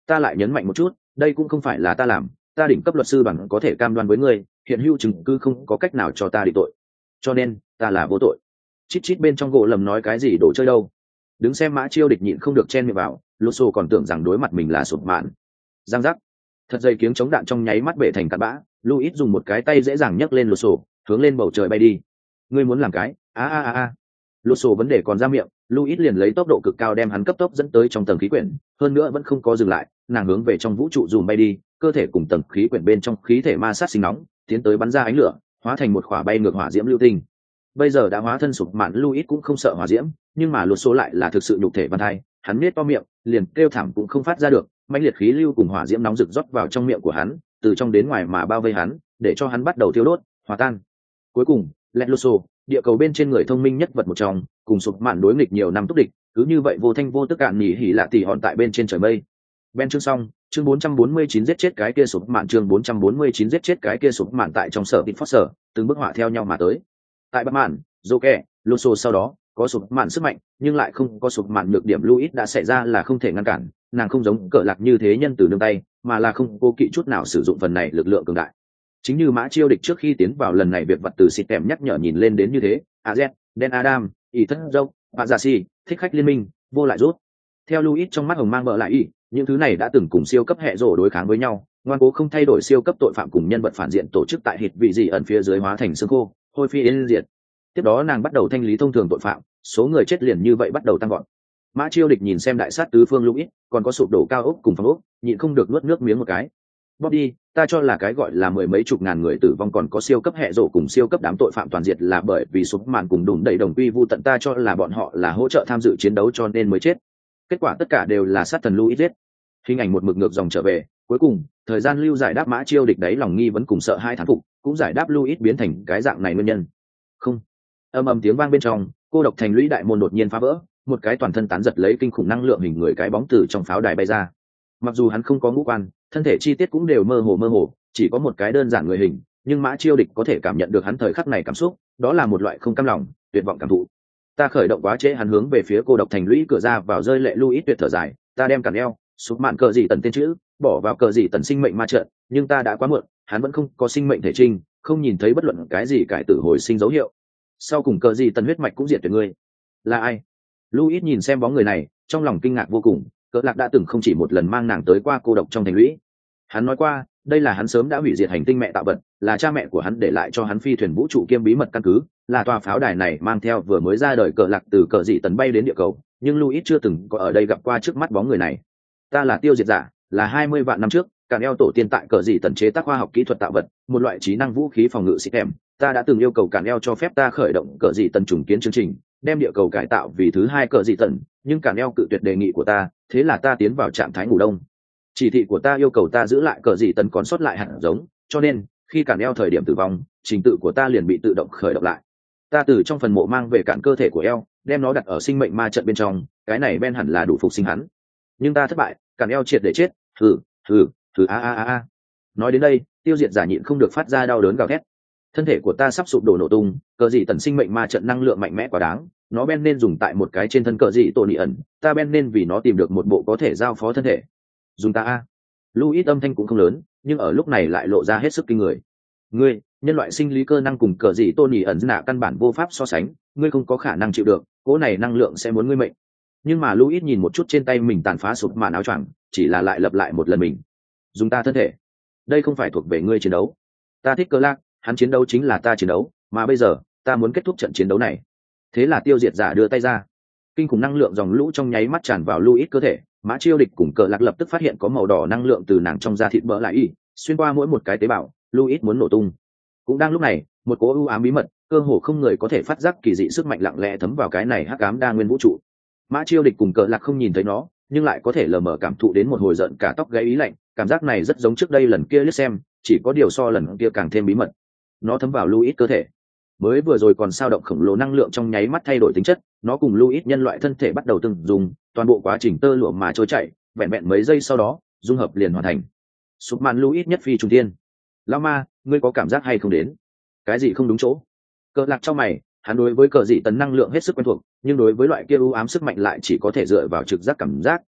ta lại nhấn mạnh một chút, đây cũng không phải là ta làm, ta đỉnh cấp luật sư đoàn có thể cam đoan với ngươi, hiện hữu chứng cứ không có cách nào cho ta định tội, cho nên ta là vô tội. Chít chít bên trong gỗ lầm nói cái gì đồ chơi đâu. Đứng xem Mã Chiêu Địch nhịn không được chen miệng vào, Lusso còn tưởng rằng đối mặt mình là sụp mạn. Giang giác, thật dây kiếng chống đạn trong nháy mắt bể thành cát bã. Luis dùng một cái tay dễ dàng nhấc lên Lusso, hướng lên bầu trời bay đi. Ngươi muốn làm cái? A a a a. Lusso vấn đề còn ra miệng, Luis liền lấy tốc độ cực cao đem hắn cấp tốc dẫn tới trong tầng khí quyển, hơn nữa vẫn không có dừng lại, nàng hướng về trong vũ trụ dùm bay đi, cơ thể cùng tầng khí quyển bên trong khí thể ma sát sinh nóng, tiến tới bắn ra ánh lửa, hóa thành một quả bay ngược hỏa diễm lưu tinh. Bây giờ đã hóa thân sụp mạn, Luis cũng không sợ hỏa diễm, nhưng mà Lusso lại là thực sự nhục thể văn thai, hắn nhếch to miệng, liền kêu thảm cũng không phát ra được, mãnh liệt khí lưu cùng hỏa diễm nóng rực rót vào trong miệng của hắn, từ trong đến ngoài mà bao vây hắn, để cho hắn bắt đầu thiêu đốt, hòa tan. Cuối cùng, Let Lusso, địa cầu bên trên người thông minh nhất vật một trong, cùng sụp mạn đối nghịch nhiều năm túc địch, cứ như vậy vô thanh vô tức cạn nhỉ hỉ lạ tỉ hòn tại bên trên trời mây. Ben chương xong, chương bốn trăm bốn mươi chín giết chết cái kia sụp mạn, chương bốn trăm bốn mươi chín giết chết cái kia sụp mạn tại trong sở Big Foster, từng bức họa theo nhau mà tới. Tại Bắc Mạn, Joker, Lusso sau đó có sụp mạn sức mạnh, nhưng lại không có sụp mạn nhược điểm. Luis đã xảy ra là không thể ngăn cản, nàng không giống Cờ Lạc như thế nhân từ nương tay, mà là không cố kỵ chút nào sử dụng phần này lực lượng cường đại. Chính như Mã Chiêu Địch trước khi tiến vào lần này việc vật từ xịt kèm nhắc nhở nhìn lên đến như thế, Az, Den Adam, ý thất dâu, bạn giả si, thích khách liên minh, vô lại rút. Theo Luis trong mắt hồng mang bợ lại ý, những thứ này đã từng cùng siêu cấp hệ rổ đối kháng với nhau, ngoan cố không thay đổi siêu cấp tội phạm cùng nhân vật phản diện tổ chức tại hịt vị gì ẩn phía dưới hóa thành xương khô, hôi phi yên diệt. Tiếp đó nàng bắt đầu thanh lý thông thường tội phạm, số người chết liền như vậy bắt đầu tăng gọn. Mã Chiêu Địch nhìn xem đại sát tứ phương Luis, còn có sụp đổ cao ốc cùng phòng ốc, nhịn không được nuốt nước miếng một cái. Bobby, ta cho là cái gọi là mười mấy chục ngàn người tử vong còn có siêu cấp hệ rổ cùng siêu cấp đám tội phạm toàn diệt là bởi vì sụp màn cùng đùm đầy đồng quy vu tận, ta cho là bọn họ là hỗ trợ tham dự chiến đấu cho nên mới chết. Kết quả tất cả đều là sát thần Luis giết. Hình ảnh một mực ngược dòng trở về, cuối cùng thời gian lưu giải đáp Mã Chiêu Địch đấy lòng nghi vấn cùng sợ hai thán phục, cũng giải đáp Luis biến thành cái dạng này nguyên nhân. Không. Âm ầm tiếng vang bên trong, cô độc thành lũy đại môn đột nhiên phá vỡ, một cái toàn thân tán giật lấy kinh khủng năng lượng hình người cái bóng từ trong pháo đài bay ra. Mặc dù hắn không có ngũ quan, thân thể chi tiết cũng đều mơ hồ mơ hồ, chỉ có một cái đơn giản người hình, nhưng Mã Chiêu Địch có thể cảm nhận được hắn thời khắc này cảm xúc, đó là một loại không cam lòng, tuyệt vọng cảm thụ. Ta khởi động quá trễ, hắn hướng về phía cô độc thành lũy cửa ra vào rơi lệ. Luis tuyệt thở dài, ta đem cản eo, sụp mạn cờ gì tần tên chữ, bỏ vào cờ gì tần sinh mệnh ma trận, nhưng ta đã quá muộn, hắn vẫn không có sinh mệnh thể trinh, không nhìn thấy bất luận cái gì cải tử hồi sinh dấu hiệu. Sau cùng cờ gì tần huyết mạch cũng diệt tuyệt ngươi. Là ai? Luis nhìn xem bóng người này, trong lòng kinh ngạc vô cùng. Cờ Lạc đã từng không chỉ một lần mang nàng tới qua cô độc trong thành lũy. Hắn nói qua, đây là hắn sớm đã hủy diệt hành tinh mẹ tạo vật, là cha mẹ của hắn để lại cho hắn phi thuyền vũ trụ kiêm bí mật căn cứ, là tòa pháo đài này mang theo vừa mới ra đời Cờ Lạc từ cờ dị tần bay đến địa cầu, nhưng Luis chưa từng có ở đây gặp qua trước mắt bóng người này. Ta là tiêu diệt giả, là hai mươi vạn năm trước, cản eo tổ tiên tại cờ dị tần chế tác khoa học kỹ thuật tạo vật, một loại trí năng vũ khí phòng ngự xịt kèm. Ta đã từng yêu cầu cản eo cho phép ta khởi động cờ dị tần trùng kiến chương trình, đem địa cầu cải tạo vì thứ hai cờ dị tần, nhưng cản eo cự tuyệt đề nghị của ta, thế là ta tiến vào trạng thái ngủ đông. Chỉ thị của ta yêu cầu ta giữ lại cờ dị tần còn sót lại hạt giống, cho nên khi cản eo thời điểm tử vong, trình tự của ta liền bị tự động khởi động lại. Ta từ trong phần mộ mang về cản cơ thể của eo, đem nó đặt ở sinh mệnh ma trận bên trong, cái này Ben hẳn là đủ phục sinh hắn. Nhưng ta thất bại, cản eo triệt để chết. Hừ, hừ, hừ a a a a. Nói đến đây, tiêu diệt giả nhịn không được phát ra đau đớn gào thét. Thân thể của ta sắp sụp đổ nổ tung, cờ dị tần sinh mệnh ma trận năng lượng mạnh mẽ quá đáng, nó Ben nên dùng tại một cái trên thân cờ dị tổ nị ẩn, ta Ben nên vì nó tìm được một bộ có thể giao phó thân thể. Dùng ta a. Luis âm thanh cũng không lớn, nhưng ở lúc này lại lộ ra hết sức kinh người. Ngươi, nhân loại sinh lý cơ năng cùng cờ dị tổ nị ẩn nạ căn bản vô pháp so sánh, ngươi không có khả năng chịu được, cỗ này năng lượng sẽ muốn ngươi mệnh. Nhưng mà Luis nhìn một chút trên tay mình tàn phá sụp màn áo choàng, chỉ là lại lập lại một lần mình. Dùng ta thân thể. Đây không phải thuộc về ngươi chiến đấu. Ta thích Cờ Lạc, hắn chiến đấu chính là ta chiến đấu, mà bây giờ ta muốn kết thúc trận chiến đấu này. Thế là tiêu diệt giả đưa tay ra, kinh khủng năng lượng dòng lũ trong nháy mắt tràn vào Luis cơ thể. Mã Chiêu Địch cùng Cờ Lạc lập tức phát hiện có màu đỏ năng lượng từ nàng trong da thịt bỡ lại y xuyên qua mỗi một cái tế bào. Luis muốn nổ tung. Cũng đang lúc này, một cỗ u ám bí mật, cơ hồ không người có thể phát giác kỳ dị sức mạnh lặng lẽ thấm vào cái này hắc ám đa nguyên vũ trụ. Mã Chiêu Địch cùng Cờ Lạc không nhìn thấy nó, nhưng lại có thể lờ mờ cảm thụ đến một hồi giận cả tóc gáy ý lạnh. Cảm giác này rất giống trước đây lần kia liếc xem, chỉ có điều so lần kia càng thêm bí mật. Nó thấm vào Luis cơ thể. Mới vừa rồi còn sao động khổng lồ năng lượng trong nháy mắt thay đổi tính chất, nó cùng Luis nhân loại thân thể bắt đầu từng dùng, toàn bộ quá trình tơ lụa mà trôi chảy, vẹn vẹn mấy giây sau đó, dung hợp liền hoàn thành. Sụp màn Luis nhất phi trùng thiên. Lão ma, ngươi có cảm giác hay không đến? Cái gì không đúng chỗ? Cờ Lạc trong mày, hắn đối với cờ dị tần năng lượng hết sức quen thuộc, nhưng đối với loại kia u ám sức mạnh lại chỉ có thể dựa vào trực giác cảm giác,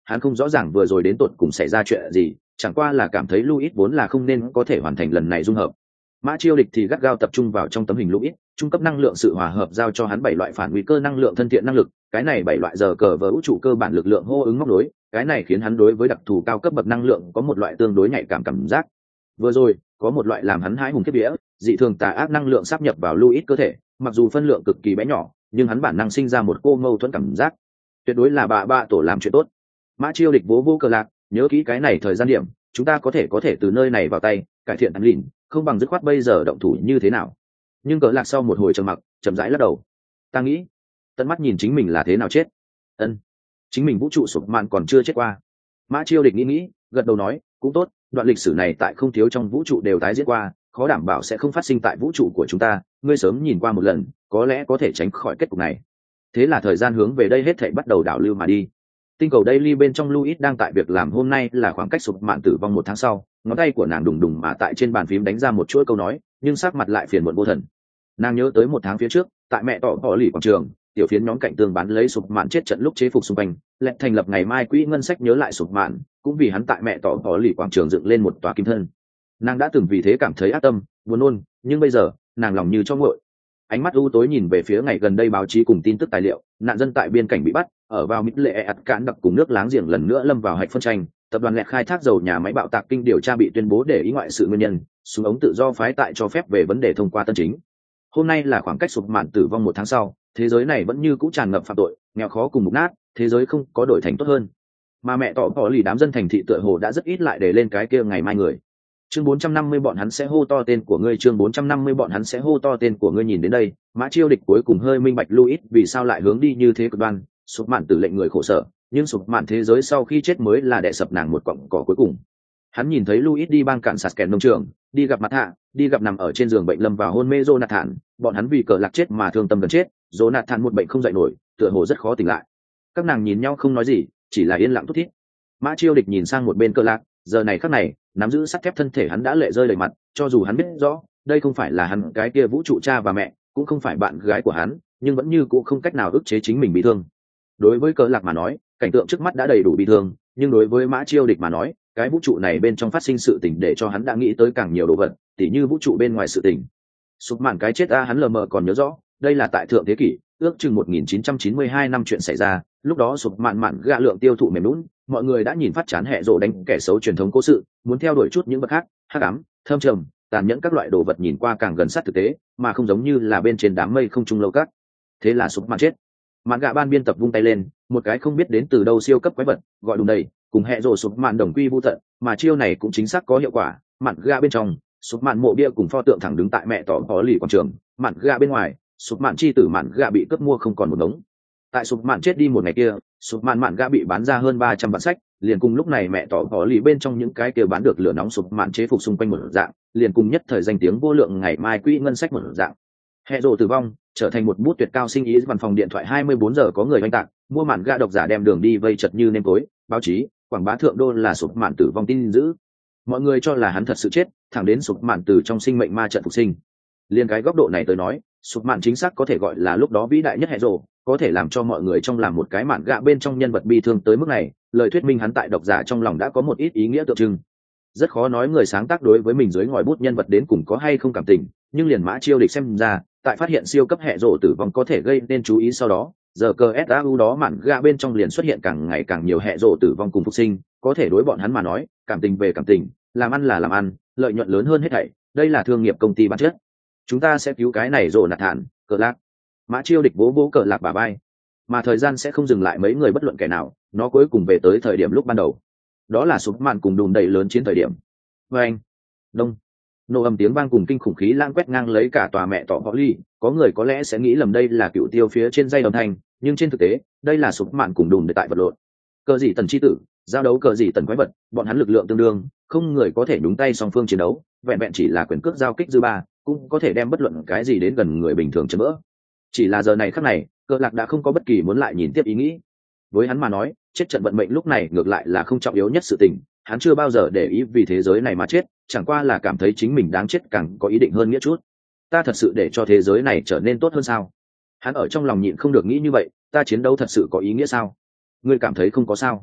hắn không rõ ràng vừa rồi đến tột cùng xảy ra chuyện gì, chẳng qua là cảm thấy Louis vốn là không nên có thể hoàn thành lần này dung hợp. Mã Chiêu Địch thì gắt gao tập trung vào trong tấm hình Louis, trung cấp năng lượng sự hòa hợp giao cho hắn bảy loại phản nguy cơ năng lượng thân thiện năng lực, cái này bảy loại giờ cờ vở vũ trụ cơ bản lực lượng hô ứng móc nối, cái này khiến hắn đối với đặc thù cao cấp bậc năng lượng có một loại tương đối nhạy cảm cảm giác. Vừa rồi, có một loại làm hắn hãi hùng khiếp vía, dị thường tà ác năng lượng sáp nhập vào Louis cơ thể, mặc dù phân lượng cực kỳ bé nhỏ, nhưng hắn bản năng sinh ra một cô mâu thuẫn cảm giác. Tuyệt đối là bà bạ tổ làm chuyện tốt. Mã Chiêu Địch vỗ vỗ cờ lạc, nhớ kỹ cái này thời gian điểm, chúng ta có thể có thể từ nơi này vào tay, cải thiện hắn lìn, không bằng dứt khoát bây giờ động thủ như thế nào. Nhưng cờ lạc sau một hồi trầm mặc, chậm rãi lắc đầu. Ta nghĩ, tận mắt nhìn chính mình là thế nào chết. Ân, chính mình vũ trụ sụp mạn còn chưa chết qua. Mã Chiêu Địch nghĩ nghĩ, gật đầu nói, cũng tốt, đoạn lịch sử này tại không thiếu trong vũ trụ đều tái diễn qua, khó đảm bảo sẽ không phát sinh tại vũ trụ của chúng ta, ngươi sớm nhìn qua một lần, có lẽ có thể tránh khỏi kết cục này. Thế là thời gian hướng về đây hết thảy bắt đầu đảo lưu mà đi. Tinh cầu Daily bên trong Louis đang tại việc làm hôm nay là khoảng cách sụp mạn tử vong một tháng sau, ngón tay của nàng đùng đùng mà tại trên bàn phím đánh ra một chuỗi câu nói, nhưng sắc mặt lại phiền muộn vô thần. Nàng nhớ tới một tháng phía trước, tại mẹ tọ bỏ lì quảng trường, tiểu phiến nhóm cạnh tương bán lấy sụp mạn chết trận lúc chế phục xung quanh, lệ thành lập ngày mai quỹ ngân sách nhớ lại sụp mạn, cũng vì hắn tại mẹ tọ bỏ lì quảng trường dựng lên một tòa kim thân. Nàng đã từng vì thế cảm thấy ác tâm, buồn nôn, nhưng bây giờ, nàng lòng như cho nguội. Ánh mắt u tối nhìn về phía ngày gần đây báo chí cùng tin tức tài liệu, nạn dân tại biên cảnh bị bắt, ở vào mít lệ ạt cạn đặc cùng nước láng giềng lần nữa lâm vào hạch phân tranh, tập đoàn lẹt khai thác dầu nhà máy bạo tạc kinh điều tra bị tuyên bố để ý ngoại sự nguyên nhân, súng ống tự do phái tại cho phép về vấn đề thông qua tân chính. Hôm nay là khoảng cách sụp mạn tử vong một tháng sau, thế giới này vẫn như cũ tràn ngập phạm tội, nghèo khó cùng mục nát, thế giới không có đổi thành tốt hơn. Mà mẹ tỏ bỏ lì đám dân thành thị tựa hồ đã rất ít lại để lên cái kia ngày mai người. Chương bốn trăm năm mươi bọn hắn sẽ hô to tên của ngươi, chương bốn trăm năm mươi bọn hắn sẽ hô to tên của ngươi. Nhìn đến đây, Mã Chiêu Địch cuối cùng hơi minh bạch Louis vì sao lại hướng đi như thế cực đoan, sụp mạn tử lệnh người khổ sở, nhưng sụp mạn thế giới sau khi chết mới là đè sập nàng một cọng cỏ cuối cùng. Hắn nhìn thấy Louis đi bang cạn sạt kèn nông trường, đi gặp mặt hạ, đi gặp nằm ở trên giường bệnh lâm vào hôn mê Jonathan, bọn hắn vì cờ lạc chết mà thương tâm gần chết, Jonathan một bệnh không dậy nổi, tựa hồ rất khó tỉnh lại. Các nàng nhìn nhau không nói gì, chỉ là yên lặng thút thít. Mã Chiêu Địch nhìn sang một bên cờ lạc, giờ này khắc này, nắm giữ sắt thép thân thể hắn đã lệ rơi đầy mặt, cho dù hắn biết rõ, đây không phải là hắn cái kia vũ trụ cha và mẹ, cũng không phải bạn gái của hắn, nhưng vẫn như cũng không cách nào ức chế chính mình bị thương. Đối với cờ lạc mà nói, cảnh tượng trước mắt đã đầy đủ bị thương, nhưng đối với Mã Chiêu Địch mà nói, cái vũ trụ này bên trong phát sinh sự tình để cho hắn đã nghĩ tới càng nhiều đồ vật, tỉ như vũ trụ bên ngoài sự tình. Sụp mạn cái chết a hắn lờ mờ còn nhớ rõ, đây là tại thượng thế kỷ, ước chừng một nghìn chín trăm chín mươi hai năm chuyện xảy ra, lúc đó sụp mạn mạn gạ lượng tiêu thụ mềm lún, mọi người đã nhìn phát chán hệ rộ đánh kẻ xấu truyền thống cố sự, muốn theo đuổi chút những vật khác, hắc ám, thâm trầm, tàn nhẫn các loại đồ vật nhìn qua càng gần sát thực tế, mà không giống như là bên trên đám mây không trung lâu cát. Thế là sụp mạn chết. Mạn gạ ban biên tập vung tay lên, một cái không biết đến từ đâu siêu cấp quái vật, gọi đùng đầy, cùng hệ rộ sụp mạn đồng quy vu tận, mà chiêu này cũng chính xác có hiệu quả. Mạn gạ bên trong, sụp mạn mộ bia cùng pho tượng thẳng đứng tại mẹ tỏ có lì quảng trường, mạn gạ bên ngoài, sụp mạn chi tử mạn gạ bị cướp mua không còn một đống. Tại sụp mạn chết đi một ngày kia, sụp mạn mạn gạ bị bán ra hơn ba trăm bản sách, liền cùng lúc này mẹ tỏ có lì bên trong những cái kia bán được lửa nóng sụp mạn chế phục xung quanh một dạng, liền cùng nhất thời danh tiếng vô lượng ngày mai quỹ ngân sách một dạng. Hệ rộ tử vong, trở thành một bút tuyệt cao sinh ý, văn phòng điện thoại hai mươi bốn giờ có người oanh tạc, mua mạn gạ độc giả đem đường đi vây chật như nêm tối, báo chí, quảng bá thượng đô là sụp mạn tử vong tin dữ. Mọi người cho là hắn thật sự chết, thẳng đến sụp mạn từ trong sinh mệnh ma trận phục sinh. Liên cái góc độ này tới nói, sụp mạn chính xác có thể gọi là lúc đó vĩ đại nhất hệ rộ, có thể làm cho mọi người trong làm một cái mạn gạ bên trong nhân vật bi thương tới mức này, lời thuyết minh hắn tại độc giả trong lòng đã có một ít ý nghĩa tượng trưng. Rất khó nói người sáng tác đối với mình dưới ngòi bút nhân vật đến cùng có hay không cảm tình, nhưng liền Mã Chiêu Địch xem ra, tại phát hiện siêu cấp hệ rộ tử vong có thể gây nên chú ý sau đó, giờ cờ ét a u đó mạn gạ bên trong liền xuất hiện càng ngày càng nhiều hệ rộ tử vong cùng phục sinh, có thể đối bọn hắn mà nói, cảm tình về cảm tình, làm ăn là làm ăn, lợi nhuận lớn hơn hết thảy, đây là thương nghiệp công ty bản chất. Chúng ta sẽ cứu cái này rộ nạt thản, cờ lạc. Mã Chiêu Địch vỗ vỗ cờ lạc bả vai, mà thời gian sẽ không dừng lại mấy người bất luận kẻ nào, nó cuối cùng về tới thời điểm lúc ban đầu, đó là sụp mạn cùng đùm đầy lớn chiến thời điểm. Và anh, đông, nổ ầm tiếng vang cùng kinh khủng khí lang quét ngang lấy cả tòa mẹ tỏ võ ly, có người có lẽ sẽ nghĩ lầm đây là cựu tiêu phía trên dây đồng thanh, nhưng trên thực tế, đây là sụp mạn cùng đùm để tại vật lộn. Cờ gì tần chi tử, giao đấu cờ gì tần quái vật, bọn hắn lực lượng tương đương, không người có thể nhúng tay song phương chiến đấu, vẹn vẹn chỉ là quyền cước giao kích dư ba, cũng có thể đem bất luận cái gì đến gần người bình thường chấn vỡ. Chỉ là giờ này khắc này, cờ lạc đã không có bất kỳ muốn lại nhìn tiếp ý nghĩ. Với hắn mà nói, chết trận vận mệnh lúc này ngược lại là không trọng yếu nhất sự tình, hắn chưa bao giờ để ý vì thế giới này mà chết, chẳng qua là cảm thấy chính mình đáng chết càng có ý định hơn nghĩa chút. Ta thật sự để cho thế giới này trở nên tốt hơn sao? Hắn ở trong lòng nhịn không được nghĩ như vậy, ta chiến đấu thật sự có ý nghĩa sao? Ngươi cảm thấy không có sao?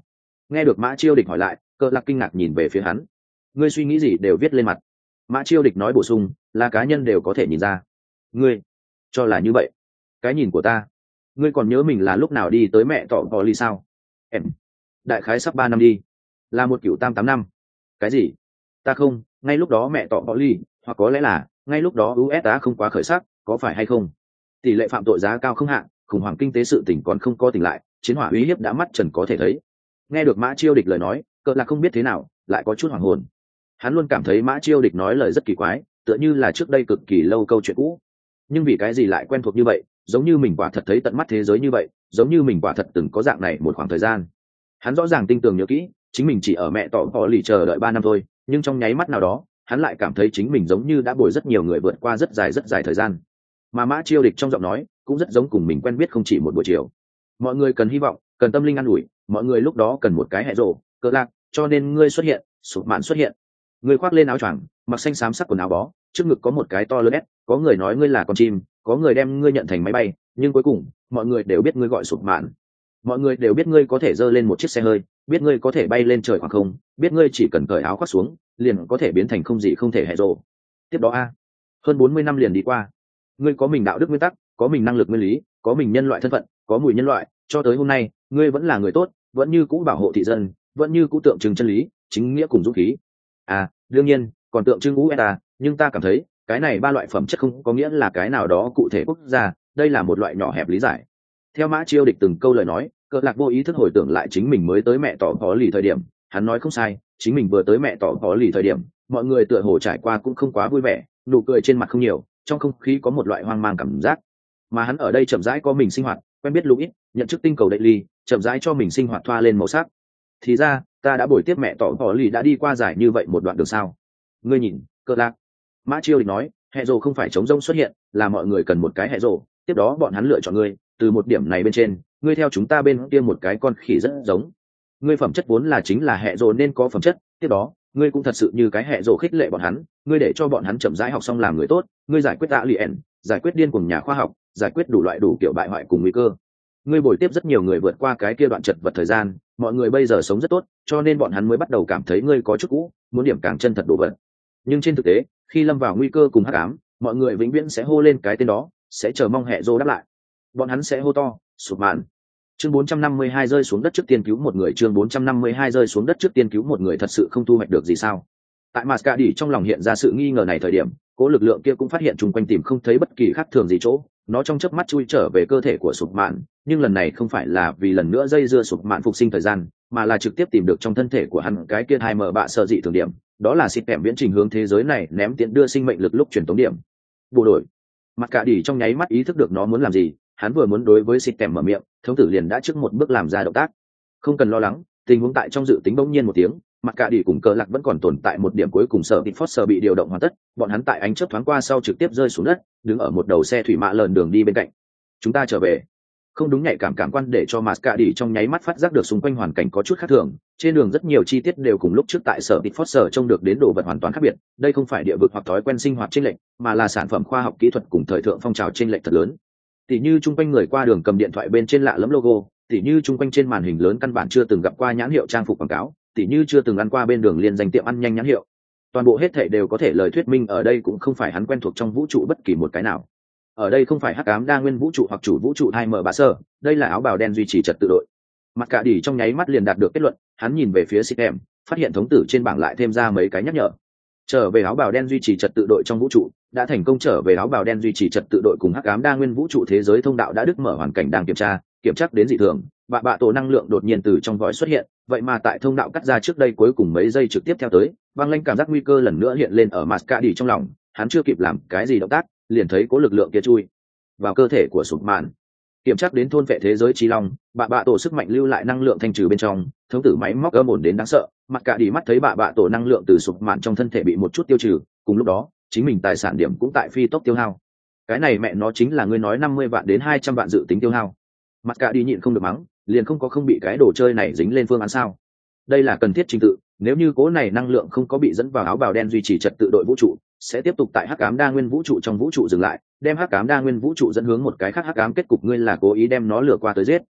Nghe được Mã Chiêu Địch hỏi lại, Cờ Lạc kinh ngạc nhìn về phía hắn. Ngươi suy nghĩ gì đều viết lên mặt. Mã Chiêu Địch nói bổ sung, là cá nhân đều có thể nhìn ra. Ngươi cho là như vậy? Cái nhìn của ta. Ngươi còn nhớ mình là lúc nào đi tới mẹ tọ vò ly sao? Em đại khái sắp ba năm đi. Là một cửu tam tám năm. Cái gì? Ta không, ngay lúc đó mẹ tọ vò ly, hoặc có lẽ là ngay lúc đó u ét a không quá khởi sắc, có phải hay không? Tỷ lệ phạm tội giá cao không hạn, khủng hoảng kinh tế sự tỉnh còn không có tỉnh lại, chiến hỏa uy hiếp đã mắt trần có thể thấy. Nghe được Mã Chiêu Địch lời nói, Cờ Lạc không biết thế nào, lại có chút hoảng hồn. Hắn luôn cảm thấy Mã Chiêu Địch nói lời rất kỳ quái, tựa như là trước đây cực kỳ lâu câu chuyện cũ. Nhưng vì cái gì lại quen thuộc như vậy, giống như mình quả thật thấy tận mắt thế giới như vậy, giống như mình quả thật từng có dạng này một khoảng thời gian. Hắn rõ ràng tinh tường nhớ kỹ, chính mình chỉ ở mẹ tọ vò lì chờ đợi ba năm thôi, nhưng trong nháy mắt nào đó, hắn lại cảm thấy chính mình giống như đã bồi rất nhiều người vượt qua rất dài rất dài thời gian. Mà Mã Chiêu Địch trong giọng nói cũng rất giống cùng mình quen biết không chỉ một buổi chiều. Mọi người cần hy vọng, cần tâm linh an ủi, mọi người lúc đó cần một cái hẹ rồ, Cờ Lạc, cho nên ngươi xuất hiện, Sụp Mạn xuất hiện. Ngươi khoác lên áo choàng, mặc xanh xám sắc quần áo bó, trước ngực có một cái to lớn ép, có người nói ngươi là con chim, có người đem ngươi nhận thành máy bay, nhưng cuối cùng, mọi người đều biết ngươi gọi Sụp Mạn. Mọi người đều biết ngươi có thể giơ lên một chiếc xe hơi, biết ngươi có thể bay lên trời khoảng không, biết ngươi chỉ cần cởi áo khoác xuống, liền có thể biến thành không gì không thể hẹ rồ. Tiếp đó a, hơn bốn mươi năm liền đi qua. Ngươi có mình đạo đức nguyên tắc, có mình năng lực nguyên lý, có mình nhân loại thân phận, có mùi nhân loại, cho tới hôm nay, ngươi vẫn là người tốt, vẫn như cũ bảo hộ thị dân, vẫn như cũ tượng trưng chân lý, chính nghĩa cùng dũng khí. À, đương nhiên, còn tượng trưng u ét a, nhưng ta cảm thấy, cái này ba loại phẩm chất không có nghĩa là cái nào đó cụ thể quốc gia, đây là một loại nhỏ hẹp lý giải. Theo Mã Chiêu Địch từng câu lời nói, Cờ Lạc vô ý thức hồi tưởng lại chính mình mới tới mẹ tỏ vò lì thời điểm, hắn nói không sai, chính mình vừa tới mẹ tỏ vò lì thời điểm, mọi người tựa hồ trải qua cũng không quá vui vẻ, nụ cười trên mặt không nhiều, trong không khí có một loại hoang mang cảm giác. Mà hắn ở đây chậm rãi có mình sinh hoạt, quen biết Louis, nhận chức tinh cầu đại ly, chậm rãi cho mình sinh hoạt thoa lên màu sắc. Thì ra, ta đã buổi tiếp mẹ tỏ vò lì đã đi qua dài như vậy một đoạn đường sao? Ngươi nhìn, Cờ Lạc. Mã Chiêu Địch nói, hệ rồ không phải chống rông xuất hiện, là mọi người cần một cái hệ rồ, tiếp đó bọn hắn lựa chọn ngươi, từ một điểm này bên trên, ngươi theo chúng ta bên kia một cái con khỉ rất giống. Ngươi phẩm chất vốn là chính là hệ rồ nên có phẩm chất, tiếp đó, ngươi cũng thật sự như cái hệ rồ khích lệ bọn hắn, ngươi để cho bọn hắn chậm rãi học xong làm người tốt, ngươi giải quyết tạ lien, giải quyết điên cùng nhà khoa học, giải quyết đủ loại đủ kiểu bại hoại cùng nguy cơ. Ngươi bồi tiếp rất nhiều người vượt qua cái kia đoạn chật vật thời gian, mọi người bây giờ sống rất tốt, cho nên bọn hắn mới bắt đầu cảm thấy ngươi có chút cũ, muốn điểm càng chân thật đồ vật. Nhưng trên thực tế, khi lâm vào nguy cơ cùng hắc ám, mọi người vĩnh viễn sẽ hô lên cái tên đó, sẽ chờ mong hệ rồ đáp lại. Bọn hắn sẽ hô to, Sụp Mạn. Chương bốn trăm năm mươi hai rơi xuống đất trước tiên cứu một người, chương bốn trăm năm mươi hai rơi xuống đất trước tiên cứu một người thật sự không thu hoạch được gì sao? Tại Mascadi trong lòng hiện ra sự nghi ngờ này thời điểm, cố lực lượng kia cũng phát hiện chung quanh tìm không thấy bất kỳ khác thường gì chỗ, nó trong chớp mắt chui trở về cơ thể của Sụp Mạn, nhưng lần này không phải là vì lần nữa dây dưa Sụp Mạn phục sinh thời gian, mà là trực tiếp tìm được trong thân thể của hắn cái kia hai mở bạ sợ dị thường điểm, đó là xịt kèm viễn trình hướng thế giới này ném tiện đưa sinh mệnh lực lúc truyền tống điểm. Bộ đội. Mascadi trong nháy mắt ý thức được nó muốn làm gì, hắn vừa muốn đối với xịt kèm mở miệng, thống tử liền đã trước một bước làm ra động tác. Không cần lo lắng, tình huống tại trong dự tính bỗng nhiên một tiếng, mặt cả đi cùng Cờ Lạc vẫn còn tồn tại một điểm cuối cùng, sở bị Foster bị điều động hoàn tất, bọn hắn tại ánh chớp thoáng qua sau trực tiếp rơi xuống đất, đứng ở một đầu xe thủy mã lợn đường đi bên cạnh. Chúng ta trở về. Không đúng, nhạy cảm cảm quan để cho Mascadi trong nháy mắt phát giác được xung quanh hoàn cảnh có chút khác thường, trên đường rất nhiều chi tiết đều cùng lúc trước tại sở bị Foster trông được đến đồ vật hoàn toàn khác biệt, đây không phải địa vực hoặc thói quen sinh hoạt chênh lệch, mà là sản phẩm khoa học kỹ thuật cùng thời thượng phong trào chênh lệch thật lớn. Tỷ như chung quanh người qua đường cầm điện thoại bên trên lạ lẫm logo, tỷ như chung quanh trên màn hình lớn căn bản chưa từng gặp qua nhãn hiệu trang phục quảng cáo, tỷ như chưa từng ăn qua bên đường liên danh tiệm ăn nhanh nhãn hiệu. Toàn bộ hết thảy đều có thể lời thuyết minh ở đây cũng không phải hắn quen thuộc trong vũ trụ bất kỳ một cái nào. Ở đây không phải hắc ám đa nguyên vũ trụ hoặc chủ vũ trụ hai m bạ sơ, đây là áo bào đen duy trì trật tự đội. Mặt cả đi trong nháy mắt liền đạt được kết luận, hắn nhìn về phía System, phát hiện thống tử trên bảng lại thêm ra mấy cái nhắc nhở. Trở về áo bào đen duy trì trật tự đội trong vũ trụ, đã thành công trở về áo bào đen duy trì trật tự đội cùng hắc ám đa nguyên vũ trụ thế giới thông đạo đã đứt mở hoàn cảnh đang kiểm tra, kiểm tra đến dị thường, bạ bạ tổ năng lượng đột nhiên từ trong vòi xuất hiện, vậy mà tại thông đạo cắt ra trước đây cuối cùng mấy giây trực tiếp theo tới, băng lanh cảm giác nguy cơ lần nữa hiện lên ở Mascadi trong lòng, hắn chưa kịp làm cái gì động tác, liền thấy có lực lượng kia chui vào cơ thể của Sụp Mạn. Kiểm tra đến thôn vệ thế giới trí long, bạ bạ tổ sức mạnh lưu lại năng lượng thanh trừ bên trong, thống tử máy móc âm ổn đến đáng sợ, mặt cả đi mắt thấy bạ bạ tổ năng lượng từ Sụp Mạn trong thân thể bị một chút tiêu trừ, cùng lúc đó, chính mình tài sản điểm cũng tại phi tốc tiêu hao. Cái này mẹ nó chính là ngươi nói năm mươi vạn đến hai trăm vạn dự tính tiêu hao. Mặt cả đi nhịn không được mắng, liền không có không bị cái đồ chơi này dính lên phương án sao? Đây là cần thiết trình tự, nếu như cố này năng lượng không có bị dẫn vào áo bào đen duy trì trật tự đội vũ trụ, sẽ tiếp tục tại hắc ám đa nguyên vũ trụ trong vũ trụ dừng lại, đem hắc ám đa nguyên vũ trụ dẫn hướng một cái khác hắc ám kết cục, ngươi là cố ý đem nó lừa qua tới giết.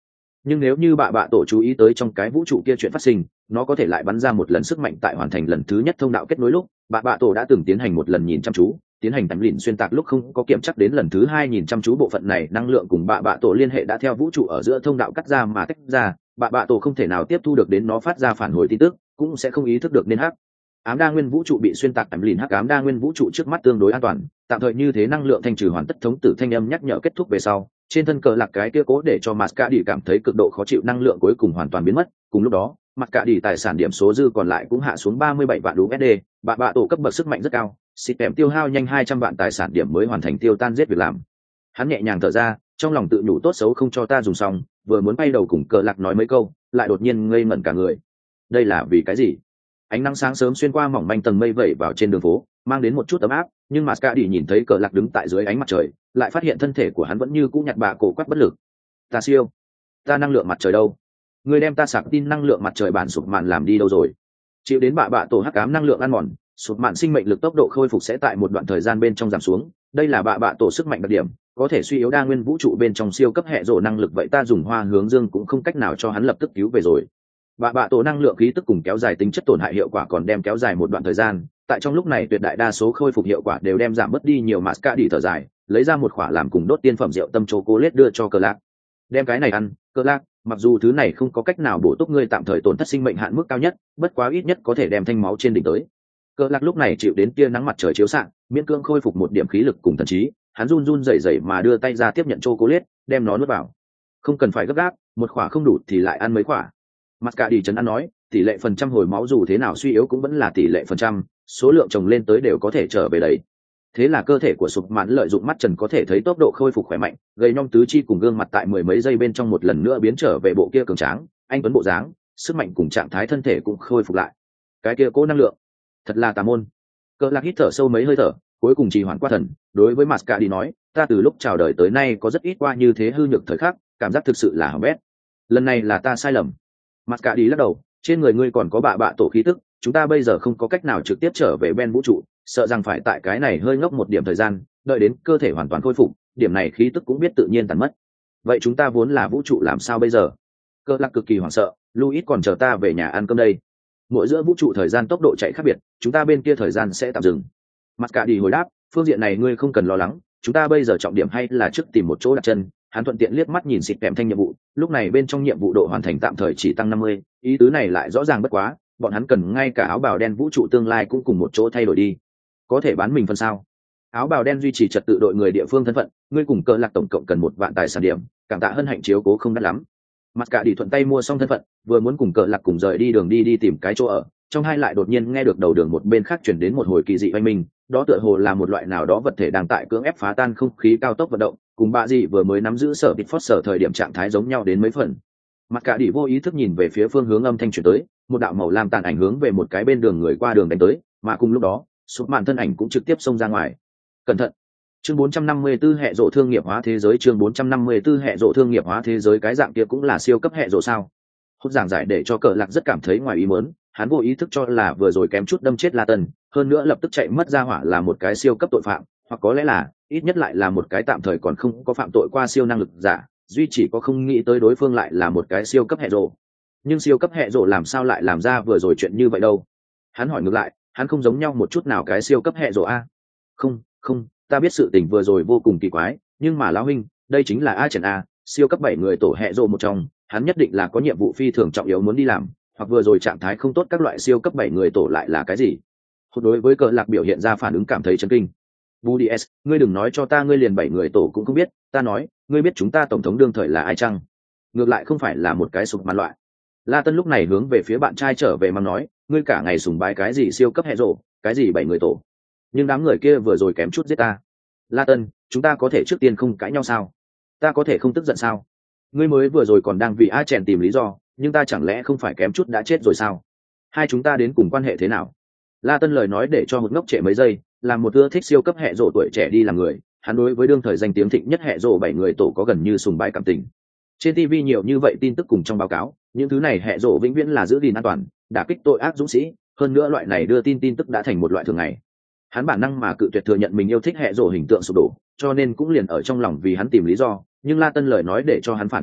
nhưng nếu như bạ bạ tổ chú ý tới trong cái vũ trụ kia chuyện phát sinh, nó có thể lại bắn ra một lần sức mạnh tại hoàn thành lần thứ nhất thông đạo kết nối lúc bạ bạ tổ đã từng tiến hành một lần nhìn chăm chú tiến hành tầm lìn xuyên tạc lúc không có kiểm chắc đến lần thứ hai nhìn chăm chú bộ phận này năng lượng cùng bạ bạ tổ liên hệ đã theo vũ trụ ở giữa thông đạo cắt ra mà tách ra, bạ bạ tổ không thể nào tiếp thu được đến nó phát ra phản hồi tin tức, cũng sẽ không ý thức được nên hắc ám đa nguyên vũ trụ bị xuyên tạc tầm lìn hắc ám đa nguyên vũ trụ trước mắt tương đối an toàn, tạm thời như thế năng lượng thanh trừ hoàn tất thống tử thanh âm nhắc nhở kết thúc về sau, trên thân cờ lạc cái kia cố để cho Mascadi cảm thấy cực độ khó chịu năng lượng cuối cùng hoàn toàn biến mất, cùng lúc đó Mascadi tài sản điểm số dư còn lại cũng hạ xuống ba mươi bảy vạn u ét đê, bạ bạ tổ cấp bậc sức mạnh rất cao, xịt kèm tiêu hao nhanh hai trăm vạn tài sản điểm mới hoàn thành tiêu tan giết việc làm. Hắn nhẹ nhàng thở ra, trong lòng tự nhủ tốt xấu không cho ta dùng xong, vừa muốn bay đầu cùng cờ lạc nói mấy câu, lại đột nhiên ngây ngẩn cả người. Đây là vì cái gì? Ánh nắng sáng sớm xuyên qua mỏng manh tầng mây vẩy vào trên đường phố, mang đến một chút ấm áp, nhưng Mascadi nhìn thấy cờ lạc đứng tại dưới ánh mặt trời, lại phát hiện thân thể của hắn vẫn như cũ nhặt bạ cổ quắc bất lực. Ta siêu, ta năng lượng mặt trời đâu? Người đem ta sạc tin năng lượng mặt trời bản sụp mạn làm đi đâu rồi? Chịu đến bạ bạ tổ hắc ám năng lượng ăn mòn, sụp mạn sinh mệnh lực tốc độ khôi phục sẽ tại một đoạn thời gian bên trong giảm xuống, đây là bạ bạ tổ sức mạnh đặc điểm, có thể suy yếu đa nguyên vũ trụ bên trong siêu cấp hệ rồ năng lực, vậy ta dùng hoa hướng dương cũng không cách nào cho hắn lập tức cứu về rồi. Bạ bạ tổ năng lượng khí tức cùng kéo dài tính chất tổn hại hiệu quả còn đem kéo dài một đoạn thời gian, tại trong lúc này tuyệt đại đa số khôi phục hiệu quả đều đem giảm mất đi nhiều. Mascadi thở dài, lấy ra một khỏa làm cùng đốt tiên phẩm rượu tâm chocolate đưa cho cờ lạc. Đem cái này ăn, cờ lạc, mặc dù thứ này không có cách nào bổ túc ngươi tạm thời tổn thất sinh mệnh hạn mức cao nhất, bất quá ít nhất có thể đem thanh máu trên đỉnh tới. Cờ lạc lúc này chịu đến tia nắng mặt trời chiếu xạ, miễn cưỡng khôi phục một điểm khí lực cùng thần trí, hắn run run rẩy rẩy mà đưa tay ra tiếp nhận chocolate, đem nó nuốt vào. Không cần phải gấp gáp, một khỏa không đủ thì lại ăn mấy khỏa. Mascadi chấn an nói, tỷ lệ phần trăm hồi máu dù thế nào suy yếu cũng vẫn là tỷ lệ phần trăm, số lượng chồng lên tới đều có thể trở về đấy. Thế là cơ thể của sụp mạn lợi dụng mắt trần có thể thấy tốc độ khôi phục khỏe mạnh, gầy nhom tứ chi cùng gương mặt tại mười mấy giây bên trong một lần nữa biến trở về bộ kia cường tráng, anh tuấn bộ dáng, sức mạnh cùng trạng thái thân thể cũng khôi phục lại. Cái kia cố năng lượng, thật là tà môn. Cờ lạc hít thở sâu mấy hơi thở, cuối cùng trì hoãn qua thần, đối với Mascadi nói, ta từ lúc chào đời tới nay có rất ít qua như thế hư nhược thời khắc, cảm giác thực sự là hỏng bét. Lần này là ta sai lầm. Mascadi lắc đầu, trên người ngươi còn có bạ bạ tổ khí tức, chúng ta bây giờ không có cách nào trực tiếp trở về bên vũ trụ, sợ rằng phải tại cái này hơi ngốc một điểm thời gian, đợi đến cơ thể hoàn toàn khôi phục, điểm này khí tức cũng biết tự nhiên tàn mất. Vậy chúng ta vốn là vũ trụ làm sao bây giờ? Cơ lạc cực kỳ hoảng sợ, Louis còn chờ ta về nhà ăn cơm đây. Mỗi giữa vũ trụ thời gian tốc độ chạy khác biệt, chúng ta bên kia thời gian sẽ tạm dừng. Mascadi hồi đáp, phương diện này ngươi không cần lo lắng, chúng ta bây giờ trọng điểm hay là trước tìm một chỗ đặt chân. Hắn thuận tiện liếc mắt nhìn xịt kèm thanh nhiệm vụ, lúc này bên trong nhiệm vụ độ hoàn thành tạm thời chỉ tăng năm mươi, ý tứ này lại rõ ràng bất quá, bọn hắn cần ngay cả áo bào đen vũ trụ tương lai cũng cùng một chỗ thay đổi đi. Có thể bán mình phần sao? Áo bào đen duy trì trật tự đội người địa phương thân phận, ngươi cùng cờ lạc tổng cộng cần một vạn tài sản điểm, cảm tạ hân hạnh chiếu cố không đắt lắm. Mặt cả đi thuận tay mua xong thân phận, vừa muốn cùng cờ lạc cùng rời đi đường đi đi tìm cái chỗ ở, trong hai lại đột nhiên nghe được đầu đường một bên khác chuyển đến một hồi kỳ dị oanh minh, đó tựa hồ là một loại nào đó vật thể đang tại cưỡng ép phá tan không khí cao tốc vận động, cùng bà dị vừa mới nắm giữ sở bịt phót sở thời điểm trạng thái giống nhau đến mấy phần. Mặt cả đi vô ý thức nhìn về phía phương hướng âm thanh chuyển tới, một đạo màu lam tàn ảnh hướng về một cái bên đường người qua đường đánh tới, mà cùng lúc đó sụp mạn thân ảnh cũng trực tiếp xông ra ngoài. Cẩn thận. Chương bốn trăm năm mươi tư hệ rộ thương nghiệp hóa thế giới, chương bốn trăm năm mươi tư hệ rộ thương nghiệp hóa thế giới, cái dạng kia cũng là siêu cấp hệ rộ sao? Hốt giảng giải để cho cờ lạc rất cảm thấy ngoài ý muốn, hắn vô ý thức cho là vừa rồi kém chút đâm chết La Tân, hơn nữa lập tức chạy mất ra hỏa là một cái siêu cấp tội phạm, hoặc có lẽ là ít nhất lại là một cái tạm thời còn không có phạm tội qua siêu năng lực giả, duy chỉ có không nghĩ tới đối phương lại là một cái siêu cấp hệ rộ. Nhưng siêu cấp hệ rộ làm sao lại làm ra vừa rồi chuyện như vậy đâu? Hắn hỏi ngược lại, hắn không giống nhau một chút nào cái siêu cấp hệ rộ a? Không, không, ta biết sự tình vừa rồi vô cùng kỳ quái, nhưng mà lão huynh, đây chính là A Trần A, siêu cấp bảy người tổ hệ rộ một trong, hắn nhất định là có nhiệm vụ phi thường trọng yếu muốn đi làm, hoặc vừa rồi trạng thái không tốt các loại siêu cấp bảy người tổ lại là cái gì? Đối với cờ lạc biểu hiện ra phản ứng cảm thấy chấn kinh. Budi S, ngươi đừng nói cho ta ngươi liền bảy người tổ cũng không biết, ta nói, ngươi biết chúng ta tổng thống đương thời là ai chăng? Ngược lại không phải là một cái sụp màn loại. La Tân lúc này hướng về phía bạn trai trở về mà nói, ngươi cả ngày sùng bái cái gì siêu cấp hệ rộ, cái gì bảy người tổ. Nhưng đám người kia vừa rồi kém chút giết ta. La Tân, chúng ta có thể trước tiên không cãi nhau sao? Ta có thể không tức giận sao? Ngươi mới vừa rồi còn đang vì A Chèn tìm lý do, nhưng ta chẳng lẽ không phải kém chút đã chết rồi sao? Hai chúng ta đến cùng quan hệ thế nào? La Tân lời nói để cho một ngốc trệ mấy giây, làm một ưa thích siêu cấp hệ rộ tuổi trẻ đi làm người, hắn đối với đương thời danh tiếng thịnh nhất hệ rộ bảy người tổ có gần như sùng bái cảm tình. Trên ti vi nhiều như vậy tin tức cùng trong báo cáo, những thứ này hệ rộ vĩnh viễn là giữ gìn an toàn, đả kích tội ác dũng sĩ, hơn nữa loại này đưa tin tin tức đã thành một loại thường ngày. Hắn bản năng mà cự tuyệt thừa nhận mình yêu thích hệ rộ hình tượng sụp đổ, cho nên cũng liền ở trong lòng vì hắn tìm lý do, nhưng La Tân lời nói để cho hắn phản ứng lại,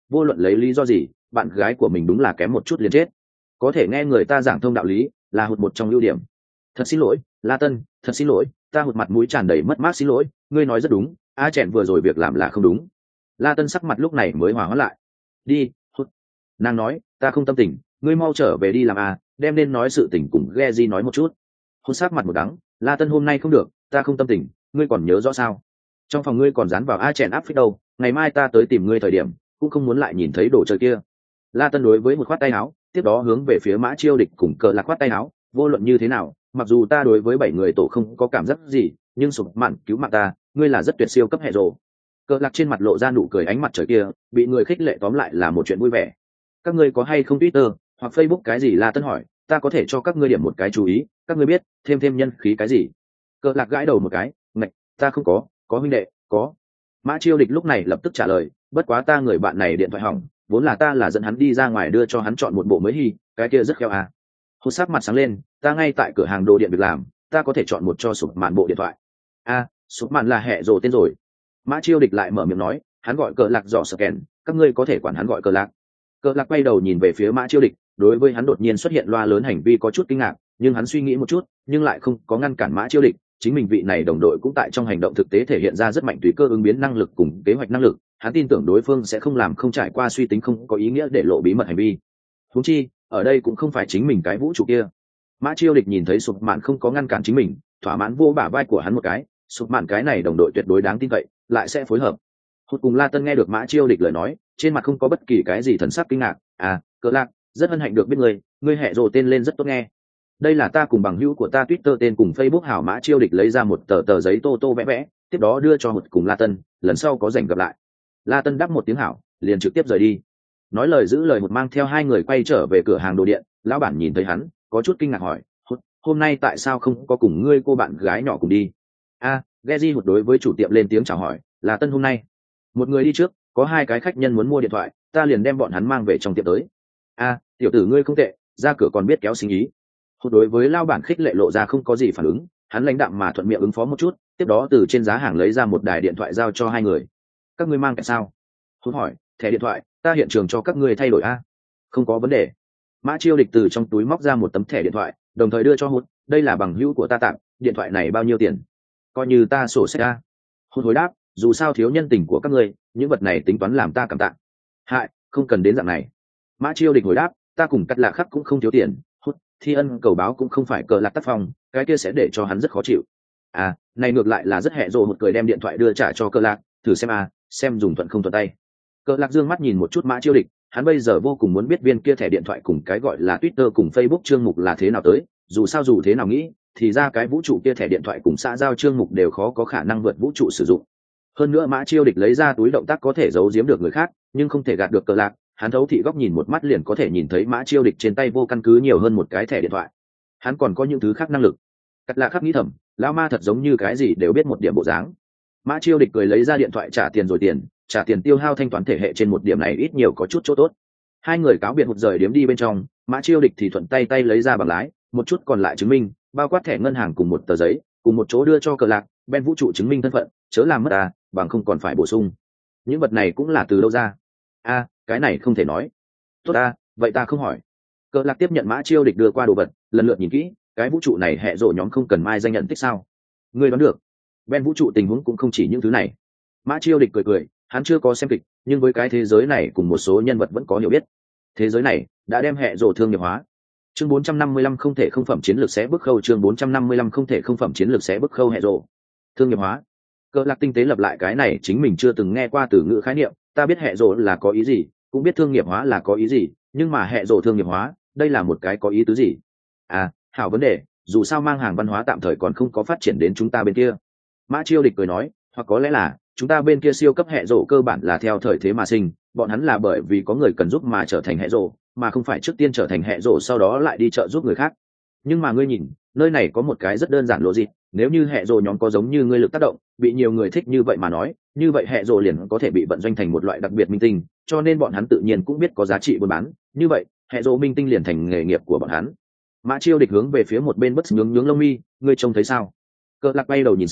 vô luận lấy lý do gì bạn gái của mình đúng là kém một chút liền chết. Có thể nghe người ta giảng thông đạo lý là hụt một trong ưu điểm. Thật xin lỗi La Tân, thật xin lỗi, ta hụt mặt mũi tràn đầy mất mát, xin lỗi, ngươi nói rất đúng, a chèn vừa rồi việc làm là không đúng. La Tân sắc mặt lúc này mới hòa hóa lại. Đi hụt, nàng nói, ta không tâm tình, ngươi mau trở về đi làm à, đem nên nói sự tình cùng Geji nói một chút. Hụt sắc mặt một đắng, La Tân hôm nay không được, ta không tâm tình, ngươi còn nhớ rõ sao? Trong phòng ngươi còn dán vào a chèn áp phích đâu, ngày mai ta tới tìm ngươi thời điểm cũng không muốn lại nhìn thấy đồ chơi kia. La Tân đối với một khoát tay áo, tiếp đó hướng về phía Mã Chiêu Địch cùng cờ lạc khoát tay áo, vô luận như thế nào, mặc dù ta đối với bảy người tổ không có cảm giác gì, nhưng sụp mạn cứu mạng ta, ngươi là rất tuyệt siêu cấp hệ rồ. Cờ lạc trên mặt lộ ra nụ cười ánh mặt trời kia, bị người khích lệ tóm lại là một chuyện vui vẻ. Các ngươi có hay không Twitter hoặc Facebook cái gì? La Tân hỏi, ta có thể cho các ngươi điểm một cái chú ý, các ngươi biết thêm thêm nhân khí cái gì? Cờ lạc gãi đầu một cái, ngạch, ta không có, có huynh đệ, có. Mã Chiêu Địch lúc này lập tức trả lời, bất quá ta người bạn này điện thoại hỏng, vốn là ta là dẫn hắn đi ra ngoài đưa cho hắn chọn một bộ mới hi, cái kia rất khéo à. Hốt sắc mặt sáng lên, ta ngay tại cửa hàng đồ điện việc làm, ta có thể chọn một cho sụp màn bộ điện thoại. A, à, sụp màn là hệ rồ tên rồi. Mã Chiêu Địch lại mở miệng nói, hắn gọi cờ lạc dò scan, các ngươi có thể quản hắn gọi cờ lạc. Cờ lạc quay đầu nhìn về phía Mã Chiêu Địch, đối với hắn đột nhiên xuất hiện loa lớn hành vi có chút kinh ngạc, nhưng hắn suy nghĩ một chút, nhưng lại không có ngăn cản Mã Chiêu Địch. Chính mình vị này đồng đội cũng tại trong hành động thực tế thể hiện ra rất mạnh tùy cơ ứng biến năng lực cùng kế hoạch năng lực, hắn tin tưởng đối phương sẽ không làm không trải qua suy tính không có ý nghĩa để lộ bí mật hành vi. Huống chi ở đây cũng không phải chính mình cái vũ trụ kia. Mã Chiêu Địch nhìn thấy sụp mạn không có ngăn cản chính mình, thỏa mãn vô bả vai của hắn một cái, sụp mạn cái này đồng đội tuyệt đối đáng tin cậy, lại sẽ phối hợp. Hốt cùng La Tân nghe được Mã Chiêu Địch lời nói, trên mặt không có bất kỳ cái gì thần sắc kinh ngạc. À, cờ lạc, rất hân hạnh được biết ngươi, ngươi hệ rồ tên lên rất tốt nghe. Đây là ta cùng bằng hữu của ta Twitter tên cùng Facebook hảo. Mã Chiêu Địch lấy ra một tờ tờ giấy tô tô vẽ vẽ, tiếp đó đưa cho Hụt cùng La Tân, lần sau có rảnh gặp lại. La Tân đáp một tiếng hảo, liền trực tiếp rời đi. Nói lời giữ lời, Hụt mang theo hai người quay trở về cửa hàng đồ điện. Lão bản nhìn thấy hắn, có chút kinh ngạc hỏi, Hụt, hôm nay tại sao không có cùng ngươi cô bạn gái nhỏ cùng đi? A, à, Geji Hụt đối với chủ tiệm lên tiếng chào hỏi, là Tân hôm nay. Một người đi trước, có hai cái khách nhân muốn mua điện thoại, ta liền đem bọn hắn mang về trong tiệm tới. A, à, tiểu tử ngươi không tệ, ra cửa còn biết kéo sinh ý. Hụt đối với lao bản khích lệ lộ ra không có gì phản ứng, hắn lãnh đạm mà thuận miệng ứng phó một chút, tiếp đó từ trên giá hàng lấy ra một đài điện thoại giao cho hai người. Các ngươi mang tại sao? Hụt hỏi, thẻ điện thoại, ta hiện trường cho các ngươi thay đổi a. Không có vấn đề. Mã Chiêu Địch từ trong túi móc ra một tấm thẻ điện thoại, đồng thời đưa cho Hụt, đây là bằng hữu của ta tặng, điện thoại này bao nhiêu tiền? Coi như ta sổ sách a. Hụt hồi đáp, dù sao thiếu nhân tình của các ngươi, những vật này tính toán làm ta cảm tạ. Hại, không cần đến dạng này. Mã Chiêu Địch hồi đáp, ta cùng cắt lạ khắc cũng không thiếu tiền. Hụt, thi ân cầu báo cũng không phải cờ lạc tác phong, cái kia sẽ để cho hắn rất khó chịu. À, này ngược lại là rất hẹ rồ. Một cười đem điện thoại đưa trả cho cờ lạc, thử xem à, xem dùng thuận không thuận tay. Cờ lạc dương mắt nhìn một chút Mã Chiêu Địch, hắn bây giờ vô cùng muốn biết viên kia thẻ điện thoại cùng cái gọi là Twitter cùng Facebook chương mục là thế nào tới, dù sao dù thế nào nghĩ, thì ra cái vũ trụ kia thẻ điện thoại cùng xã giao chương mục đều khó có khả năng vượt vũ trụ sử dụng. Hơn nữa Mã Chiêu Địch lấy ra túi động tác có thể giấu giếm được người khác, nhưng không thể gạt được cờ lạc. Hắn thấu thị góc nhìn một mắt liền có thể nhìn thấy Mã Chiêu Địch trên tay vô căn cứ nhiều hơn một cái thẻ điện thoại. Hắn còn có những thứ khác năng lực. Cắt lạ khắc nghĩ thầm, lão ma thật giống như cái gì đều biết một điểm bộ dáng. Mã Chiêu Địch cười lấy ra điện thoại trả tiền rồi tiền, trả tiền tiêu hao thanh toán thể hệ trên một điểm này ít nhiều có chút chỗ tốt. Hai người cáo biệt Hụt rời điếm đi bên trong, Mã Chiêu Địch thì thuận tay tay lấy ra bằng lái, một chút còn lại chứng minh, bao quát thẻ ngân hàng cùng một tờ giấy, cùng một chỗ đưa cho cờ lạc, bên vũ trụ chứng minh thân phận, chớ làm mất à, bằng không còn phải bổ sung. Những vật này cũng là từ đâu ra? A, à, cái này không thể nói. Tốt a, vậy ta không hỏi. Cờ lạc tiếp nhận Mã Chiêu Địch đưa qua đồ vật, lần lượt nhìn kỹ, cái vũ trụ này hệ rộ nhóm không cần mai danh nhận tích sao? Ngươi đoán được. Ben vũ trụ tình huống cũng không chỉ những thứ này. Mã Chiêu Địch cười cười, hắn chưa có xem kịch, nhưng với cái thế giới này cùng một số nhân vật vẫn có hiểu biết. Thế giới này đã đem hệ rộ thương nghiệp hóa. Chương bốn trăm năm mươi lăm không thể không phẩm chiến lược sẽ bước khâu. Chương bốn trăm năm mươi lăm không thể không phẩm chiến lược sẽ bước khâu hệ rộ. Thương nghiệp hóa. Cờ lạc tinh tế lập lại cái này chính mình chưa từng nghe qua từ ngữ khái niệm, ta biết hệ rộ là có ý gì, cũng biết thương nghiệp hóa là có ý gì, nhưng mà hệ rộ thương nghiệp hóa, đây là một cái có ý tứ gì? À, hảo vấn đề, dù sao mang hàng văn hóa tạm thời còn không có phát triển đến chúng ta bên kia. Mã Chiêu Địch cười nói, hoặc có lẽ là chúng ta bên kia siêu cấp hệ rộ cơ bản là theo thời thế mà sinh, bọn hắn là bởi vì có người cần giúp mà trở thành hệ rộ, mà không phải trước tiên trở thành hệ rộ sau đó lại đi trợ giúp người khác. Nhưng mà ngươi nhìn, nơi này có một cái rất đơn giản lộ gì, nếu như hệ rộ nhóm có giống như ngươi lực tác động, bị nhiều người thích như vậy mà nói, như vậy hệ rộ liền có thể bị vận doanh thành một loại đặc biệt minh tinh, cho nên bọn hắn tự nhiên cũng biết có giá trị buôn bán, như vậy hệ rộ minh tinh liền thành nghề nghiệp của bọn hắn. Mã Chiêu Địch hướng về phía một bên bất nhướng nhướng lông mi, ngươi trông thấy sao? Cờ lạc bay đầu nhìn sang,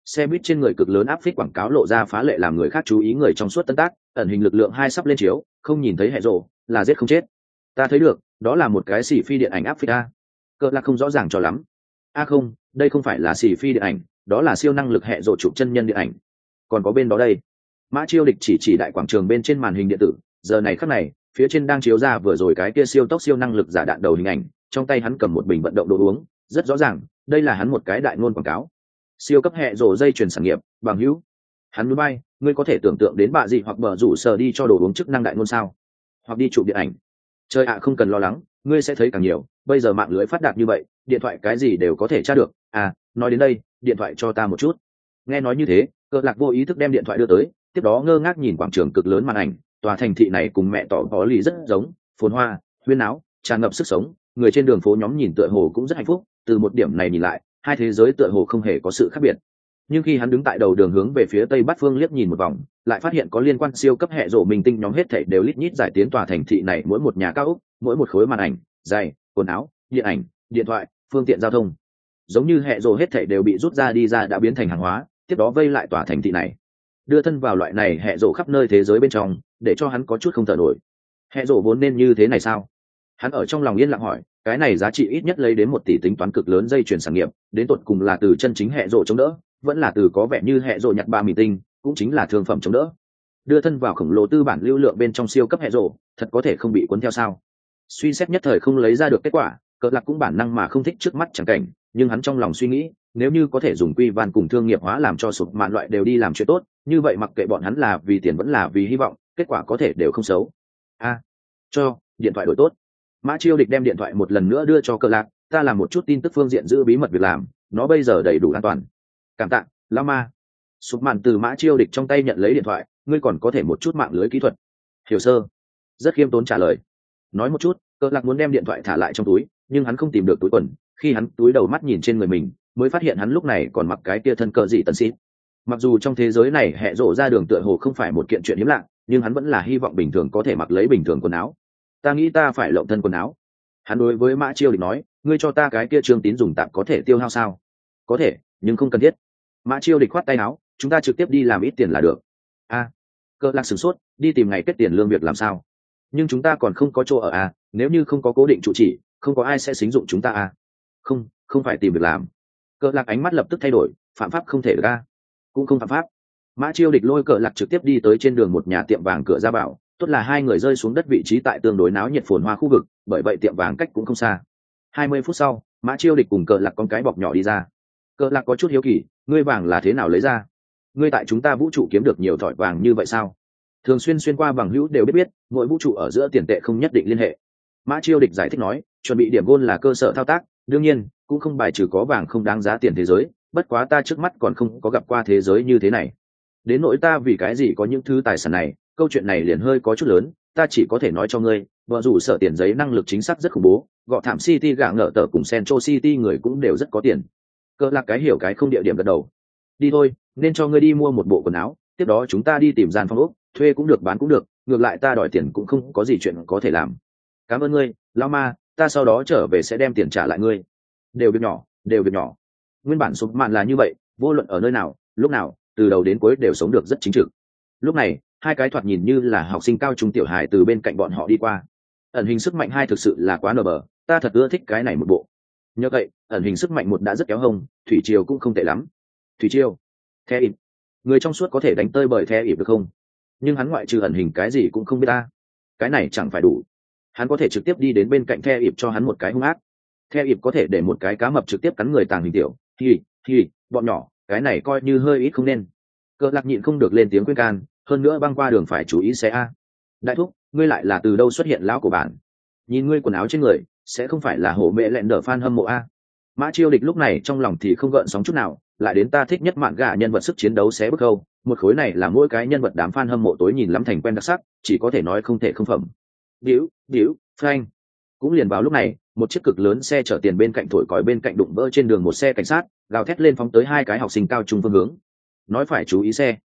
Xe buýt trên người cực lớn áp phích quảng cáo lộ ra phá lệ làm người khác chú ý, người trong suốt tân tác, ẩn hình lực lượng hai sắp lên chiếu, không nhìn thấy hệ rộ là giết không chết. Ta thấy được, đó là một cái xỉ phi điện ảnh áp phích a. Cỡ lạc không rõ ràng cho lắm. A không, đây không phải là xỉ phi điện ảnh, đó là siêu năng lực hệ rộ chụp chân nhân điện ảnh. Còn có bên đó đây. Mã Chiêu Địch chỉ chỉ đại quảng trường bên trên màn hình điện tử, giờ này khắc này, phía trên đang chiếu ra vừa rồi cái kia siêu tốc siêu năng lực giả đạn đầu hình ảnh, trong tay hắn cầm một bình vận động đồ uống, rất rõ ràng, đây là hắn một cái đại ngôn quảng cáo. Siêu cấp hệ rồ dây chuyền sản nghiệp, bằng hữu. Hắn núi bay, ngươi có thể tưởng tượng đến bạ gì hoặc bờ rủ sờ đi cho đồ uống chức năng đại ngôn sao? Hoặc đi chụp điện ảnh. Chơi ạ, không cần lo lắng, ngươi sẽ thấy càng nhiều, bây giờ mạng lưới phát đạt như vậy, điện thoại cái gì đều có thể tra được. À, nói đến đây, điện thoại cho ta một chút. Nghe nói như thế, Cờ Lạc vô ý thức đem điện thoại đưa tới, tiếp đó ngơ ngác nhìn quảng trường cực lớn màn ảnh, tòa thành thị này cùng mẹ tỏ có lì rất giống, phồn hoa, huyên náo, tràn ngập sức sống, người trên đường phố nhóm nhìn tựa hồ cũng rất hạnh phúc, từ một điểm này nhìn lại, hai thế giới tựa hồ không hề có sự khác biệt. Nhưng khi hắn đứng tại đầu đường hướng về phía tây bắc phương liếc nhìn một vòng, lại phát hiện có liên quan siêu cấp hệ rộ minh tinh nhóm hết thảy đều lít nhít giải tiến tòa thành thị này, mỗi một nhà cao ốc, mỗi một khối màn ảnh, giày, quần áo, điện ảnh, điện thoại, phương tiện giao thông, giống như hệ rộ hết thảy đều bị rút ra đi ra đã biến thành hàng hóa, tiếp đó vây lại tòa thành thị này, đưa thân vào loại này hệ rộ khắp nơi thế giới bên trong, để cho hắn có chút không thở nổi. Hệ rộ vốn nên như thế này sao? Hắn ở trong lòng yên lặng hỏi, cái này giá trị ít nhất lấy đến một tỷ tính toán cực lớn dây chuyền sản nghiệp, đến tột cùng là từ chân chính hệ rộ chống đỡ, vẫn là từ có vẻ như hệ rộ nhặt ba mì tinh, cũng chính là thương phẩm chống đỡ. Đưa thân vào khổng lồ tư bản lưu lượng bên trong siêu cấp hệ rộ, thật có thể không bị cuốn theo sao? Suy xét nhất thời không lấy ra được kết quả, Cờ Lạc cũng bản năng mà không thích trước mắt chẳng cảnh, nhưng hắn trong lòng suy nghĩ, nếu như có thể dùng quy van cùng thương nghiệp hóa làm cho sụp mạn loại đều đi làm chuyện tốt, như vậy mặc kệ bọn hắn là vì tiền vẫn là vì hy vọng, kết quả có thể đều không xấu. A, cho điện thoại đổi tốt. Mã Chiêu Địch đem điện thoại một lần nữa đưa cho Cờ Lạc, ta làm một chút tin tức phương diện giữ bí mật việc làm, nó bây giờ đầy đủ an toàn. Cảm tạ, lão ma. Sụp mạn từ Mã Chiêu Địch trong tay nhận lấy điện thoại, ngươi còn có thể một chút mạng lưới kỹ thuật. Hiểu sơ. Rất khiêm tốn trả lời. Nói một chút, Cờ Lạc muốn đem điện thoại thả lại trong túi, nhưng hắn không tìm được túi quần, khi hắn túi đầu mắt nhìn trên người mình, mới phát hiện hắn lúc này còn mặc cái kia thân cờ dị tần xít. Mặc dù trong thế giới này hệ rộ ra đường tựa hồ không phải một kiện chuyện hiếm lạ, nhưng hắn vẫn là hy vọng bình thường có thể mặc lấy bình thường quần áo. Ta nghĩ ta phải lộng thân quần áo. Hắn đối với Mã Chiêu Địch nói, ngươi cho ta cái kia trương tín dùng tạm có thể tiêu hao sao? Có thể, nhưng không cần thiết. Mã Chiêu Địch khoát tay áo, chúng ta trực tiếp đi làm ít tiền là được. A, à, Cơ Lạc sửng sốt, đi tìm ngày kết tiền lương việc làm sao? Nhưng chúng ta còn không có chỗ ở à, nếu như không có cố định trụ chỉ, không có ai sẽ xính dụng chúng ta à? Không, không phải tìm việc làm. Cờ Lạc ánh mắt lập tức thay đổi, phạm pháp không thể ra, cũng không phạm pháp. Mã Chiêu Địch lôi Cờ Lạc trực tiếp đi tới trên đường một nhà tiệm vàng cửa ra bảo, tốt là hai người rơi xuống đất vị trí tại tương đối náo nhiệt phồn hoa khu vực, bởi vậy tiệm vàng cách cũng không xa. Hai mươi phút sau, Mã Chiêu Địch cùng Cờ Lạc con cái bọc nhỏ đi ra. Cờ Lạc có chút hiếu kỳ, ngươi vàng là thế nào lấy ra? Ngươi tại chúng ta vũ trụ kiếm được nhiều thỏi vàng như vậy sao? Thường xuyên xuyên qua bằng hữu đều biết biết, mỗi vũ trụ ở giữa tiền tệ không nhất định liên hệ. Mã Chiêu Địch giải thích nói, chuẩn bị điểm gôn là cơ sở thao tác, đương nhiên cũng không bài trừ có vàng không đáng giá tiền thế giới, bất quá ta trước mắt còn không có gặp qua thế giới như thế này. Đến nỗi ta vì cái gì có những thứ tài sản này, câu chuyện này liền hơi có chút lớn, ta chỉ có thể nói cho ngươi, vợ dù sở tiền giấy năng lực chính xác rất khủng bố, gọ thảm City gạ ngợ tờ cùng Central City người cũng đều rất có tiền. Cỡ Lạc cái hiểu cái không địa điểm gật đầu. Đi thôi, nên cho ngươi đi mua một bộ quần áo, tiếp đó chúng ta đi tìm gian phòng ốc, thuê cũng được bán cũng được, ngược lại ta đòi tiền cũng không có gì chuyện có thể làm. Cảm ơn ngươi, lão ma, ta sau đó trở về sẽ đem tiền trả lại ngươi. Đều việc nhỏ, đều việc nhỏ. Nguyên bản sụp mạn là như vậy, vô luận ở nơi nào, lúc nào, từ đầu đến cuối đều sống được rất chính trực. Lúc này, hai cái thoạt nhìn như là học sinh cao trung tiểu hài từ bên cạnh bọn họ đi qua. Ẩn hình sức mạnh hai thực sự là quá nở bờ, ta thật ưa thích cái này một bộ. Nhờ vậy, ẩn hình sức mạnh một đã rất kéo hông, thủy triều cũng không tệ lắm. Thủy triều, the ịp, người trong suốt có thể đánh tơi bởi the ịp được không? Nhưng hắn ngoại trừ ẩn hình cái gì cũng không biết ta. Cái này chẳng phải đủ. Hắn có thể trực tiếp đi đến bên cạnh the ịp cho hắn một cái hung ác. The ịp có thể để một cái cá mập trực tiếp cắn người tàng hình tiểu. Hi, hi, bọn nhỏ, cái này coi như hơi ít không nên. Cờ Lạc nhịn không được lên tiếng khuyên can, hơn nữa băng qua đường phải chú ý xe a. Đại thúc, ngươi lại là từ đâu xuất hiện lão của bạn? Nhìn ngươi quần áo trên người, sẽ không phải là hổ mẹ lẹn đỡ fan hâm mộ a? Mã Chiêu Địch lúc này trong lòng thì không gợn sóng chút nào, lại đến ta thích nhất mạn gà nhân vật sức chiến đấu xé bức câu, một khối này là mỗi cái nhân vật đám fan hâm mộ tối nhìn lắm thành quen đặc sắc, chỉ có thể nói không thể không phẩm. Điếu, điếu, Frank. Cũng liền vào lúc này, một chiếc cực lớn xe chở tiền bên cạnh thổi còi bên cạnh đụng vỡ trên đường một xe cảnh sát, gào thét lên phóng tới hai cái học sinh cao trung phương hướng. Nói phải chú ý xe,